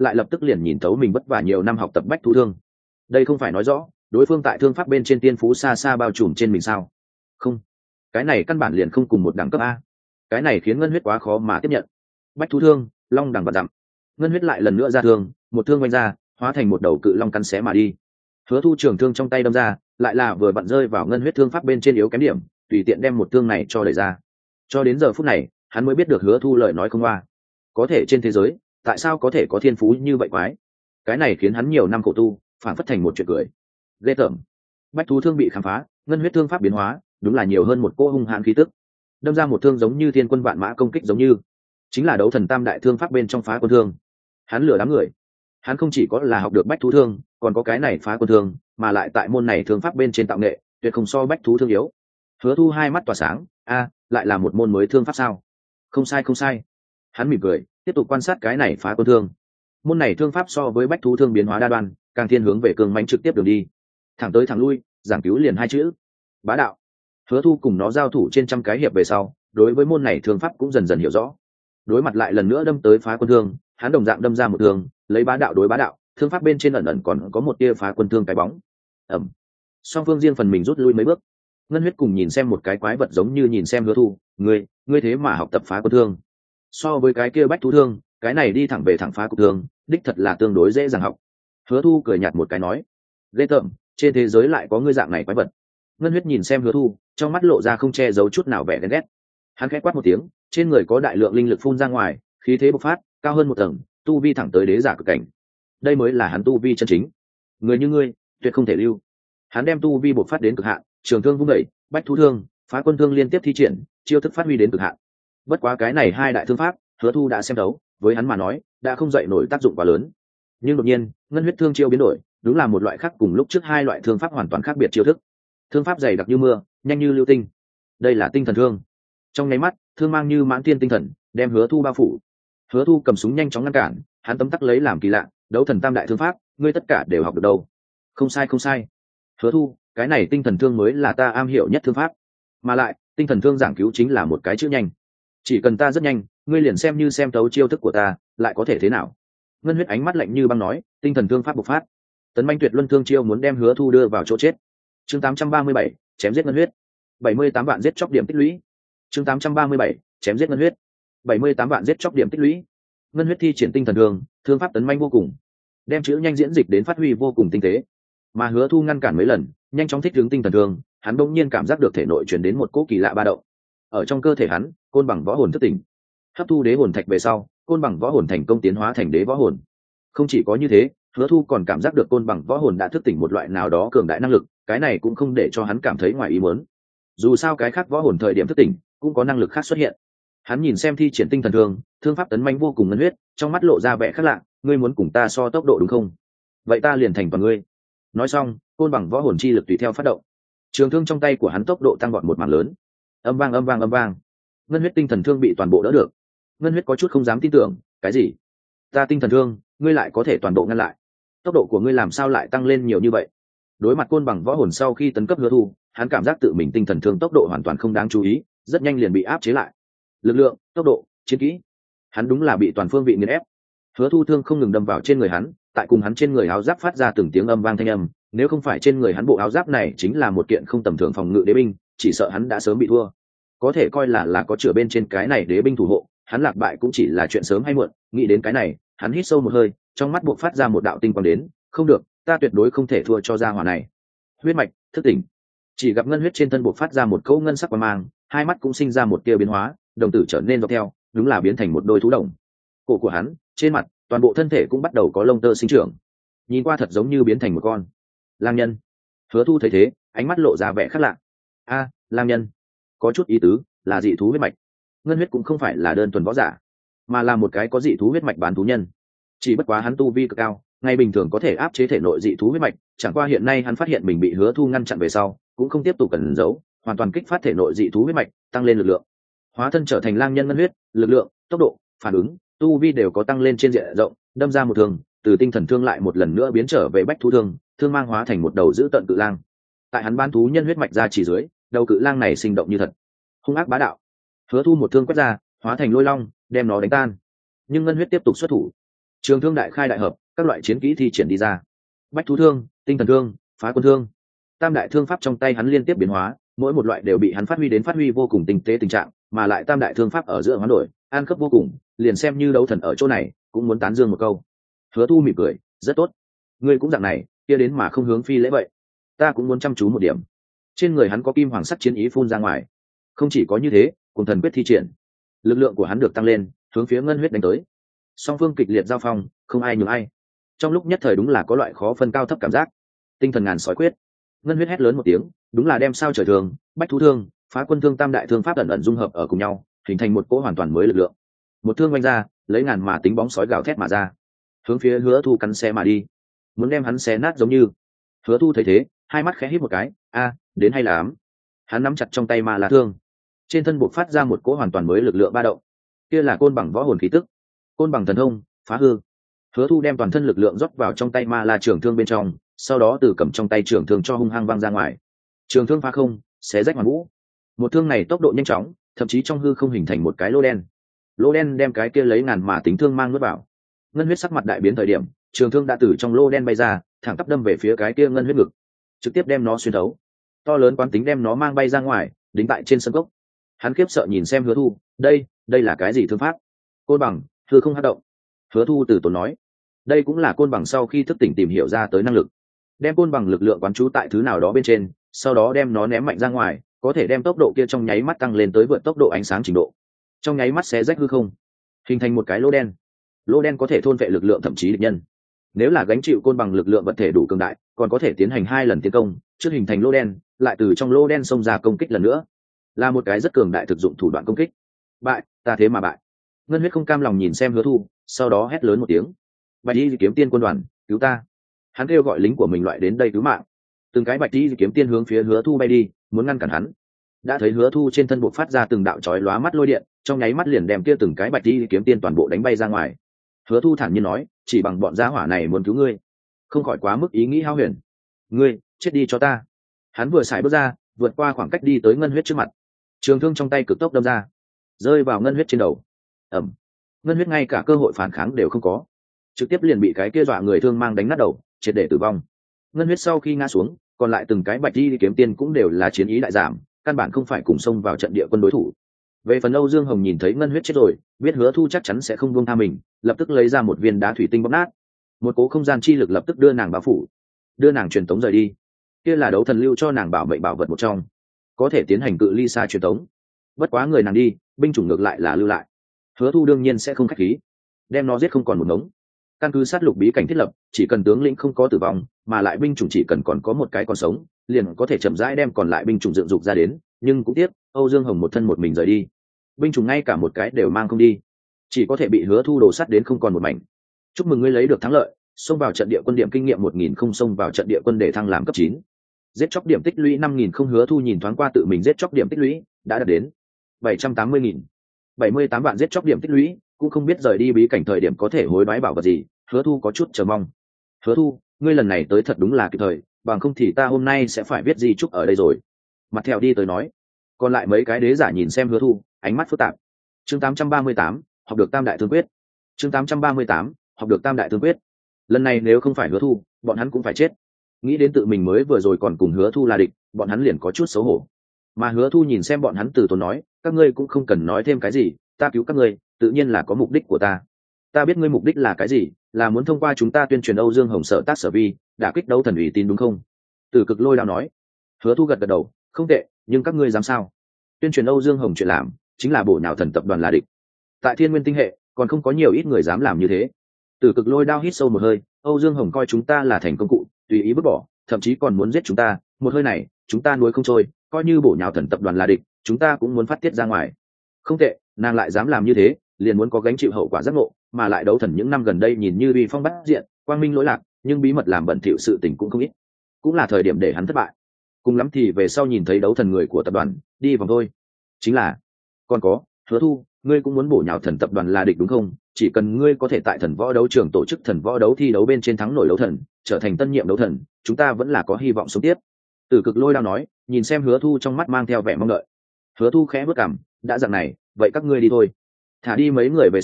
lại lập tức liền nhìn thấu mình vất vả nhiều năm học tập bách thú thương. Đây không phải nói rõ đối phương tại thương pháp bên trên tiên phú xa xa bao trùm trên mình sao? Không, cái này căn bản liền không cùng một đẳng cấp a. Cái này khiến ngân huyết quá khó mà tiếp nhận. Bách thú thương, long đẳng vạn dặm. Ngân huyết lại lần nữa ra thương, một thương quanh ra, hóa thành một đầu cự long cắn xé mà đi. Hứa Thu trường thương trong tay đâm ra, lại là vừa vặn rơi vào ngân huyết thương pháp bên trên yếu kém điểm, tùy tiện đem một thương này cho đẩy ra. Cho đến giờ phút này, hắn mới biết được Hứa Thu lời nói không qua. Có thể trên thế giới, tại sao có thể có thiên phú như vậy quái? Cái này khiến hắn nhiều năm khổ tu, phản phất thành một chuyện cười. Ghê tởm. Bách thú thương bị khám phá, ngân huyết thương pháp biến hóa, đúng là nhiều hơn một cô hung hãn khí tức. Đâm ra một thương giống như thiên quân vạn mã công kích giống như, chính là đấu thần tam đại thương pháp bên trong phá quân thương. Hắn lừa đám người. Hắn không chỉ có là học được bách thú thương, còn có cái này phá quân thương, mà lại tại môn này thương pháp bên trên tạo nghệ, tuyệt không so bách thú thương yếu. Hứa Thu hai mắt tỏa sáng, a, lại là một môn mới thương pháp sao? Không sai không sai. Hắn mỉm cười, tiếp tục quan sát cái này phá quân thương. Môn này thương pháp so với bách thú thương biến hóa đa đoan, càng thiên hướng về cường mãnh trực tiếp đường đi, thẳng tới thẳng lui, giảng cứu liền hai chữ: bá đạo. Hứa Thu cùng nó giao thủ trên trăm cái hiệp về sau, đối với môn này thương pháp cũng dần dần hiểu rõ. Đối mặt lại lần nữa đâm tới phá quân thương, hắn đồng dạng đâm ra một thương, lấy bá đạo đối bá đạo, thương pháp bên trên ẩn ẩn còn có một tia phá quân thương cái bóng. Ẩm. Song phương riêng phần mình rút lui mấy bước. Ngân huyết cùng nhìn xem một cái quái vật giống như nhìn xem Hứa Thu, ngươi, ngươi thế mà học tập phá quân thương. So với cái kia bách thú thương, cái này đi thẳng về thẳng phá cục thương, đích thật là tương đối dễ dàng học. Hứa Thu cười nhạt một cái nói, ghê tởm, trên thế giới lại có ngươi dạng này quái vật. Ngân huyết nhìn xem Hứa Thu, trong mắt lộ ra không che giấu chút nào vẻ ghen ghét. Hắn khẽ quát một tiếng, trên người có đại lượng linh lực phun ra ngoài, khí thế bộc phát, cao hơn một tầng, tu vi thẳng tới đế giả cực cảnh. Đây mới là hắn tu vi chân chính. Người như ngươi, tuyệt không thể lưu. Hắn đem tu vi bộc phát đến cực hạn, trường thương vung đẩy, bách thú thương, phá quân thương liên tiếp thi triển, chiêu thức phát huy đến cực hạn. Bất quá cái này hai đại thương pháp, Hứa Thu đã xem đấu, với hắn mà nói, đã không dậy nổi tác dụng quá lớn. Nhưng đột nhiên, ngân huyết thương chiêu biến đổi, đúng là một loại khác cùng lúc trước hai loại thương pháp hoàn toàn khác biệt chiêu thức. Thương pháp dày đặc như mưa, nhanh như lưu tinh. Đây là tinh thần thương. Trong nháy mắt, thương mang như mãn thiên tinh thần, đem Hứa Thu bao phủ. Hứa Thu cầm súng nhanh chóng ngăn cản, hắn tấm tắc lấy làm kỳ lạ, đấu thần tam đại thương pháp, ngươi tất cả đều học được đâu? Không sai không sai. Hứa Thu, cái này tinh thần thương mới là ta am hiểu nhất thương pháp. Mà lại, tinh thần thương giảng cứu chính là một cái chữ nhanh. Chỉ cần ta rất nhanh, ngươi liền xem như xem tấu chiêu thức của ta, lại có thể thế nào? Ngân huyết ánh mắt lạnh như băng nói, tinh thần thương pháp bộc phát. Tấn manh tuyệt luân thương chiêu muốn đem Hứa Thu đưa vào chỗ chết. Chương tám trăm ba mươi bảy, chém giết ngân huyết. bảy mươi tám vạn giết chóc điểm tích lũy. Chương tám trăm ba mươi bảy, chém giết ngân huyết. bảy mươi tám vạn giết chóc điểm tích lũy. Ngân huyết thi triển tinh thần thương, thương pháp tấn manh vô cùng, đem chữ nhanh diễn dịch đến phát huy vô cùng tinh tế. Mà Hứa Thu ngăn cản mấy lần, nhanh chóng thích ứng tinh thần thương, hắn bỗng nhiên cảm giác được thể nội truyền đến một cỗ kỳ lạ ba động. Ở trong cơ thể hắn, côn bằng võ hồn thức tỉnh. Hấp thu đế hồn thạch về sau, côn bằng võ hồn thành công tiến hóa thành đế võ hồn. Không chỉ có như thế, Hứa Thu còn cảm giác được côn bằng võ hồn đã thức tỉnh một loại nào đó cường đại năng lực, cái này cũng không để cho hắn cảm thấy ngoài ý muốn. Dù sao cái khác võ hồn thời điểm thức tỉnh, cũng có năng lực khác xuất hiện. Hắn nhìn xem thi triển tinh thần thương, thương pháp tấn manh vô cùng ngân huyết, trong mắt lộ ra vẻ khác lạ, ngươi muốn cùng ta so tốc độ đúng không? Vậy ta liền thành toàn ngươi. Nói xong, côn bằng võ hồn chi lực tùy theo phát động. Trường thương trong tay của hắn tốc độ tăng vọt một mảng lớn. Âm vang âm vang âm vang. Ngân huyết tinh thần thương bị toàn bộ đỡ được. Ngân huyết có chút không dám tin tưởng, cái gì? Ta tinh thần thương, ngươi lại có thể toàn bộ ngăn lại? Tốc độ của ngươi làm sao lại tăng lên nhiều như vậy? Đối mặt côn bằng võ hồn sau khi tấn cấp Hứa Thu, hắn cảm giác tự mình tinh thần thương tốc độ hoàn toàn không đáng chú ý, rất nhanh liền bị áp chế lại. Lực lượng, tốc độ, chiến kỹ, hắn đúng là bị toàn phương vị nghiền ép. Hứa Thu thương không ngừng đâm vào trên người hắn, tại cùng hắn trên người áo giáp phát ra từng tiếng âm vang thanh âm, nếu không phải trên người hắn bộ áo giáp này chính là một kiện không tầm thường phòng ngự đế binh, chỉ sợ hắn đã sớm bị thua. Có thể coi là là có chữa bên trên cái này đế binh thủ hộ, hắn lạc bại cũng chỉ là chuyện sớm hay muộn. Nghĩ đến cái này, hắn hít sâu một hơi, trong mắt buộc phát ra một đạo tinh quang đến, không được, ta tuyệt đối không thể thua cho gia hỏa này. Huyết mạch thức tỉnh. Chỉ gặp ngân huyết trên thân buộc phát ra một cấu ngân sắc quang mang, hai mắt cũng sinh ra một tia biến hóa, đồng tử trở nên dọc theo, đúng là biến thành một đôi thú đồng. Cổ của hắn, trên mặt, toàn bộ thân thể cũng bắt đầu có lông tơ sinh trưởng, nhìn qua thật giống như biến thành một con lang nhân. Hứa Thu thấy thế, ánh mắt lộ ra vẻ khác lạ. A, lang nhân, có chút ý tứ, là dị thú huyết mạch. Ngân huyết cũng không phải là đơn thuần võ giả, mà là một cái có dị thú huyết mạch bán thú nhân. Chỉ bất quá hắn tu vi cực cao, ngày bình thường có thể áp chế thể nội dị thú huyết mạch, chẳng qua hiện nay hắn phát hiện mình bị Hứa Thu ngăn chặn về sau, cũng không tiếp tục cẩn giấu, hoàn toàn kích phát thể nội dị thú huyết mạch, tăng lên lực lượng, hóa thân trở thành lang nhân ngân huyết, lực lượng, tốc độ, phản ứng, tu vi đều có tăng lên trên diện rộng, đâm ra một thương, từ tinh thần thương lại một lần nữa biến trở về bách thú thương, thương mang hóa thành một đầu dữ tợn cự lang. Tại hắn bán thú nhân huyết mạch ra chỉ dưới, đầu cự lang này sinh động như thật, hung ác bá đạo. Hứa Thu một thương quét ra, hóa thành lôi long, đem nó đánh tan. Nhưng ngân huyết tiếp tục xuất thủ. Trường thương đại khai đại hợp, các loại chiến kỹ thi triển đi ra. Bách thú thương, tinh thần thương, phá quân thương, tam đại thương pháp trong tay hắn liên tiếp biến hóa, mỗi một loại đều bị hắn phát huy đến phát huy vô cùng tinh tế tình trạng, mà lại tam đại thương pháp ở giữa hoán đổi an khớp vô cùng, liền xem như đấu thần ở chỗ này cũng muốn tán dương một câu. Hứa Thu mỉm cười, rất tốt, ngươi cũng dạng này, kia đến mà không hướng phi lễ vậy, ta cũng muốn chăm chú một điểm. Trên người hắn có kim hoàng sắc chiến ý phun ra ngoài. Không chỉ có như thế, cùng thần quyết thi triển, lực lượng của hắn được tăng lên, hướng phía ngân huyết đánh tới. Song phương kịch liệt giao phong, không ai nhường ai. Trong lúc nhất thời đúng là có loại khó phân cao thấp cảm giác. Tinh thần ngàn sói quyết, ngân huyết hét lớn một tiếng, đúng là đem sao trời thường, bách thú thương, phá quân thương tam đại thương pháp ẩn ẩn dung hợp ở cùng nhau, hình thành một cỗ hoàn toàn mới lực lượng. Một thương oanh ra, lấy ngàn mà tính bóng sói gào thét mà ra, hướng phía Hứa Thu cắn xe mà đi, muốn đem hắn xé nát giống như. Hứa Thu thấy thế, hai mắt khẽ híp một cái, a, đến hay lắm. Hắn nắm chặt trong tay ma la thương, trên thân bộc phát ra một cỗ hoàn toàn mới lực lượng ba động. Kia là côn bằng võ hồn khí tức, côn bằng thần thông, phá hư. Hứa Thu đem toàn thân lực lượng rót vào trong tay ma la trường thương bên trong, sau đó từ cầm trong tay trường thương cho hung hăng văng ra ngoài. Trường thương phá không, xé rách hoàn vũ. Một thương này tốc độ nhanh chóng, thậm chí trong hư không hình thành một cái lỗ đen. Lỗ đen đem cái kia lấy ngàn mà tính thương mang nuốt vào. Ngân huyết sắc mặt đại biến thời điểm, trường thương đã từ trong lỗ đen bay ra, thẳng tắp đâm về phía cái kia ngân huyết ngực, trực tiếp đem nó xuyên thấu. To lớn quán tính đem nó mang bay ra ngoài, đính tại trên sân gốc. Hắn khiếp sợ nhìn xem Hứa Thu, đây, đây là cái gì thương pháp? Côn bằng, hư không hoạt động. Hứa Thu từ tốn nói, đây cũng là côn bằng sau khi thức tỉnh tìm hiểu ra tới năng lực, đem côn bằng lực lượng quán trú tại thứ nào đó bên trên, sau đó đem nó ném mạnh ra ngoài, có thể đem tốc độ kia trong nháy mắt tăng lên tới vượt tốc độ ánh sáng trình độ, trong nháy mắt xé rách hư không, hình thành một cái lỗ đen. Lỗ đen có thể thôn vệ lực lượng thậm chí địch nhân. Nếu là gánh chịu côn bằng lực lượng vật thể đủ cường đại, còn có thể tiến hành hai lần tiến công, trước hình thành lỗ đen, lại từ trong lỗ đen xông ra công kích lần nữa, là một cái rất cường đại thực dụng thủ đoạn công kích. Bại, ta thế mà bại. Ngân huyết không cam lòng nhìn xem Hứa Thu, sau đó hét lớn một tiếng, bạch y kiếm tiên quân đoàn, cứu ta. Hắn kêu gọi lính của mình loại đến đây cứu mạng. Từng cái bạch y kiếm tiên hướng phía Hứa Thu bay đi, muốn ngăn cản hắn. Đã thấy Hứa Thu trên thân bộ phát ra từng đạo chói lóa mắt lôi điện, trong nháy mắt liền đem kia từng cái bạch y kiếm tiên toàn bộ đánh bay ra ngoài. Hứa Thu thản nhiên nói, chỉ bằng bọn gia hỏa này muốn cứu ngươi, không khỏi quá mức ý nghĩ hao huyền. Ngươi chết đi cho ta. Hắn vừa xài bước ra, vượt qua khoảng cách đi tới ngân huyết trước mặt, trường thương trong tay cực tốc đâm ra, rơi vào ngân huyết trên đầu. Ẩm. Ngân huyết ngay cả cơ hội phản kháng đều không có, trực tiếp liền bị cái kia dọa người thương mang đánh nát đầu, triệt để tử vong. Ngân huyết sau khi ngã xuống, còn lại từng cái bạch y kiếm tiên cũng đều là chiến ý đại giảm, căn bản không phải cùng xông vào trận địa quân đối thủ. Về phần Âu Dương Hồng nhìn thấy ngân huyết chết rồi, biết Hứa Thu chắc chắn sẽ không buông tha mình, lập tức lấy ra một viên đá thủy tinh bóp nát. Một cố không gian chi lực lập tức đưa nàng bao phủ, đưa nàng truyền tống rời đi. Kia là đấu thần lưu cho nàng bảo mệnh bảo vật một trong, có thể tiến hành cự ly xa truyền tống. Bất quá người nàng đi, binh chủng ngược lại là lưu lại. Hứa Thu đương nhiên sẽ không khách khí, đem nó giết không còn một ngống. Căn cứ sát lục bí cảnh thiết lập, chỉ cần tướng lĩnh không có tử vong, mà lại binh chủng chỉ cần còn có một cái còn sống, liền có thể chậm rãi đem còn lại binh chủng dựng dục ra đến. Nhưng cũng tiếc, Âu Dương Hồng một thân một mình rời đi, binh chủng ngay cả một cái đều mang không đi, chỉ có thể bị Hứa Thu đổ sát đến không còn một mảnh. Chúc mừng ngươi lấy được thắng lợi, xông vào trận địa quân điểm kinh nghiệm một nghìn, không xông vào trận địa quân để thăng làm cấp chín. Giết chóc điểm tích lũy năm nghìn, không. Hứa Thu nhìn thoáng qua tự mình giết chóc điểm tích lũy, đã đạt đến bảy trăm tám mươi nghìn, bảy mươi tám vạn giết chóc điểm tích lũy, cũng không biết rời đi bí cảnh thời điểm có thể hối đoái bảo vật gì. Hứa Thu có chút chờ mong. Hứa Thu, ngươi lần này tới thật đúng là kịp thời, bằng không thì ta hôm nay sẽ phải viết di chúc ở đây rồi. Mặt theo đi tới nói. Còn lại mấy cái đế giả nhìn xem Hứa Thu, ánh mắt phức tạp. Chương tám trăm ba mươi tám, học được tam đại thương quyết. Chương tám trăm ba mươi tám, học được tam đại thương quyết. Lần này nếu không phải Hứa Thu, bọn hắn cũng phải chết. Nghĩ đến tự mình mới vừa rồi còn cùng Hứa Thu là địch, bọn hắn liền có chút xấu hổ. Mà Hứa Thu nhìn xem bọn hắn từ tốn nói, các ngươi cũng không cần nói thêm cái gì, ta cứu các ngươi, tự nhiên là có mục đích của ta. Ta biết ngươi mục đích là cái gì, là muốn thông qua chúng ta tuyên truyền Âu Dương Hồng sở tác sở vi, đả kích đấu thần uy tín đúng không? Từ Cực Lôi Đao nói. Hứa Thu gật gật đầu, không tệ, nhưng các ngươi dám sao? Tuyên truyền Âu Dương Hồng chuyện làm, chính là bổ nhào thần tập đoàn là địch. Tại Thiên Nguyên tinh hệ, còn không có nhiều ít người dám làm như thế. Từ Cực Lôi Đao hít sâu một hơi, Âu Dương Hồng coi chúng ta là thành công cụ, tùy ý vứt bỏ, thậm chí còn muốn giết chúng ta, một hơi này, chúng ta nuối không trôi, coi như bổ nhào thần tập đoàn là địch, chúng ta cũng muốn phát tiết ra ngoài. Không tệ, nàng lại dám làm như thế, liền muốn có gánh chịu hậu quả giác ngộ, mà lại đấu thần những năm gần đây nhìn như uy phong bát diện, quang minh lỗi lạc, nhưng bí mật làm bẩn thỉu sự tình cũng không ít, cũng là thời điểm để hắn thất bại. Cùng lắm thì về sau nhìn thấy đấu thần người của tập đoàn, đi vòng thôi. Chính là, còn có, Hứa Thu, ngươi cũng muốn bổ nhào thần tập đoàn là địch đúng không? Chỉ cần ngươi có thể tại thần võ đấu trường tổ chức thần võ đấu thi đấu bên trên thắng nổi đấu thần, trở thành tân nhiệm đấu thần, chúng ta vẫn là có hy vọng sống tiếp. Từ Cực Lôi Đao nói, nhìn xem Hứa Thu trong mắt mang theo vẻ mong đợi. Hứa Thu khẽ bước cằm, đã dạng này, vậy các ngươi đi thôi. Thả đi mấy người về sau,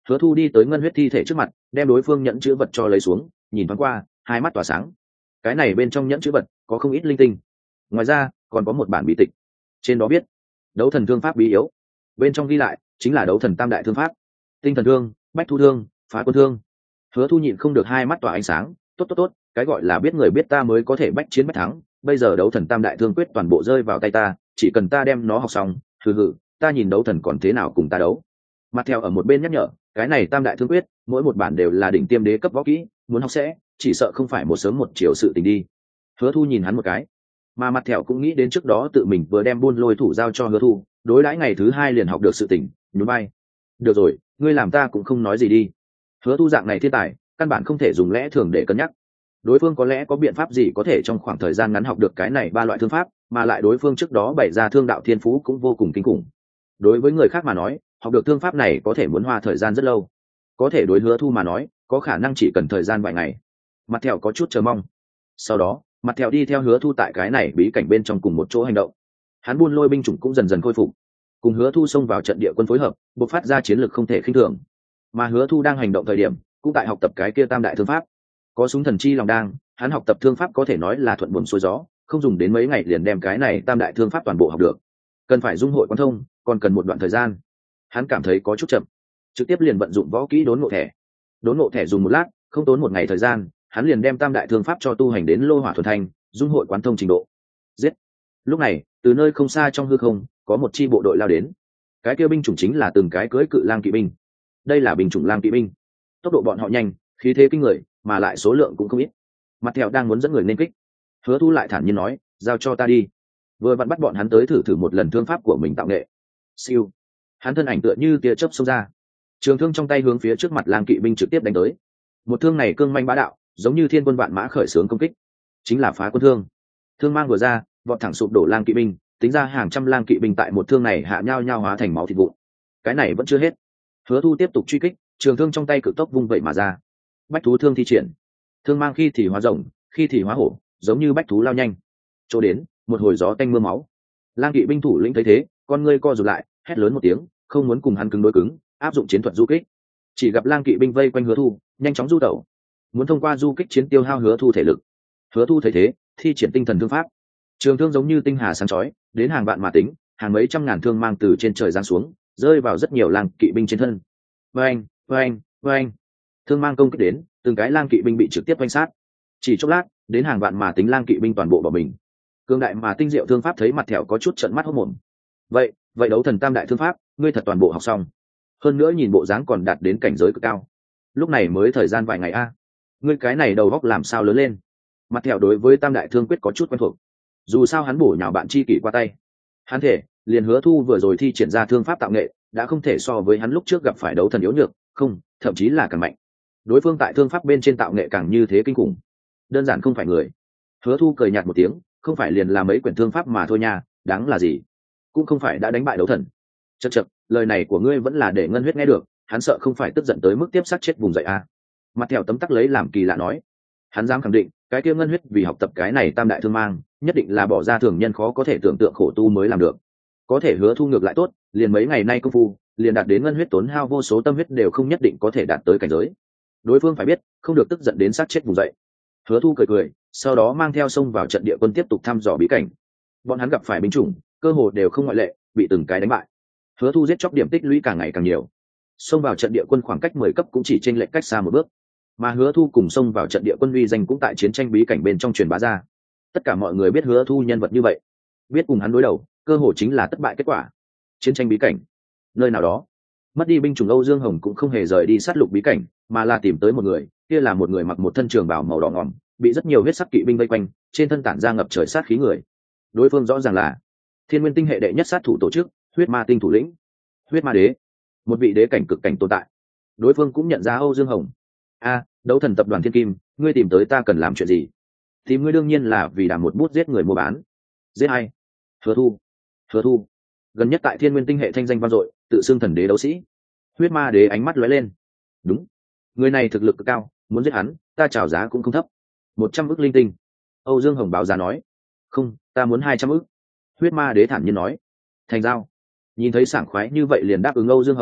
Hứa Thu đi tới ngân huyết thi thể trước mặt, đem đối phương nhẫn chữ vật cho lấy xuống, nhìn thoáng qua, hai mắt tỏa sáng. Cái này bên trong nhẫn chữ vật có không ít linh tinh, ngoài ra còn có một bản bí tịch, trên đó viết đấu thần thương pháp bí yếu, bên trong ghi lại chính là đấu thần tam đại thương pháp: tinh thần thương, bách thu thương, phá quân thương. Hứa Thu nhịn không được hai mắt tỏa ánh sáng, tốt tốt tốt, cái gọi là biết người biết ta mới có thể bách chiến bách thắng, bây giờ đấu thần tam đại thương quyết toàn bộ rơi vào tay ta, chỉ cần ta đem nó học xong, hừ hừ, ta nhìn đấu thần còn thế nào cùng ta đấu. Mặt theo ở một bên nhắc nhở, cái này tam đại thương quyết mỗi một bản đều là đỉnh tiêm đế cấp võ kỹ, muốn học sẽ chỉ sợ không phải một sớm một chiều sự tình đi. Hứa Thu nhìn hắn một cái, mà mặt thẹo cũng nghĩ đến trước đó tự mình vừa đem buôn lôi thủ giao cho Hứa Thu, đối đãi ngày thứ hai liền học được sự tình, nhún vai. Được rồi, ngươi làm ta cũng không nói gì đi. Hứa Thu dạng này thiên tài, căn bản không thể dùng lẽ thường để cân nhắc. Đối phương có lẽ có biện pháp gì có thể trong khoảng thời gian ngắn học được cái này ba loại thương pháp, mà lại đối phương trước đó bày ra thương đạo thiên phú cũng vô cùng kinh khủng. Đối với người khác mà nói, học được thương pháp này có thể muốn hoa thời gian rất lâu, có thể đối Hứa Thu mà nói, có khả năng chỉ cần thời gian vài ngày. Mặt thẹo có chút chờ mong. Sau đó, mặt thẹo đi theo Hứa Thu tại cái này bí cảnh bên trong cùng một chỗ hành động. Hắn buôn lôi binh chủng cũng dần dần khôi phục, cùng Hứa Thu xông vào trận địa quân phối hợp, bộc phát ra chiến lược không thể khinh thường. Mà Hứa Thu đang hành động thời điểm, cũng tại học tập cái kia tam đại thương pháp. Có súng thần chi lòng đang, hắn học tập thương pháp có thể nói là thuận buồm xuôi gió, không dùng đến mấy ngày liền đem cái này tam đại thương pháp toàn bộ học được. Cần phải dung hội quan thông, còn cần một đoạn thời gian. Hắn cảm thấy có chút chậm, trực tiếp liền vận dụng võ kỹ đốn ngộ thẻ. Đốn ngộ thẻ dùng một lát, không tốn một ngày thời gian, hắn liền đem tam đại thương pháp cho tu hành đến lô hỏa thuần thanh, dung hội quán thông trình độ. Giết! Lúc này, từ nơi không xa trong hư không, có một chi bộ đội lao đến. Cái kia binh chủng chính là từng cái cưỡi cự lang kỵ binh. Đây là binh chủng lang kỵ binh. Tốc độ bọn họ nhanh, khí thế kinh người, mà lại số lượng cũng không ít. Mặt thẹo đang muốn dẫn người nên kích, Hứa Thu lại thản nhiên nói, giao cho ta đi. Vừa vặn bắt bọn hắn tới thử thử một lần thương pháp của mình tạo nghệ. Siêu! Hắn thân ảnh tựa như tia chớp xông ra, trường thương trong tay hướng phía trước mặt lang kỵ binh trực tiếp đánh tới. Một thương này cương manh bá đạo, giống như thiên quân vạn mã khởi xướng công kích, chính là phá quân thương. Thương mang vừa ra, vọt thẳng sụp đổ lang kỵ binh, tính ra hàng trăm lang kỵ binh tại một thương này hạ nhau nhau hóa thành máu thịt vụn. Cái này vẫn chưa hết, Hứa Thu tiếp tục truy kích, trường thương trong tay cực tốc vung vậy mà ra. Bách thú thương thi triển, thương mang khi thì hóa rồng, khi thì hóa hổ, giống như bách thú lao nhanh. Chỗ đến, một hồi gió tanh mưa máu. Lang kỵ binh thủ lĩnh thấy thế, con ngươi co rụt lại, hét lớn một tiếng, không muốn cùng hắn cứng đối cứng, áp dụng chiến thuật du kích. Chỉ gặp lang kỵ binh vây quanh Hứa Thu, nhanh chóng du tẩu, muốn thông qua du kích chiến tiêu hao Hứa Thu thể lực. Hứa Thu thấy thế, thi triển tinh thần thương pháp, trường thương giống như tinh hà sáng chói, đến hàng vạn mà tính, hàng mấy trăm ngàn thương mang từ trên trời giáng xuống, rơi vào rất nhiều lang kỵ binh trên thân. Oeng, oeng, oeng. Thương mang công kích đến, từng cái lang kỵ binh bị trực tiếp quanh sát. Chỉ chốc lát, đến hàng vạn mà tính lang kỵ binh toàn bộ bỏ mình. Cương đại mà tinh diệu thương pháp thấy mặt thẹo có chút trợn mắt hốt mồm. Vậy, vậy đấu thần tam đại thương pháp, ngươi thật toàn bộ học xong. Hơn nữa nhìn bộ dáng còn đạt đến cảnh giới cực cao. Lúc này mới thời gian vài ngày a. Ngươi cái này đầu góc làm sao lớn lên? Mặt thẹo đối với tam đại thương quyết có chút quen thuộc. Dù sao hắn bổ nhào bạn chi kỷ qua tay. Hắn thể, liền Hứa Thu vừa rồi thi triển ra thương pháp tạo nghệ, đã không thể so với hắn lúc trước gặp phải đấu thần yếu nhược, không, thậm chí là càng mạnh. Đối phương tại thương pháp bên trên tạo nghệ càng như thế kinh khủng, đơn giản không phải người. Hứa Thu cười nhạt một tiếng, không phải liền là mấy quyển thương pháp mà thôi nha, đáng là gì? Cũng không phải đã đánh bại đấu thần. Chậc chậc, lời này của ngươi vẫn là để Ngân Huyết nghe được, hắn sợ không phải tức giận tới mức tiếp sát chết vùng dậy a. Mặt theo tấm tắc lấy làm kỳ lạ nói, hắn dám khẳng định, cái kia Ngân Huyết vì học tập cái này tam đại thương mang, nhất định là bỏ ra thường nhân khó có thể tưởng tượng khổ tu mới làm được. Có thể Hứa Thu ngược lại tốt, liền mấy ngày nay công phu, liền đạt đến Ngân Huyết tốn hao vô số tâm huyết đều không nhất định có thể đạt tới cảnh giới. Đối phương phải biết, không được tức giận đến sát chết vùng dậy. Hứa Thu cười cười, sau đó mang theo xông vào trận địa quân tiếp tục thăm dò bí cảnh. Bọn hắn gặp phải binh chủng, cơ hồ đều không ngoại lệ, bị từng cái đánh bại. Hứa Thu giết chóc điểm tích lũy càng ngày càng nhiều. Xông vào trận địa quân khoảng cách mười cấp cũng chỉ chênh lệch cách xa một bước. Mà Hứa Thu cùng xông vào trận địa quân uy danh cũng tại chiến tranh bí cảnh bên trong truyền bá ra. Tất cả mọi người biết Hứa Thu nhân vật như vậy, biết cùng hắn đối đầu, cơ hồ chính là thất bại kết quả. Chiến tranh bí cảnh, nơi nào đó, mất đi binh chủng Âu Dương Hồng cũng không hề rời đi sát lục bí cảnh, mà là tìm tới một người, kia là một người mặc một thân trường bào màu đỏ ngòm, bị rất nhiều huyết sắc kỵ binh vây quanh, trên thân tản ra ngập trời sát khí người. Đối phương rõ ràng là Thiên Nguyên Tinh hệ đệ nhất sát thủ tổ chức, Huyết Ma Tinh thủ lĩnh, Huyết Ma Đế, một vị đế cảnh cực cảnh tồn tại. Đối phương cũng nhận ra Âu Dương Hồng. A, đấu thần tập đoàn Thiên Kim, ngươi tìm tới ta cần làm chuyện gì? Tìm ngươi đương nhiên là vì đảm một bút giết người mua bán. Giết ai? Hứa Thu. Hứa Thu. Gần nhất tại Thiên Nguyên Tinh hệ thanh danh vang dội, tự xưng thần đế đấu sĩ. Huyết Ma Đế ánh mắt lóe lên. Đúng, người này thực lực cực cao, muốn giết hắn, ta chào giá cũng không thấp. Một trăm ức linh tinh. Âu Dương Hồng báo giá nói. Không, ta muốn hai trăm ức. Huyết Ma Đế thản nhiên nói. Thành giao. Nhìn thấy sảng khoái như vậy liền đáp ứng Âu Dương Hồng,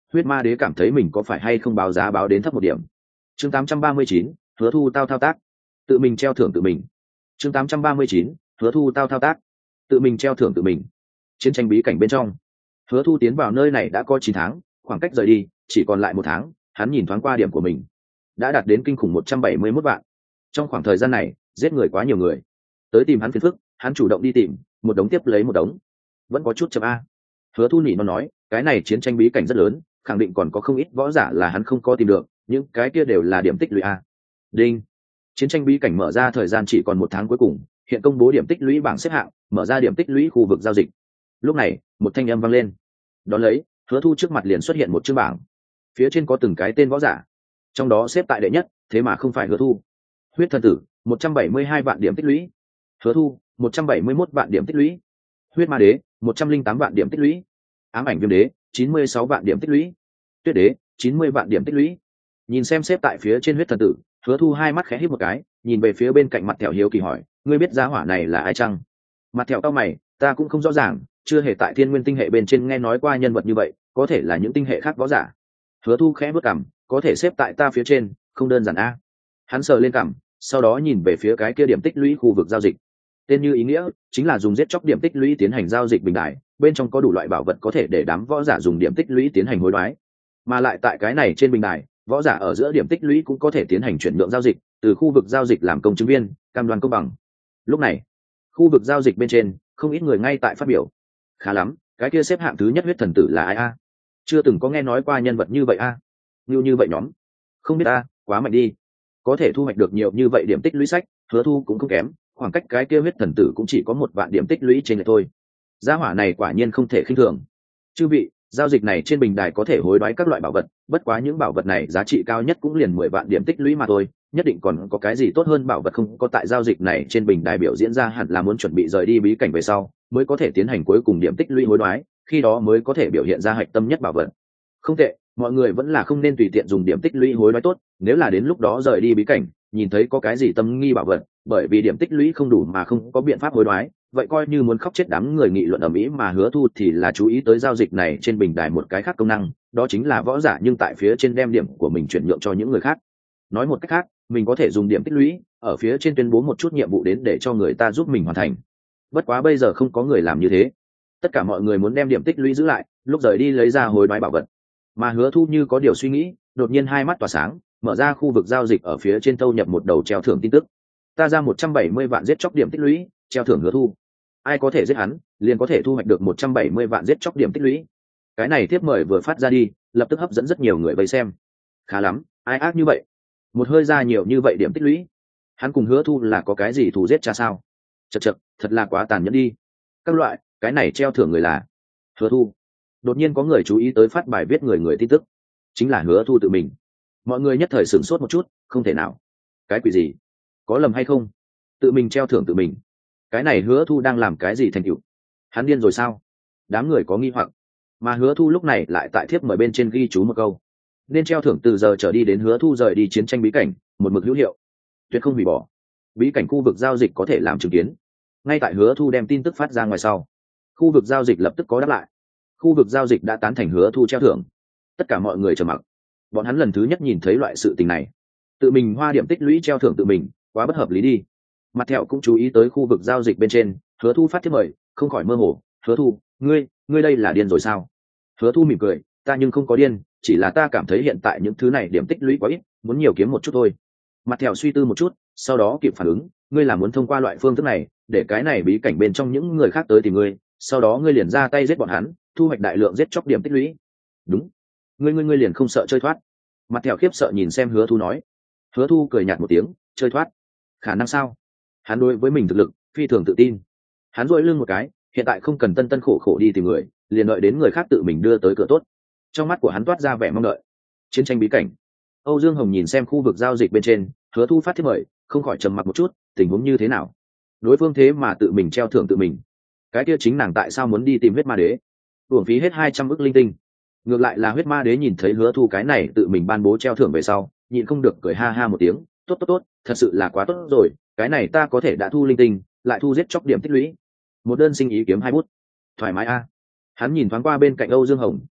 huyết ma đế cảm thấy mình có phải hay không báo giá báo đến thấp một điểm. Chương tám trăm ba mươi chín, hứa thu tao thao tác, tự mình treo thưởng tự mình. Chương tám trăm ba mươi chín, hứa thu tao thao tác, tự mình treo thưởng tự mình. Chiến tranh bí cảnh bên trong, hứa thu tiến vào nơi này đã có chín tháng, khoảng cách rời đi chỉ còn lại một tháng. Hắn nhìn thoáng qua điểm của mình đã đạt đến kinh khủng một trăm bảy mươi mốt vạn. Trong khoảng thời gian này giết người quá nhiều người tới tìm hắn phiền phức, hắn chủ động đi tìm, một đống tiếp lấy một đống, vẫn có chút chậm a. Hứa thu nhị nó nói cái này chiến tranh bí cảnh rất lớn, khẳng định còn có không ít võ giả là hắn không có tìm được, những cái kia đều là điểm tích lũy a. Đinh, chiến tranh bí cảnh mở ra thời gian chỉ còn một tháng cuối cùng, hiện công bố điểm tích lũy bảng xếp hạng, mở ra điểm tích lũy khu vực giao dịch. Lúc này một thanh âm vang lên, đón lấy hứa thu trước mặt liền xuất hiện một chương bảng, phía trên có từng cái tên võ giả, trong đó xếp tại đệ nhất thế mà không phải hứa thu. Huyết thần tử một trăm bảy mươi hai vạn điểm tích lũy, hứa thu một trăm bảy mươi mốt vạn điểm tích lũy, huyết ma đế một trăm linh tám vạn điểm tích lũy, ám ảnh viêm đế chín mươi sáu vạn điểm tích lũy, tuyết đế chín mươi vạn điểm tích lũy. Nhìn xem xếp tại phía trên huyết thần tử, hứa thu hai mắt khẽ hít một cái, nhìn về phía bên cạnh mặt thẹo hiếu kỳ hỏi, ngươi biết giá hỏa này là ai chăng? Mặt thẹo cao mày, ta cũng không rõ ràng, chưa hề tại thiên nguyên tinh hệ bên trên nghe nói qua nhân vật như vậy, có thể là những tinh hệ khác võ giả. Hứa thu khẽ bước cằm, có thể xếp tại ta phía trên không đơn giản a. Hắn sờ lên cằm, sau đó nhìn về phía cái kia điểm tích lũy khu vực giao dịch. Tên như ý nghĩa, chính là dùng giết chóc điểm tích lũy tiến hành giao dịch bình đại, bên trong có đủ loại bảo vật có thể để đám võ giả dùng điểm tích lũy tiến hành hối đoái. Mà lại tại cái này trên bình đài, võ giả ở giữa điểm tích lũy cũng có thể tiến hành chuyển nhượng giao dịch, từ khu vực giao dịch làm công chứng viên, cam đoan công bằng. Lúc này, khu vực giao dịch bên trên, không ít người ngay tại phát biểu. Khá lắm, cái kia xếp hạng thứ nhất huyết thần tử là ai a? Chưa từng có nghe nói qua nhân vật như vậy a. Như như vậy nhóm. Không biết a, quá mạnh đi. Có thể thu hoạch được nhiều như vậy điểm tích lũy sách, hứa thu cũng không kém, khoảng cách cái kia huyết thần tử cũng chỉ có một vạn điểm tích lũy trên lệch thôi. Giá hỏa này quả nhiên không thể khinh thường. Chư vị, giao dịch này trên bình đài có thể hối đoái các loại bảo vật, bất quá những bảo vật này giá trị cao nhất cũng liền mười vạn điểm tích lũy mà thôi, nhất định còn có cái gì tốt hơn bảo vật không có. Tại giao dịch này trên bình đài biểu diễn ra hẳn là muốn chuẩn bị rời đi bí cảnh về sau mới có thể tiến hành cuối cùng điểm tích lũy hối đoái, khi đó mới có thể biểu hiện ra hạch tâm nhất bảo vật. Không tệ, mọi người vẫn là không nên tùy tiện dùng điểm tích lũy hối đoái tốt, nếu là đến lúc đó rời đi bí cảnh nhìn thấy có cái gì tâm nghi bảo vật, bởi vì điểm tích lũy không đủ mà không có biện pháp hối đoái, vậy coi như muốn khóc chết đám người nghị luận ở mỹ. Mà hứa thu thì là chú ý tới giao dịch này trên bình đài một cái khác công năng, đó chính là võ giả nhưng tại phía trên đem điểm của mình chuyển nhượng cho những người khác. Nói một cách khác, mình có thể dùng điểm tích lũy ở phía trên tuyên bố một chút nhiệm vụ đến để cho người ta giúp mình hoàn thành. Bất quá bây giờ không có người làm như thế, tất cả mọi người muốn đem điểm tích lũy giữ lại, lúc rời đi lấy ra hối đoái bảo vật. Mà hứa thu như có điều suy nghĩ, đột nhiên hai mắt tỏa sáng, mở ra khu vực giao dịch ở phía trên thâu nhập một đầu treo thưởng tin tức. Ta ra một trăm bảy mươi vạn giết chóc điểm tích lũy, treo thưởng hứa thu. Ai có thể giết hắn, liền có thể thu hoạch được một trăm bảy mươi vạn giết chóc điểm tích lũy. Cái này tiếp mời vừa phát ra đi, lập tức hấp dẫn rất nhiều người vây xem. Khá lắm, ai ác như vậy, một hơi ra nhiều như vậy điểm tích lũy. Hắn cùng hứa thu là có cái gì thù giết cha sao? Chật chật, thật là quá tàn nhẫn đi. Các loại, cái này treo thưởng người là hứa thu. Đột nhiên có người chú ý tới phát bài viết người người tin tức, chính là hứa thu tự mình. Mọi người nhất thời sửng sốt một chút, không thể nào, cái quỷ gì, có lầm hay không? Tự mình treo thưởng tự mình, cái này hứa thu đang làm cái gì thành tựu? Hắn điên rồi sao? Đám người có nghi hoặc. Mà hứa thu lúc này lại tại thiếp mời bên trên ghi chú một câu, nên treo thưởng từ giờ trở đi đến hứa thu rời đi chiến tranh bí cảnh, một mực hữu hiệu, tuyệt không hủy bỏ. Bí cảnh khu vực giao dịch có thể làm chứng kiến. Ngay tại hứa thu đem tin tức phát ra ngoài sau, khu vực giao dịch lập tức có đáp lại. Khu vực giao dịch đã tán thành hứa thu treo thưởng. Tất cả mọi người trầm mặc, bọn hắn lần thứ nhất nhìn thấy loại sự tình này. Tự mình hoa điểm tích lũy treo thưởng tự mình, quá bất hợp lý đi. Mặt thẹo cũng chú ý tới khu vực giao dịch bên trên hứa thu phát thiếp mời, không khỏi mơ hồ. Hứa thu, ngươi ngươi đây là điên rồi sao? Hứa thu mỉm cười, ta nhưng không có điên, chỉ là ta cảm thấy hiện tại những thứ này điểm tích lũy quá ít, muốn nhiều kiếm một chút thôi. Mặt thẹo suy tư một chút, sau đó kịp phản ứng, ngươi là muốn thông qua loại phương thức này để cái này bí cảnh bên trong những người khác tới tìm ngươi, sau đó ngươi liền ra tay giết bọn hắn, thu hoạch đại lượng giết chóc điểm tích lũy. Đúng, ngươi ngươi ngươi liền không sợ chơi thoát? Mặt thẹo khiếp sợ nhìn xem hứa thu nói. Hứa thu cười nhạt một tiếng, chơi thoát? Khả năng sao? Hắn đối với mình thực lực phi thường tự tin. Hắn duỗi lưng một cái, hiện tại không cần tân tân khổ khổ đi tìm người, liền đợi đến người khác tự mình đưa tới cửa tốt. Trong mắt của hắn toát ra vẻ mong đợi. Chiến tranh bí cảnh. Âu Dương Hồng nhìn xem khu vực giao dịch bên trên hứa thu phát thiếp mời, không khỏi trầm mặc một chút, tình huống như thế nào? Đối phương thế mà tự mình treo thưởng tự mình, cái kia chính nàng tại sao muốn đi tìm huyết ma đế, uổng phí hết hai trăm ức linh tinh. Ngược lại là huyết ma đế nhìn thấy hứa thu cái này tự mình ban bố treo thưởng về sau, nhịn không được cười ha ha một tiếng, tốt tốt tốt, thật sự là quá tốt rồi, cái này ta có thể đã thu linh tinh, lại thu giết chóc điểm tích lũy, một đơn sinh ý kiếm hai bút, thoải mái a. Hắn nhìn thoáng qua bên cạnh Âu Dương Hồng,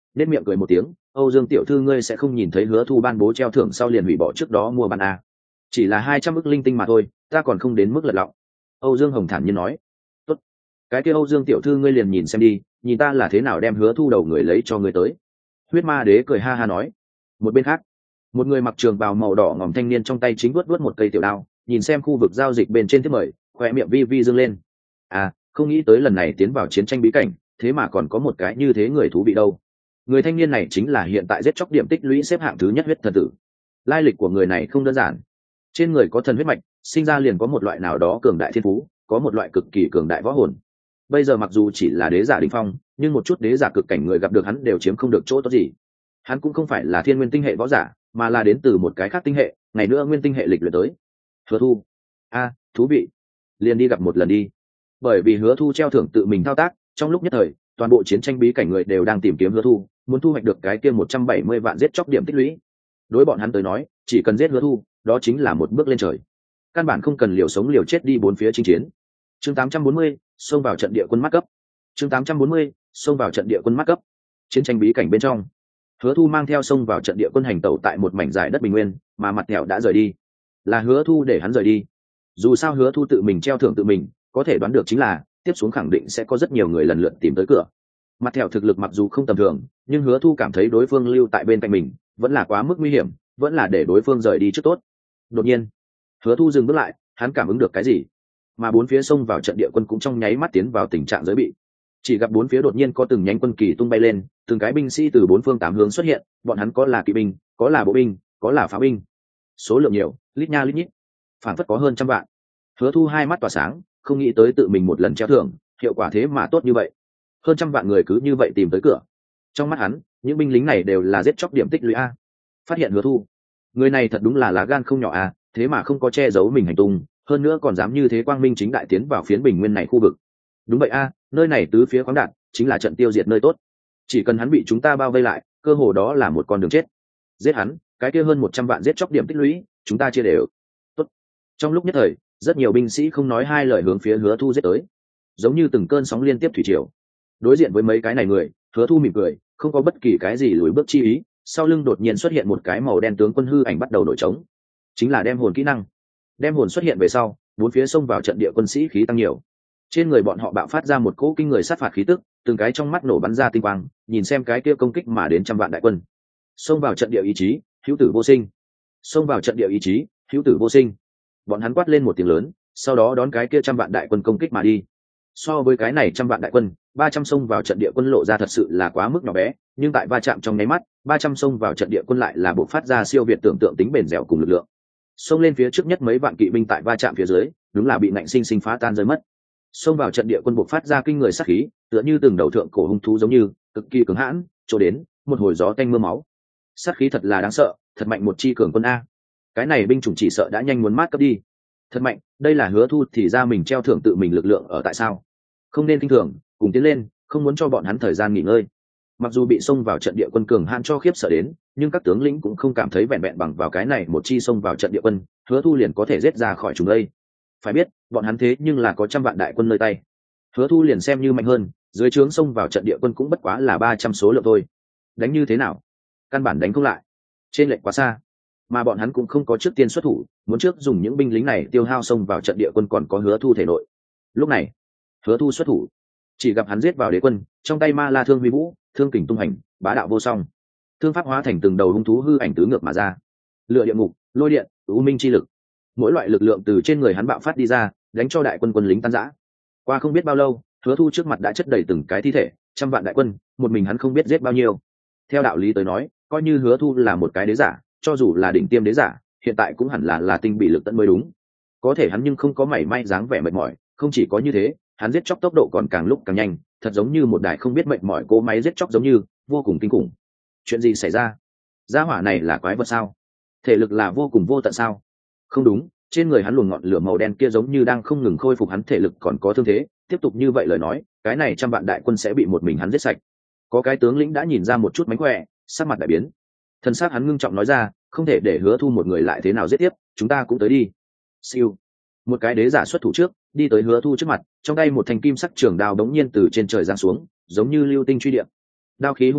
nên miệng cười một tiếng. Âu Dương tiểu thư, ngươi sẽ không nhìn thấy Hứa Thu ban bố treo thưởng sau liền hủy bỏ trước đó mua bán a? Chỉ là hai trăm ức linh tinh mà thôi, ta còn không đến mức lật lọng. Âu Dương Hồng thản nhiên nói. Tốt, cái kia Âu Dương tiểu thư ngươi liền nhìn xem đi, nhìn ta là thế nào đem Hứa Thu đầu người lấy cho ngươi tới. Huyết Ma Đế cười ha ha nói. Một bên khác, một người mặc trường bào màu đỏ ngòm thanh niên trong tay chính vuốt vuốt một cây tiểu đao, nhìn xem khu vực giao dịch bên trên tiếp mời, khoe miệng vi vi dương lên. À, không nghĩ tới lần này tiến vào chiến tranh bí cảnh, thế mà còn có một cái như thế người thú vị đâu. Người thanh niên này chính là hiện tại giết chóc điểm tích lũy xếp hạng thứ nhất huyết thần tử. Lai lịch của người này không đơn giản, trên người có thần huyết mạch, sinh ra liền có một loại nào đó cường đại thiên phú, có một loại cực kỳ cường đại võ hồn. Bây giờ mặc dù chỉ là đế giả đỉnh phong, nhưng một chút đế giả cực cảnh người gặp được hắn đều chiếm không được chỗ tốt gì. Hắn cũng không phải là thiên nguyên tinh hệ võ giả, mà là đến từ một cái khác tinh hệ, ngày nữa nguyên tinh hệ lịch luyện tới. Hứa Thu, a, thú vị, liền đi gặp một lần đi. Bởi vì Hứa Thu treo thưởng tự mình thao tác, trong lúc nhất thời, toàn bộ chiến tranh bí cảnh người đều đang tìm kiếm Hứa Thu, muốn thu hoạch được cái kia một trăm bảy mươi vạn giết chóc điểm tích lũy. Đối bọn hắn tới nói, chỉ cần giết Hứa Thu, đó chính là một bước lên trời. Căn bản không cần liều sống liều chết đi bốn phía chinh chiến. Chương tám trăm bốn mươi, xông vào trận địa quân mắt cấp. Chương tám trăm bốn mươi, xông vào trận địa quân mắt cấp. Chiến tranh bí cảnh bên trong, Hứa Thu mang theo xông vào trận địa quân hành tẩu tại một mảnh dài đất bình nguyên, mà mặt thẹo đã rời đi. Là Hứa Thu để hắn rời đi. Dù sao Hứa Thu tự mình treo thưởng tự mình, có thể đoán được chính là tiếp xuống khẳng định sẽ có rất nhiều người lần lượt tìm tới cửa. Mặt thẹo thực lực mặc dù không tầm thường, nhưng Hứa Thu cảm thấy đối phương lưu tại bên cạnh mình vẫn là quá mức nguy hiểm, vẫn là để đối phương rời đi trước tốt. Đột nhiên, Hứa Thu dừng bước lại, hắn cảm ứng được cái gì, mà bốn phía xông vào trận địa quân cũng trong nháy mắt tiến vào tình trạng giới bị. Chỉ gặp bốn phía đột nhiên có từng nhánh quân kỳ tung bay lên, từng cái binh sĩ từ bốn phương tám hướng xuất hiện, bọn hắn có là kỵ binh, có là bộ binh, có là pháo binh, số lượng nhiều, lít nha lít nhít, phản phất có hơn trăm vạn. Hứa Thu hai mắt tỏa sáng, không nghĩ tới tự mình một lần treo thưởng, hiệu quả thế mà tốt như vậy. Hơn trăm vạn người cứ như vậy tìm tới cửa. Trong mắt hắn, những binh lính này đều là giết chóc điểm tích lũy a. Phát hiện Hứa Thu, người này thật đúng là lá gan không nhỏ a, thế mà không có che giấu mình hành tung, hơn nữa còn dám như thế quang minh chính đại tiến vào phiến bình nguyên này khu vực. Đúng vậy a, nơi này tứ phía khoáng đạt, chính là trận tiêu diệt nơi tốt. Chỉ cần hắn bị chúng ta bao vây lại, cơ hồ đó là một con đường chết. Giết hắn, cái kia hơn một trăm vạn giết chóc điểm tích lũy, chúng ta chia đều. Tốt. Trong lúc nhất thời, rất nhiều binh sĩ không nói hai lời hướng phía Hứa Thu giết tới, giống như từng cơn sóng liên tiếp thủy triều. Đối diện với mấy cái này người, Hứa Thu mỉm cười, không có bất kỳ cái gì lùi bước chi ý. Sau lưng đột nhiên xuất hiện một cái màu đen tướng quân hư ảnh bắt đầu nổi trống, chính là đem hồn kỹ năng. Đem hồn xuất hiện về sau, bốn phía xông vào trận địa quân sĩ khí tăng nhiều. Trên người bọn họ bạo phát ra một cỗ kinh người sát phạt khí tức, từng cái trong mắt nổ bắn ra tinh quang, nhìn xem cái kia công kích mà đến trăm vạn đại quân. Xông vào trận địa ý chí, hữu tử vô sinh. Xông vào trận địa ý chí, hữu tử vô sinh. Bọn hắn quát lên một tiếng lớn, sau đó đón cái kia trăm vạn đại quân công kích mà đi. So với cái này trăm vạn đại quân, ba trăm xông vào trận địa quân lộ ra thật sự là quá mức nhỏ bé, nhưng tại va chạm trong nháy mắt, ba trăm xông vào trận địa quân lại là bộc phát ra siêu việt tưởng tượng tính bền dẻo cùng lực lượng. Xông lên phía trước nhất mấy vạn kỵ binh tại va chạm phía dưới, đúng là bị nạnh sinh sinh phá tan rơi mất. Xông vào trận địa quân bộc phát ra kinh người sát khí, tựa như từng đầu thượng cổ hung thú giống như, cực kỳ cứng hãn, chỗ đến, một hồi gió tanh mưa máu. Sát khí thật là đáng sợ, thật mạnh một chi cường quân a. Cái này binh chủng chỉ sợ đã nhanh muốn mát cấp đi. Thật mạnh, đây là Hứa Thu thì ra mình treo thưởng tự mình lực lượng ở tại sao? Không nên kinh thường, cùng tiến lên, không muốn cho bọn hắn thời gian nghỉ ngơi. Mặc dù bị xông vào trận địa quân cường hãn cho khiếp sợ đến, nhưng các tướng lĩnh cũng không cảm thấy vẹn vẹn bằng vào cái này một chi xông vào trận địa quân, Hứa Thu liền có thể giết ra khỏi chúng đây. Phải biết, bọn hắn thế nhưng là có trăm vạn đại quân nơi tay. Hứa Thu liền xem như mạnh hơn, dưới trướng xông vào trận địa quân cũng bất quá là ba trăm số lượng thôi. Đánh như thế nào? Căn bản đánh không lại. Trên lệch quá xa. Mà bọn hắn cũng không có trước tiên xuất thủ, muốn trước dùng những binh lính này tiêu hao xông vào trận địa quân còn có Hứa Thu thể nội. Lúc này, Hứa Thu xuất thủ, chỉ gặp hắn giết vào đế quân, trong tay ma la thương huy vũ, thương kình tung hành, bá đạo vô song. Thương pháp hóa thành từng đầu hung thú hư ảnh tứ ngược mà ra. Lựa địa ngục, lôi điện, u minh chi lực, mỗi loại lực lượng từ trên người hắn bạo phát đi ra, đánh cho đại quân quân lính tan rã. Qua không biết bao lâu, Hứa Thu trước mặt đã chất đầy từng cái thi thể, trăm vạn đại quân, một mình hắn không biết giết bao nhiêu. Theo đạo lý tới nói, coi như Hứa Thu là một cái đế giả, cho dù là đỉnh tiêm đế giả, hiện tại cũng hẳn là là tinh bị lực tận mới đúng. Có thể hắn nhưng không có mảy may dáng vẻ mệt mỏi, không chỉ có như thế, hắn giết chóc tốc độ còn càng lúc càng nhanh, thật giống như một đài không biết mệt mỏi cỗ máy giết chóc giống như, vô cùng kinh khủng. Chuyện gì xảy ra? Gia hỏa này là quái vật sao? Thể lực là vô cùng vô tận sao? Không đúng, trên người hắn luồng ngọn lửa màu đen kia giống như đang không ngừng khôi phục hắn thể lực còn có thương thế, tiếp tục như vậy lời nói, cái này trăm vạn đại quân sẽ bị một mình hắn giết sạch. Có cái tướng lĩnh đã nhìn ra một chút mánh khỏe, sắc mặt đại biến. Thần sắc hắn ngưng trọng nói ra, không thể để Hứa Thu một người lại thế nào giết tiếp, chúng ta cũng tới đi. Siêu. Một cái đế giả xuất thủ trước, đi tới Hứa Thu trước mặt, trong tay một thanh kim sắc trường đao đống nhiên từ trên trời giáng xuống, giống như lưu tinh truy điện. Đao khí hung mãnh,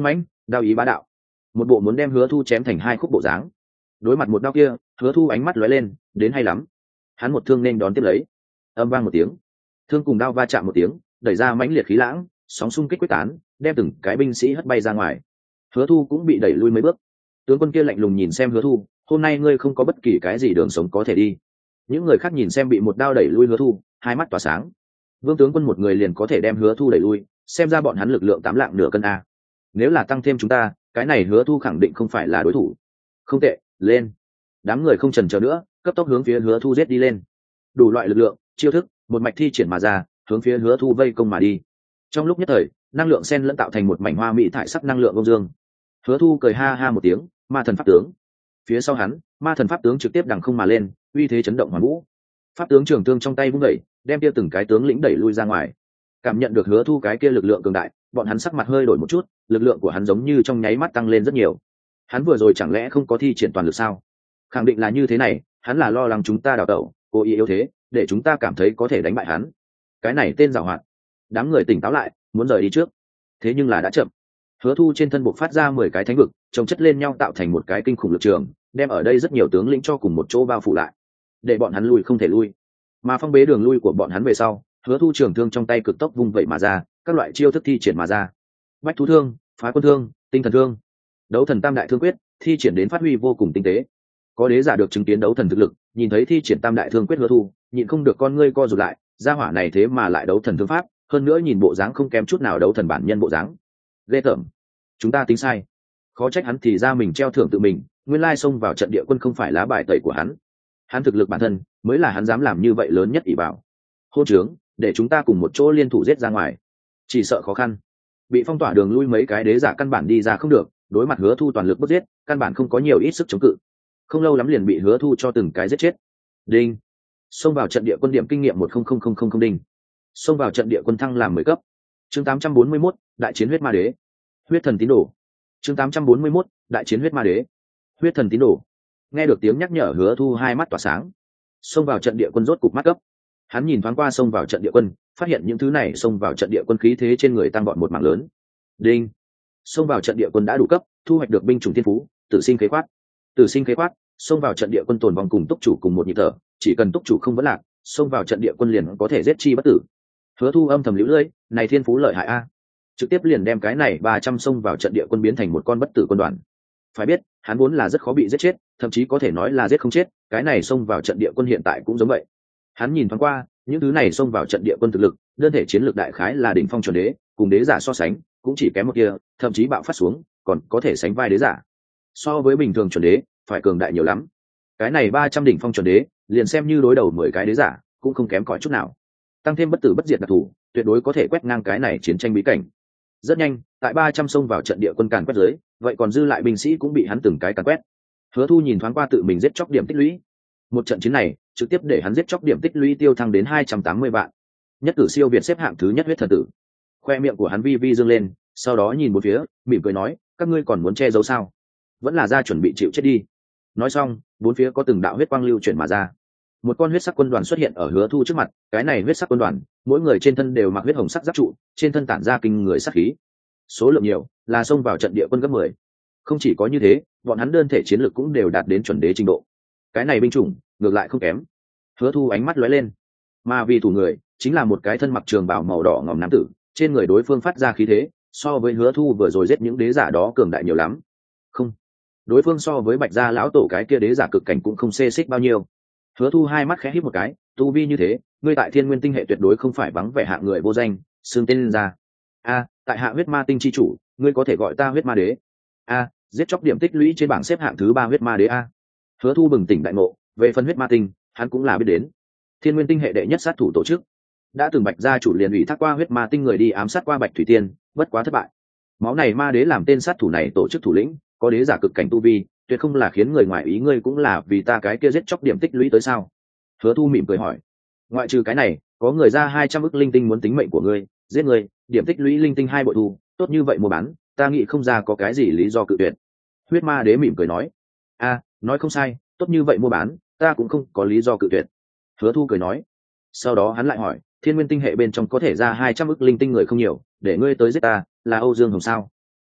đao ý bá đạo, một bộ muốn đem Hứa Thu chém thành hai khúc bộ dáng. Đối mặt một đao kia, Hứa Thu ánh mắt lóe lên, đến hay lắm. Hắn một thương nên đón tiếp lấy, âm vang một tiếng, thương cùng đao va chạm một tiếng, đẩy ra mãnh liệt khí lãng, sóng xung kích quyết tán, đem từng cái binh sĩ hất bay ra ngoài. Hứa Thu cũng bị đẩy lui mấy bước. Tướng quân kia lạnh lùng nhìn xem Hứa Thu, hôm nay ngươi không có bất kỳ cái gì đường sống có thể đi. Những người khác nhìn xem bị một đao đẩy lui Hứa Thu, hai mắt tỏa sáng. Vương tướng quân một người liền có thể đem Hứa Thu đẩy lui, xem ra bọn hắn lực lượng tám lạng nửa cân a. Nếu là tăng thêm chúng ta, cái này Hứa Thu khẳng định không phải là đối thủ. Không tệ, lên. Đám người không chần chờ nữa, cấp tốc hướng phía Hứa Thu giết đi lên. Đủ loại lực lượng, chiêu thức, một mạch thi triển mà ra, hướng phía Hứa Thu vây công mà đi. Trong lúc nhất thời, năng lượng xen lẫn tạo thành một mảnh hoa mỹ thải sắc năng lượng ông dương. Hứa Thu cười ha ha một tiếng, ma thần pháp tướng. Phía sau hắn, ma thần pháp tướng trực tiếp đằng không mà lên, uy thế chấn động hoàn vũ. Pháp tướng trường thương trong tay vung đẩy, đem kia từng cái tướng lĩnh đẩy lui ra ngoài. Cảm nhận được Hứa Thu cái kia lực lượng cường đại, bọn hắn sắc mặt hơi đổi một chút, lực lượng của hắn giống như trong nháy mắt tăng lên rất nhiều. Hắn vừa rồi chẳng lẽ không có thi triển toàn lực sao? Khẳng định là như thế này, hắn là lo lắng chúng ta đào tẩu, cố ý yếu thế, để chúng ta cảm thấy có thể đánh bại hắn. Cái này tên giàu hoạt. Đám người tỉnh táo lại, muốn rời đi trước. Thế nhưng là đã chậm. Hứa Thu trên thân bộc phát ra mười cái thánh vực, chồng chất lên nhau tạo thành một cái kinh khủng lực trường, đem ở đây rất nhiều tướng lĩnh cho cùng một chỗ bao phủ lại, để bọn hắn lui không thể lui. Mà phong bế đường lui của bọn hắn về sau, Hứa Thu trường thương trong tay cực tốc vung vậy mà ra, các loại chiêu thức thi triển mà ra. Bách thú thương, phá quân thương, tinh thần thương, đấu thần tam đại thương quyết, thi triển đến phát huy vô cùng tinh tế. Có đế giả được chứng kiến đấu thần thực lực, nhìn thấy thi triển tam đại thương quyết Hứa Thu, nhịn không được con ngươi co rụt lại, gia hỏa này thế mà lại đấu thần thương pháp, hơn nữa nhìn bộ dáng không kém chút nào đấu thần bản nhân bộ dáng. Ghê tởm. Chúng ta tính sai. Khó trách hắn thì ra mình treo thưởng tự mình, nguyên lai xông vào trận địa quân không phải lá bài tẩy của hắn. Hắn thực lực bản thân mới là hắn dám làm như vậy lớn nhất ỷ bảo. Hôn trướng, để chúng ta cùng một chỗ liên thủ giết ra ngoài. Chỉ sợ khó khăn. Bị phong tỏa đường lui mấy cái đế giả căn bản đi ra không được, đối mặt Hứa Thu toàn lực bức giết, căn bản không có nhiều ít sức chống cự. Không lâu lắm liền bị Hứa Thu cho từng cái giết chết. Đinh. Xông vào trận địa quân điểm kinh nghiệm một không không không không không đinh. Xông vào trận địa quân thăng làm mười cấp. Chương tám trăm bốn mươi mốt, đại chiến huyết ma đế. Huyết thần tín đồ. Chương tám trăm bốn mươi mốt, đại chiến huyết ma đế. Huyết thần tín đồ. Nghe được tiếng nhắc nhở, Hứa Thu hai mắt tỏa sáng. Xông vào trận địa quân rốt cục mắt cấp. Hắn nhìn thoáng qua xông vào trận địa quân, phát hiện những thứ này xông vào trận địa quân khí thế trên người tăng vọt một mảng lớn. Đinh. Xông vào trận địa quân đã đủ cấp, thu hoạch được binh chủng thiên phú, tử sinh khế khoát. Tử sinh khế khoát, xông vào trận địa quân tồn vong cùng túc chủ cùng một nhịp thở, chỉ cần túc chủ không vấn lạc, xông vào trận địa quân liền có thể giết chi bất tử. Hứa Thu âm thầm liễu lưỡi, này thiên phú lợi hại a. Trực tiếp liền đem cái này ba trăm xông vào trận địa quân biến thành một con bất tử quân đoàn. Phải biết, hắn vốn là rất khó bị giết chết, thậm chí có thể nói là giết không chết, cái này xông vào trận địa quân hiện tại cũng giống vậy. Hắn nhìn thoáng qua, những thứ này xông vào trận địa quân thực lực, đơn thể chiến lược đại khái là đỉnh phong chuẩn đế, cùng đế giả so sánh, cũng chỉ kém một kia, thậm chí bạo phát xuống, còn có thể sánh vai đế giả. So với bình thường chuẩn đế, phải cường đại nhiều lắm. Cái này ba trăm đỉnh phong chuẩn đế, liền xem như đối đầu mười cái đế giả, cũng không kém cỏi chút nào. Tăng thêm bất tử bất diệt đặc thù, tuyệt đối có thể quét ngang cái này chiến tranh bí cảnh. Rất nhanh, tại ba trăm xông vào trận địa quân càn quét dưới, vậy còn dư lại binh sĩ cũng bị hắn từng cái càn quét. Hứa Thu nhìn thoáng qua tự mình giết chóc điểm tích lũy. Một trận chiến này, trực tiếp để hắn giết chóc điểm tích lũy tiêu thăng đến hai trăm tám mươi vạn. Nhất cử siêu việt xếp hạng thứ nhất huyết thần tử. Khoe miệng của hắn vi vi dương lên, sau đó nhìn một phía, mỉm cười nói, các ngươi còn muốn che giấu sao? Vẫn là ra chuẩn bị chịu chết đi. Nói xong, bốn phía có từng đạo huyết quang lưu chuyển mà ra. Một con huyết sắc quân đoàn xuất hiện ở Hứa Thu trước mặt, cái này huyết sắc quân đoàn, mỗi người trên thân đều mặc huyết hồng sắc giáp trụ, trên thân tản ra kinh người sát khí. Số lượng nhiều, là xông vào trận địa quân gấp mười. Không chỉ có như thế, bọn hắn đơn thể chiến lược cũng đều đạt đến chuẩn đế trình độ. Cái này binh chủng, ngược lại không kém. Hứa Thu ánh mắt lóe lên, mà vì thủ người chính là một cái thân mặc trường bào màu đỏ ngòm nam tử, trên người đối phương phát ra khí thế, so với Hứa Thu vừa rồi giết những đế giả đó cường đại nhiều lắm. Không, đối phương so với Bạch Gia lão tổ cái kia đế giả cực cảnh cũng không xê xích bao nhiêu. Hứa Thu hai mắt khẽ híp một cái, tu vi như thế, ngươi tại Thiên Nguyên tinh hệ tuyệt đối không phải vắng vẻ hạng người vô danh, xưng tên lên ra. A, tại hạ huyết ma tinh chi chủ, ngươi có thể gọi ta huyết ma đế. A, giết chóc điểm tích lũy trên bảng xếp hạng thứ ba huyết ma đế a. Hứa Thu bừng tỉnh đại ngộ, về phần huyết ma tinh, hắn cũng là biết đến. Thiên Nguyên tinh hệ đệ nhất sát thủ tổ chức, đã từng Bạch Gia chủ liền ủy thác qua huyết ma tinh người đi ám sát qua Bạch Thủy Tiên, bất quá thất bại. Máu này ma đế làm tên sát thủ này tổ chức thủ lĩnh, có đế giả cực cảnh tu vi, tuyệt không là khiến người ngoài ý, ngươi cũng là vì ta cái kia giết chóc điểm tích lũy tới sao? Hứa Thu mỉm cười hỏi. Ngoại trừ cái này, có người ra hai trăm ức linh tinh muốn tính mệnh của ngươi, giết ngươi, điểm tích lũy linh tinh hai bội thu, tốt như vậy mua bán, ta nghĩ không ra có cái gì lý do cự tuyệt. Huyết ma đế mỉm cười nói. A, nói không sai, tốt như vậy mua bán, ta cũng không có lý do cự tuyệt. Hứa Thu cười nói. Sau đó hắn lại hỏi, Thiên Nguyên tinh hệ bên trong có thể ra hai trăm ức linh tinh người không nhiều, để ngươi tới giết ta, là Âu Dương Hồng sao?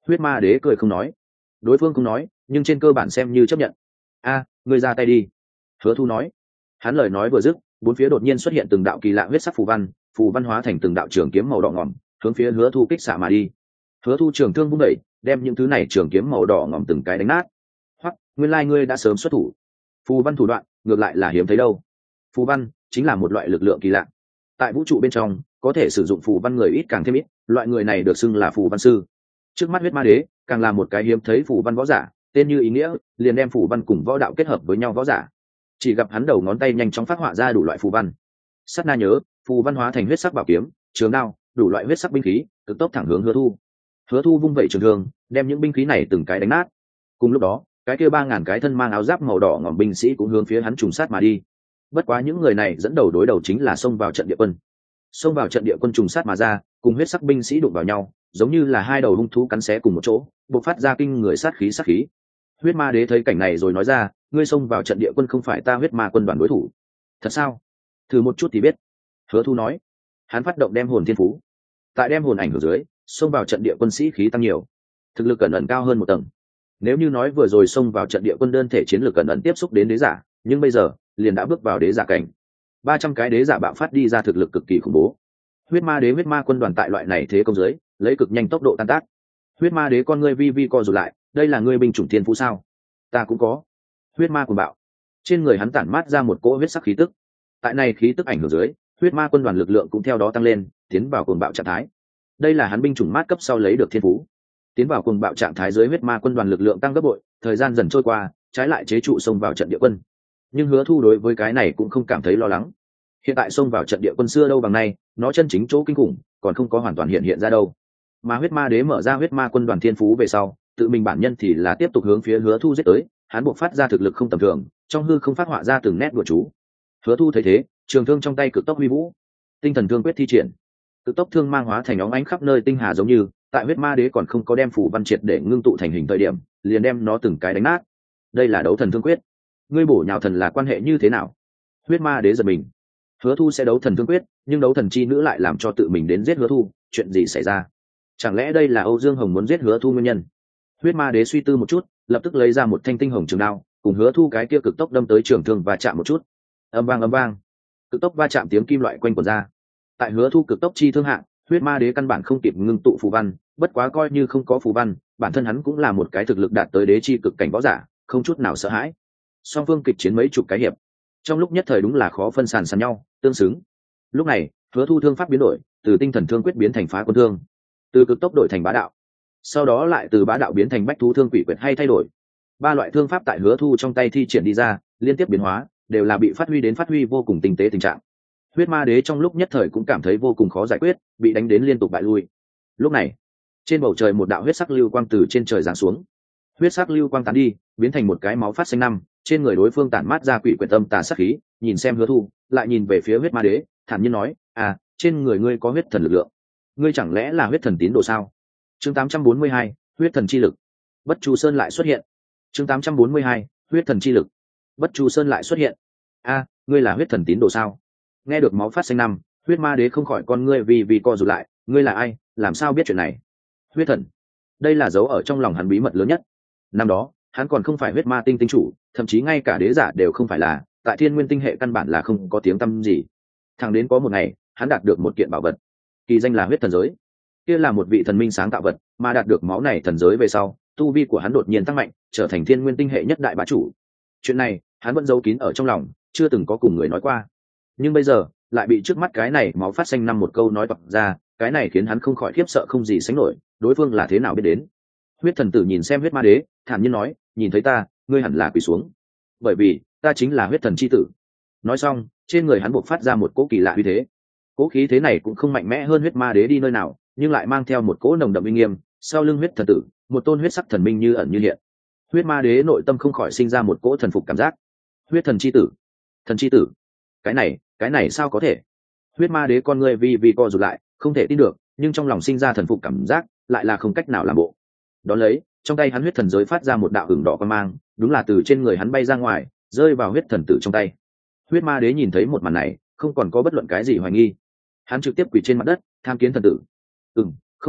Huyết ma đế cười không nói. Đối phương không nói nhưng trên cơ bản xem như chấp nhận. A, ngươi ra tay đi. Hứa Thu nói. Hắn lời nói vừa dứt, bốn phía đột nhiên xuất hiện từng đạo kỳ lạ huyết sắc phù văn, phù văn hóa thành từng đạo trường kiếm màu đỏ ngòm, hướng phía Hứa Thu kích xạ mà đi. Hứa Thu trường thương vung đẩy, đem những thứ này trường kiếm màu đỏ ngòm từng cái đánh nát. Hoặc, nguyên lai ngươi đã sớm xuất thủ. Phù văn thủ đoạn, ngược lại là hiếm thấy đâu. Phù văn chính là một loại lực lượng kỳ lạ. Tại vũ trụ bên trong, có thể sử dụng phù văn người ít càng thêm ít, loại người này được xưng là phù văn sư. Trước mắt huyết ma đế, càng là một cái hiếm thấy phù văn võ giả, tên như ý nghĩa, liền đem phù văn cùng võ đạo kết hợp với nhau võ giả. Chỉ gặp hắn đầu ngón tay nhanh chóng phát họa ra đủ loại phù văn. Sát na nhớ, phù văn hóa thành huyết sắc bảo kiếm, trường đao, đủ loại huyết sắc binh khí, cực tốc thẳng hướng Hứa Thu. Hứa Thu vung vẩy trường thương, đem những binh khí này từng cái đánh nát. Cùng lúc đó, cái kia ba ngàn cái thân mang áo giáp màu đỏ ngòm binh sĩ cũng hướng phía hắn trùng sát mà đi. Bất quá những người này dẫn đầu đối đầu chính là xông vào trận địa quân. Xông vào trận địa quân trùng sát mà ra, cùng huyết sắc binh sĩ đụng vào nhau, giống như là hai đầu hung thú cắn xé cùng một chỗ, bộc phát ra kinh người sát khí sát khí. Huyết ma đế thấy cảnh này rồi nói ra, ngươi xông vào trận địa quân không phải ta huyết ma quân đoàn đối thủ. Thật sao? Thử một chút thì biết. Hứa Thu nói. Hắn phát động đem hồn thiên phú. Tại đem hồn ảnh ở dưới, xông vào trận địa quân sĩ khí tăng nhiều, thực lực cẩn ẩn cao hơn một tầng. Nếu như nói vừa rồi xông vào trận địa quân đơn thể chiến lược cẩn ẩn tiếp xúc đến đế giả, nhưng bây giờ liền đã bước vào đế giả cảnh. Ba trăm cái đế giả bạo phát đi ra thực lực cực kỳ khủng bố. Huyết ma đế huyết ma quân đoàn tại loại này thế công dưới, lấy cực nhanh tốc độ tan tác. Huyết ma đế con ngươi vi vi co rụt lại, đây là ngươi binh chủng thiên phú sao? Ta cũng có. Huyết ma cuồng bạo. Trên người hắn tản mát ra một cỗ huyết sắc khí tức. Tại này khí tức ảnh hưởng dưới, huyết ma quân đoàn lực lượng cũng theo đó tăng lên, tiến vào cuồng bạo trạng thái. Đây là hắn binh chủng mát cấp sau lấy được thiên phú. Tiến vào cuồng bạo trạng thái dưới, huyết ma quân đoàn lực lượng tăng gấp bội, thời gian dần trôi qua, trái lại chế trụ xông vào trận địa quân. Nhưng Hứa Thu đối với cái này cũng không cảm thấy lo lắng. Hiện tại xông vào trận địa quân xưa đâu bằng nay, nó chân chính chỗ kinh khủng còn không có hoàn toàn hiện hiện ra đâu. Mà huyết ma đế mở ra huyết ma quân đoàn thiên phú về sau, tự mình bản nhân thì là tiếp tục hướng phía Hứa Thu giết tới, hắn buộc phát ra thực lực không tầm thường, trong hư không phát họa ra từng nét đùa chú. Hứa Thu thấy thế, trường thương trong tay cực tốc huy vũ, tinh thần thương quyết thi triển, cực tốc thương mang hóa thành óng ánh khắp nơi tinh hà, giống như tại huyết ma đế còn không có đem phủ văn triệt để ngưng tụ thành hình thời điểm, liền đem nó từng cái đánh nát. Đây là đấu thần thương quyết. Ngươi bổ nhào thần là quan hệ như thế nào? Huyết ma đế giật mình. Hứa Thu sẽ đấu thần thương quyết, nhưng đấu thần chi nữ lại làm cho tự mình đến giết Hứa Thu, chuyện gì xảy ra? Chẳng lẽ đây là Âu Dương Hồng muốn giết Hứa Thu nguyên nhân? Huyết ma đế suy tư một chút, lập tức lấy ra một thanh tinh hồng trường đao, cùng Hứa Thu cái kia cực tốc đâm tới trường thương và chạm một chút. Âm vang âm vang, cực tốc va chạm tiếng kim loại quanh quẩn ra. Tại Hứa Thu cực tốc chi thương hạ, huyết ma đế căn bản không kịp ngưng tụ phù văn, bất quá coi như không có phù văn, bản thân hắn cũng là một cái thực lực đạt tới đế chi cực cảnh võ giả, không chút nào sợ hãi. Song phương kịch chiến mấy chục cái hiệp, trong lúc nhất thời đúng là khó phân sàn sàn nhau, tương xứng. Lúc này, Hứa Thu thương pháp biến đổi, từ tinh thần thương quyết biến thành phá quân thương, từ cực tốc đổi thành bá đạo, sau đó lại từ bá đạo biến thành bách thú thương quỷ quyệt hay thay đổi. Ba loại thương pháp tại Hứa Thu trong tay thi triển đi ra, liên tiếp biến hóa, đều là bị phát huy đến phát huy vô cùng tinh tế tình trạng. Huyết ma đế trong lúc nhất thời cũng cảm thấy vô cùng khó giải quyết, bị đánh đến liên tục bại lui. Lúc này, trên bầu trời một đạo huyết sắc lưu quang từ trên trời giáng xuống. Huyết sắc lưu quang tán đi, biến thành một cái máu phát xanh năm, trên người đối phương tản mát ra quỷ quyệt tâm tà sát khí, nhìn xem Hứa Thu, lại nhìn về phía huyết ma đế, thản nhiên nói, "À, trên người ngươi có huyết thần lực lượng. Ngươi chẳng lẽ là huyết thần tín đồ sao?" Chương tám trăm bốn mươi hai, huyết thần chi lực. Bất Chu Sơn lại xuất hiện. Chương tám trăm bốn mươi hai, huyết thần chi lực. Bất Chu Sơn lại xuất hiện. "A, ngươi là huyết thần tín đồ sao?" Nghe được máu phát xanh năm, huyết ma đế không khỏi con ngươi vì vì co rụt lại, ngươi là ai, làm sao biết chuyện này? Huyết thần, đây là dấu ở trong lòng hắn bí mật lớn nhất. Năm đó, hắn còn không phải huyết ma tinh tinh chủ, thậm chí ngay cả đế giả đều không phải là, tại thiên nguyên tinh hệ căn bản là không có tiếng tăm gì. Thẳng đến có một ngày, hắn đạt được một kiện bảo vật, kỳ danh là huyết thần giới. Kia là một vị thần minh sáng tạo vật, mà đạt được máu này thần giới về sau, tu vi của hắn đột nhiên tăng mạnh, trở thành thiên nguyên tinh hệ nhất đại bá chủ. Chuyện này, hắn vẫn giấu kín ở trong lòng, chưa từng có cùng người nói qua. Nhưng bây giờ lại bị trước mắt cái này máu phát xanh năm một câu nói bật ra, cái này khiến hắn không khỏi khiếp sợ không gì sánh nổi, đối phương là thế nào biết đến. Huyết thần tử nhìn xem huyết ma đế, thản nhiên nói, nhìn thấy ta, ngươi hẳn là quỳ xuống, bởi vì ta chính là huyết thần chi tử. Nói xong, trên người hắn bộc phát ra một cỗ kỳ lạ uy thế. Cỗ khí thế này cũng không mạnh mẽ hơn huyết ma đế đi nơi nào, nhưng lại mang theo một cỗ nồng đậm uy nghiêm. Sau lưng huyết thần tử, một tôn huyết sắc thần minh như ẩn như hiện. Huyết ma đế nội tâm không khỏi sinh ra một cỗ thần phục cảm giác. Huyết thần chi tử, thần chi tử, cái này cái này sao có thể? Huyết ma đế con ngươi vì vì co rụt lại, không thể tin được, nhưng trong lòng sinh ra thần phục cảm giác, lại là không cách nào làm bộ. Đón lấy, trong tay hắn huyết thần giới phát ra một đạo hừng đỏ quan mang, đúng là từ trên người hắn bay ra ngoài, rơi vào huyết thần tử trong tay. Huyết ma đế nhìn thấy một màn này, không còn có bất luận cái gì hoài nghi, hắn trực tiếp quỳ trên mặt đất, tham kiến thần tử. Ừm, không tệ,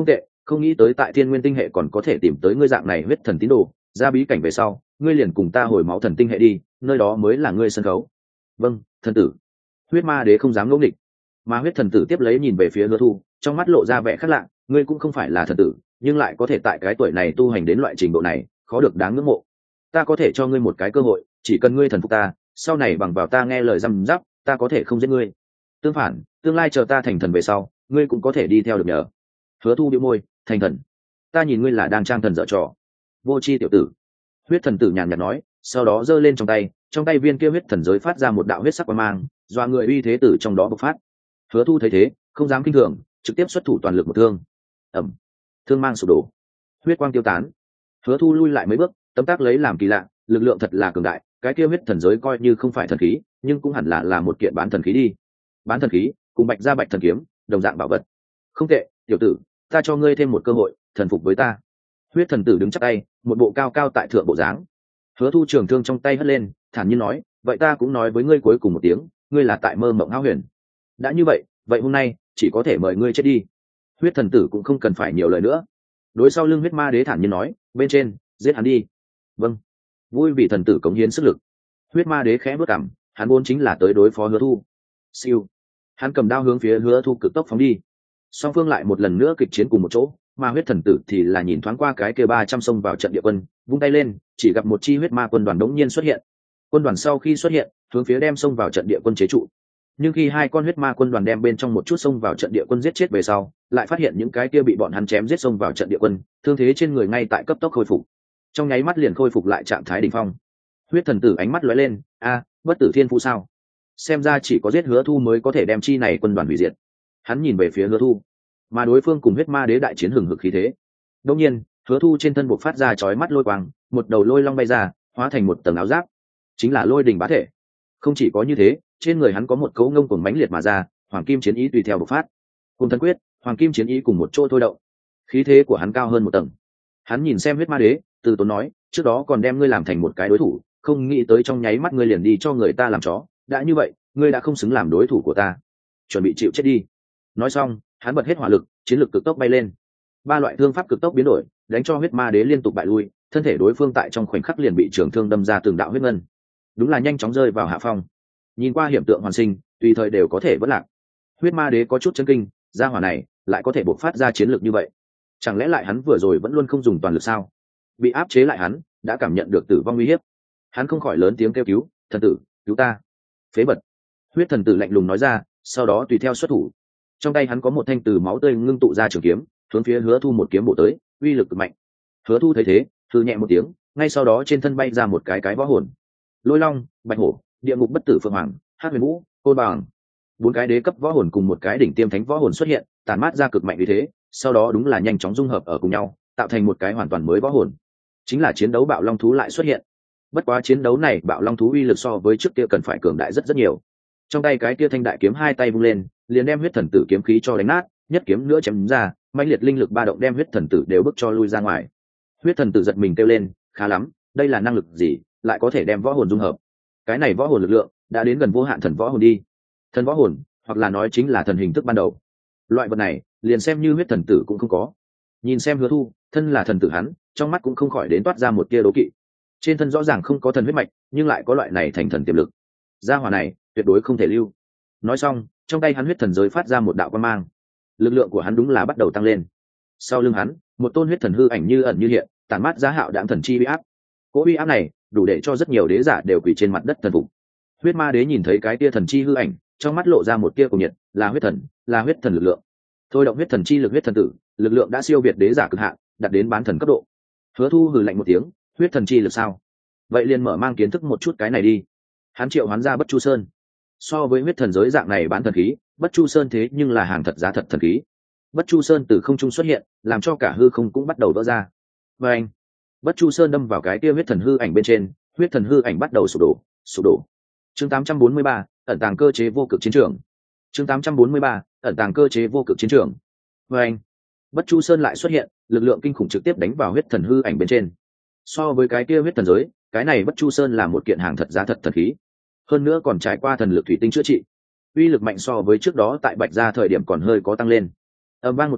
không nghĩ tới tại thiên nguyên tinh hệ còn có thể tìm tới ngươi dạng này huyết thần tín đồ. Ra bí cảnh về sau ngươi liền cùng ta hồi máu thần tinh hệ đi, nơi đó mới là ngươi sân khấu. Vâng, thần tử. Huyết ma đế không dám ngẫu nghịch, mà huyết thần tử tiếp lấy nhìn về phía Hứa Thu, trong mắt lộ ra vẻ khác lạ. Ngươi cũng không phải là thần tử, nhưng lại có thể tại cái tuổi này tu hành đến loại trình độ này, khó được đáng ngưỡng mộ. Ta có thể cho ngươi một cái cơ hội, chỉ cần ngươi thần phục ta, sau này bằng vào ta nghe lời răm rắp, ta có thể không giết ngươi. Tương phản, tương lai chờ ta thành thần về sau, ngươi cũng có thể đi theo được nhờ. Hứa Thu bĩu môi, thành thần? Ta nhìn ngươi là đang trang thần dở trò. Vô tri tiểu tử. Huyết thần tử nhàn nhạt nói, sau đó giơ lên trong tay, trong tay viên kia huyết thần giới phát ra một đạo huyết sắc quang mang, doa người uy thế tử trong đó bộc phát. Hứa Thu thấy thế, không dám kinh thường, trực tiếp xuất thủ toàn lực một thương. Ầm. Thương mang sụp đổ, huyết quang tiêu tán. Hứa Thu lui lại mấy bước, tấm tác lấy làm kỳ lạ, lực lượng thật là cường đại, cái kia huyết thần giới coi như không phải thần khí, nhưng cũng hẳn là là một kiện bán thần khí đi. Bán thần khí, cùng Bạch Gia Bạch thần kiếm, đồng dạng bảo vật. Không tệ, tiểu tử, ta cho ngươi thêm một cơ hội, thần phục với ta. Huyết thần tử đứng chắp tay, một bộ cao cao tại thượng bộ dáng. Hứa Thu trường thương trong tay hất lên, thản nhiên nói, vậy ta cũng nói với ngươi cuối cùng một tiếng, ngươi là tại mơ mộng hão huyền. Đã như vậy, vậy hôm nay chỉ có thể mời ngươi chết đi. Huyết thần tử cũng không cần phải nhiều lời nữa. Đối sau lưng huyết ma đế thản nhiên nói, bên trên, giết hắn đi. Vâng. Vui vì thần tử cống hiến sức lực. Huyết ma đế khẽ bước cằm, hắn vốn chính là tới đối phó Hứa Thu. Siêu. Hắn cầm đao hướng phía Hứa Thu cực tốc phóng đi. Song phương lại một lần nữa kịch chiến cùng một chỗ, mà huyết thần tử thì là nhìn thoáng qua cái kia ba trăm xông vào trận địa quân, vung tay lên, chỉ gặp một chi huyết ma quân đoàn đống nhiên xuất hiện. Quân đoàn sau khi xuất hiện, hướng phía đem xông vào trận địa quân chế trụ. Nhưng khi hai con huyết ma quân đoàn đem bên trong một chút xông vào trận địa quân giết chết về sau, lại phát hiện những cái kia bị bọn hắn chém giết xông vào trận địa quân, thương thế trên người ngay tại cấp tốc khôi phục. Trong nháy mắt liền khôi phục lại trạng thái đỉnh phong. Huyết thần tử ánh mắt lóe lên, a, bất tử thiên phú sao? Xem ra chỉ có giết Hứa Thu mới có thể đem chi này quân đoàn hủy diệt. Hắn nhìn về phía Hứa Thu, mà đối phương cùng huyết ma đế đại chiến hừng hực khí thế. Đương nhiên, Hứa Thu trên thân buộc phát ra chói mắt lôi quang, một đầu lôi long bay ra, hóa thành một tầng áo giáp, chính là lôi đình bá thể. Không chỉ có như thế, trên người hắn có một cấu ngông cuồng mãnh liệt mà ra, hoàng kim chiến ý tùy theo bộc phát. Cùng thần quyết, hoàng kim chiến ý cùng một chỗ thôi động, khí thế của hắn cao hơn một tầng. Hắn nhìn xem huyết ma đế, từ tốn nói, trước đó còn đem ngươi làm thành một cái đối thủ, không nghĩ tới trong nháy mắt ngươi liền đi cho người ta làm chó, đã như vậy, ngươi đã không xứng làm đối thủ của ta, chuẩn bị chịu chết đi. Nói xong, hắn bật hết hỏa lực, chiến lực cực tốc bay lên. Ba loại thương pháp cực tốc biến đổi, đánh cho huyết ma đế liên tục bại lui, thân thể đối phương tại trong khoảnh khắc liền bị trường thương đâm ra từng đạo huyết ngân. Đúng là nhanh chóng rơi vào hạ phong. Nhìn qua hiện tượng hoàn sinh, tùy thời đều có thể vỡ lạc. Huyết ma đế có chút chấn kinh, gia hỏa này lại có thể bộc phát ra chiến lược như vậy, chẳng lẽ lại hắn vừa rồi vẫn luôn không dùng toàn lực sao? Bị áp chế lại hắn đã cảm nhận được tử vong uy hiếp, hắn không khỏi lớn tiếng kêu cứu, thần tử, cứu ta! Phế vật! Huyết thần tử lạnh lùng nói ra, sau đó tùy theo xuất thủ. Trong tay hắn có một thanh từ máu tươi ngưng tụ ra trường kiếm, hướng phía Hứa Thu một kiếm bổ tới, uy lực cực mạnh. Hứa Thu thấy thế, hừ nhẹ một tiếng, ngay sau đó trên thân bay ra một cái cái võ hồn. Lôi long, bạch hổ, địa ngục bất tử phượng hoàng, hắc huyền vũ, côn bằng, bốn cái đế cấp võ hồn cùng một cái đỉnh tiêm thánh võ hồn xuất hiện, tàn mát ra cực mạnh như thế, sau đó đúng là nhanh chóng dung hợp ở cùng nhau, tạo thành một cái hoàn toàn mới võ hồn. Chính là chiến đấu bạo long thú lại xuất hiện. Bất quá chiến đấu này bạo long thú uy lực so với trước kia cần phải cường đại rất rất nhiều. Trong tay cái kia thanh đại kiếm hai tay vung lên, liền đem huyết thần tử kiếm khí cho đánh nát, nhất kiếm nữa chém ra, mãnh liệt linh lực ba động đem huyết thần tử đều bức cho lui ra ngoài. Huyết thần tử giật mình kêu lên, khá lắm, đây là năng lực gì, lại có thể đem võ hồn dung hợp? Cái này võ hồn lực lượng đã đến gần vô hạn thần võ hồn đi. Thần võ hồn, hoặc là nói chính là thần hình thức ban đầu. Loại vật này, liền xem như huyết thần tử cũng không có. Nhìn xem Hứa Thu, thân là thần tử hắn, trong mắt cũng không khỏi đến toát ra một tia đố kỵ. Trên thân rõ ràng không có thần huyết mạch, nhưng lại có loại này thành thần tiềm lực. Gia hỏa này, tuyệt đối không thể lưu. Nói xong, trong tay hắn huyết thần giới phát ra một đạo quang mang. Lực lượng của hắn đúng là bắt đầu tăng lên. Sau lưng hắn, một tôn huyết thần hư ảnh như ẩn như hiện, tản mát giá hạo đạm thần chi uy áp. Cỗ uy áp này, đủ để cho rất nhiều đế giả đều quỳ trên mặt đất thần phục. Huyết ma đế nhìn thấy cái tia thần chi hư ảnh, trong mắt lộ ra một tia cùng nhiệt, là huyết thần, là huyết thần lực lượng. Thôi động huyết thần chi lực huyết thần tử, lực lượng đã siêu việt đế giả cực hạn, đạt đến bán thần cấp độ. Hứa Thu hừ lạnh một tiếng, huyết thần chi lực sao? Vậy liền mở mang kiến thức một chút cái này đi. Hắn triệu hoán ra Bất Chu Sơn. So với huyết thần giới dạng này bán thần khí, Bất Chu Sơn thế nhưng là hàng thật giá thật thần khí. Bất Chu Sơn từ không trung xuất hiện, làm cho cả hư không cũng bắt đầu vỡ ra. Và anh, Bất Chu Sơn đâm vào cái kia huyết thần hư ảnh bên trên, huyết thần hư ảnh bắt đầu sụp đổ, sụp đổ. Chương tám trăm bốn mươi ba, ẩn tàng cơ chế vô cực chiến trường. Chương tám trăm bốn mươi ba, ẩn tàng cơ chế vô cực chiến trường. Và anh, Bất Chu Sơn lại xuất hiện, lực lượng kinh khủng trực tiếp đánh vào huyết thần hư ảnh bên trên. So với cái kia huyết thần giới, cái này Bất Chu Sơn là một kiện hàng thật giá thật thần khí, hơn nữa còn trải qua thần lực thủy tinh chữa trị, uy lực mạnh so với trước đó tại Bạch Gia thời điểm còn hơi có tăng lên. Âm vang một tiếng,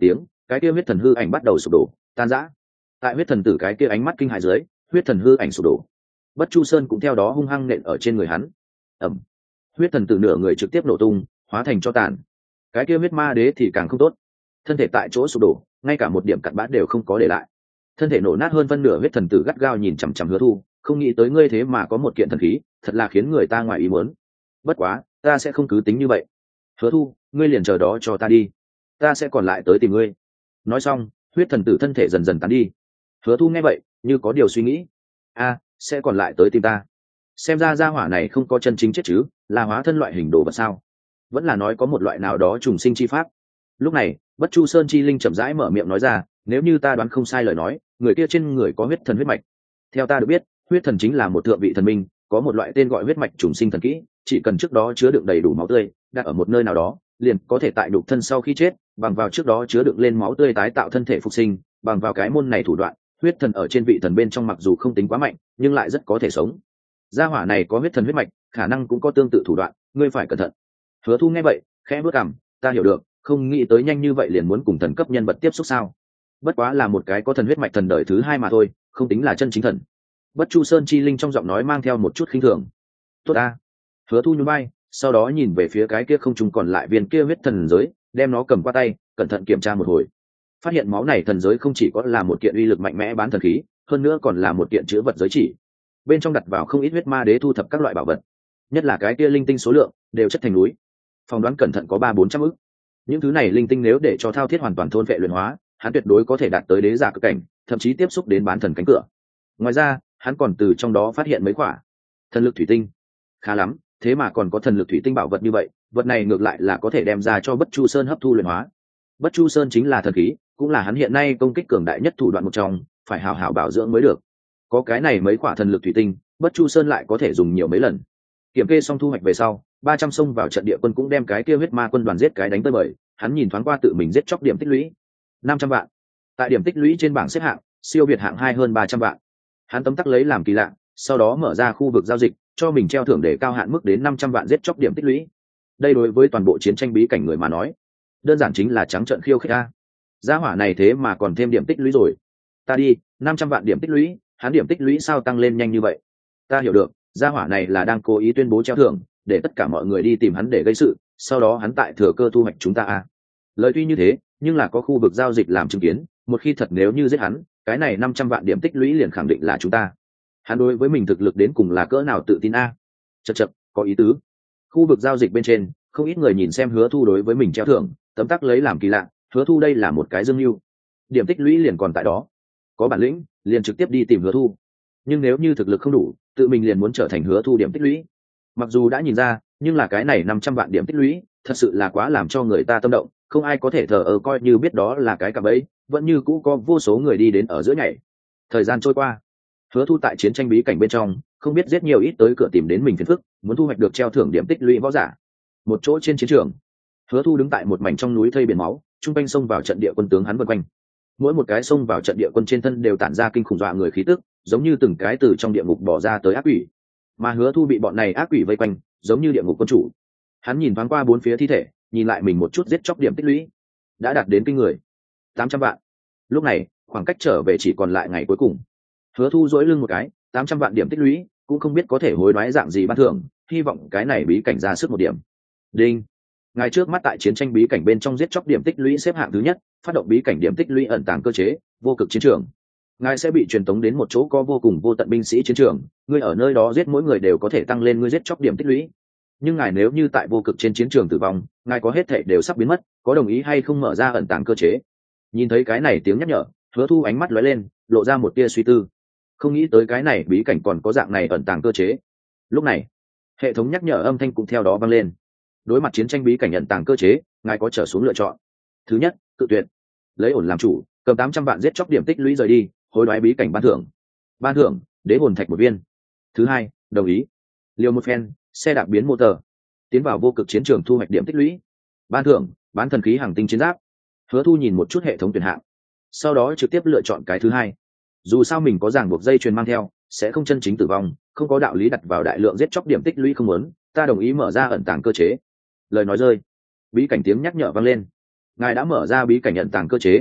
cái kia huyết thần hư ảnh bắt đầu sụp đổ tan rã. Tại huyết thần tử cái kia ánh mắt kinh hãi dưới, huyết thần hư ảnh sụp đổ, Bất Chu Sơn cũng theo đó hung hăng nện ở trên người hắn. Ầm. Huyết thần tử nửa người trực tiếp nổ tung, hóa thành cho tàn. Cái kia huyết ma đế thì càng không tốt, thân thể tại chỗ sụp đổ, ngay cả một điểm cặn bã đều không có để lại, thân thể nổ nát hơn phân nửa. Huyết thần tử gắt gao nhìn chằm chằm Hứa Thu, không nghĩ tới ngươi thế mà có một kiện thần khí, thật là khiến người ta ngoài ý muốn. Bất quá, ta sẽ không cứ tính như vậy. Hứa Thu, ngươi liền chờ đó cho ta đi, ta sẽ còn lại tới tìm ngươi. Nói xong, huyết thần tử thân thể dần dần tán đi. Hứa Thu nghe vậy, như có điều suy nghĩ. A, sẽ còn lại tới tìm ta? Xem ra gia hỏa này không có chân chính chết chứ, là hóa thân loại hình đồ vật sao? Vẫn là nói có một loại nào đó trùng sinh chi pháp? Lúc này, Bất Chu Sơn chi linh chậm rãi mở miệng nói ra, nếu như ta đoán không sai lời nói, người kia trên người có huyết thần huyết mạch. Theo ta được biết, huyết thần chính là một thượng vị thần minh, có một loại tên gọi huyết mạch trùng sinh thần kỹ, chỉ cần trước đó chứa đựng đầy đủ máu tươi, đặt ở một nơi nào đó, liền có thể tại đục thân sau khi chết, bằng vào trước đó chứa đựng lên máu tươi tái tạo thân thể phục sinh, bằng vào cái môn này thủ đoạn, huyết thần ở trên vị thần bên trong mặc dù không tính quá mạnh, nhưng lại rất có thể sống. Gia hỏa này có huyết thần huyết mạch, khả năng cũng có tương tự thủ đoạn, ngươi phải cẩn thận. Hứa Thu nghe vậy, khẽ bước cằm, ta hiểu được, không nghĩ tới nhanh như vậy liền muốn cùng thần cấp nhân vật tiếp xúc sao? Bất quá là một cái có thần huyết mạch thần đời thứ hai mà thôi, không tính là chân chính thần. Bất Chu Sơn chi linh trong giọng nói mang theo một chút khinh thường. Tốt a. Hứa Thu nhún vai, sau đó nhìn về phía cái kia không trung còn lại viên kia huyết thần giới, đem nó cầm qua tay, cẩn thận kiểm tra một hồi. Phát hiện máu này thần giới không chỉ có là một kiện uy lực mạnh mẽ bán thần khí, hơn nữa còn là một kiện chứa vật giới chỉ. Bên trong đặt vào không ít huyết ma đế thu thập các loại bảo vật, nhất là cái kia linh tinh số lượng đều chất thành núi, phỏng đoán cẩn thận có ba bốn trăm ức. Những thứ này linh tinh nếu để cho Thao Thiết hoàn toàn thôn vệ luyện hóa, hắn tuyệt đối có thể đạt tới đế giả cực cảnh, thậm chí tiếp xúc đến bán thần cánh cửa. Ngoài ra, hắn còn từ trong đó phát hiện mấy quả thần lực thủy tinh. Khá lắm, thế mà còn có thần lực thủy tinh bảo vật như vậy, vật này ngược lại là có thể đem ra cho Bất Chu Sơn hấp thu luyện hóa. Bất Chu Sơn chính là thần khí, cũng là hắn hiện nay công kích cường đại nhất thủ đoạn một trong, phải hào hào bảo dưỡng mới được. Có cái này mấy quả thần lực thủy tinh, Bất Chu Sơn lại có thể dùng nhiều mấy lần. Kiểm kê xong thu hoạch về sau, ba trăm xông vào trận địa quân cũng đem cái kia huyết ma quân đoàn giết cái đánh tới bời. Hắn nhìn thoáng qua tự mình giết chóc điểm tích lũy, năm trăm vạn. Tại điểm tích lũy trên bảng xếp hạng, siêu việt hạng hai hơn ba trăm vạn. Hắn tấm tắc lấy làm kỳ lạ, sau đó mở ra khu vực giao dịch, cho mình treo thưởng để cao hạn mức đến năm trăm vạn giết chóc điểm tích lũy. Đây đối với toàn bộ chiến tranh bí cảnh người mà nói, đơn giản chính là trắng trợn khiêu khích a. Gia hỏa này thế mà còn thêm điểm tích lũy rồi. Ta đi, năm trăm vạn điểm tích lũy, hắn điểm tích lũy sao tăng lên nhanh như vậy? Ta hiểu được, gia hỏa này là đang cố ý tuyên bố treo thưởng, để tất cả mọi người đi tìm hắn để gây sự, sau đó hắn tại thừa cơ thu hoạch chúng ta a. Lời tuy như thế, nhưng là có khu vực giao dịch làm chứng kiến, một khi thật nếu như giết hắn, cái này năm trăm vạn điểm tích lũy liền khẳng định là chúng ta. Hắn đối với mình thực lực đến cùng là cỡ nào tự tin a. Chậc chậc, có ý tứ. Khu vực giao dịch bên trên, không ít người nhìn xem Hứa Thu đối với mình treo thưởng, tấm tắc lấy làm kỳ lạ, Hứa Thu đây là một cái dương mưu. Điểm tích lũy liền còn tại đó, có bản lĩnh liền trực tiếp đi tìm Hứa Thu, nhưng nếu như thực lực không đủ, tự mình liền muốn trở thành Hứa Thu điểm tích lũy. Mặc dù đã nhìn ra, nhưng là cái này năm trăm vạn điểm tích lũy thật sự là quá làm cho người ta tâm động, không ai có thể thờ ơ coi như biết đó là cái cạm bẫy, vẫn như cũ có vô số người đi đến ở giữa nhảy. Thời gian trôi qua, Hứa Thu tại chiến tranh bí cảnh bên trong không biết giết nhiều ít tới cửa tìm đến mình phiền phức, muốn thu hoạch được treo thưởng điểm tích lũy võ giả. Một chỗ trên chiến trường, Hứa Thu đứng tại một mảnh trong núi thây biển máu, trung quanh xông vào trận địa quân tướng hắn vây quanh. Mỗi một cái xông vào trận địa quân trên thân đều tản ra kinh khủng dọa người khí tức, giống như từng cái từ trong địa ngục bỏ ra tới ác quỷ. Mà Hứa Thu bị bọn này ác quỷ vây quanh, giống như địa ngục quân chủ. Hắn nhìn thoáng qua bốn phía thi thể, nhìn lại mình một chút giết chóc điểm tích lũy, đã đạt đến kinh người tám trăm vạn. Lúc này, khoảng cách trở về chỉ còn lại ngày cuối cùng. Hứa Thu duỗi lưng một cái, tám trăm vạn điểm tích lũy, cũng không biết có thể hối đoái dạng gì ban thưởng, hy vọng cái này bí cảnh ra sức một điểm. Đinh. Ngày trước mắt tại chiến tranh bí cảnh bên trong giết chóc điểm tích lũy xếp hạng thứ nhất, phát động bí cảnh điểm tích lũy ẩn tàng cơ chế, vô cực chiến trường. Ngài sẽ bị truyền tống đến một chỗ có vô cùng vô tận binh sĩ chiến trường, ngươi ở nơi đó giết mỗi người đều có thể tăng lên ngươi giết chóc điểm tích lũy. Nhưng ngài nếu như tại vô cực trên chiến trường tử vong, ngài có hết thảy đều sắp biến mất, có đồng ý hay không mở ra ẩn tàng cơ chế? Nhìn thấy cái này tiếng nhắc nhở, Hứa Thu ánh mắt lóe lên, lộ ra một tia suy tư. Không nghĩ tới cái này bí cảnh còn có dạng này ẩn tàng cơ chế. Lúc này, hệ thống nhắc nhở âm thanh cũng theo đó vang lên. Đối mặt chiến tranh bí cảnh ẩn tàng cơ chế, ngài có trở xuống lựa chọn. Thứ nhất, cự tuyệt. Lấy ổn làm chủ, cầm tám trăm vạn giết chóc điểm tích lũy rời đi, hối đoái bí cảnh ban thưởng. Ban thưởng, đế hồn thạch một viên. Thứ hai, đồng ý. Liều một phen, xe đạp biến motor, tiến vào vô cực chiến trường thu hoạch điểm tích lũy. Ban thưởng, bán thần khí hàng tinh chiến giáp. Hứa Thu nhìn một chút hệ thống tuyển hạng, sau đó trực tiếp lựa chọn cái thứ hai. Dù sao mình có ràng buộc dây chuyền mang theo, sẽ không chân chính tử vong, không có đạo lý đặt vào đại lượng giết chóc điểm tích lũy không muốn, ta đồng ý mở ra ẩn tàng cơ chế. Lời nói rơi, bí cảnh tiếng nhắc nhở vang lên. Ngài đã mở ra bí cảnh ẩn tàng cơ chế,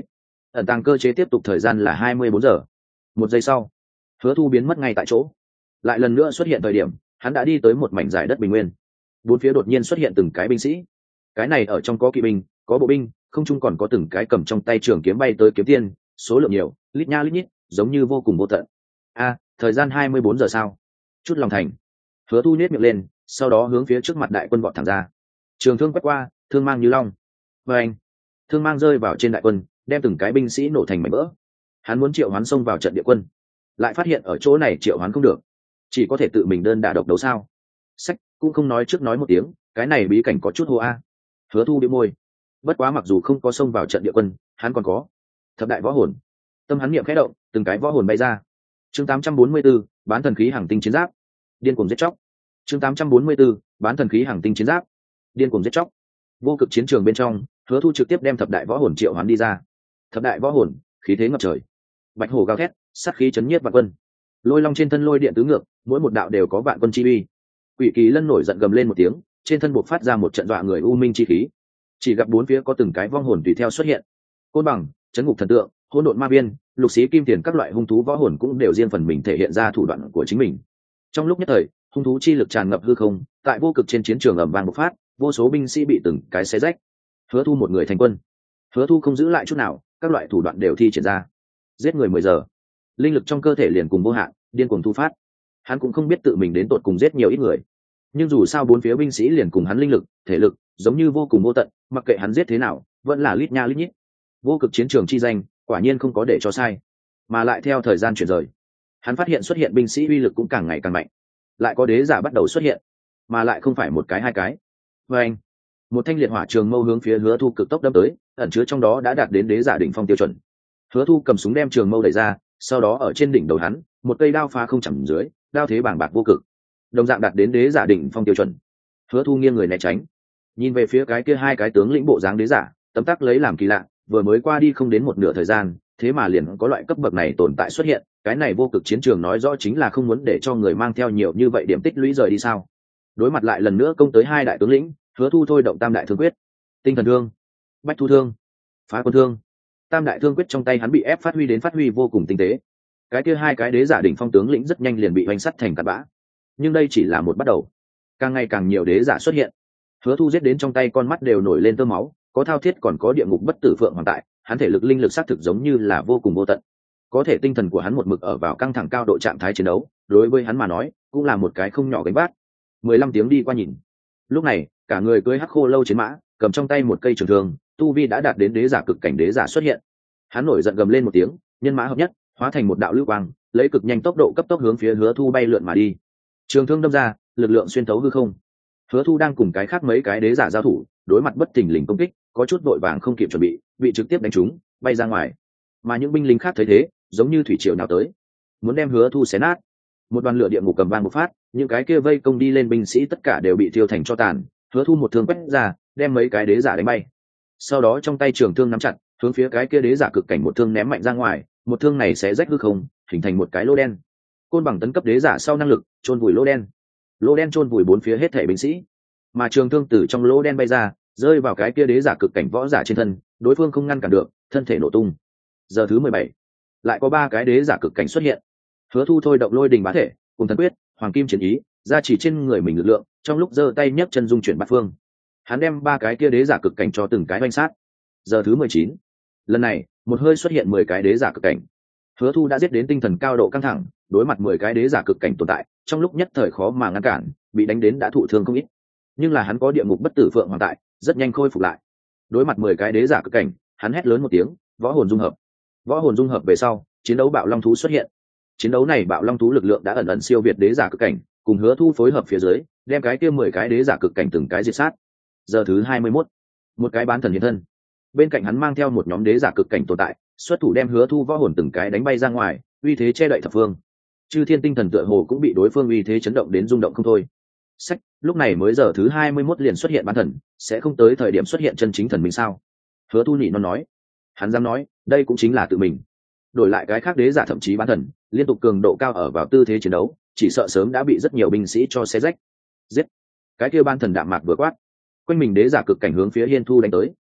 ẩn tàng cơ chế tiếp tục thời gian là hai mươi bốn giờ. Một giây sau, Hứa Thu biến mất ngay tại chỗ. Lại lần nữa xuất hiện thời điểm, hắn đã đi tới một mảnh giải đất bình nguyên. Bốn phía đột nhiên xuất hiện từng cái binh sĩ. Cái này ở trong có kỵ binh, có bộ binh, không chung còn có từng cái cầm trong tay trường kiếm bay tới kiếm tiên, số lượng nhiều, lít nha lít nhít, giống như vô cùng vô tận. A, thời gian hai mươi bốn giờ sao? Chút lòng thành. Hứa Thu nhếch miệng lên, sau đó hướng phía trước mặt đại quân vọt thẳng ra. Trường thương quét qua, thương mang như long. Và anh, thương mang rơi vào trên đại quân, đem từng cái binh sĩ nổ thành mảnh vỡ. Hắn muốn triệu hoán xông vào trận địa quân, lại phát hiện ở chỗ này triệu hoán không được, chỉ có thể tự mình đơn đả độc đấu sao? Sách cũng không nói trước nói một tiếng, cái này bí cảnh có chút hô a. Hứa Thu bĩu môi. Bất quá mặc dù không có xông vào trận địa quân, hắn còn có thập đại võ hồn. Tâm hắn niệm khẽ động, từng cái võ hồn bay ra. Chương tám trăm bốn mươi 4, bán thần khí hàng tinh chiến giáp, điên cuồng giết chóc. Chương tám trăm bốn mươi 4, bán thần khí hàng tinh chiến giáp, điên cuồng giết chóc. Vô cực chiến trường bên trong, Hứa Thu trực tiếp đem thập đại võ hồn triệu hoán đi ra. Thập đại võ hồn, khí thế ngập trời. Bạch hổ gào thét, sát khí chấn nhiếp vạn quân. Lôi long trên thân lôi điện tứ ngược, mỗi một đạo đều có vạn quân chi uy. Quỷ Kỳ Lân nổi giận gầm lên một tiếng, trên thân bộc phát ra một trận dọa người u minh chi khí. Chỉ gặp bốn phía có từng cái vong hồn tùy theo xuất hiện. Côn bằng, chấn ngục thần tượng, hỗn độn ma viên, lục xí kim tiền các loại hung thú võ hồn cũng đều riêng phần mình thể hiện ra thủ đoạn của chính mình. Trong lúc nhất thời, hung thú chi lực tràn ngập hư không, tại vô cực trên chiến trường ầm vang bộc phát, vô số binh sĩ bị từng cái xé rách. Hứa Thu một người thành quân. Hứa Thu không giữ lại chút nào, các loại thủ đoạn đều thi triển ra. Giết người mười giờ, linh lực trong cơ thể liền cùng vô hạn, điên cuồng thu phát. Hắn cũng không biết tự mình đến tột cùng giết nhiều ít người, nhưng dù sao bốn phía binh sĩ liền cùng hắn linh lực, thể lực giống như vô cùng vô tận, mặc kệ hắn giết thế nào, vẫn là lít nha lít nhít. Vô cực chiến trường chi danh, quả nhiên không có để cho sai. Mà lại theo thời gian chuyển rời, hắn phát hiện xuất hiện binh sĩ uy lực cũng càng ngày càng mạnh. Lại có đế giả bắt đầu xuất hiện, mà lại không phải một cái hai cái. Và anh, một thanh liệt hỏa trường mâu hướng phía Hứa Thu cực tốc đâm tới, ẩn chứa trong đó đã đạt đến đế giả đỉnh phong tiêu chuẩn. Hứa Thu cầm súng đem trường mâu đẩy ra, sau đó ở trên đỉnh đầu hắn, một cây đao phá không chầm dưới, đao thế bàng bạc vô cực, đồng dạng đạt đến đế giả đỉnh phong tiêu chuẩn. Hứa Thu nghiêng người né tránh, nhìn về phía cái kia hai cái tướng lĩnh bộ dáng đế giả, tấm tắc lấy làm kỳ lạ, vừa mới qua đi không đến một nửa thời gian, thế mà liền có loại cấp bậc này tồn tại xuất hiện. Cái này vô cực chiến trường nói rõ chính là không muốn để cho người mang theo nhiều như vậy điểm tích lũy rời đi sao? Đối mặt lại lần nữa công tới hai đại tướng lĩnh, Hứa Thu thôi động tam đại thương quyết, tinh thần thương, bách thu thương, phá quân thương. Tam đại thương quyết trong tay hắn bị ép phát huy đến phát huy vô cùng tinh tế. Cái kia hai cái đế giả đỉnh phong tướng lĩnh rất nhanh liền bị oanh sắt thành cát bã. Nhưng đây chỉ là một bắt đầu, càng ngày càng nhiều đế giả xuất hiện. Hứa Thu giết đến trong tay con mắt đều nổi lên tơ máu, có thao thiết còn có địa ngục bất tử phượng hoàng tại, hắn thể lực linh lực xác thực giống như là vô cùng vô tận. Có thể tinh thần của hắn một mực ở vào căng thẳng cao độ trạng thái chiến đấu, đối với hắn mà nói, cũng là một cái không nhỏ gánh vác. mười lăm tiếng đi qua nhìn. Lúc này, cả người cưỡi hắc khô lâu chiến mã, cầm trong tay một cây trường thương, tu vi đã đạt đến đế giả cực cảnh đế giả xuất hiện. Hắn nổi giận gầm lên một tiếng, nhân mã hợp nhất, hóa thành một đạo lưu quang, lấy cực nhanh tốc độ cấp tốc hướng phía Hứa Thu bay lượn mà đi. Trường thương đâm ra, lực lượng xuyên thấu hư không. Hứa Thu đang cùng cái khác mấy cái đế giả giao thủ, đối mặt bất thình lình công kích, có chút vội vàng không kịp chuẩn bị, bị trực tiếp đánh trúng, bay ra ngoài. Mà những binh lính khác thấy thế, giống như thủy triều nào tới, muốn đem Hứa Thu xé nát. Một đoàn lửa địa ngục cầm vang một phát, những cái kia vây công đi lên binh sĩ tất cả đều bị thiêu thành tro tàn. Hứa Thu một thương quét ra, đem mấy cái đế giả đánh bay. Sau đó trong tay trường thương nắm chặt, hướng phía cái kia đế giả cực cảnh một thương ném mạnh ra ngoài, một thương này sẽ rách hư không, hình thành một cái lô đen. Côn bằng tấn cấp đế giả sau năng lực, chôn vùi lô đen. Lô đen chôn vùi bốn phía hết thảy binh sĩ. Mà trường thương từ trong lô đen bay ra, rơi vào cái kia đế giả cực cảnh võ giả trên thân, đối phương không ngăn cản được, thân thể nổ tung. Giờ thứ mười bảy, lại có ba cái đế giả cực cảnh xuất hiện. Hứa Thu thôi động lôi đình bá thể, cùng thần quyết, hoàng kim chiến ý, ra chỉ trên người mình lực lượng, trong lúc giơ tay nhấc chân dung chuyển bát phương. Hắn đem ba cái kia đế giả cực cảnh cho từng cái oanh sát. Giờ thứ mười chín, lần này, một hơi xuất hiện mười cái đế giả cực cảnh. Hứa Thu đã giết đến tinh thần cao độ căng thẳng, đối mặt mười cái đế giả cực cảnh tồn tại, trong lúc nhất thời khó mà ngăn cản, bị đánh đến đã thụ thương không ít. Nhưng là hắn có địa ngục bất tử phượng hoàng tại, rất nhanh khôi phục lại. Đối mặt mười cái đế giả cực cảnh, hắn hét lớn một tiếng, võ hồn dung hợp. Võ hồn dung hợp về sau, chiến đấu bạo long thú xuất hiện. Chiến đấu này bạo long thú lực lượng đã ẩn ẩn siêu việt đế giả cực cảnh, cùng Hứa Thu phối hợp phía dưới, đem cái kia mười cái đế giả cực cảnh từng cái diệt sát. Giờ thứ hai mươi mốt, một cái bán thần hiện thân. Bên cạnh hắn mang theo một nhóm đế giả cực cảnh tồn tại, xuất thủ đem Hứa Thu võ hồn từng cái đánh bay ra ngoài, uy thế che đậy thập phương. Chư thiên tinh thần tựa hồ cũng bị đối phương uy thế chấn động đến rung động không thôi. Sách, lúc này mới giờ thứ hai mươi mốt liền xuất hiện bán thần, sẽ không tới thời điểm xuất hiện chân chính thần mình sao? Hứa Thu nhị nó nói. Hắn dám nói, đây cũng chính là tự mình. Đổi lại cái khác đế giả thậm chí bán thần, liên tục cường độ cao ở vào tư thế chiến đấu, chỉ sợ sớm đã bị rất nhiều binh sĩ cho xé rách. Giết! Cái kia bán thần đạm mạc vừa quát, quanh mình đế giả cực cảnh hướng phía Hiên Thu đánh tới.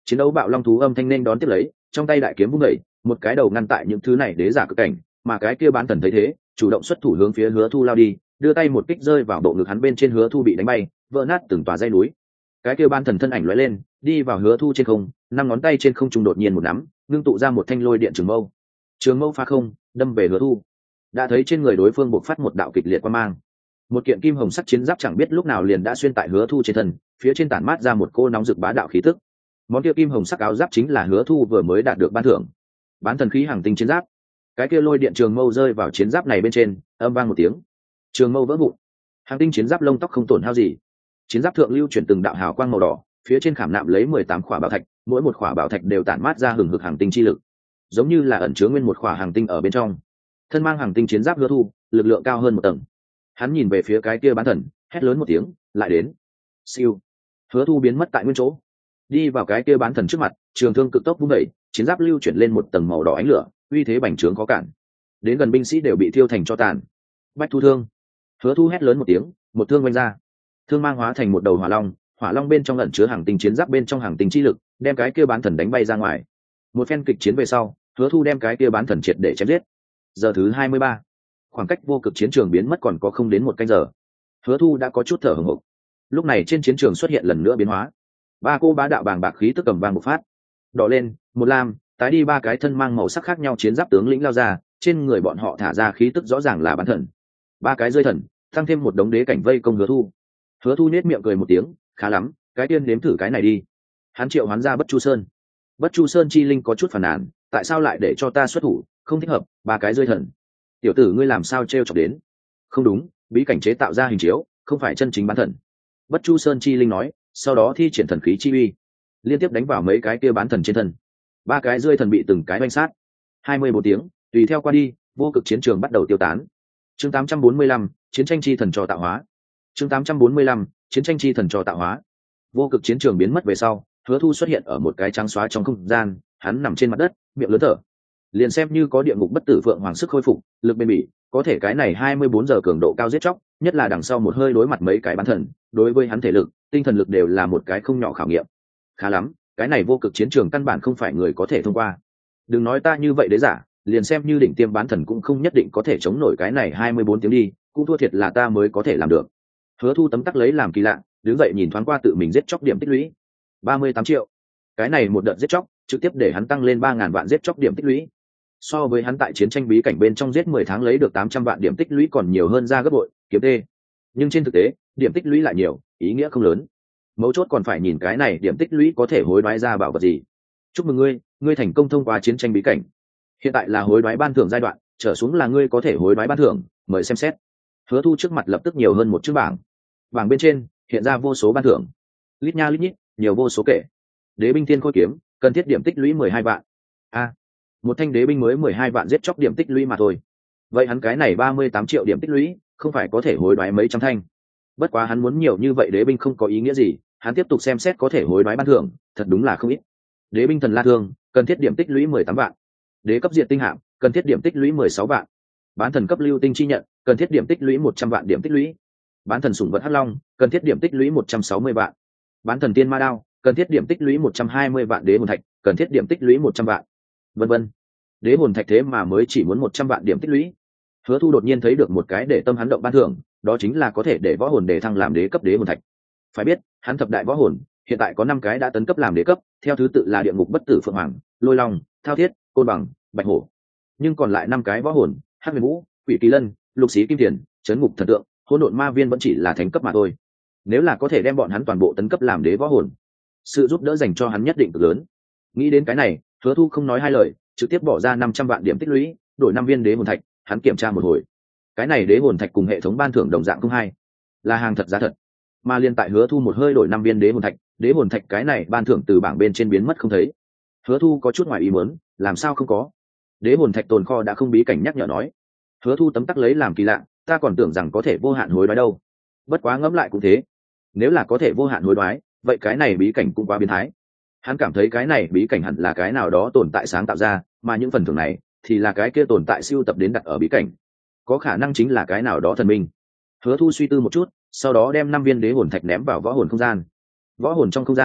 chiến đấu bạo long thú âm thanh nên đón tiếp lấy, trong tay đại kiếm vung đẩy, một cái đầu ngăn tại những thứ này đế giả cực cảnh, mà cái kia bán thần thấy thế, chủ động xuất thủ hướng phía Hứa Thu lao đi, đưa tay một kích rơi vào bộ ngực hắn bên trên, Hứa Thu bị đánh bay, vỡ nát từng tòa dãy núi. Cái kia bán thần thân ảnh lóe lên, đi vào Hứa Thu trên không, năm ngón tay trên không trung đột nhiên một nắm, ngưng tụ ra một thanh lôi điện trường mâu. Trường mâu phá không, đâm về Hứa Thu. Đã thấy trên người đối phương bộc phát một đạo kịch liệt quang mang, một kiện kim hồng sắc chiến giáp chẳng biết lúc nào liền đã xuyên tại Hứa Thu trên thân, phía trên tản mát ra một cô nóng rực bá đạo khí tức. Món kia kim hồng sắc áo giáp chính là Hứa Thu vừa mới đạt được ban thưởng, bán thần khí hàng tinh chiến giáp. Cái kia lôi điện trường mâu rơi vào chiến giáp này bên trên, âm vang một tiếng, trường mâu vỡ vụn, hàng tinh chiến giáp lông tóc không tổn hao gì. Chiến giáp thượng lưu chuyển từng đạo hào quang màu đỏ, phía trên khảm nạm lấy mười tám khỏa bảo thạch, mỗi một khỏa bảo thạch đều tản mát ra hừng hực hàng tinh chi lực, giống như là ẩn chứa nguyên một khỏa hàng tinh ở bên trong. Thân mang hàng tinh chiến giáp Hứa Thu, lực lượng cao hơn một tầng. Hắn nhìn về phía cái kia bán thần, hét lớn một tiếng, lại đến. Siêu. Hứa Thu biến mất tại nguyên chỗ, đi vào cái kia bán thần trước mặt, trường thương cực tốc vung đẩy, chiến giáp lưu chuyển lên một tầng màu đỏ ánh lửa, uy thế bành trướng có cản. Đến gần binh sĩ đều bị thiêu thành tro tàn. Bách thu thương. Hứa Thu hét lớn một tiếng, một thương vung ra, thương mang hóa thành một đầu hỏa long, hỏa long bên trong ẩn chứa hàng tinh chiến giáp bên trong hàng tinh chi lực, đem cái kia bán thần đánh bay ra ngoài. Một phen kịch chiến về sau, Hứa Thu đem cái kia bán thần triệt để chém giết. Giờ thứ hai mươi ba, khoảng cách vô cực chiến trường biến mất còn có không đến một canh giờ. Hứa Thu đã có chút thở hổn hộc. Lúc này trên chiến trường xuất hiện lần nữa biến hóa, ba cô bá đạo bàng bạc khí tức cầm vang một phát, đỏ lên, một lam, tái đi, ba cái thân mang màu sắc khác nhau chiến giáp tướng lĩnh lao ra, trên người bọn họ thả ra khí tức rõ ràng là bán thần. Ba cái rơi thần, tăng thêm một đống đế cảnh vây công Hứa Thu. Hứa Thu nét miệng cười một tiếng, khá lắm, cái tiên nếm thử cái này đi. Hắn triệu hoán ra Bất Chu Sơn. Bất Chu Sơn chi linh có chút phàn nàn, tại sao lại để cho ta xuất thủ, không thích hợp. Ba cái rơi thần, tiểu tử ngươi làm sao trêu chọc đến? Không đúng, bí cảnh chế tạo ra hình chiếu, không phải chân chính bán thần. Bất Chu Sơn chi linh nói, sau đó thi triển thần khí chi uy, liên tiếp đánh vào mấy cái kia bán thần trên thân. Ba cái rơi thần bị từng cái oanh sát. hai mươi bốn tiếng tùy theo qua đi, vô cực chiến trường bắt đầu tiêu tán. Chương tám trăm bốn mươi lăm, chiến tranh chi thần trò tạo hóa. Chương tám trăm bốn mươi lăm, chiến tranh chi thần trò tạo hóa. Vô cực chiến trường biến mất về sau, Hứa Thu xuất hiện ở một cái trắng xóa trong không gian, hắn nằm trên mặt đất, miệng lớn thở. Liền xem như có địa ngục bất tử phượng hoàng sức khôi phục, lực bền bỉ, có thể cái này hai mươi bốn giờ cường độ cao giết chóc, nhất là đằng sau một hơi đối mặt mấy cái bán thần, đối với hắn thể lực, tinh thần lực đều là một cái không nhỏ khảo nghiệm. Khá lắm, cái này vô cực chiến trường căn bản không phải người có thể thông qua. Đừng nói ta như vậy đế giả, liền xem như đỉnh tiêm bán thần cũng không nhất định có thể chống nổi cái này hai mươi bốn tiếng đi, cũng thua thiệt là ta mới có thể làm được. Hứa Thu tấm tắc lấy làm kỳ lạ, đứng dậy nhìn thoáng qua tự mình giết chóc điểm tích lũy, ba mươi tám triệu. Cái này một đợt giết chóc, trực tiếp để hắn tăng lên ba ngàn vạn giết chóc điểm tích lũy. So với hắn tại chiến tranh bí cảnh bên trong giết mười tháng lấy được tám trăm vạn điểm tích lũy còn nhiều hơn ra gấp bội, kiếm tê. Nhưng trên thực tế, điểm tích lũy lại nhiều, ý nghĩa không lớn. Mấu chốt còn phải nhìn cái này điểm tích lũy có thể hối đoái ra bảo vật gì. Chúc mừng ngươi, ngươi thành công thông qua chiến tranh bí cảnh. Hiện tại là hối đoái ban thưởng giai đoạn, trở xuống là ngươi có thể hối đoái ban thưởng, mời xem xét. Hứa Thu trước mặt lập tức nhiều hơn một chiếc bảng. Bảng bên trên hiện ra vô số ban thưởng, lít nha lít nhít, nhiều vô số kể. Đế binh thiên khôi kiếm, cần thiết điểm tích lũy mười hai vạn. A, một thanh đế binh mới mười hai vạn giết chóc điểm tích lũy mà thôi. Vậy hắn cái này ba mươi tám triệu điểm tích lũy, không phải có thể hối đoái mấy trăm thanh. Bất quá hắn muốn nhiều như vậy đế binh không có ý nghĩa gì, hắn tiếp tục xem xét có thể hối đoái ban thưởng, thật đúng là không ít. Đế binh thần la thương, cần thiết điểm tích lũy mười tám vạn. Đế cấp diệt tinh hạm, cần thiết điểm tích lũy mười sáu vạn. Bán thần cấp lưu tinh chi nhận, cần thiết điểm tích lũy một trăm vạn điểm tích lũy. Bán thần sủng vật hắc long, cần thiết điểm tích lũy một trăm sáu mươi vạn. Bán thần tiên ma đao, cần thiết điểm tích lũy một trăm hai mươi vạn. Đế hồn thạch, cần thiết điểm tích lũy một trăm vạn. Vân vân. Đế hồn thạch thế mà mới chỉ muốn một trăm vạn điểm tích lũy. Hứa Thu đột nhiên thấy được một cái để tâm hắn động ban thưởng, đó chính là có thể để võ hồn đề thăng làm đế cấp đế hồn thạch. Phải biết, hắn thập đại võ hồn hiện tại có năm cái đã tấn cấp làm đế cấp, theo thứ tự là địa ngục bất tử phượng hoàng, lôi long, thao thiết, côn bằng, bạch hổ. Nhưng còn lại năm cái võ hồn, hắc huyền vũ, quỷ kỳ lân, lục xí kim tiền, chấn ngục thần tượng, hỗn độn ma viên vẫn chỉ là thánh cấp mà thôi. Nếu là có thể đem bọn hắn toàn bộ tấn cấp làm đế võ hồn, sự giúp đỡ dành cho hắn nhất định cực lớn. Nghĩ đến cái này, Hứa Thu không nói hai lời, trực tiếp bỏ ra năm trăm vạn điểm tích lũy, đổi năm viên đế hồn thạch. Hắn kiểm tra một hồi, cái này đế hồn thạch cùng hệ thống ban thưởng đồng dạng không hai, là hàng thật giá thật. Mà liên tại Hứa Thu một hơi đổi năm viên đế hồn thạch, đế hồn thạch cái này ban thưởng từ bảng bên trên biến mất không thấy. Hứa Thu có chút ngoài ý muốn, làm sao không có? Đế hồn thạch tồn kho đã không bí cảnh nhắc nhở nói. Hứa Thu tấm tắc lấy làm kỳ lạ, ta còn tưởng rằng có thể vô hạn hối đoái đâu. Bất quá ngẫm lại cũng thế, nếu là có thể vô hạn hối đoái, vậy cái này bí cảnh cũng quá biến thái. Hắn cảm thấy cái này bí cảnh hẳn là cái nào đó tồn tại sáng tạo ra, mà những phần thưởng này thì là cái kia tồn tại siêu tập đến đặt ở bí cảnh, có khả năng chính là cái nào đó thần minh. Hứa Thu suy tư một chút, sau đó đem năm viên đế hồn thạch ném vào võ hồn không gian. Võ hồn trong không gian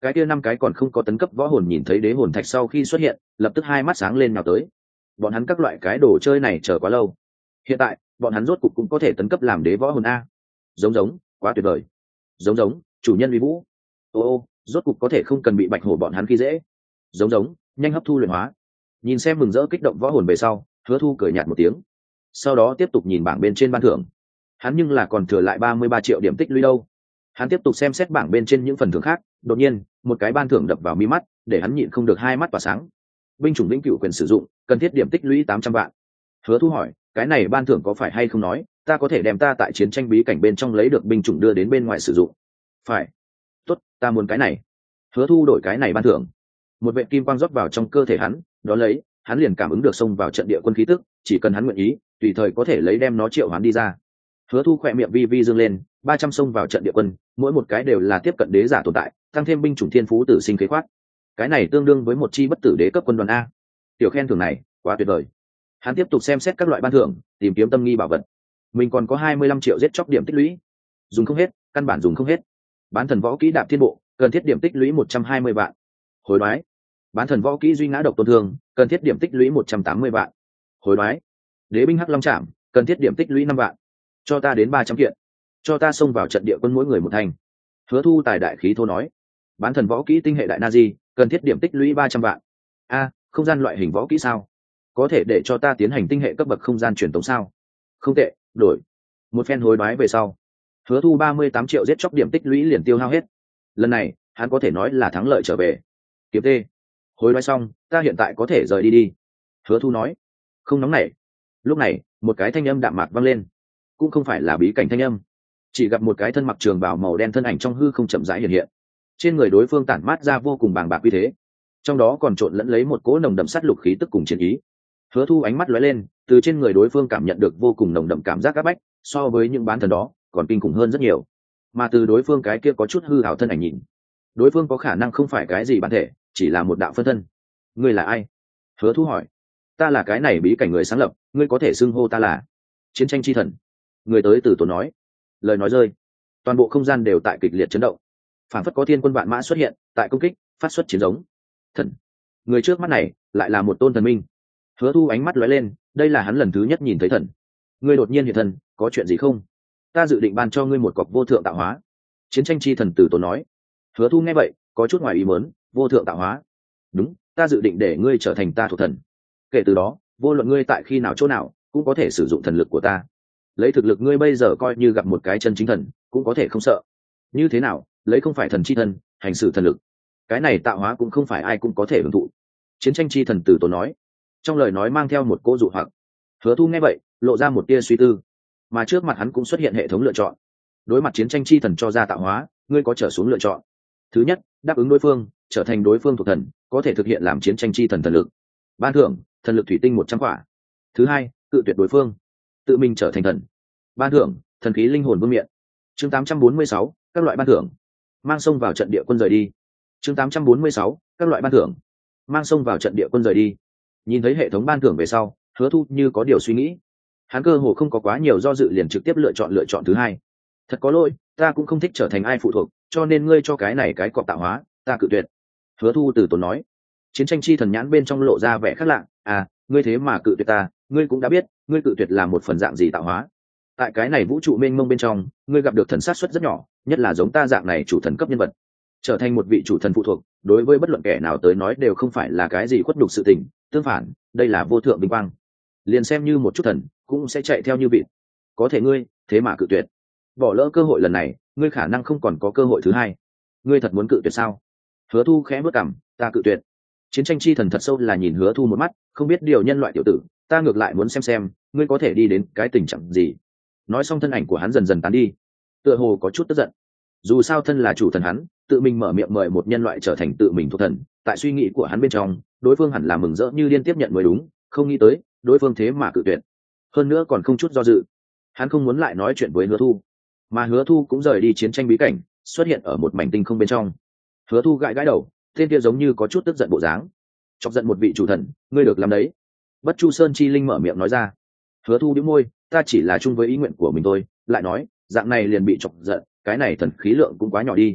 cái kia năm cái còn không có tấn cấp võ hồn nhìn thấy đế hồn thạch sau khi xuất hiện, lập tức hai mắt sáng lên nào tới. Bọn hắn các loại cái đồ chơi này chờ quá lâu, hiện tại bọn hắn rốt cục cũng có thể tấn cấp làm đế võ hồn a. Giống giống, quá tuyệt vời. Giống giống, chủ nhân uy vũ. Ô ô, rốt cục có thể không cần bị bạch hổ bọn hắn khi dễ. Giống giống, nhanh hấp thu luyện hóa. Nhìn xem mừng rỡ kích động võ hồn về sau, Hứa Thu cười nhạt một tiếng, sau đó tiếp tục nhìn bảng bên trên ban thưởng. Hắn nhưng là còn thừa lại ba mươi ba triệu điểm tích lũy đâu. Hắn tiếp tục xem xét bảng bên trên những phần thưởng khác, đột nhiên một cái ban thưởng đập vào mi mắt, để hắn nhịn không được hai mắt tỏa sáng. Binh chủng vĩnh cửu quyền sử dụng, cần thiết điểm tích lũy tám trăm vạn. Hứa Thu hỏi, cái này ban thưởng có phải hay không nói ta có thể đem ta tại chiến tranh bí cảnh bên trong lấy được binh chủng đưa đến bên ngoài sử dụng? Phải. Tốt, ta muốn cái này. Hứa Thu đổi cái này ban thưởng. Một vệt kim quang rót vào trong cơ thể hắn, đó lấy hắn liền cảm ứng được xông vào trận địa quân khí tức, chỉ cần hắn nguyện ý tùy thời có thể lấy đem nó triệu hoán đi ra. Hứa Thu khỏe miệng vi vi dương lên, ba trăm xông vào trận địa quân, mỗi một cái đều là tiếp cận đế giả tồn tại, tăng thêm binh chủng thiên phú tử sinh khế khoát, cái này tương đương với một chi bất tử đế cấp quân đoàn a. Tiểu khen thưởng này quá tuyệt vời. Hắn tiếp tục xem xét các loại ban thưởng, tìm kiếm tâm nghi bảo vật. Mình còn có hai mươi lăm triệu giết chóc điểm tích lũy, dùng không hết, căn bản dùng không hết. Bán thần võ kỹ đạp thiên bộ, cần thiết điểm tích lũy một trăm hai mươi vạn. Hối đoái. Bán thần võ kỹ duy ngã độc tôn thương, cần thiết điểm tích lũy một trăm tám mươi vạn. Hối đoái. Đế binh hắc long trảm, cần thiết điểm tích lũy năm vạn. Cho ta đến ba trăm kiện. Cho ta xông vào trận địa quân mỗi người một thành. Hứa Thu tài đại khí thô nói. Bán thần võ kỹ tinh hệ đại na di, cần thiết điểm tích lũy ba trăm vạn. A, không gian loại hình võ kỹ sao? Có thể để cho ta tiến hành tinh hệ cấp bậc không gian truyền tống sao? Không tệ, đổi. Một phen hối đoái về sau, Hứa Thu ba mươi tám triệu giết chóc điểm tích lũy liền tiêu hao hết. Lần này hắn có thể nói là thắng lợi trở về. Kiếm tê, hối đoái xong, ta hiện tại có thể rời đi đi. Hứa Thu nói. Không nóng nảy. Lúc này một cái thanh âm đạm mạc vang lên, cũng không phải là bí cảnh thanh âm, chỉ gặp một cái thân mặc trường bào màu đen thân ảnh trong hư không chậm rãi hiện hiện. Trên người đối phương tản mát ra vô cùng bàng bạc uy thế, trong đó còn trộn lẫn lấy một cỗ nồng đậm sát lục khí tức cùng chiến ý. Hứa Thu ánh mắt lóe lên, từ trên người đối phương cảm nhận được vô cùng nồng đậm cảm giác áp bách, so với những bán thần đó còn kinh khủng hơn rất nhiều. Mà từ đối phương cái kia có chút hư ảo thân ảnh nhìn, đối phương có khả năng không phải cái gì bản thể, chỉ là một đạo phân thân. Ngươi là ai? Hứa Thu hỏi. Ta là cái này bí cảnh người sáng lập, ngươi có thể xưng hô ta là Chiến tranh chi thần. Người tới từ tốn nói. Lời nói rơi, toàn bộ không gian đều tại kịch liệt chấn động, phản phất có thiên quân vạn mã xuất hiện tại công kích, phát xuất chiến giống. Thần, người trước mắt này lại là một tôn thần minh. Hứa Thu ánh mắt lóe lên, đây là hắn lần thứ nhất nhìn thấy thần. Ngươi đột nhiên hiện thần, có chuyện gì không? Ta dự định ban cho ngươi một cọc vô thượng tạo hóa. Chiến tranh chi thần từ tốn nói. Hứa Thu nghe vậy có chút ngoài ý muốn, vô thượng tạo hóa? Đúng, ta dự định để ngươi trở thành ta thuộc thần. Kể từ đó, vô luận ngươi tại khi nào chỗ nào cũng có thể sử dụng thần lực của ta. Lấy thực lực ngươi bây giờ coi như gặp một cái chân chính thần cũng có thể không sợ. Như thế nào, lấy không phải thần chi thần hành xử thần lực, cái này tạo hóa cũng không phải ai cũng có thể hưởng thụ. Chiến tranh chi thần từ tốn nói, trong lời nói mang theo một cô dụ hoặc. Hứa Thu nghe vậy lộ ra một tia suy tư, mà trước mặt hắn cũng xuất hiện hệ thống lựa chọn. Đối mặt chiến tranh chi thần cho ra tạo hóa, ngươi có trở xuống lựa chọn. Thứ nhất, đáp ứng đối phương, trở thành đối phương thuộc thần, có thể thực hiện làm chiến tranh chi thần thần lực. Ban thưởng, thần lực thủy tinh một trăm quả. Thứ hai, cự tuyệt đối phương, tự mình trở thành thần. Ban thưởng, thần khí linh hồn vương miện. Chương tám trăm bốn mươi sáu, các loại ban thưởng. Mang sông vào trận địa quân rời đi. Chương tám trăm bốn mươi sáu, các loại ban thưởng. Mang sông vào trận địa quân rời đi. Nhìn thấy hệ thống ban thưởng về sau, Hứa Thu như có điều suy nghĩ. Hắn cơ hồ không có quá nhiều do dự, liền trực tiếp lựa chọn lựa chọn thứ hai. Thật có lỗi, ta cũng không thích trở thành ai phụ thuộc, cho nên ngươi cho cái này cái cọp tạo hóa, ta cự tuyệt. Hứa Thu từ tốn nói. Chiến tranh chi thần nhãn bên trong lộ ra vẻ khác lạ. À, ngươi thế mà cự tuyệt ta, ngươi cũng đã biết, ngươi cự tuyệt là một phần dạng gì tạo hóa. Tại cái này vũ trụ mênh mông bên trong, ngươi gặp được thần sát suất rất nhỏ, nhất là giống ta dạng này chủ thần cấp nhân vật, trở thành một vị chủ thần phụ thuộc, đối với bất luận kẻ nào tới nói đều không phải là cái gì khuất nhục sự tình, tương phản, đây là vô thượng vinh quang. Liền xem như một chút thần cũng sẽ chạy theo như vịt. Có thể ngươi thế mà cự tuyệt, bỏ lỡ cơ hội lần này, ngươi khả năng không còn có cơ hội thứ hai. Ngươi thật muốn cự tuyệt sao? Hứa Thu khẽ bước cằm, ta cự tuyệt. Chiến tranh chi thần thật sâu là nhìn Hứa Thu một mắt, không biết điều nhân loại tiểu tử, ta ngược lại muốn xem xem ngươi có thể đi đến cái tình trạng gì. Nói xong thân ảnh của hắn dần dần tán đi, tựa hồ có chút tức giận. Dù sao thân là chủ thần hắn, tự mình mở miệng mời một nhân loại trở thành tự mình thuộc thần, tại suy nghĩ của hắn bên trong, đối phương hẳn là mừng rỡ như liên tiếp nhận mới đúng, không nghĩ tới đối phương thế mà cự tuyệt, hơn nữa còn không chút do dự. Hắn không muốn lại nói chuyện với Hứa Thu, mà Hứa Thu cũng rời đi chiến tranh bí cảnh, xuất hiện ở một mảnh tinh không bên trong. Hứa Thu gãi gãi đầu, tên kia giống như có chút tức giận bộ dáng. Chọc giận một vị chủ thần, ngươi được làm đấy. Bất Chu Sơn chi linh mở miệng nói ra. Hứa Thu bĩu môi, ta chỉ là chung với ý nguyện của mình thôi, lại nói dạng này liền bị chọc giận, cái này thần khí lượng cũng quá nhỏ đi.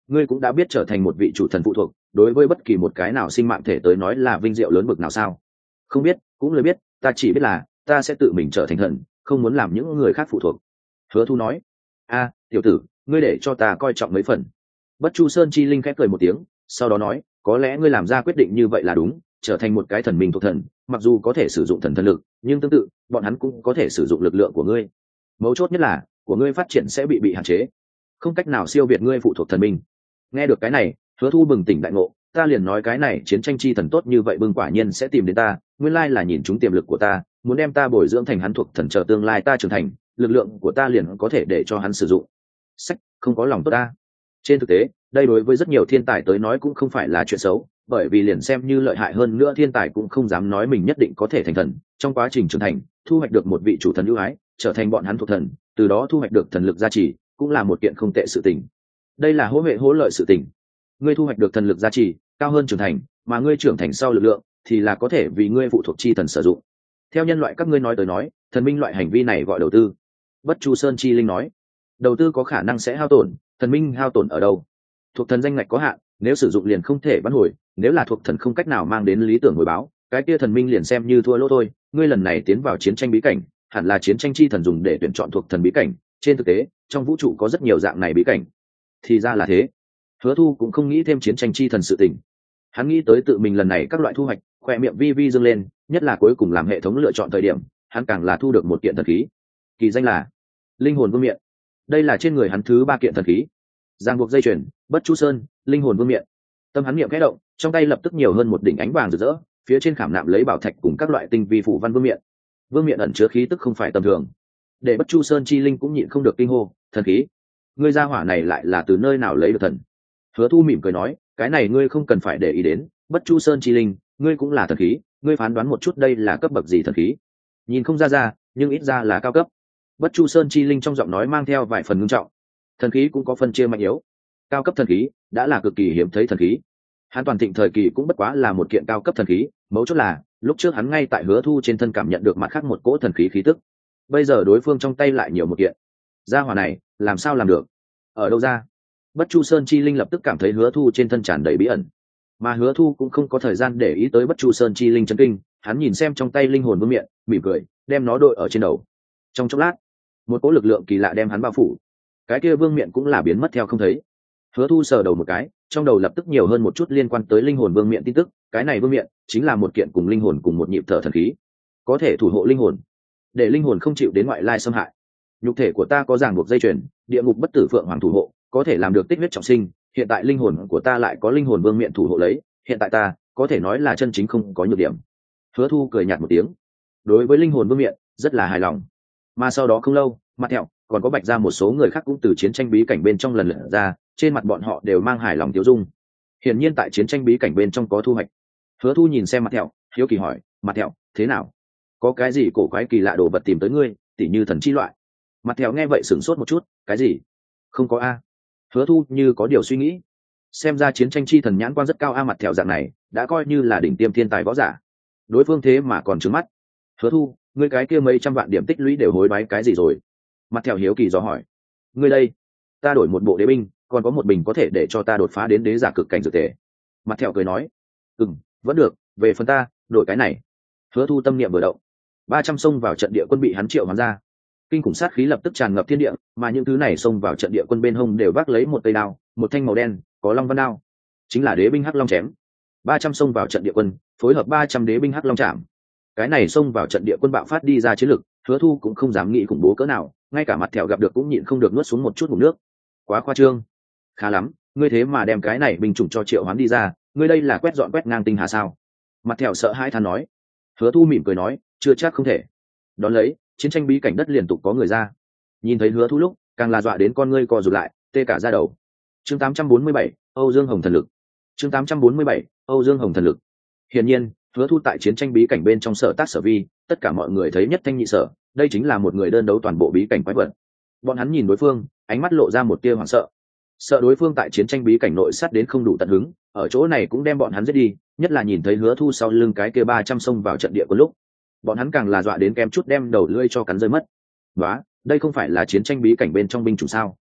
ngươi cũng đã biết trở thành một vị chủ thần phụ thuộc đối với bất kỳ một cái nào sinh mạng thể tới nói là vinh diệu lớn bực nào sao? Không biết, cũng lời biết, ta chỉ biết là ta sẽ tự mình trở thành thần, không muốn làm những người khác phụ thuộc. Hứa Thu nói. A, tiểu tử, ngươi để cho ta coi trọng mấy phần. Bất Chu Sơn chi linh khẽ cười một tiếng, sau đó nói, có lẽ ngươi làm ra quyết định như vậy là đúng, trở thành một cái thần minh thuộc thần, mặc dù có thể sử dụng thần thần lực, nhưng tương tự, bọn hắn cũng có thể sử dụng lực lượng của ngươi. Mấu chốt nhất là, của ngươi phát triển sẽ bị bị hạn chế, không cách nào siêu việt ngươi phụ thuộc thần minh. Nghe được cái này, Hứa Thu bừng tỉnh đại ngộ, ta liền nói cái này chiến tranh chi thần tốt như vậy bưng quả nhiên sẽ tìm đến ta, nguyên lai là nhìn chúng tiềm lực của ta, muốn đem ta bồi dưỡng thành hắn thuộc thần, chờ tương lai ta trưởng thành, lực lượng của ta liền có thể để cho hắn sử dụng. Sách, không có lòng tốt ta. Trên thực tế, đây đối với rất nhiều thiên tài tới nói cũng không phải là chuyện xấu, bởi vì liền xem như lợi hại hơn nữa thiên tài cũng không dám nói mình nhất định có thể thành thần, trong quá trình trưởng thành, thu hoạch được một vị chủ thần ưu ái, trở thành bọn hắn thuộc thần, từ đó thu hoạch được thần lực gia trì, cũng là một kiện không tệ sự tình. Đây là hỗ huệ hỗ lợi sự tình. Ngươi thu hoạch được thần lực gia trì, cao hơn trưởng thành, mà ngươi trưởng thành sau lực lượng thì là có thể vì ngươi phụ thuộc chi thần sử dụng. Theo nhân loại các ngươi nói tới nói, thần minh loại hành vi này gọi đầu tư. Bất Chu Sơn chi linh nói, đầu tư có khả năng sẽ hao tổn, thần minh hao tổn ở đâu? Thuộc thần danh ngạch có hạn, nếu sử dụng liền không thể vãn hồi, nếu là thuộc thần không cách nào mang đến lý tưởng hồi báo, cái kia thần minh liền xem như thua lỗ thôi. Ngươi lần này tiến vào chiến tranh bí cảnh, hẳn là chiến tranh chi thần dùng để tuyển chọn thuộc thần bí cảnh, trên thực tế, trong vũ trụ có rất nhiều dạng này bí cảnh. Thì ra là thế. Hứa Thu cũng không nghĩ thêm chiến tranh chi thần sự tình. Hắn nghĩ tới tự mình lần này các loại thu hoạch, khoe miệng vi vi dương lên, nhất là cuối cùng làm hệ thống lựa chọn thời điểm, hắn càng là thu được một kiện thần khí. Kỳ danh là Linh hồn vương miện. Đây là trên người hắn thứ ba kiện thần khí. Giang buộc dây chuyền, Bất Chu Sơn, Linh hồn vương miện. Tâm hắn niệm khẽ động, trong tay lập tức nhiều hơn một đỉnh ánh vàng rực rỡ, phía trên khảm nạm lấy bảo thạch cùng các loại tinh vi phủ văn vương miện. Vương miện ẩn chứa khí tức không phải tầm thường. Để Bất Chu Sơn chi linh cũng nhịn không được kinh hô, thần khí. Ngươi gia hỏa này lại là từ nơi nào lấy được thần? Hứa Thu mỉm cười nói, cái này ngươi không cần phải để ý đến, Bất Chu Sơn chi linh, ngươi cũng là thần khí, ngươi phán đoán một chút đây là cấp bậc gì thần khí? Nhìn không ra ra, nhưng ít ra là cao cấp. Bất Chu Sơn chi linh trong giọng nói mang theo vài phần ngưng trọng. Thần khí cũng có phân chia mạnh yếu. Cao cấp thần khí đã là cực kỳ hiếm thấy thần khí. Hắn toàn thịnh thời kỳ cũng bất quá là một kiện cao cấp thần khí, mấu chốt là, lúc trước hắn ngay tại Hứa Thu trên thân cảm nhận được mặt khác một cỗ thần khí khí tức. Bây giờ đối phương trong tay lại nhiều một kiện. Gia hỏa này, làm sao làm được? Ở đâu ra? Bất Chu Sơn chi linh lập tức cảm thấy Hứa Thu trên thân tràn đầy bí ẩn, mà Hứa Thu cũng không có thời gian để ý tới Bất Chu Sơn chi linh chấn kinh, hắn nhìn xem trong tay linh hồn vương miện, mỉm cười, đem nó đội ở trên đầu. Trong chốc lát, một cỗ lực lượng kỳ lạ đem hắn bao phủ, cái kia vương miện cũng là biến mất theo không thấy. Hứa Thu sờ đầu một cái, trong đầu lập tức nhiều hơn một chút liên quan tới linh hồn vương miện tin tức. Cái này vương miện chính là một kiện cùng linh hồn cùng một nhịp thở thần khí, có thể thủ hộ linh hồn, để linh hồn không chịu đến ngoại lai xâm hại. Nhục thể của ta có ràng buộc dây chuyền, địa ngục bất tử phượng hoàng thủ hộ, có thể làm được tích huyết trọng sinh. Hiện tại linh hồn của ta lại có linh hồn vương miện thủ hộ lấy, hiện tại ta có thể nói là chân chính không có nhược điểm. Hứa Thu cười nhạt một tiếng, đối với linh hồn vương miện rất là hài lòng. Mà sau đó không lâu, mặt thẹo còn có Bạch Gia một số người khác cũng từ chiến tranh bí cảnh bên trong lần lượt ra, trên mặt bọn họ đều mang hài lòng tiêu dung. Hiển nhiên tại chiến tranh bí cảnh bên trong có thu hoạch. Hứa Thu nhìn xem mặt thẹo, hiếu kỳ hỏi, mặt thẹo, thế nào? Có cái gì cổ quái kỳ lạ đồ vật tìm tới ngươi, tỉ như thần chi loại? Mặt thẹo nghe vậy sửng sốt một chút, cái gì? Không có a. Hứa Thu như có điều suy nghĩ, xem ra chiến tranh chi thần nhãn quan rất cao a. Mặt thẹo dạng này đã coi như là đỉnh tiêm thiên tài võ giả, đối phương thế mà còn trứng mắt. Hứa Thu, ngươi cái kia mấy trăm vạn điểm tích lũy đều hối đoái cái gì rồi? Mặt thẹo hiếu kỳ dò hỏi. Ngươi đây, ta đổi một bộ đế binh, còn có một bình có thể để cho ta đột phá đến đế giả cực cảnh dược tề. Mặt thẹo cười nói, ừ, vẫn được, về phần ta, đổi cái này. Hứa Thu tâm niệm vừa động, ba trăm xông vào trận địa quân bị hắn triệu hoán ra. Kinh khủng sát khí lập tức tràn ngập thiên địa, mà những thứ này xông vào trận địa quân bên hông đều vác lấy một cây đao, một thanh màu đen, có long văn đao, chính là đế binh hắc long chém. ba trăm xông vào trận địa quân, phối hợp ba trăm đế binh hắc long chạm. Cái này xông vào trận địa quân bạo phát đi ra chiến lực, Hứa Thu cũng không dám nghĩ khủng bố cỡ nào, ngay cả mặt thẹo gặp được cũng nhịn không được nuốt xuống một chút ngụm nước. Quá khoa trương. Khá lắm, ngươi thế mà đem cái này binh chủng cho triệu hoán đi ra, ngươi đây là quét dọn quét ngang tinh hà sao? Mặt thẹo sợ hãi than nói. Hứa Thu mỉm cười nói, chưa chắc không thể. Đón lấy, chiến tranh bí cảnh đất liên tục có người ra. Nhìn thấy Hứa Thu lúc, càng là dọa đến con ngươi co rụt lại, tê cả da đầu. Chương tám trăm bốn mươi bảy, Âu Dương Hồng thần lực. Chương tám trăm bốn mươi bảy, Âu Dương Hồng thần lực. Hiển nhiên, Hứa Thu tại chiến tranh bí cảnh bên trong sở tác sở vi, tất cả mọi người thấy nhất thanh nhị sở, đây chính là một người đơn đấu toàn bộ bí cảnh quái vật. Bọn hắn nhìn đối phương, ánh mắt lộ ra một tia hoảng sợ. Sợ đối phương tại chiến tranh bí cảnh nội sát đến không đủ tận hứng, ở chỗ này cũng đem bọn hắn giết đi, nhất là nhìn thấy Hứa Thu sau lưng cái kia ba trăm xông vào trận địa của lúc, bọn hắn càng là dọa đến kem chút đem đầu lưỡi cho cắn rơi mất. Đó, đây không phải là chiến tranh bí cảnh bên trong binh chủng sao?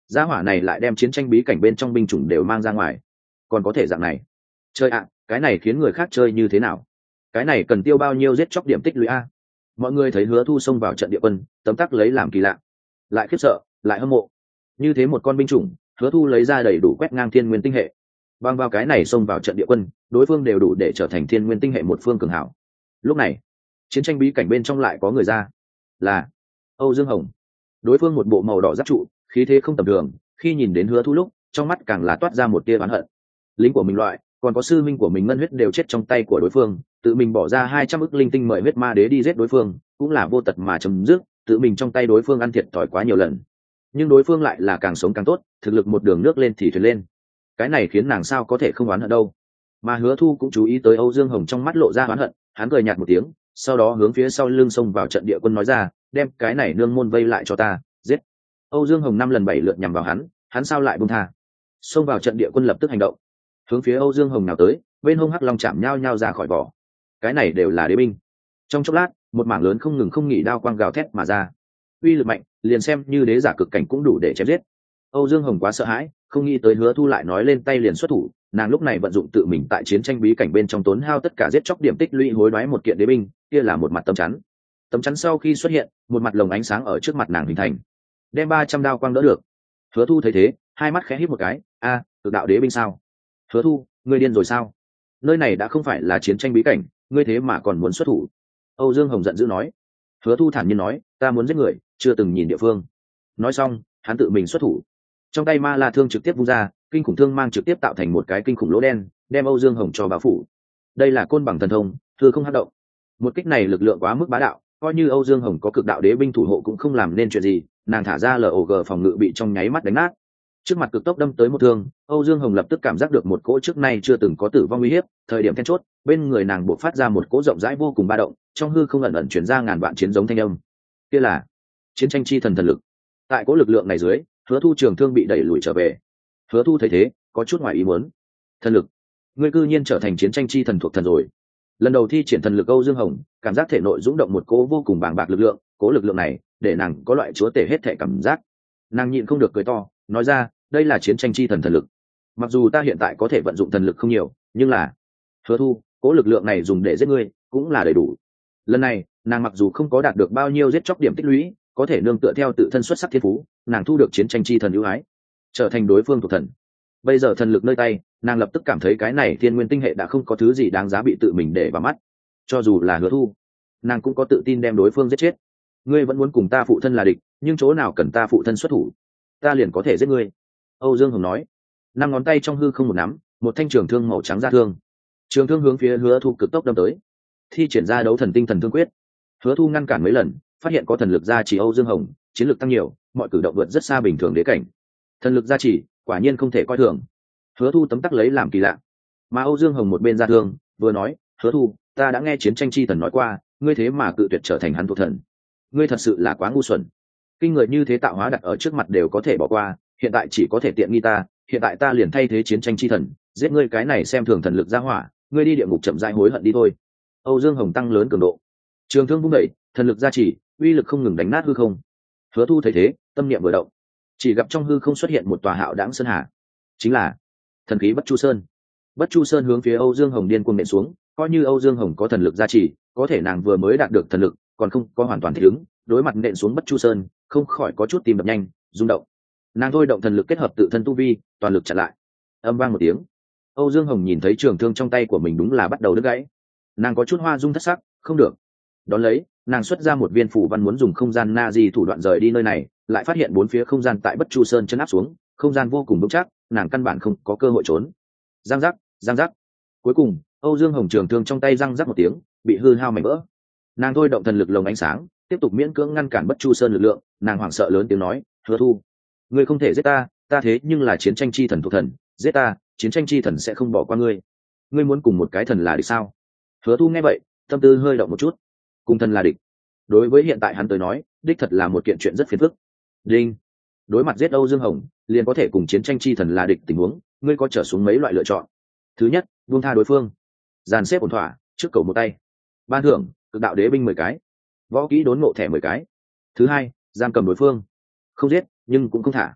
gia hỏa này lại đem chiến tranh bí cảnh bên trong binh chủng đều mang ra ngoài, còn có thể dạng này chơi ạ. Cái này khiến người khác chơi như thế nào? Cái này cần tiêu bao nhiêu giết chóc điểm tích lũy a? Mọi người thấy Hứa Thu xông vào trận địa quân, tấm tắc lấy làm kỳ lạ, lại khiếp sợ, lại hâm mộ. Như thế một con binh chủng, Hứa Thu lấy ra đầy đủ quét ngang thiên nguyên tinh hệ. Bằng vào cái này xông vào trận địa quân, đối phương đều đủ để trở thành thiên nguyên tinh hệ một phương cường hảo. Lúc này, chiến tranh bí cảnh bên trong lại có người ra, là Âu Dương Hồng. Đối phương một bộ màu đỏ giáp trụ, khí thế không tầm thường, khi nhìn đến Hứa Thu lúc, trong mắt càng là toát ra một tia oán hận. Lính của mình loại, còn có sư minh của mình ngân huyết đều chết trong tay của đối phương, tự mình bỏ ra hai trăm ức linh tinh mời huyết ma đế đi giết đối phương, cũng là vô tật mà chấm dứt, tự mình trong tay đối phương ăn thiệt thòi quá nhiều lần. Nhưng đối phương lại là càng sống càng tốt, thực lực một đường nước lên thì thuyền lên. Cái này khiến nàng sao có thể không oán hận đâu. Mà Hứa Thu cũng chú ý tới Âu Dương Hồng trong mắt lộ ra oán hận, hắn cười nhạt một tiếng, sau đó hướng phía sau lưng xông vào trận địa quân nói ra, đem cái này nương môn vây lại cho ta, giết. Âu Dương Hồng năm lần bảy lượt nhằm vào hắn, hắn sao lại buông tha. Xông vào trận địa quân lập tức hành động, hướng phía Âu Dương Hồng nào tới, bên hông hắc long chạm nhau nhau ra khỏi vỏ. Cái này đều là đế binh. Trong chốc lát, một mảng lớn không ngừng không nghỉ đao quang gào thét mà ra, uy lực mạnh, liền xem như đế giả cực cảnh cũng đủ để chém giết. Âu Dương Hồng quá sợ hãi, không nghĩ tới Hứa Thu lại nói lên tay liền xuất thủ, nàng lúc này vận dụng tự mình tại chiến tranh bí cảnh bên trong tốn hao tất cả giết chóc điểm tích lũy hối đoái một kiện đế binh, kia là một mặt tấm chắn. Tấm chắn sau khi xuất hiện, một mặt lồng ánh sáng ở trước mặt nàng hình thành, đem ba trăm đao quang đỡ được. Hứa Thu thấy thế, hai mắt khẽ híp một cái, a, tự đạo đế binh sao? Hứa Thu, ngươi điên rồi sao? Nơi này đã không phải là chiến tranh bí cảnh, ngươi thế mà còn muốn xuất thủ? Âu Dương Hồng giận dữ nói. Hứa Thu thản nhiên nói, ta muốn giết người, chưa từng nhìn địa phương. Nói xong, hắn tự mình xuất thủ. Trong tay ma la thương trực tiếp vung ra, kinh khủng thương mang trực tiếp tạo thành một cái kinh khủng lỗ đen, đem Âu Dương Hồng cho bao phủ. Đây là côn bằng thần thông, thưa không hấp động. Một kích này lực lượng quá mức bá đạo, coi như Âu Dương Hồng có cực đạo đế binh thủ hộ cũng không làm nên chuyện gì, nàng thả ra lờ ô gờ phòng ngự bị trong nháy mắt đánh nát. Trước mặt cực tốc đâm tới một thương, Âu Dương Hồng lập tức cảm giác được một cỗ trước nay chưa từng có tử vong uy hiếp, thời điểm then chốt, bên người nàng bộc phát ra một cỗ rộng rãi vô cùng ba động, trong hư không ẩn ẩn truyền ra ngàn vạn chiến giống thanh âm. Kia là chiến tranh chi thần thần lực. Tại cỗ lực lượng này dưới, Hứa Thu trường thương bị đẩy lùi trở về. Hứa Thu thấy thế, có chút ngoài ý muốn. Thần lực, ngươi cư nhiên trở thành chiến tranh chi thần thuộc thần rồi. Lần đầu thi triển thần lực Âu Dương Hồng, cảm giác thể nội dũng động một cỗ vô cùng bàng bạc lực lượng, cỗ lực lượng này để nàng có loại chúa tể hết thể cảm giác. Nàng nhịn không được cười to, nói ra, đây là chiến tranh chi thần thần lực. Mặc dù ta hiện tại có thể vận dụng thần lực không nhiều, nhưng là Hứa Thu, cỗ lực lượng này dùng để giết ngươi cũng là đầy đủ. Lần này, nàng mặc dù không có đạt được bao nhiêu giết chóc điểm tích lũy, có thể nương tựa theo tự thân xuất sắc thiên phú, nàng thu được chiến tranh chi thần ưu ái, trở thành đối phương thuộc thần. Bây giờ thần lực nơi tay, nàng lập tức cảm thấy cái này thiên nguyên tinh hệ đã không có thứ gì đáng giá bị tự mình để vào mắt. Cho dù là Hứa Thu, nàng cũng có tự tin đem đối phương giết chết. Ngươi vẫn muốn cùng ta phụ thân là địch, nhưng chỗ nào cần ta phụ thân xuất thủ, ta liền có thể giết ngươi. Âu Dương Hồng nói, năm ngón tay trong hư không một nắm, một thanh trường thương màu trắng ra thương. Trường thương hướng phía Hứa Thu cực tốc đâm tới. Thi triển ra đấu thần tinh thần thương quyết. Hứa Thu ngăn cản mấy lần, phát hiện có thần lực gia trì Âu Dương Hồng, chiến lực tăng nhiều, mọi cử động vượt rất xa bình thường đế cảnh. Thần lực gia trì, quả nhiên không thể coi thường. Hứa Thu tấm tắc lấy làm kỳ lạ. Mà Âu Dương Hồng một bên ra thương, vừa nói, Hứa Thu, ta đã nghe chiến tranh chi thần nói qua, ngươi thế mà cự tuyệt trở thành hắn thuộc thần. Ngươi thật sự là quá ngu xuẩn. Kinh người như thế tạo hóa đặt ở trước mặt đều có thể bỏ qua, hiện tại chỉ có thể tiện nghi ta, hiện tại ta liền thay thế chiến tranh chi thần, giết ngươi cái này xem thường thần lực ra hỏa, ngươi đi địa ngục chậm rãi hối hận đi thôi. Âu Dương Hồng tăng lớn cường độ, trường thương vung đẩy, thần lực gia trì, uy lực không ngừng đánh nát hư không. Hứa Thu thấy thế, tâm niệm vừa động, chỉ gặp trong hư không xuất hiện một tòa hạo đãng sơn hà, chính là thần khí Bất Chu Sơn. Bất Chu Sơn hướng phía Âu Dương Hồng điên cuồng nện xuống, coi như Âu Dương Hồng có thần lực gia trì, có thể nàng vừa mới đạt được thần lực, còn không có hoàn toàn thích ứng, đối mặt nện xuống Bất Chu Sơn, không khỏi có chút tim đập nhanh, rung động. Nàng thôi động thần lực kết hợp tự thân tu vi, toàn lực chặn lại. Âm vang một tiếng, Âu Dương Hồng nhìn thấy trường thương trong tay của mình đúng là bắt đầu đứt gãy. Nàng có chút hoa dung thất sắc, không được. Đón lấy, nàng xuất ra một viên phủ văn muốn dùng không gian na di thủ đoạn rời đi nơi này, lại phát hiện bốn phía không gian tại Bất Chu Sơn chấn áp xuống, không gian vô cùng vững chắc, nàng căn bản không có cơ hội trốn. Giang giác, giang giác. Cuối cùng, Âu Dương Hồng trường thương trong tay răng rắc một tiếng, bị hư hao mảnh vỡ. Nàng thôi động thần lực lồng ánh sáng, tiếp tục miễn cưỡng ngăn cản Bất Chu Sơn lực lượng, nàng hoảng sợ lớn tiếng nói, Hứa Thu, ngươi không thể giết ta, ta thế nhưng là chiến tranh chi thần thuộc thần, giết ta, chiến tranh chi thần sẽ không bỏ qua ngươi. Ngươi muốn cùng một cái thần là địch sao? Hứa Thu nghe vậy, tâm tư hơi động một chút. Cùng thần là địch, đối với hiện tại hắn tới nói, đích thật là một kiện chuyện rất phiền phức. Đinh, đối mặt giết Âu Dương Hồng, liền có thể cùng chiến tranh chi thần là địch tình huống, ngươi có trở xuống mấy loại lựa chọn. Thứ nhất, buông tha đối phương, dàn xếp ổn thỏa, trước cầu một tay. Ban thưởng, cực đạo đế binh mười cái, võ kỹ đốn ngộ thẻ mười cái. Thứ hai, giam cầm đối phương, không giết nhưng cũng không thả.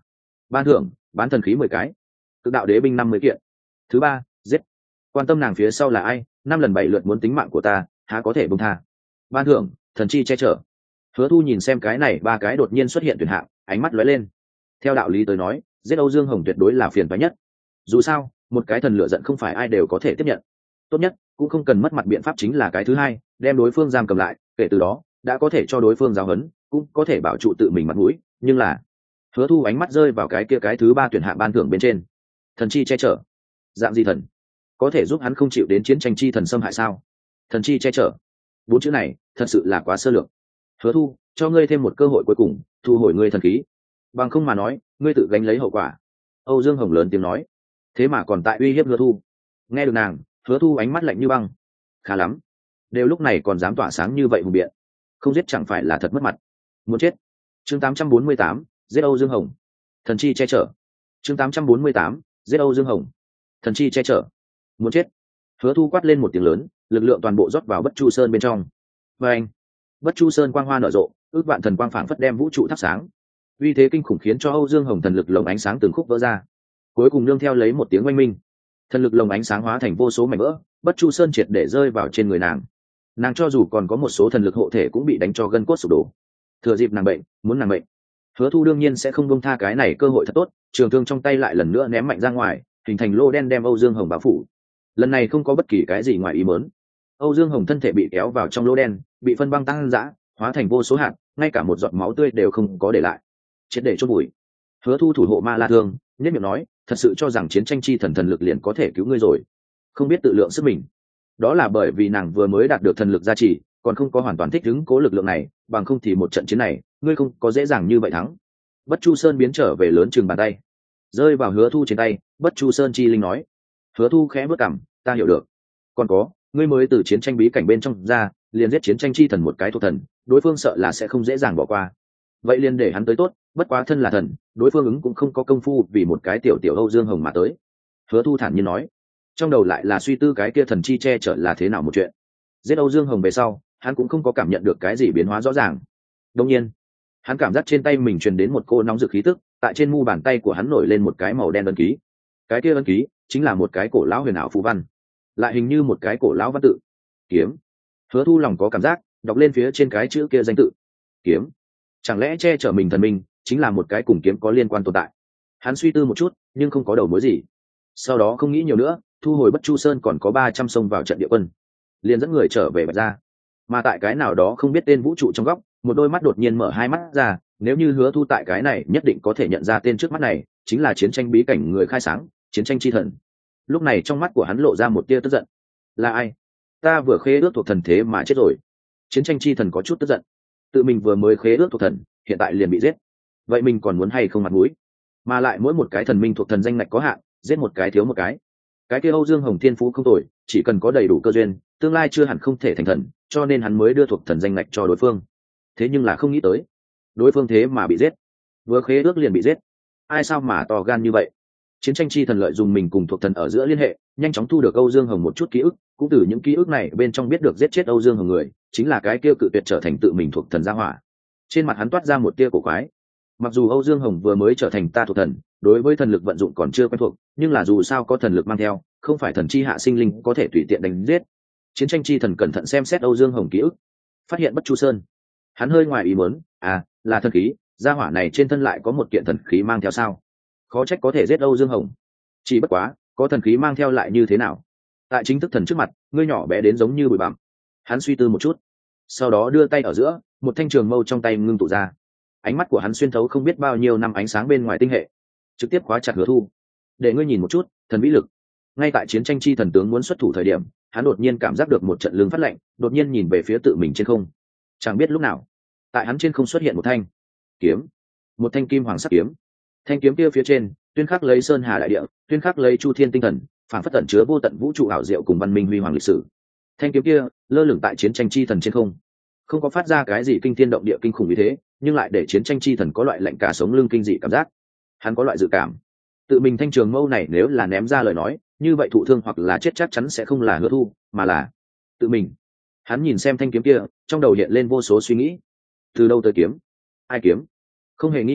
ban thưởng bán thần khí mười cái, cực đạo đế binh năm mươi kiện. Thứ ba, giết. Quan tâm nàng phía sau là ai, năm lần bảy lượt muốn tính mạng của ta, há có thể buông tha. Ban thưởng thần chi che chở. Hứa Thu nhìn xem cái này ba cái đột nhiên xuất hiện tuyển hạng, ánh mắt lóe lên. Theo đạo lý tới nói, giết Âu Dương Hồng tuyệt đối là phiền toái nhất. Dù sao, một cái thần lửa giận không phải ai đều có thể tiếp nhận. Tốt nhất cũng không cần mất mặt biện pháp chính là cái thứ hai, đem đối phương giam cầm lại, kể từ đó đã có thể cho đối phương giáo huấn, cũng có thể bảo trụ tự mình mặt mũi. Nhưng là Hứa Thu ánh mắt rơi vào cái kia cái thứ ba tuyển hạng ban thưởng bên trên. Thần chi che chở. Dạng gì thần có thể giúp hắn không chịu đến chiến tranh chi thần xâm hại sao? Thần chi che chở, bốn chữ này thật sự là quá sơ lược. Hứa Thu, cho ngươi thêm một cơ hội cuối cùng, thu hồi ngươi thần khí, bằng không mà nói ngươi tự gánh lấy hậu quả. Âu Dương Hồng lớn tiếng nói, thế mà còn tại uy hiếp Hứa Thu. Nghe được nàng, Hứa Thu ánh mắt lạnh như băng. Khá lắm, đều lúc này còn dám tỏa sáng như vậy hùng biện, không giết chẳng phải là thật mất mặt. Muốn chết. Chương tám trăm bốn mươi tám, giết Âu Dương Hồng. Thần chi che chở. Chương tám trăm bốn mươi tám, giết Âu Dương Hồng. Thần chi che chở. Muốn chết. Hứa Thu quát lên một tiếng lớn, lực lượng toàn bộ rót vào Bất Chu Sơn bên trong. Và anh, Bất Chu Sơn quang hoa nở rộ, ước vạn thần quang phảng phất đem vũ trụ thắp sáng. Uy thế kinh khủng khiến cho Âu Dương Hồng thần lực lồng ánh sáng từng khúc vỡ ra. Cuối cùng nương theo lấy một tiếng oanh minh, thần lực lồng ánh sáng hóa thành vô số mảnh vỡ, Bất Chu Sơn triệt để rơi vào trên người nàng. Nàng cho dù còn có một số thần lực hộ thể cũng bị đánh cho gân cốt sụp đổ. Thừa dịp nàng bệnh, muốn nàng bệnh, Hứa Thu đương nhiên sẽ không buông tha cái này cơ hội thật tốt, trường thương trong tay lại lần nữa ném mạnh ra ngoài, hình thành lô đen đem Âu Dương Hồng bao phủ. Lần này không có bất kỳ cái gì ngoài ý muốn. Âu Dương Hồng thân thể bị kéo vào trong lô đen, bị phân băng tăng dã, hóa thành vô số hạt, ngay cả một giọt máu tươi đều không có để lại, chết để chôn bụi. Hứa Thu thủ hộ Ma La Thương, nhất miệng nói, thật sự cho rằng chiến tranh chi thần thần lực liền có thể cứu ngươi rồi, không biết tự lượng sức mình. Đó là bởi vì nàng vừa mới đạt được thần lực gia trì, còn không có hoàn toàn thích ứng cố lực lượng này, bằng không thì một trận chiến này, ngươi không có dễ dàng như vậy thắng. Bất Chu Sơn biến trở về lớn chừng bàn tay, rơi vào Hứa Thu trên tay. Bất Chu Sơn chi linh nói. Hứa Thu khẽ bước cằm, ta hiểu được. Còn có, ngươi mới từ chiến tranh bí cảnh bên trong ra, liền giết chiến tranh chi thần một cái thuộc thần, đối phương sợ là sẽ không dễ dàng bỏ qua. Vậy liền để hắn tới tốt, bất quá thân là thần, đối phương ứng cũng không có công phu vì một cái tiểu tiểu Âu Dương Hồng mà tới. Hứa Thu thản nhiên nói, trong đầu lại là suy tư cái kia thần chi che chở là thế nào một chuyện. Giết Âu Dương Hồng về sau, hắn cũng không có cảm nhận được cái gì biến hóa rõ ràng. Đương nhiên, hắn cảm giác trên tay mình truyền đến một cô nóng rực khí tức, tại trên mu bàn tay của hắn nổi lên một cái màu đen ấn ký. Cái kia ấn ký chính là một cái cổ lão huyền ảo phù văn, lại hình như một cái cổ lão văn tự. Kiếm. Hứa Thu lòng có cảm giác, đọc lên phía trên cái chữ kia danh tự. Kiếm. Chẳng lẽ che chở mình thần minh chính là một cái cùng kiếm có liên quan tồn tại? Hắn suy tư một chút, nhưng không có đầu mối gì. Sau đó không nghĩ nhiều nữa, thu hồi Bất Chu Sơn còn có ba trăm sông vào trận địa quân, liền dẫn người trở về Bạch Gia. Mà tại cái nào đó không biết tên vũ trụ trong góc, một đôi mắt đột nhiên mở hai mắt ra, nếu như Hứa Thu tại cái này nhất định có thể nhận ra tên trước mắt này, chính là chiến tranh bí cảnh người khai sáng, chiến tranh chi thần. Lúc này trong mắt của hắn lộ ra một tia tức giận. Là ai? Ta vừa khế ước thuộc thần thế mà chết rồi. Chiến tranh chi thần có chút tức giận. Tự mình vừa mới khế ước thuộc thần, hiện tại liền bị giết. Vậy mình còn muốn hay không mặt mũi? Mà lại mỗi một cái thần minh thuộc thần danh ngạch có hạn, giết một cái thiếu một cái. Cái kia Âu Dương Hồng thiên phú không tồi, chỉ cần có đầy đủ cơ duyên, tương lai chưa hẳn không thể thành thần, cho nên hắn mới đưa thuộc thần danh ngạch cho đối phương. Thế nhưng là không nghĩ tới, đối phương thế mà bị giết. Vừa khế ước liền bị giết. Ai sao mà to gan như vậy? Chiến tranh chi thần lợi dùng mình cùng thuộc thần ở giữa liên hệ, nhanh chóng thu được Âu Dương Hồng một chút ký ức, cũng từ những ký ức này bên trong biết được giết chết Âu Dương Hồng người chính là cái kia cự tuyệt trở thành tự mình thuộc thần gia hỏa. Trên mặt hắn toát ra một tia cổ quái. Mặc dù Âu Dương Hồng vừa mới trở thành ta thuộc thần, đối với thần lực vận dụng còn chưa quen thuộc, nhưng là dù sao có thần lực mang theo, không phải thần chi hạ sinh linh có thể tùy tiện đánh giết. Chiến tranh chi thần cẩn thận xem xét Âu Dương Hồng ký ức, phát hiện Bất Chu Sơn. Hắn hơi ngoài ý muốn, à, là thần khí, gia hỏa này trên thân lại có một kiện thần khí mang theo sao? Khó trách có thể giết Âu Dương Hồng. Chỉ bất quá, có thần khí mang theo lại như thế nào? Tại chính thức thần trước mặt, ngươi nhỏ bé đến giống như bụi bặm. Hắn suy tư một chút, sau đó đưa tay ở giữa, một thanh trường mâu trong tay ngưng tụ ra. Ánh mắt của hắn xuyên thấu không biết bao nhiêu năm ánh sáng bên ngoài tinh hệ, trực tiếp khóa chặt Hứa Thu. Để ngươi nhìn một chút, thần vĩ lực. Ngay tại chiến tranh chi thần tướng muốn xuất thủ thời điểm, hắn đột nhiên cảm giác được một trận lưng phát lạnh, đột nhiên nhìn về phía tự mình trên không. Chẳng biết lúc nào, tại hắn trên không xuất hiện một thanh kiếm, một thanh kim hoàng sắc kiếm. Thanh kiếm kia phía trên tuyên khắc lấy sơn hà đại địa, tuyên khắc lấy chu thiên tinh thần, phản phất tẩn chứa vô tận vũ trụ ảo diệu cùng văn minh huy hoàng lịch sử. Thanh kiếm kia lơ lửng tại chiến tranh chi thần trên không, không có phát ra cái gì kinh thiên động địa kinh khủng như thế, nhưng lại để chiến tranh chi thần có loại lạnh cả sống lưng kinh dị cảm giác. Hắn có loại dự cảm, tự mình thanh trường mâu này nếu là ném ra lời nói, như vậy thụ thương hoặc là chết chắc chắn sẽ không là Hứa Thu, mà là tự mình. Hắn nhìn xem thanh kiếm kia, trong đầu hiện lên vô số suy nghĩ. Từ đâu tới kiếm? Ai kiếm? Không hề nghi ngờ,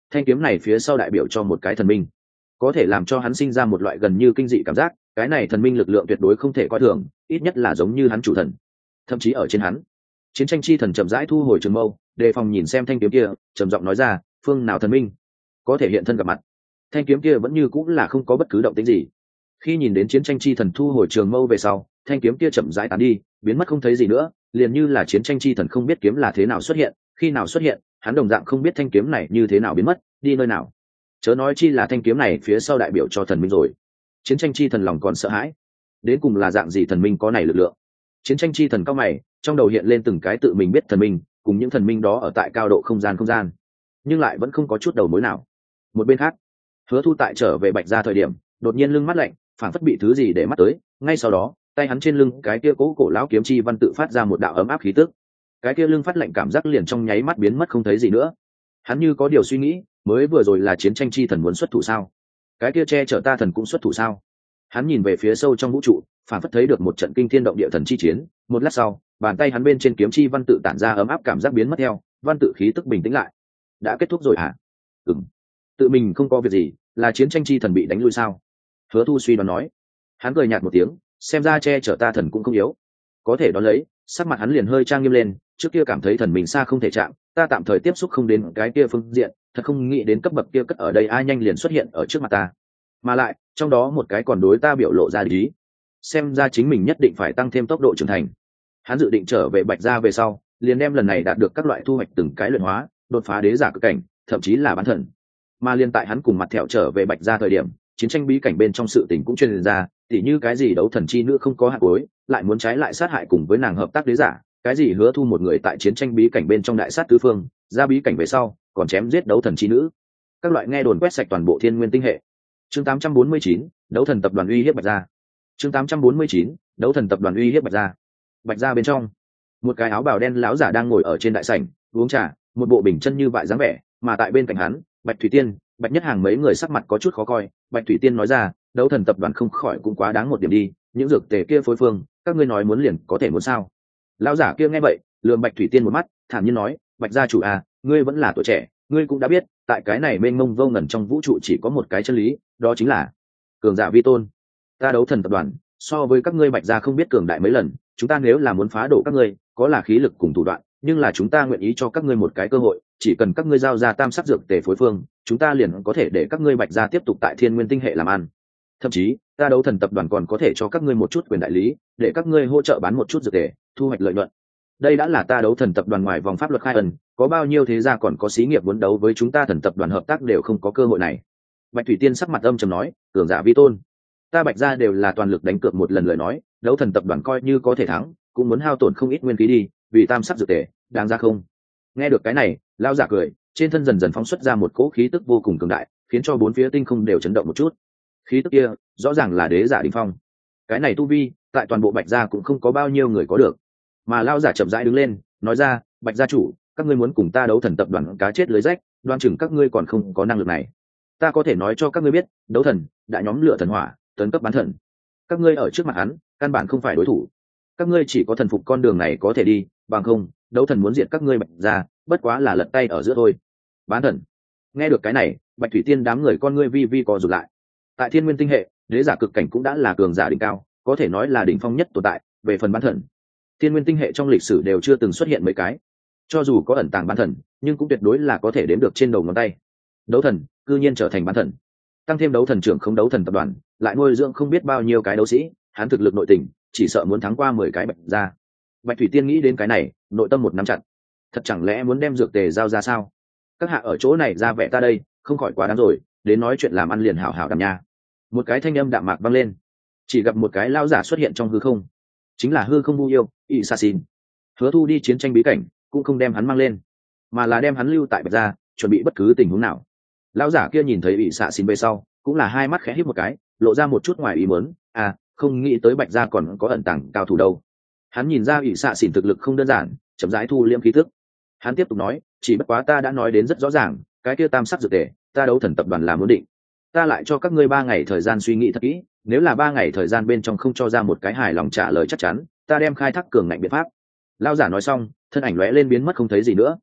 thanh kiếm này phía sau đại biểu cho một cái thần minh, có thể làm cho hắn sinh ra một loại gần như kinh dị cảm giác. Cái này thần minh lực lượng tuyệt đối không thể coi thường, ít nhất là giống như hắn chủ thần. Thậm chí ở trên hắn, chiến tranh chi thần chậm rãi thu hồi trường mâu, đề phòng nhìn xem thanh kiếm kia, trầm giọng nói ra, phương nào thần minh có thể hiện thân gặp mặt. Thanh kiếm kia vẫn như cũng là không có bất cứ động tĩnh gì. Khi nhìn đến chiến tranh chi thần thu hồi trường mâu về sau, thanh kiếm kia chậm rãi tán đi, biến mất không thấy gì nữa, liền như là chiến tranh chi thần không biết kiếm là thế nào xuất hiện, khi nào xuất hiện, hắn đồng dạng không biết thanh kiếm này như thế nào biến mất, đi nơi nào. Chớ nói chi là thanh kiếm này phía sau đại biểu cho thần minh rồi. Chiến tranh chi thần lòng còn sợ hãi, đến cùng là dạng gì thần minh có này lực lượng. Chiến tranh chi thần cao mày, trong đầu hiện lên từng cái tự mình biết thần minh, cùng những thần minh đó ở tại cao độ không gian không gian, nhưng lại vẫn không có chút đầu mối nào. Một bên khác, Hứa Thu tại trở về Bạch Gia thời điểm, đột nhiên lưng mắt lạnh, phản phất bị thứ gì để mắt tới, ngay sau đó, tay hắn trên lưng cái kia cố cổ lão kiếm chi văn tự phát ra một đạo ấm áp khí tức. Cái kia lưng phát lạnh cảm giác liền trong nháy mắt biến mất không thấy gì nữa. Hắn như có điều suy nghĩ, mới vừa rồi là chiến tranh chi thần muốn xuất thủ sao? Cái kia che chở ta thần cũng xuất thủ sao? Hắn nhìn về phía sâu trong vũ trụ, phản phất thấy được một trận kinh thiên động địa thần chi chiến. Một lát sau, bàn tay hắn bên trên kiếm chi văn tự tản ra ấm áp cảm giác biến mất theo, văn tự khí tức bình tĩnh lại. Đã kết thúc rồi hả? Ừm. Tự mình không có việc gì, là chiến tranh chi thần bị đánh lui sao? Hứa Thu suy đoán nói. Hắn cười nhạt một tiếng, xem ra che chở ta thần cũng không yếu. Có thể đón lấy, sắc mặt hắn liền hơi trang nghiêm lên, trước kia cảm thấy thần mình xa không thể chạm, ta tạm thời tiếp xúc không đến cái kia phương diện, thật không nghĩ đến cấp bậc kia cất ở đây ai nhanh liền xuất hiện ở trước mặt ta. Mà lại, trong đó một cái còn đối ta biểu lộ ra ý, xem ra chính mình nhất định phải tăng thêm tốc độ trưởng thành. Hắn dự định trở về Bạch Gia về sau, liền đem lần này đạt được các loại thu hoạch từng cái luyện hóa, đột phá đế giả cực cảnh, thậm chí là bán thần. Mà liên tại hắn cùng mặt thẹo trở về Bạch Gia thời điểm, chiến tranh bí cảnh bên trong sự tình cũng truyền ra, tỉ như cái gì đấu thần chi nữ không có hạt cuối, lại muốn trái lại sát hại cùng với nàng hợp tác đế giả, cái gì Hứa Thu một người tại chiến tranh bí cảnh bên trong đại sát tứ phương, ra bí cảnh về sau còn chém giết đấu thần chi nữ, các loại nghe đồn quét sạch toàn bộ thiên nguyên tinh hệ. Chương tám trăm bốn mươi chín, đấu thần tập đoàn uy hiếp Bạch Gia. Chương tám trăm bốn mươi chín, đấu thần tập đoàn uy hiếp Bạch Gia. Bạch Gia bên trong, một cái áo bào đen lão giả đang ngồi ở trên đại sảnh uống trà, một bộ bình chân như vại dáng vẻ, mà tại bên cạnh hắn, Bạch Thủy Tiên, Bạch Nhất Hàng mấy người sắc mặt có chút khó coi. Bạch Thủy Tiên nói ra, đấu thần tập đoàn không khỏi cũng quá đáng một điểm đi, những dược tề kia phối phương, các ngươi nói muốn liền có thể muốn sao? Lão giả kia nghe vậy, lườm Bạch Thủy Tiên một mắt, thản nhiên nói, Bạch gia chủ à, ngươi vẫn là tuổi trẻ, ngươi cũng đã biết, tại cái này mênh mông vô ngần trong vũ trụ chỉ có một cái chân lý, đó chính là cường giả vi tôn. Ta đấu thần tập đoàn so với các ngươi Bạch gia không biết cường đại mấy lần, chúng ta nếu là muốn phá đổ các ngươi, có là khí lực cùng thủ đoạn, nhưng là chúng ta nguyện ý cho các ngươi một cái cơ hội, chỉ cần các ngươi giao ra tam sắc dược tề phối phương, chúng ta liền có thể để các ngươi Bạch gia tiếp tục tại thiên nguyên tinh hệ làm ăn. Thậm chí, ta đấu thần tập đoàn còn có thể cho các ngươi một chút quyền đại lý, để các ngươi hỗ trợ bán một chút dược tề, thu hoạch lợi nhuận. Đây đã là ta đấu thần tập đoàn ngoài vòng pháp luật khai ẩn, có bao nhiêu thế gia còn có xí nghiệp muốn đấu với chúng ta thần tập đoàn hợp tác đều không có cơ hội này. Bạch Thủy Tiên sắc mặt âm trầm nói, cường giả vi tôn, ta Bạch gia đều là toàn lực đánh cược một lần lời nói, đấu thần tập đoàn coi như có thể thắng, cũng muốn hao tổn không ít nguyên khí đi, vì tam sắc dược tề, đáng ra không? Nghe được cái này, lão giả cười, trên thân dần dần phóng xuất ra một cỗ khí tức vô cùng cường đại, khiến cho bốn phía tinh không đều chấn động một chút. Khí tức kia, rõ ràng là đế giả đỉnh phong. Cái này tu vi, tại toàn bộ Bạch gia cũng không có bao nhiêu người có được. Mà lão giả chậm rãi đứng lên, nói ra, Bạch gia chủ, các ngươi muốn cùng ta đấu thần tập đoàn cá chết lưới rách, đoan chừng các ngươi còn không có năng lực này. Ta có thể nói cho các ngươi biết, đấu thần đã nhóm lửa thần hỏa, tấn cấp bán thần. Các ngươi ở trước mặt hắn, căn bản không phải đối thủ. Các ngươi chỉ có thần phục con đường này có thể đi, bằng không, đấu thần muốn diệt các ngươi Bạch gia, bất quá là lật tay ở giữa thôi. Bán thần. Nghe được cái này, Bạch Thủy Tiên đám người con ngươi vi vi co rụt lại. Tại thiên nguyên tinh hệ, đế giả cực cảnh cũng đã là cường giả đỉnh cao, có thể nói là đỉnh phong nhất tồn tại. Về phần bán thần, thiên nguyên tinh hệ trong lịch sử đều chưa từng xuất hiện mấy cái, cho dù có ẩn tàng bán thần, nhưng cũng tuyệt đối là có thể đếm được trên đầu ngón tay. Đấu thần cư nhiên trở thành bán thần, tăng thêm đấu thần trưởng không đấu thần tập đoàn, lại nuôi dưỡng không biết bao nhiêu cái đấu sĩ, hắn thực lực nội tình chỉ sợ muốn thắng qua mười cái Bạch gia. Bạch Thủy Tiên nghĩ đến cái này, nội tâm một nắm chặt. Thật chẳng lẽ muốn đem dược tề giao ra sao? Các hạ ở chỗ này ra vẻ ta đây, không khỏi quá đáng rồi, đến nói chuyện làm ăn liền hảo hảo đàm nha. Một cái thanh âm đạm mạc vang lên, chỉ gặp một cái lao giả xuất hiện trong hư không, chính là hư không vu yêu ỵ sa xin. Hứa Thu đi chiến tranh bí cảnh cũng không đem hắn mang lên, mà là đem hắn lưu tại Bạch gia, chuẩn bị bất cứ tình huống nào. Lão giả kia nhìn thấy ỵ sa xin về sau, cũng là hai mắt khẽ híp một cái, lộ ra một chút ngoài ý muốn, à, không nghĩ tới Bạch gia còn có ẩn tàng cao thủ đâu. Hắn nhìn ra ỵ sa xin thực lực không đơn giản, chậm rãi thu liễm khí tức. Hắn tiếp tục nói, chỉ bất quá ta đã nói đến rất rõ ràng, cái kia tam sắc dược tề, ta đấu thần tập đoàn là muốn định. Ta lại cho các ngươi ba ngày thời gian suy nghĩ thật kỹ, nếu là ba ngày thời gian bên trong không cho ra một cái hài lòng trả lời chắc chắn, ta đem khai thác cường ngạnh biện pháp. Lão giả nói xong, thân ảnh lóe lên biến mất không thấy gì nữa.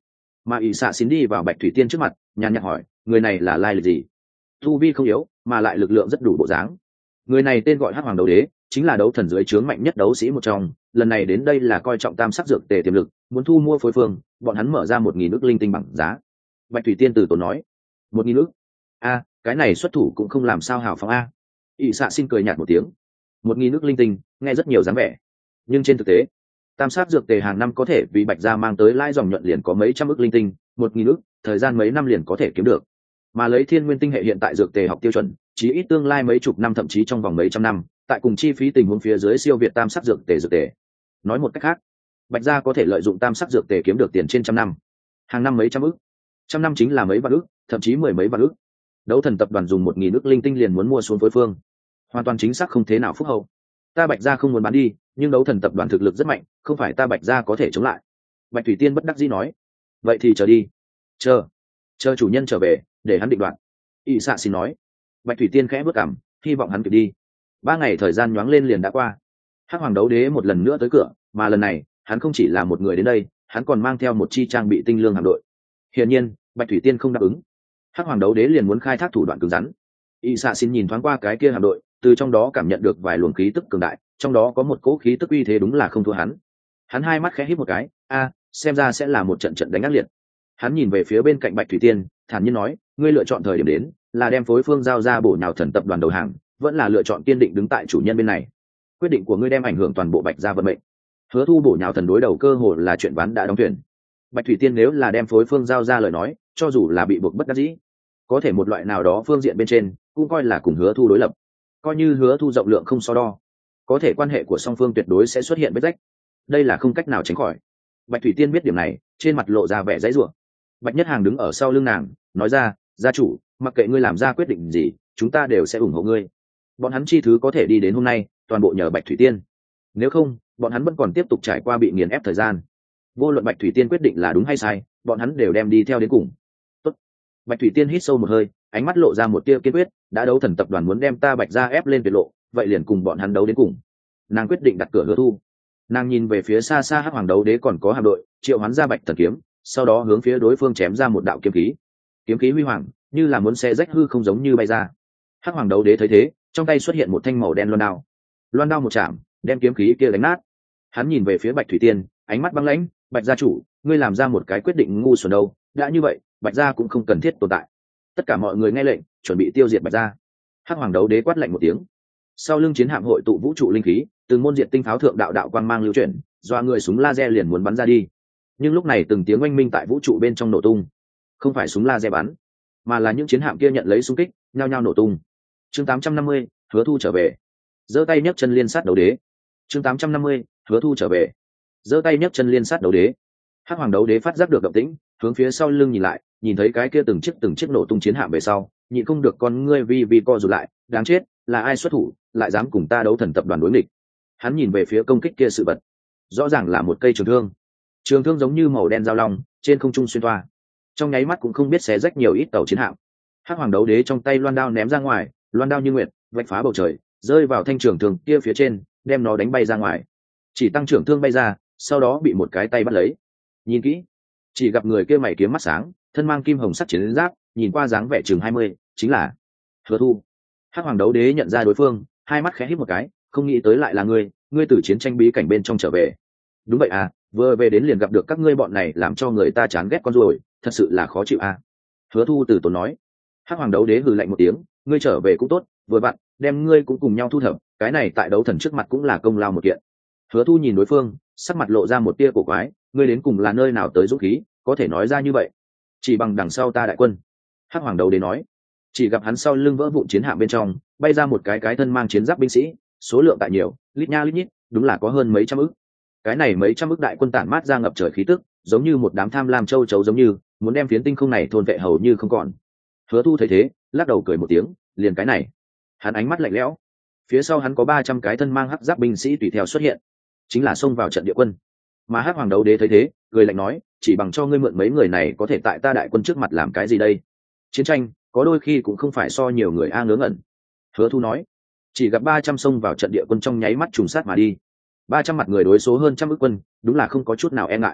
Mà ỷ xạ xin đi vào Bạch Thủy Tiên trước mặt, nhàn nhạt hỏi, người này là lai lịch gì? Tu vi không yếu, mà lại lực lượng rất đủ bộ dáng. Người này tên gọi Hắc Hoàng Đấu Đế, chính là đấu thần dưới trướng mạnh nhất đấu sĩ một trong, lần này đến đây là coi trọng tam sắc dược tề tiềm lực, muốn thu mua phối phương, bọn hắn mở ra một nghìn ức linh tinh bằng giá. Bạch Thủy Tiên từ tốn nói, một nghìn ức? A, cái này xuất thủ cũng không làm sao hào phóng a. ỷ xạ xin cười nhạt một tiếng, một nghìn ức linh tinh, nghe rất nhiều dáng vẻ, nhưng trên thực tế, tam sắc dược tề hàng năm có thể vì Bạch gia mang tới lãi dòng nhuận liền có mấy trăm ức linh tinh, một nghìn ức, thời gian mấy năm liền có thể kiếm được. Mà lấy thiên nguyên tinh hệ hiện tại dược tề học tiêu chuẩn, chí ít tương lai mấy chục năm thậm chí trong vòng mấy trăm năm, tại cùng chi phí tình huống phía dưới siêu việt tam sắc dược tề dược tề. Nói một cách khác, Bạch gia có thể lợi dụng tam sắc dược tề kiếm được tiền trên trăm năm, hàng năm mấy trăm ức, trăm năm chính là mấy vạn ức, thậm chí mười mấy vạn ức. Đấu thần tập đoàn dùng một nghìn ức linh tinh liền muốn mua xuống phối phương, hoàn toàn chính xác không thế nào phúc hậu. Ta Bạch gia không muốn bán đi, nhưng đấu thần tập đoàn thực lực rất mạnh, không phải ta Bạch gia có thể chống lại. Bạch Thủy Tiên bất đắc dĩ nói, vậy thì chờ đi, chờ chờ chủ nhân trở về để hắn định đoạt. ỷ xạ xin nói. Bạch Thủy Tiên khẽ bước cảm, hy vọng hắn kịp đi. Ba ngày thời gian nhoáng lên liền đã qua. Hắc Hoàng Đấu Đế một lần nữa tới cửa, mà lần này hắn không chỉ là một người đến đây, hắn còn mang theo một chi trang bị tinh lương hạm đội. Hiển nhiên Bạch Thủy Tiên không đáp ứng, Hắc Hoàng Đấu Đế liền muốn khai thác thủ đoạn cứng rắn. ỷ xạ xin nhìn thoáng qua cái kia hạm đội, từ trong đó cảm nhận được vài luồng khí tức cường đại, trong đó có một cỗ khí tức uy thế đúng là không thua hắn. Hắn hai mắt khẽ híp một cái, a, xem ra sẽ là một trận trận đánh ác liệt. Hắn nhìn về phía bên cạnh Bạch Thủy Tiên, thản nhiên nói, ngươi lựa chọn thời điểm đến, là đem phối phương giao ra bổ nhào thần tập đoàn đầu hàng, vẫn là lựa chọn kiên định đứng tại chủ nhân bên này. Quyết định của ngươi đem ảnh hưởng toàn bộ Bạch gia vận mệnh. Hứa Thu bổ nhào thần đối đầu cơ hội là chuyện ván đã đóng thuyền. Bạch Thủy Tiên nếu là đem phối phương giao ra lời nói, cho dù là bị buộc bất đắc dĩ, có thể một loại nào đó phương diện bên trên cũng coi là cùng Hứa Thu đối lập. Coi như Hứa Thu rộng lượng không so đo, có thể quan hệ của song phương tuyệt đối sẽ xuất hiện vết rách. Đây là không cách nào tránh khỏi. Bạch Thủy Tiên biết điểm này, trên mặt lộ ra vẻ dãy rủa. Bạch Nhất Hàng đứng ở sau lưng nàng, nói ra, gia chủ, mặc kệ ngươi làm ra quyết định gì, chúng ta đều sẽ ủng hộ ngươi. Bọn hắn chi thứ có thể đi đến hôm nay, toàn bộ nhờ Bạch Thủy Tiên. Nếu không, bọn hắn vẫn còn tiếp tục trải qua bị nghiền ép thời gian. Vô luận Bạch Thủy Tiên quyết định là đúng hay sai, bọn hắn đều đem đi theo đến cùng. Tốt. Bạch Thủy Tiên hít sâu một hơi, ánh mắt lộ ra một tia kiên quyết, đã đấu thần tập đoàn muốn đem ta Bạch gia ép lên tuyệt lộ, vậy liền cùng bọn hắn đấu đến cùng. Nàng quyết định đặt cửa Hứa Thu. Nàng nhìn về phía xa xa Hắc Hoàng Đấu Đế còn có hạm đội, triệu hoán ra Bạch Thần kiếm, sau đó hướng phía đối phương chém ra một đạo kiếm khí. Kiếm khí huy hoàng, như là muốn xé rách hư không giống như bay ra. Hắc Hoàng Đấu Đế thấy thế, trong tay xuất hiện một thanh màu đen loan đao. Loan đao một chạm, đem kiếm khí kia đánh nát. Hắn nhìn về phía Bạch Thủy Tiên, ánh mắt băng lãnh, Bạch gia chủ, ngươi làm ra một cái quyết định ngu xuẩn đâu, đã như vậy, Bạch gia cũng không cần thiết tồn tại. Tất cả mọi người nghe lệnh, chuẩn bị tiêu diệt Bạch gia. Hắc Hoàng Đấu Đế quát lạnh một tiếng. Sau lưng chiến hạm hội tụ vũ trụ linh khí, từng môn diện tinh pháo thượng đạo đạo quang mang lưu chuyển, doa người súng laser liền muốn bắn ra đi. Nhưng lúc này từng tiếng oanh minh tại vũ trụ bên trong nổ tung, không phải súng laser bắn, mà là những chiến hạm kia nhận lấy xung kích, nhao nhao nổ tung. Chương tám trăm năm mươi, Hứa Thu trở về. Giơ tay nhấc chân liên sát đấu đế. Chương tám trăm năm mươi, Hứa Thu trở về. Giơ tay nhấc chân liên sát đấu đế. Hắc Hoàng Đấu Đế phát giác được động tĩnh, hướng phía sau lưng nhìn lại, nhìn thấy cái kia từng chiếc từng chiếc nổ tung chiến hạm về sau, nhịn không được con ngươi vi vi co rụt lại, đáng chết, là ai xuất thủ, lại dám cùng ta đấu thần tập đoàn đối nghịch. Hắn nhìn về phía công kích kia sự vật, rõ ràng là một cây trường thương. Trường thương giống như màu đen dao long, trên không trung xuyên toa, trong nháy mắt cũng không biết xé rách nhiều ít tàu chiến hạm. Hắc Hoàng Đấu Đế trong tay loan đao ném ra ngoài, loan đao như nguyệt, vạch phá bầu trời, rơi vào thanh trường thương kia phía trên, đem nó đánh bay ra ngoài. Chỉ tăng trưởng thương bay ra, sau đó bị một cái tay bắt lấy. Nhìn kỹ, chỉ gặp người kia mày kiếm mắt sáng, thân mang kim hồng sắt chiến giáp, nhìn qua dáng vẻ chừng hai mươi, chính là Hứa Thu. Hắc Hoàng Đấu Đế nhận ra đối phương, hai mắt khẽ híp một cái, không nghĩ tới lại là ngươi, ngươi từ chiến tranh bí cảnh bên trong trở về. Đúng vậy à, vừa về đến liền gặp được các ngươi bọn này làm cho người ta chán ghét con ruồi, thật sự là khó chịu à. Hứa Thu từ tốn nói. Hắc Hoàng Đấu Đế hừ lạnh một tiếng, ngươi trở về cũng tốt, vừa vặn đem ngươi cũng cùng nhau thu thập, cái này tại đấu thần trước mặt cũng là công lao một kiện. Hứa Thu nhìn đối phương, sắc mặt lộ ra một tia cổ quái, ngươi đến cùng là nơi nào tới dũng khí, có thể nói ra như vậy? Chỉ bằng đằng sau ta đại quân. Hắc Hoàng Đấu Đế nói. Chỉ gặp hắn sau lưng vỡ vụn chiến hạm bên trong, bay ra một cái cái thân mang chiến giáp binh sĩ, số lượng tại nhiều, lít nha lít nhít, đúng là có hơn mấy trăm ức. Cái này mấy trăm ức đại quân tản mát ra ngập trời khí tức, giống như một đám tham lam châu chấu giống như muốn đem phiến tinh không này thôn vệ hầu như không còn. Hứa Thu thấy thế, lắc đầu cười một tiếng, liền cái này. Hắn ánh mắt lạnh lẽo. Phía sau hắn có ba trăm cái thân mang hắc giáp binh sĩ tùy theo xuất hiện, chính là xông vào trận địa quân. Mà Hắc Hoàng Đấu Đế thấy thế, cười lạnh nói, chỉ bằng cho ngươi mượn mấy người này có thể tại ta đại quân trước mặt làm cái gì đây? Chiến tranh có đôi khi cũng không phải so nhiều người a ngớ ngẩn. Hứa Thu nói. Chỉ gặp ba trăm xông vào trận địa quân trong nháy mắt trùng sát mà đi. Ba trăm mặt người đối số hơn trăm ức quân, đúng là không có chút nào e ngại.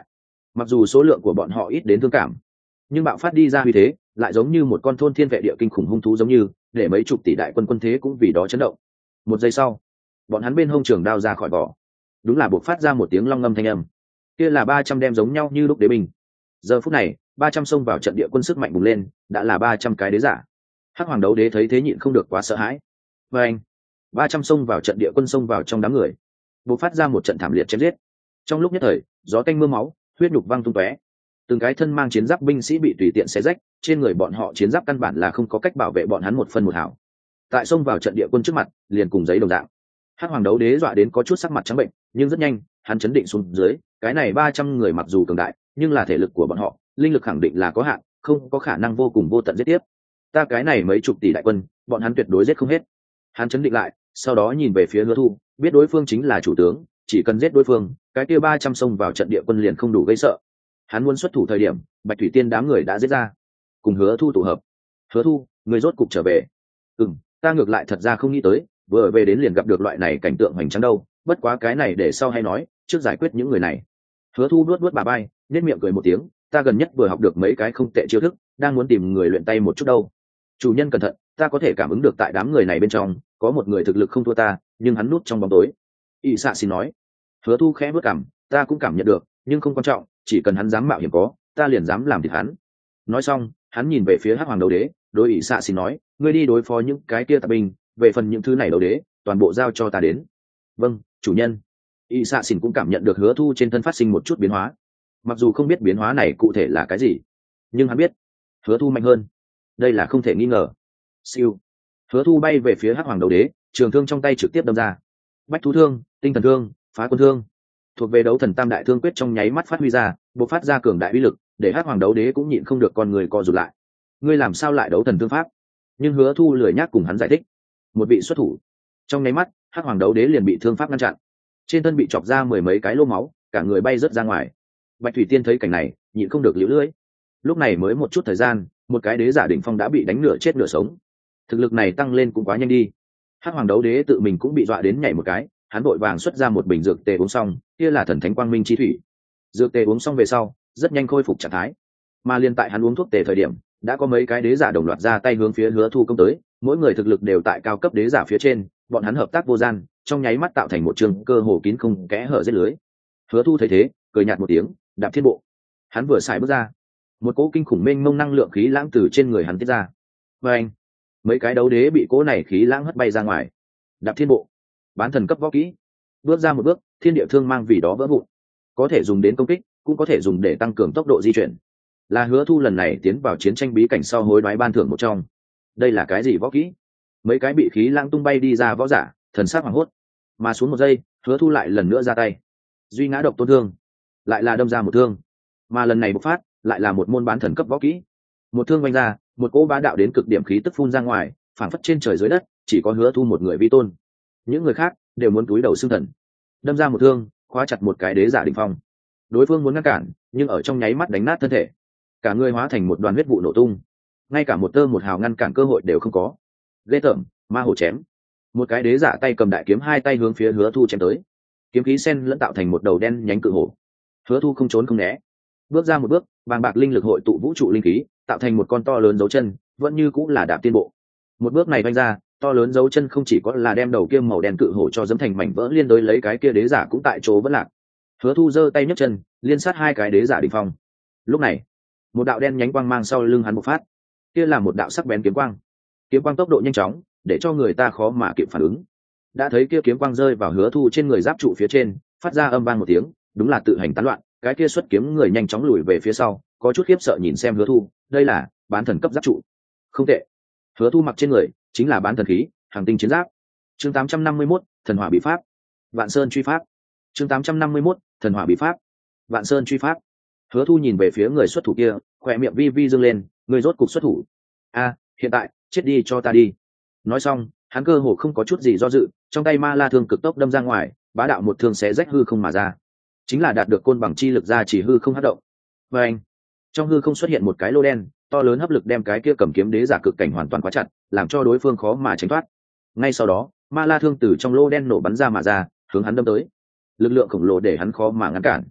Mặc dù số lượng của bọn họ ít đến thương cảm, nhưng bạo phát đi ra uy thế lại giống như một con thôn thiên vệ địa kinh khủng hung thú, giống như để mấy chục tỷ đại quân quân thế cũng vì đó chấn động. Một giây sau, bọn hắn bên hông trường đao ra khỏi vỏ, đúng là buộc phát ra một tiếng long ngâm thanh âm. Kia là ba trăm đem giống nhau như lúc đế binh. Giờ phút này, ba trăm xông vào trận địa quân sức mạnh bùng lên, đã là ba trăm cái đế giả. Hắc hoàng đấu đế thấy thế nhịn không được quá sợ hãi. Và anh, ba trăm xông vào trận địa quân, xông vào trong đám người, buộc phát ra một trận thảm liệt chém giết. Trong lúc nhất thời, gió tanh mưa máu, huyết nhục văng tung tóe. Từng cái thân mang chiến giáp binh sĩ bị tùy tiện xé rách, trên người bọn họ chiến giáp căn bản là không có cách bảo vệ bọn hắn một phân một hào. Tại xông vào trận địa quân trước mặt, liền cùng giấy đồng dạng. Hắc hoàng đấu đế dọa đến có chút sắc mặt trắng bệnh, nhưng rất nhanh, hắn chấn định xuống dưới, cái này ba trăm người mặc dù cường đại, nhưng là thể lực của bọn họ, linh lực khẳng định là có hạn, không có khả năng vô cùng vô tận giết tiếp. Ta cái này mấy chục tỷ đại quân, bọn hắn tuyệt đối giết không hết. Hắn chấn định lại, sau đó nhìn về phía Hứa Thu, biết đối phương chính là chủ tướng, chỉ cần giết đối phương, cái kia ba trăm xông vào trận địa quân liền không đủ gây sợ. Hắn muốn xuất thủ thời điểm, Bạch Thủy Tiên đám người đã giết ra, cùng Hứa Thu tụ hợp. Hứa Thu, người rốt cục trở về. Ừm, ta ngược lại thật ra không nghĩ tới, vừa về đến liền gặp được loại này cảnh tượng hoành tráng đâu, bất quá cái này để sau hay nói, trước giải quyết những người này. Hứa Thu nuốt nuốt bà bay, nét miệng cười một tiếng, ta gần nhất vừa học được mấy cái không tệ chiêu thức, đang muốn tìm người luyện tay một chút đâu. Chủ nhân cẩn thận, ta có thể cảm ứng được tại đám người này bên trong có một người thực lực không thua ta, nhưng hắn núp trong bóng tối. Y Sạ xin nói. Hứa Thu khẽ bước cảm, ta cũng cảm nhận được, nhưng không quan trọng, chỉ cần hắn dám mạo hiểm có, ta liền dám làm thịt hắn. Nói xong, hắn nhìn về phía Hắc hoàng đấu đế, đối Y Sạ xin nói, ngươi đi đối phó những cái kia tạp binh, về phần những thứ này đấu đế, toàn bộ giao cho ta đến. Vâng, chủ nhân. Y Sạ xin cũng cảm nhận được Hứa Thu trên thân phát sinh một chút biến hóa, mặc dù không biết biến hóa này cụ thể là cái gì, nhưng hắn biết Hứa Thu mạnh hơn, đây là không thể nghi ngờ. Siêu. Hứa Thu bay về phía Hắc hoàng đấu đế, trường thương trong tay trực tiếp đâm ra. Bách thú thương, tinh thần thương, phá quân thương, thuộc về đấu thần tam đại thương quyết trong nháy mắt phát huy ra, bộc phát ra cường đại uy lực, để Hắc hoàng đấu đế cũng nhịn không được con người co rụt lại. Ngươi làm sao lại đấu thần thương pháp? Nhưng Hứa Thu lười nhác cùng hắn giải thích. Một vị xuất thủ, trong nháy mắt, Hắc hoàng đấu đế liền bị thương pháp ngăn chặn, trên thân bị chọc ra mười mấy cái lỗ máu, cả người bay rớt ra ngoài. Bạch Thủy Tiên thấy cảnh này, nhịn không được liễu lưỡi. Lúc này mới một chút thời gian, một cái đế giả đỉnh phong đã bị đánh nửa chết nửa sống. Thực lực này tăng lên cũng quá nhanh đi. Hắc hoàng đấu đế tự mình cũng bị dọa đến nhảy một cái, hắn vội vàng xuất ra một bình dược tề uống xong, kia là thần thánh quang minh chi thủy. Dược tề uống xong về sau, rất nhanh khôi phục trạng thái. Mà liên tại hắn uống thuốc tề thời điểm, đã có mấy cái đế giả đồng loạt ra tay hướng phía Hứa Thu công tới, mỗi người thực lực đều tại cao cấp đế giả phía trên, bọn hắn hợp tác vô gian, trong nháy mắt tạo thành một trường cơ hồ kín không kẽ hở giết lưới. Hứa Thu thấy thế, cười nhạt một tiếng, đạp thiên bộ. Hắn vừa xài bước ra, một cỗ kinh khủng mênh mông năng lượng khí lãng từ trên người hắn tiết ra. Và anh, mấy cái đấu đế bị cỗ này khí lãng hất bay ra ngoài. Đạp thiên bộ, bán thần cấp võ kỹ. Bước ra một bước, thiên địa thương mang vì đó vỡ vụn. Có thể dùng đến công kích, cũng có thể dùng để tăng cường tốc độ di chuyển. Là Hứa Thu lần này tiến vào chiến tranh bí cảnh sau hối đoái ban thưởng một trong. Đây là cái gì võ kỹ? Mấy cái bị khí lãng tung bay đi ra võ giả, thần sắc hoảng hốt. Mà xuống một giây, Hứa Thu lại lần nữa ra tay. Duy ngã độc tôn thương, lại là đâm ra một thương. Mà lần này bộc phát, lại là một môn bán thần cấp võ kỹ. Một thương vung ra, một cỗ bá đạo đến cực điểm khí tức phun ra ngoài, phảng phất trên trời dưới đất, chỉ có Hứa Thu một người vi tôn. Những người khác đều muốn túi đầu xương thần. Đâm ra một thương, khóa chặt một cái đế giả đỉnh phong. Đối phương muốn ngăn cản, nhưng ở trong nháy mắt đánh nát thân thể, cả người hóa thành một đoàn huyết vụ nổ tung, ngay cả một tơ một hào ngăn cản cơ hội đều không có. Ghê tởm, ma hổ chém. Một cái đế giả tay cầm đại kiếm, hai tay hướng phía Hứa Thu chém tới. Kiếm khí sen lẫn tạo thành một đầu đen nhánh cự hổ. Hứa Thu không trốn không né, bước ra một bước, bàng bạc linh lực hội tụ vũ trụ linh khí, tạo thành một con to lớn dấu chân, vẫn như cũng là đạp tiên bộ. Một bước này vung ra, to lớn dấu chân không chỉ có là đem đầu kia màu đen cự hổ cho dẫm thành mảnh vỡ, liên đối lấy cái kia đế giả cũng tại chỗ vẫn lạc. Hứa Thu giơ tay nhấc chân, liên sát hai cái đế giả đỉnh phong. Lúc này, một đạo đen nhánh quang mang sau lưng hắn bộc phát, kia là một đạo sắc bén kiếm quang. Kiếm quang tốc độ nhanh chóng, để cho người ta khó mà kịp phản ứng. Đã thấy kia kiếm quang rơi vào Hứa Thu trên người giáp trụ phía trên, phát ra âm vang một tiếng, đúng là tự hành tán loạn. Cái kia xuất kiếm người nhanh chóng lùi về phía sau, có chút khiếp sợ nhìn xem Hứa Thu, đây là bán thần cấp giáp trụ. Không tệ. Hứa Thu mặc trên người chính là bán thần khí, hàng tinh chiến giáp. Chương tám trăm năm mươi mốt, thần hỏa bí pháp. Vạn Sơn truy pháp. Chương tám trăm năm mươi mốt, thần hỏa bí pháp. Vạn Sơn truy pháp. Hứa Thu nhìn về phía người xuất thủ kia, khóe miệng vi vi dương lên, người rốt cục xuất thủ. A, hiện tại, chết đi cho ta đi. Nói xong, hắn cơ hồ không có chút gì do dự, trong tay ma la thương cực tốc đâm ra ngoài, bá đạo một thương xé rách hư không mà ra. Chính là đạt được côn bằng chi lực ra chỉ hư không hất động. Và anh, trong hư không xuất hiện một cái lô đen, to lớn hấp lực đem cái kia cầm kiếm đế giả cực cảnh hoàn toàn khóa chặt, làm cho đối phương khó mà tránh thoát. Ngay sau đó, ma la thương từ trong lô đen nổ bắn ra mà ra, hướng hắn đâm tới. Lực lượng khổng lồ để hắn khó mà ngăn cản.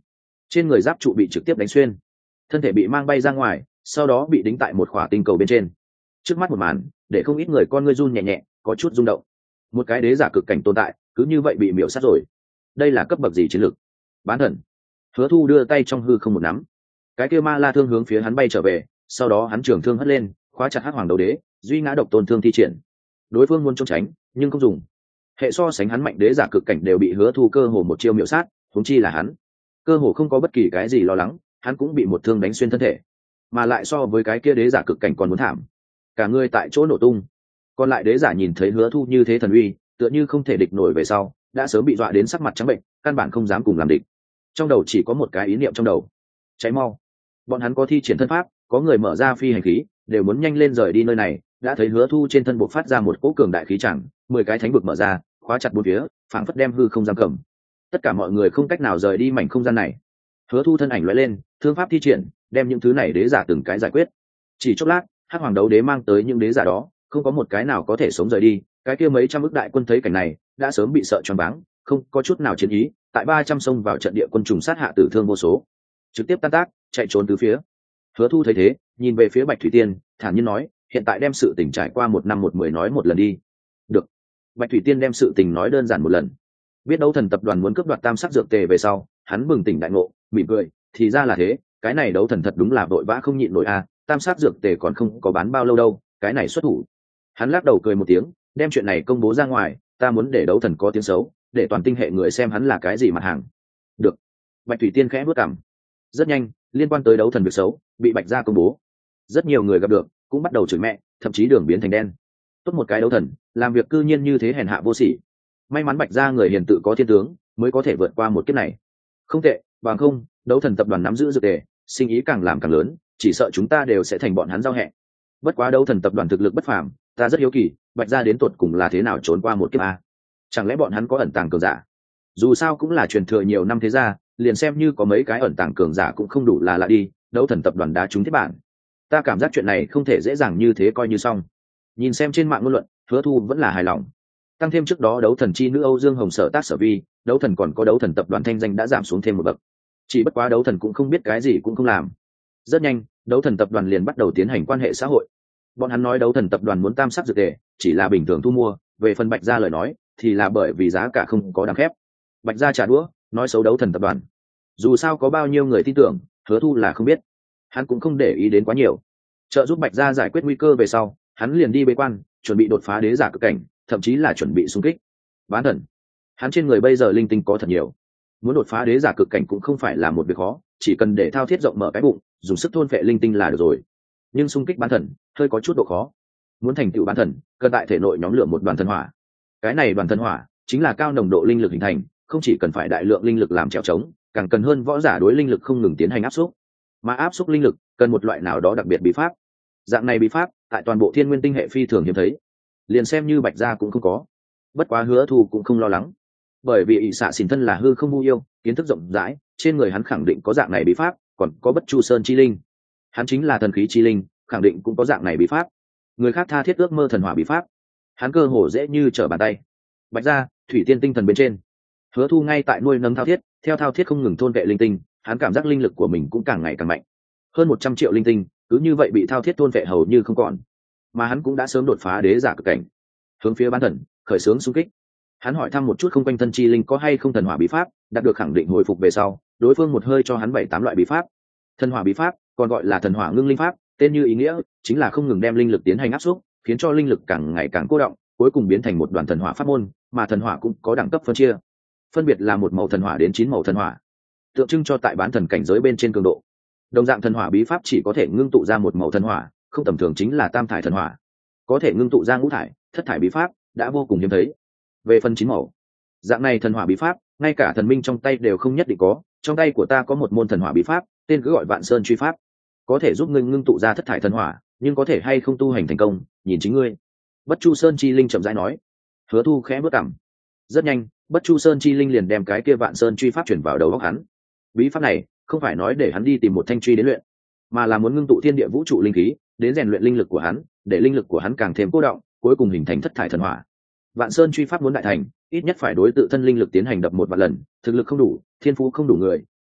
trên người giáp trụ bị trực tiếp đánh xuyên, thân thể bị mang bay ra ngoài, sau đó bị đính tại một khỏa tinh cầu bên trên. Trước mắt một màn để không ít người con ngươi run nhẹ nhẹ, có chút rung động. Một cái đế giả cực cảnh tồn tại cứ như vậy bị miểu sát rồi, đây là cấp bậc gì chiến lược? Bán thần. Hứa Thu đưa tay trong hư không một nắm, cái kia ma la thương hướng phía hắn bay trở về, sau đó hắn trường thương hất lên, khóa chặt hắc hoàng đấu đế, duy ngã độc tôn thương thi triển. Đối phương muốn trốn tránh nhưng không dùng, hệ so sánh hắn mạnh đế giả cực cảnh đều bị Hứa Thu cơ hồ một chiêu miểu sát, huống chi là hắn cơ hồ không có bất kỳ cái gì lo lắng, hắn cũng bị một thương đánh xuyên thân thể, mà lại so với cái kia đế giả cực cảnh còn muốn thảm, cả người tại chỗ nổ tung. Còn lại đế giả nhìn thấy Hứa Thu như thế thần uy, tựa như không thể địch nổi về sau, đã sớm bị dọa đến sắc mặt trắng bệnh, căn bản không dám cùng làm địch. Trong đầu chỉ có một cái ý niệm trong đầu: cháy mau. Bọn hắn có thi triển thân pháp, có người mở ra phi hành khí, đều muốn nhanh lên rời đi nơi này. Đã thấy Hứa Thu trên thân bộc phát ra một cỗ cường đại khí chẳng, mười cái thánh vực mở ra, khóa chặt bốn phía, phảng phất đem hư không giam cầm. Tất cả mọi người không cách nào rời đi mảnh không gian này. Hứa Thu thân ảnh lóe lên, thương pháp thi triển, đem những thứ này đế giả từng cái giải quyết. Chỉ chốc lát, hắc hoàng đấu đế mang tới những đế giả đó, không có một cái nào có thể sống rời đi. Cái kia mấy trăm ức đại quân thấy cảnh này, đã sớm bị sợ choáng váng, không có chút nào chiến ý, tại ba trăm sông vào trận địa quân trùng sát hạ tử thương vô số, trực tiếp tan tác, chạy trốn từ phía. Hứa Thu thấy thế, nhìn về phía Bạch Thủy Tiên, thản nhiên nói: hiện tại đem sự tình trải qua một năm một mười nói một lần đi. Được. Bạch Thủy Tiên đem sự tình nói đơn giản một lần. Biết đấu thần tập đoàn muốn cướp đoạt tam sắc dược tề về sau, hắn bừng tỉnh đại ngộ, mỉm cười: thì ra là thế, cái này đấu thần thật đúng là vội vã không nhịn nổi a, tam sắc dược tề còn không có bán bao lâu đâu, cái này xuất thủ. Hắn lắc đầu cười một tiếng, đem chuyện này công bố ra ngoài, ta muốn để đấu thần có tiếng xấu, để toàn tinh hệ người xem hắn là cái gì mặt hàng. Được. Bạch Thủy Tiên khẽ bước cằm. Rất nhanh, liên quan tới đấu thần việc xấu bị Bạch gia công bố, rất nhiều người gặp được cũng bắt đầu chửi mẹ, thậm chí đường biến thành đen. Tốt một cái đấu thần, làm việc cư nhiên như thế hèn hạ vô sỉ. May mắn Bạch gia người hiền tự có thiên tướng, mới có thể vượt qua một kiếp này. Không tệ, bằng không, đấu thần tập đoàn nắm giữ dược tề, sinh ý càng làm càng lớn, chỉ sợ chúng ta đều sẽ thành bọn hắn giao hẹ. Bất quá đấu thần tập đoàn thực lực bất phàm, ta rất hiếu kỳ, Bạch gia đến tuột cùng là thế nào trốn qua một kiếp a? Chẳng lẽ bọn hắn có ẩn tàng cường giả? Dù sao cũng là truyền thừa nhiều năm thế gia, liền xem như có mấy cái ẩn tàng cường giả cũng không đủ là lạ đi. Đấu thần tập đoàn đá trúng thiết bản, ta cảm giác chuyện này không thể dễ dàng như thế coi như xong. Nhìn xem trên mạng ngôn luận, Hứa Thu vẫn là hài lòng. Tăng thêm trước đó đấu thần chi nữ Âu Dương Hồng Sở tác sở vi, đấu thần còn có đấu thần tập đoàn thanh danh đã giảm xuống thêm một bậc. Chỉ bất quá đấu thần cũng không biết cái gì cũng không làm. Rất nhanh, đấu thần tập đoàn liền bắt đầu tiến hành quan hệ xã hội. Bọn hắn nói đấu thần tập đoàn muốn tam sắc dược tề, chỉ là bình thường thu mua, về phần Bạch gia lời nói, thì là bởi vì giá cả không có đáng khép. Bạch gia trả đũa, nói xấu đấu thần tập đoàn. Dù sao có bao nhiêu người tin tưởng, Hứa Thu là không biết. Hắn cũng không để ý đến quá nhiều. Trợ giúp Bạch gia giải quyết nguy cơ về sau, hắn liền đi bế quan, chuẩn bị đột phá đế giả cực cảnh, thậm chí là chuẩn bị xung kích bán thần. Hắn trên người bây giờ linh tinh có thật nhiều, muốn đột phá đế giả cực cảnh cũng không phải là một việc khó, chỉ cần để thao thiết rộng mở cái bụng, dùng sức thôn phệ linh tinh là được rồi. Nhưng xung kích bán thần hơi có chút độ khó. Muốn thành tựu bán thần, cần tại thể nội nhóm lửa một đoàn thần hỏa. Cái này đoàn thần hỏa chính là cao nồng độ linh lực hình thành, không chỉ cần phải đại lượng linh lực làm trèo trống, càng cần hơn võ giả đối linh lực không ngừng tiến hành áp xúc. Mà áp xúc linh lực cần một loại nào đó đặc biệt bí pháp. Dạng này bí pháp tại toàn bộ thiên nguyên tinh hệ phi thường hiếm thấy, liền xem như Bạch gia cũng không có. Bất quá Hứa Thu cũng không lo lắng, bởi vì ỷ xạ xỉn thân là hư không vu yêu, kiến thức rộng rãi, trên người hắn khẳng định có dạng này bí pháp, còn có Bất Chu Sơn chi linh, hắn chính là thần khí chi linh, khẳng định cũng có dạng này bí pháp. Người khác tha thiết ước mơ thần hỏa bí pháp, hắn cơ hồ dễ như trở bàn tay. Bạch gia thủy tiên tinh thần bên trên, Hứa Thu ngay tại nuôi nấng thao thiết, theo thao thiết không ngừng thôn vệ linh tinh, hắn cảm giác linh lực của mình cũng càng ngày càng mạnh. Hơn một trăm triệu linh tinh cứ như vậy bị thao thiết thôn vệ hầu như không còn, mà hắn cũng đã sớm đột phá đế giả cực cảnh, hướng phía bán thần khởi xướng xung kích. Hắn hỏi thăm một chút không quanh thân chi linh có hay không thần hỏa bí pháp, đạt được khẳng định hồi phục về sau, đối phương một hơi cho hắn bảy tám loại bí pháp. Thần hỏa bí pháp còn gọi là thần hỏa ngưng linh pháp, tên như ý nghĩa, chính là không ngừng đem linh lực tiến hành áp xúc, khiến cho linh lực càng ngày càng cô động, cuối cùng biến thành một đoàn thần hỏa pháp môn. Mà thần hỏa cũng có đẳng cấp phân chia, phân biệt là một màu thần hỏa đến chín màu thần hỏa, tượng trưng cho tại bán thần cảnh giới bên trên cường độ. Đồng dạng thần hỏa bí pháp chỉ có thể ngưng tụ ra một màu thần hỏa, không tầm thường chính là tam thải thần hỏa, có thể ngưng tụ ra ngũ thải, thất thải bí pháp đã vô cùng hiếm thấy. Về phần chín màu, dạng này thần hỏa bí pháp ngay cả thần minh trong tay đều không nhất định có. Trong tay của ta có một môn thần hỏa bí pháp, tên cứ gọi Vạn Sơn truy pháp, có thể giúp ngươi ngưng tụ ra thất thải thần hỏa, nhưng có thể hay không tu hành thành công, nhìn chính ngươi. Bất Chu Sơn chi linh chậm rãi nói. Hứa Thu khẽ bước cằm. Rất nhanh, Bất Chu Sơn chi linh liền đem cái kia Vạn Sơn truy pháp chuyển vào đầu óc hắn. Bí pháp này không phải nói để hắn đi tìm một thanh truy đến luyện, mà là muốn ngưng tụ thiên địa vũ trụ linh khí, đến rèn luyện linh lực của hắn, để linh lực của hắn càng thêm cố động, cuối cùng hình thành thất thải thần hỏa. Vạn Sơn truy pháp muốn đại thành, ít nhất phải đối tự thân linh lực tiến hành đập một vạn lần, thực lực không đủ, thiên phú không đủ người,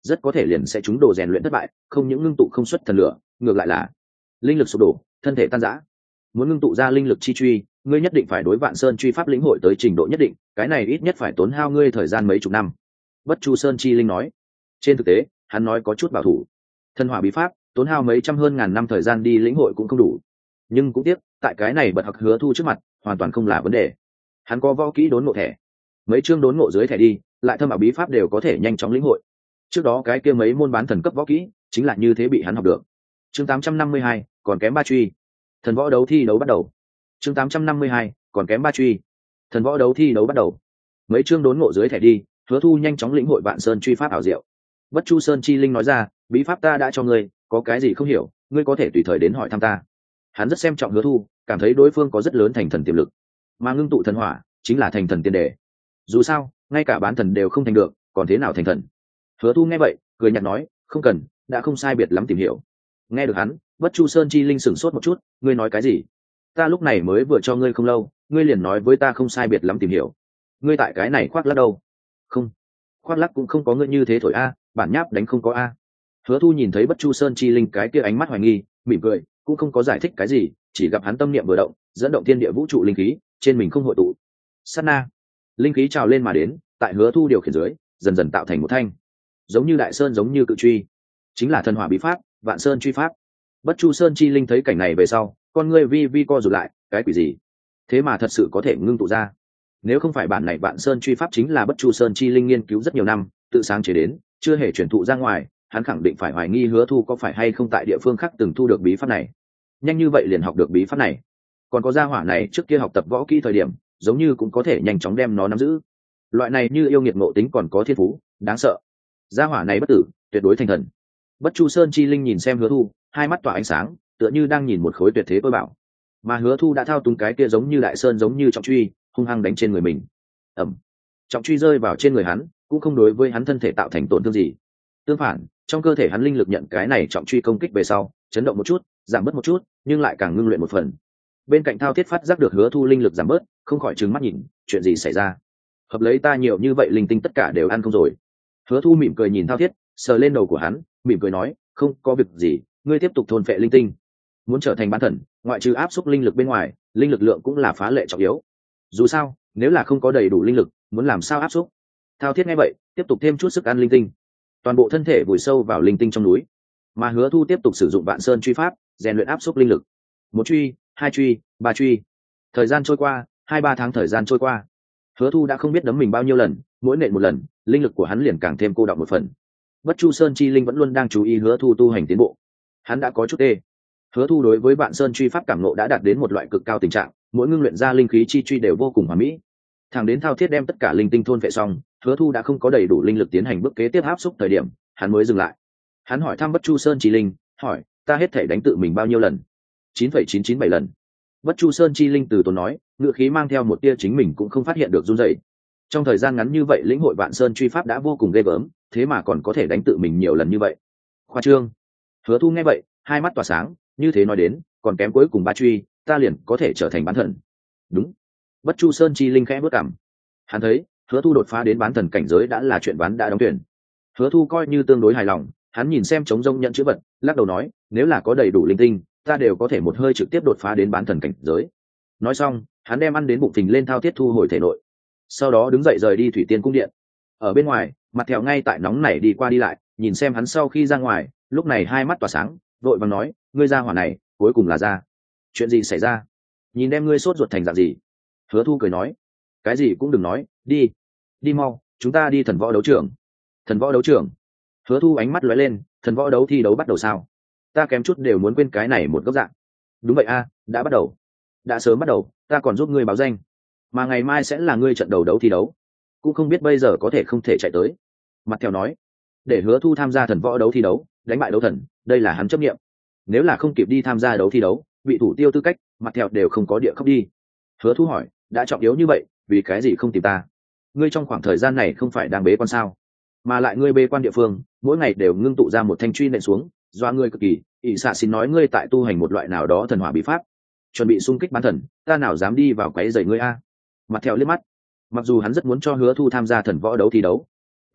rất có thể liền sẽ trúng đồ rèn luyện thất bại, không những ngưng tụ không xuất thần lửa, ngược lại là linh lực sụp đổ, thân thể tan rã. Muốn ngưng tụ ra linh lực chi truy, ngươi nhất định phải đối Vạn Sơn truy pháp lĩnh hội tới trình độ nhất định, cái này ít nhất phải tốn hao ngươi thời gian mấy chục năm. Bất Chu Sơn chi linh nói. Trên thực tế, hắn nói có chút bảo thủ. Thân hỏa bí pháp, tốn hao mấy trăm hơn ngàn năm thời gian đi lĩnh hội cũng không đủ. Nhưng cũng tiếc, tại cái này bật học Hứa Thu trước mặt, hoàn toàn không là vấn đề. Hắn có võ kỹ đốn ngộ thẻ, mấy chương đốn ngộ dưới thẻ đi, lại thâm ảo bí pháp đều có thể nhanh chóng lĩnh hội. Trước đó cái kia mấy môn bán thần cấp võ kỹ, chính là như thế bị hắn học được. Chương tám trăm năm mươi hai, còn kém ba truy. Thần võ đấu thi đấu bắt đầu. Chương tám trăm năm mươi hai, còn kém ba truy. Thần võ đấu thi đấu bắt đầu. Mấy chương đốn ngộ dưới thẻ đi, Hứa Thu nhanh chóng lĩnh hội Vạn Sơn truy pháp ảo diệu. Bất Chu Sơn chi linh nói ra, bí pháp ta đã cho ngươi, có cái gì không hiểu, ngươi có thể tùy thời đến hỏi thăm ta. Hắn rất xem trọng Hứa Thu, cảm thấy đối phương có rất lớn thành thần tiềm lực, mà ngưng tụ thần hỏa chính là thành thần tiền đề. Dù sao, ngay cả bán thần đều không thành được, còn thế nào thành thần? Hứa Thu nghe vậy, cười nhạt nói, không cần, đã không sai biệt lắm tìm hiểu. Nghe được hắn, Bất Chu Sơn chi linh sửng sốt một chút, ngươi nói cái gì? Ta lúc này mới vừa cho ngươi không lâu, ngươi liền nói với ta không sai biệt lắm tìm hiểu. Ngươi tại cái này khoác lác đâu? Không, khoác lác cũng không có ngươi như thế thổi a, bản nháp đánh không có a. Hứa Thu nhìn thấy Bất Chu Sơn chi linh cái kia ánh mắt hoài nghi, mỉm cười, cũng không có giải thích cái gì, chỉ gặp hắn tâm niệm vừa động, dẫn động thiên địa vũ trụ linh khí, trên mình không hội tụ. Sát na, linh khí trào lên mà đến, tại Hứa Thu điều khiển dưới, dần dần tạo thành một thanh, giống như đại sơn giống như cự truy, chính là thần hỏa bí pháp, Vạn Sơn truy pháp. Bất Chu Sơn chi linh thấy cảnh này về sau, con ngươi vi vi co rụt lại, cái quỷ gì? Thế mà thật sự có thể ngưng tụ ra. Nếu không phải bản này Vạn Sơn truy pháp chính là Bất Chu Sơn chi linh nghiên cứu rất nhiều năm, tự sáng chế đến, chưa hề truyền thụ ra ngoài, hắn khẳng định phải hoài nghi Hứa Thu có phải hay không tại địa phương khác từng thu được bí pháp này. Nhanh như vậy liền học được bí pháp này. Còn có gia hỏa này trước kia học tập võ kỹ thời điểm, giống như cũng có thể nhanh chóng đem nó nắm giữ. Loại này như yêu nghiệt ngộ tính còn có thiên phú, đáng sợ. Gia hỏa này bất tử, tuyệt đối thành thần. Bất Chu Sơn chi linh nhìn xem Hứa Thu, hai mắt tỏa ánh sáng, tựa như đang nhìn một khối tuyệt thế tôi bảo. Mà Hứa Thu đã thao túng cái kia giống như đại sơn giống như trọng truy, hung hăng đánh trên người mình. Ầm. Trọng truy rơi vào trên người hắn, cũng không đối với hắn thân thể tạo thành tổn thương gì. Tương phản, trong cơ thể hắn linh lực nhận cái này trọng truy công kích về sau, chấn động một chút, giảm bớt một chút, nhưng lại càng ngưng luyện một phần. Bên cạnh Thao Thiết phát giác được Hứa Thu linh lực giảm bớt, không khỏi trừng mắt nhìn, chuyện gì xảy ra? Hợp lấy ta nhiều như vậy linh tinh tất cả đều ăn không rồi. Hứa Thu mỉm cười nhìn Thao Thiết, sờ lên đầu của hắn, mỉm cười nói, không có việc gì, ngươi tiếp tục thôn phệ linh tinh. Muốn trở thành bán thần, ngoại trừ áp xúc linh lực bên ngoài, linh lực lượng cũng là phá lệ trọng yếu. Dù sao, nếu là không có đầy đủ linh lực, muốn làm sao áp xúc? Thao Thiết nghe vậy, tiếp tục thêm chút sức ăn linh tinh. Toàn bộ thân thể vùi sâu vào linh tinh trong núi, mà Hứa Thu tiếp tục sử dụng Vạn Sơn truy pháp, rèn luyện áp xúc linh lực. Một truy, hai truy, ba truy. Thời gian trôi qua, hai ba tháng thời gian trôi qua. Hứa Thu đã không biết đấm mình bao nhiêu lần, mỗi nện một lần, linh lực của hắn liền càng thêm cô đọng một phần. Bất Chu Sơn chi linh vẫn luôn đang chú ý Hứa Thu tu hành tiến bộ. Hắn đã có chút tê. Hứa Thu đối với Vạn Sơn truy pháp cảm ngộ đã đạt đến một loại cực cao tình trạng, mỗi ngưng luyện ra linh khí chi truy đều vô cùng hoàn mỹ. Thẳng đến Thao Thiết đem tất cả linh tinh thôn phệ xong, Hứa Thu đã không có đầy đủ linh lực tiến hành bước kế tiếp áp xúc thời điểm, hắn mới dừng lại. Hắn hỏi thăm Bất Chu Sơn chi linh, hỏi, ta hết thể đánh tự mình bao nhiêu lần? chín phẩy chín chín bảy lần. Bất Chu Sơn chi linh từ tốn nói, ngựa khí mang theo một tia chính mình cũng không phát hiện được run rẩy. Trong thời gian ngắn như vậy lĩnh hội Vạn Sơn truy pháp đã vô cùng ghê gớm, thế mà còn có thể đánh tự mình nhiều lần như vậy. Khoa trương. Hứa Thu nghe vậy, hai mắt tỏa sáng, như thế nói đến, còn kém cuối cùng ba truy, ta liền có thể trở thành bán thần. Đúng. Bất Chu Sơn chi linh khẽ bước cằm. Hắn thấy, Hứa Thu đột phá đến bán thần cảnh giới đã là chuyện bán đã đóng tuyển. Hứa Thu coi như tương đối hài lòng, hắn nhìn xem trống rông nhận chữ vật, lắc đầu nói, nếu là có đầy đủ linh tinh, ta đều có thể một hơi trực tiếp đột phá đến bán thần cảnh giới. Nói xong, hắn đem ăn đến bụng phình lên Thao Thiết thu hồi thể nội, sau đó đứng dậy rời đi Thủy Tiên cung điện. Ở bên ngoài, Mặt Thẹo ngay tại nóng nảy đi qua đi lại, nhìn xem hắn sau khi ra ngoài, lúc này hai mắt tỏa sáng, vội vàng nói, ngươi ra hỏa này, cuối cùng là ra. Chuyện gì xảy ra? Nhìn đem ngươi sốt ruột thành dạng gì? Hứa Thu cười nói, cái gì cũng đừng nói, đi, đi mau, chúng ta đi thần võ đấu trường. Thần võ đấu trường? Hứa Thu ánh mắt lóe lên, thần võ đấu thi đấu bắt đầu sao? Ta kém chút đều muốn quên cái này một góc dạng. Đúng vậy a, đã bắt đầu. Đã sớm bắt đầu, ta còn giúp ngươi báo danh, mà ngày mai sẽ là ngươi trận đầu đấu thi đấu, cũng không biết bây giờ có thể không thể chạy tới. Mặt Thẹo nói, để Hứa Thu tham gia thần võ đấu thi đấu, đánh bại đấu thần, đây là hắn chấp nghiệm. Nếu là không kịp đi tham gia đấu thi đấu, bị thủ tiêu tư cách, Mặt Thẹo đều không có địa khóc đi. Hứa Thu hỏi, đã trọng yếu như vậy, vì cái gì không tìm ta? Ngươi trong khoảng thời gian này không phải đang bế quan sao? Mà lại ngươi bế quan địa phương, mỗi ngày đều ngưng tụ ra một thanh truy nện xuống, doa ngươi cực kỳ. ỷ xạ xin nói ngươi tại tu hành một loại nào đó thần hỏa bí pháp, chuẩn bị xung kích bán thần, ta nào dám đi vào quấy rầy ngươi a? Mặt Thẹo liếc mắt, mặc dù hắn rất muốn cho Hứa Thu tham gia thần võ đấu thi đấu,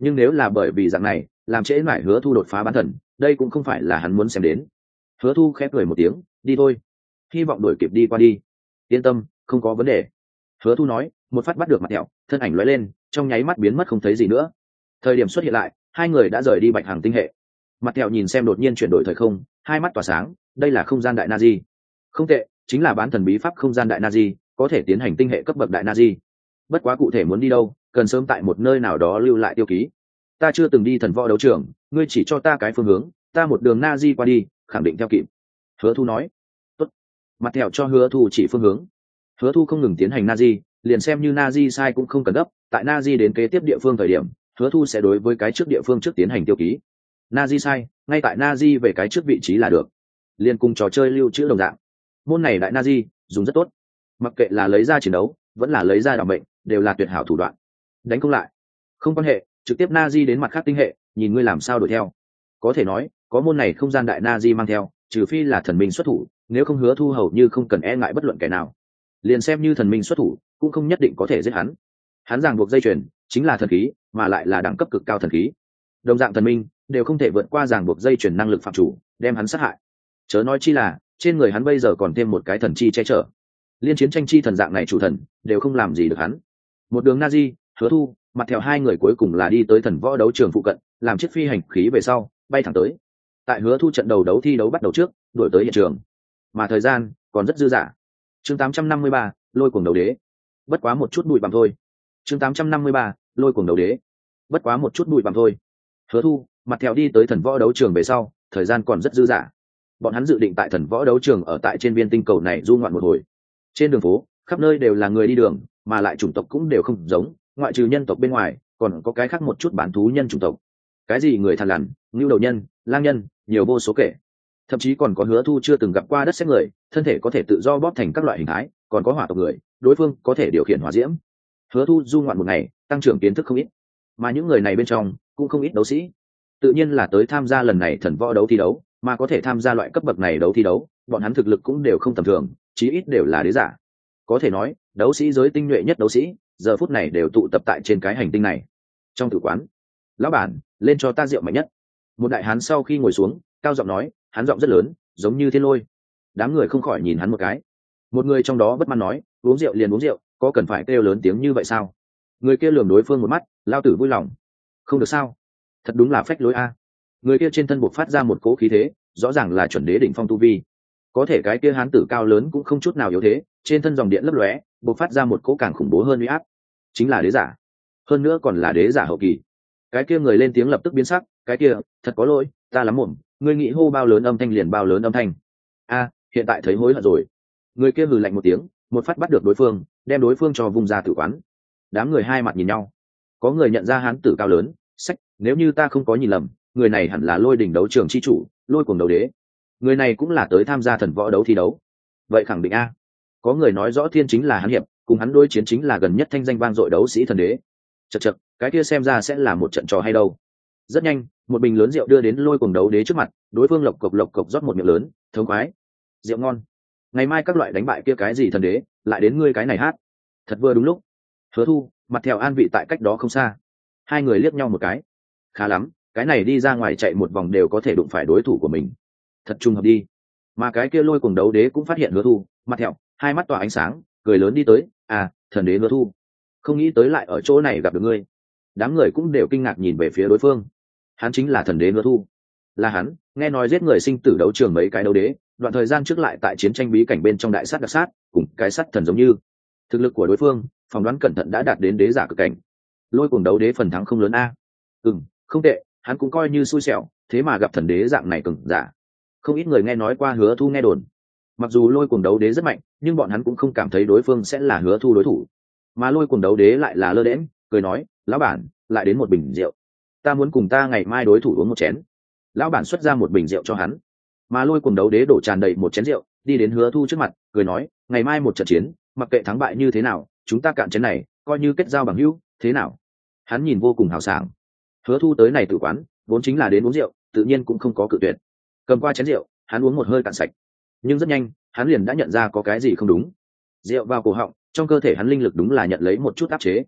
nhưng nếu là bởi vì dạng này làm trễ mãi Hứa Thu đột phá bán thần, đây cũng không phải là hắn muốn xem đến. Hứa Thu khép cười một tiếng, đi thôi, hy vọng đuổi kịp đi qua đi. Yên tâm, không có vấn đề. Hứa Thu nói, một phát bắt được mặt thẹo, thân ảnh lóe lên, trong nháy mắt biến mất không thấy gì nữa. Thời điểm xuất hiện lại, hai người đã rời đi Bạch Hằng tinh hệ. Mặt thẹo nhìn xem đột nhiên chuyển đổi thời không, hai mắt tỏa sáng, đây là không gian đại Nazi. Không tệ, chính là bán thần bí pháp không gian đại Nazi, có thể tiến hành tinh hệ cấp bậc đại Nazi. Bất quá cụ thể muốn đi đâu, cần sớm tại một nơi nào đó lưu lại tiêu ký. Ta chưa từng đi thần võ đấu trường, ngươi chỉ cho ta cái phương hướng, ta một đường Nazi qua đi, khẳng định theo kịp. Hứa Thu nói. Tốt. Mặt thẹo cho Hứa Thu chỉ phương hướng. Hứa Thu không ngừng tiến hành Nazi, liền xem như Nazi sai cũng không cần gấp, tại Nazi đến kế tiếp địa phương thời điểm, Hứa Thu sẽ đối với cái trước địa phương trước tiến hành tiêu ký. Nazi sai, ngay tại Nazi về cái trước vị trí là được. Liên cùng trò chơi lưu trữ đồng dạng. Môn này đại Nazi dùng rất tốt. Mặc kệ là lấy ra chiến đấu, vẫn là lấy ra đảm mệnh, đều là tuyệt hảo thủ đoạn. Đánh không lại, không quan hệ, trực tiếp Nazi đến mặt khác tinh hệ, nhìn ngươi làm sao đuổi theo. Có thể nói, có môn này không gian đại Nazi mang theo, trừ phi là thần minh xuất thủ, nếu không Hứa Thu hầu như không cần e ngại bất luận kẻ nào. Liền xem như thần minh xuất thủ, cũng không nhất định có thể giết hắn. Hắn ràng buộc dây chuyền, chính là thần khí, mà lại là đẳng cấp cực cao thần khí. Đồng dạng thần minh đều không thể vượt qua ràng buộc dây chuyền năng lực phạm chủ, đem hắn sát hại. Chớ nói chi là, trên người hắn bây giờ còn thêm một cái thần chi che chở. Liên chiến tranh chi thần dạng này chủ thần, đều không làm gì được hắn. Một đường Nazi, Hứa Thu, mặt theo hai người cuối cùng là đi tới thần võ đấu trường phụ cận, làm chiếc phi hành khí về sau, bay thẳng tới. Tại Hứa Thu trận đầu đấu thi đấu bắt đầu trước, đuổi tới hiện trường. Mà thời gian còn rất dư dả. Chương tám trăm năm mươi ba, lôi cuồng đấu đế. Bất quá một chút bụi bặm thôi. Chương tám trăm năm mươi ba, lôi cuồng đấu đế. Bất quá một chút bụi bặm thôi. Hứa Thu, mặt theo đi tới thần võ đấu trường về sau, thời gian còn rất dư dả. Bọn hắn dự định tại thần võ đấu trường ở tại trên viên tinh cầu này du ngoạn một hồi. Trên đường phố, khắp nơi đều là người đi đường, mà lại chủng tộc cũng đều không giống, ngoại trừ nhân tộc bên ngoài, còn có cái khác một chút bản thú nhân chủng tộc. Cái gì người thằn lằn, ngưu đầu nhân, lang nhân, nhiều vô số kể. Thậm chí còn có Hứa Thu chưa từng gặp qua đất sét người, thân thể có thể tự do bóp thành các loại hình thái, còn có hỏa tộc người, đối phương có thể điều khiển hỏa diễm. Hứa Thu du ngoạn một ngày, tăng trưởng kiến thức không ít, mà những người này bên trong cũng không ít đấu sĩ, tự nhiên là tới tham gia lần này thần võ đấu thi đấu, mà có thể tham gia loại cấp bậc này đấu thi đấu, bọn hắn thực lực cũng đều không tầm thường, chí ít đều là đế giả. Có thể nói, đấu sĩ giới tinh nhuệ nhất đấu sĩ, giờ phút này đều tụ tập tại trên cái hành tinh này. Trong tử quán, lão bản, lên cho ta rượu mạnh nhất. Một đại hán sau khi ngồi xuống, cao giọng nói, hắn giọng rất lớn, giống như thiên lôi. Đám người không khỏi nhìn hắn một cái. Một người trong đó bất mãn nói, uống rượu liền uống rượu, có cần phải kêu lớn tiếng như vậy sao? Người kia lườm đối phương một mắt, lao tử vui lòng. Không được sao? Thật đúng là phách lối a. Người kia trên thân bộc phát ra một cỗ khí thế, rõ ràng là chuẩn đế đỉnh phong tu vi. Có thể cái kia hán tử cao lớn cũng không chút nào yếu thế, trên thân dòng điện lấp lóe, bộc phát ra một cỗ càng khủng bố hơn uy áp. Chính là đế giả. Hơn nữa còn là đế giả hậu kỳ. Cái kia người lên tiếng lập tức biến sắc, cái kia, thật có lỗi, ta lắm mồm, ngươi nghĩ hô bao lớn âm thanh liền bao lớn âm thanh. A, hiện tại thấy hối hận rồi. Người kia hừ lạnh một tiếng, một phát bắt được đối phương, đem đối phương cho vùng ra tử quán. Đám người hai mặt nhìn nhau. Có người nhận ra hán tử cao lớn, sách, nếu như ta không có nhìn lầm, người này hẳn là Lôi đỉnh đấu trường chi chủ, Lôi cuồng đấu đế. Người này cũng là tới tham gia thần võ đấu thi đấu. Vậy khẳng định a. Có người nói rõ thiên chính là hắn hiệp, cùng hắn đối chiến chính là gần nhất thanh danh vang dội đấu sĩ thần đế. Chậc chậc, cái kia xem ra sẽ là một trận trò hay đâu. Rất nhanh, một bình lớn rượu đưa đến Lôi cuồng đấu đế trước mặt, đối phương lộc cộc lộc cộc rót một miệng lớn, thống khoái. Rượu ngon. Ngày mai các loại đánh bại kia cái gì thần đế, lại đến ngươi cái này hát. Thật vừa đúng lúc. Hứa Thu, mặt theo an vị tại cách đó không xa. Hai người liếc nhau một cái. Khá lắm, cái này đi ra ngoài chạy một vòng đều có thể đụng phải đối thủ của mình. Thật trùng hợp đi. Mà cái kia Lôi cuồng đấu đế cũng phát hiện Hứa Thu, mặt theo, hai mắt tỏa ánh sáng, cười lớn đi tới, à, thần đế Hứa Thu. Không nghĩ tới lại ở chỗ này gặp được ngươi. Đám người cũng đều kinh ngạc nhìn về phía đối phương. Hắn chính là thần đế Hứa Thu. Là hắn, nghe nói giết người sinh tử đấu trường mấy cái đấu đế, đoạn thời gian trước lại tại chiến tranh bí cảnh bên trong đại sát đặc sát, cùng cái sắt thần giống như. Thực lực của đối phương, phỏng đoán cẩn thận đã đạt đến đế giả cực cảnh. Lôi cuồng đấu đế phần thắng không lớn a. Ừm, không tệ, hắn cũng coi như xui xẻo, thế mà gặp thần đế dạng này cường giả. Không ít người nghe nói qua Hứa Thu nghe đồn. Mặc dù Lôi cuồng đấu đế rất mạnh, nhưng bọn hắn cũng không cảm thấy đối phương sẽ là Hứa Thu đối thủ. Mà Lôi cuồng đấu đế lại là lơ đễnh, cười nói, lão bản, lại đến một bình rượu. Ta muốn cùng ta ngày mai đối thủ uống một chén. Lão bản xuất ra một bình rượu cho hắn. Mà Lôi cuồng đấu đế đổ tràn đầy một chén rượu, đi đến Hứa Thu trước mặt, cười nói, ngày mai một trận chiến, mặc kệ thắng bại như thế nào, chúng ta cạn chén này, coi như kết giao bằng hữu, thế nào? Hắn nhìn vô cùng hào sảng. Hứa Thu tới này tử quán, vốn chính là đến uống rượu, tự nhiên cũng không có cự tuyệt. Cầm qua chén rượu, hắn uống một hơi cạn sạch. Nhưng rất nhanh, hắn liền đã nhận ra có cái gì không đúng. Rượu vào cổ họng, trong cơ thể hắn linh lực đúng là nhận lấy một chút áp chế.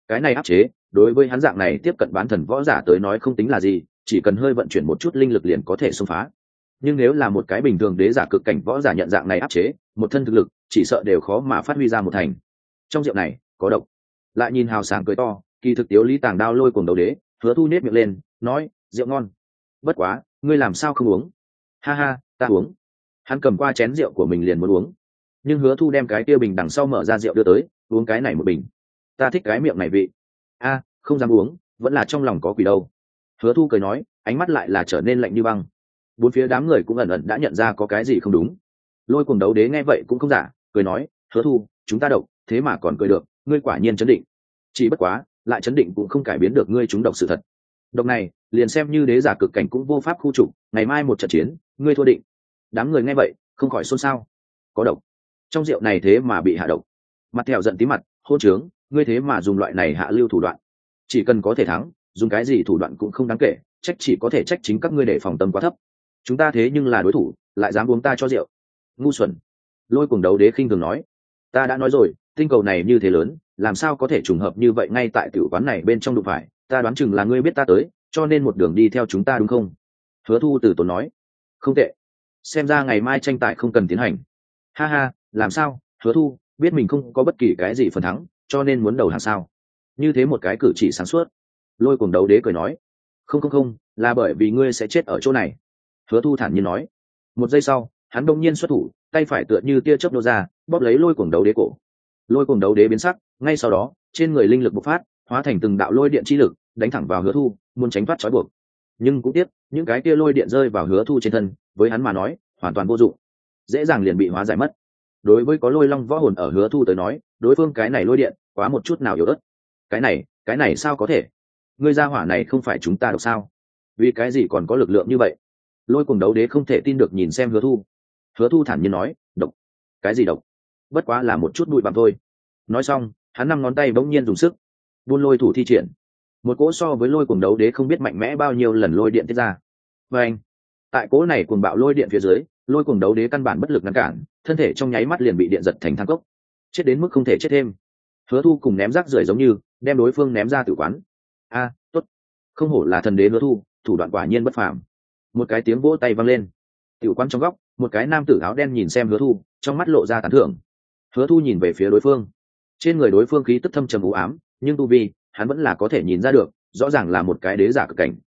cái này áp chế đối với hắn dạng này tiếp cận bán thần võ giả tới nói không tính là gì, chỉ cần hơi vận chuyển một chút linh lực liền có thể xông phá. Nhưng nếu là một cái bình thường đế giả cực cảnh võ giả nhận dạng này áp chế, một thân thực lực chỉ sợ đều khó mà phát huy ra một thành. Trong rượu này có độc. Lại nhìn hào sảng cười to, kỳ thực Tiếu Lý Tàng đao lôi cuồng đấu đế, Hứa Thu nết miệng lên nói, rượu ngon. Bất quá ngươi làm sao không uống? Ha ha, ta uống. Hắn cầm qua chén rượu của mình liền muốn uống, nhưng Hứa Thu đem cái kia bình đằng sau mở ra rượu đưa tới, uống cái này một bình. Ta thích cái miệng này vị. A, không dám uống, vẫn là trong lòng có quỷ đâu. Hứa Thu cười nói, ánh mắt lại là trở nên lạnh như băng. Bốn phía đám người cũng ẩn ẩn đã nhận ra có cái gì không đúng. Lôi cuồng đấu đế nghe vậy cũng không giả, cười nói, Hứa Thu, chúng ta độc, thế mà còn cười được, ngươi quả nhiên chấn định. Chỉ bất quá, lại chấn định cũng không cải biến được ngươi chúng độc sự thật. Độc này, liền xem như đế giả cực cảnh cũng vô pháp khu trục, ngày mai một trận chiến, ngươi thua định. Đám người nghe vậy, không khỏi xôn xao. Có độc. Trong rượu này thế mà bị hạ độc. Mặt Thẹo giận tí mặt, hôn trướng, ngươi thế mà dùng loại này hạ lưu thủ đoạn. Chỉ cần có thể thắng, dùng cái gì thủ đoạn cũng không đáng kể, trách chỉ có thể trách chính các ngươi để phòng tâm quá thấp. Chúng ta thế nhưng là đối thủ, lại dám uống ta cho rượu. Ngu xuẩn. Lôi cuồng đấu đế khinh thường nói, ta đã nói rồi, tinh cầu này như thế lớn, làm sao có thể trùng hợp như vậy ngay tại tiểu quán này bên trong đụng phải, ta đoán chừng là ngươi biết ta tới, cho nên một đường đi theo chúng ta đúng không? Hứa Thu từ tốn nói, không tệ, xem ra ngày mai tranh tài không cần tiến hành. Ha ha, làm sao? Hứa Thu biết mình không có bất kỳ cái gì phần thắng, cho nên muốn đầu hàng sao? Như thế một cái cử chỉ sáng suốt. Lôi cuồng đấu đế cười nói, không không không, là bởi vì ngươi sẽ chết ở chỗ này. Hứa Thu thản nhiên nói. Một giây sau, hắn đông nhiên xuất thủ, tay phải tựa như tia chớp nô ra, bóp lấy lôi cuồng đấu đế cổ. Lôi cuồng đấu đế biến sắc, ngay sau đó, trên người linh lực bộc phát, hóa thành từng đạo lôi điện chi lực, đánh thẳng vào Hứa Thu, muốn tránh thoát trói buộc. Nhưng cũng tiếc, những cái kia lôi điện rơi vào Hứa Thu trên thân, với hắn mà nói, hoàn toàn vô dụng, dễ dàng liền bị hóa giải mất. Đối với có lôi long võ hồn ở Hứa Thu tới nói, đối phương cái này lôi điện, quá một chút nào yếu ớt. Cái này, cái này sao có thể? Ngươi gia hỏa này không phải chúng ta độc sao? Vì cái gì còn có lực lượng như vậy? Lôi cuồng đấu đế không thể tin được nhìn xem Hứa Thu. Hứa Thu thản nhiên nói, độc? Cái gì độc? Bất quá là một chút bụi bặm thôi. Nói xong, hắn năm ngón tay bỗng nhiên dùng sức, buôn lôi thủ thi triển. Một cỗ so với lôi cuồng đấu đế không biết mạnh mẽ bao nhiêu lần lôi điện tiết ra. Và anh, tại cỗ này cuồng bạo lôi điện phía dưới, lôi cuồng đấu đế căn bản bất lực ngăn cản, thân thể trong nháy mắt liền bị điện giật thành than cốc, chết đến mức không thể chết thêm. Hứa Thu cùng ném rác rưởi giống như, đem đối phương ném ra tử quán. A, tốt, không hổ là thần đế Hứa Thu, thủ đoạn quả nhiên bất phàm. Một cái tiếng vỗ tay vang lên. Tiểu quán trong góc, một cái nam tử áo đen nhìn xem Hứa Thu, trong mắt lộ ra tán thưởng. Hứa Thu nhìn về phía đối phương, trên người đối phương khí tức thâm trầm u ám, nhưng tu vi, hắn vẫn là có thể nhìn ra được, rõ ràng là một cái đế giả cực cảnh.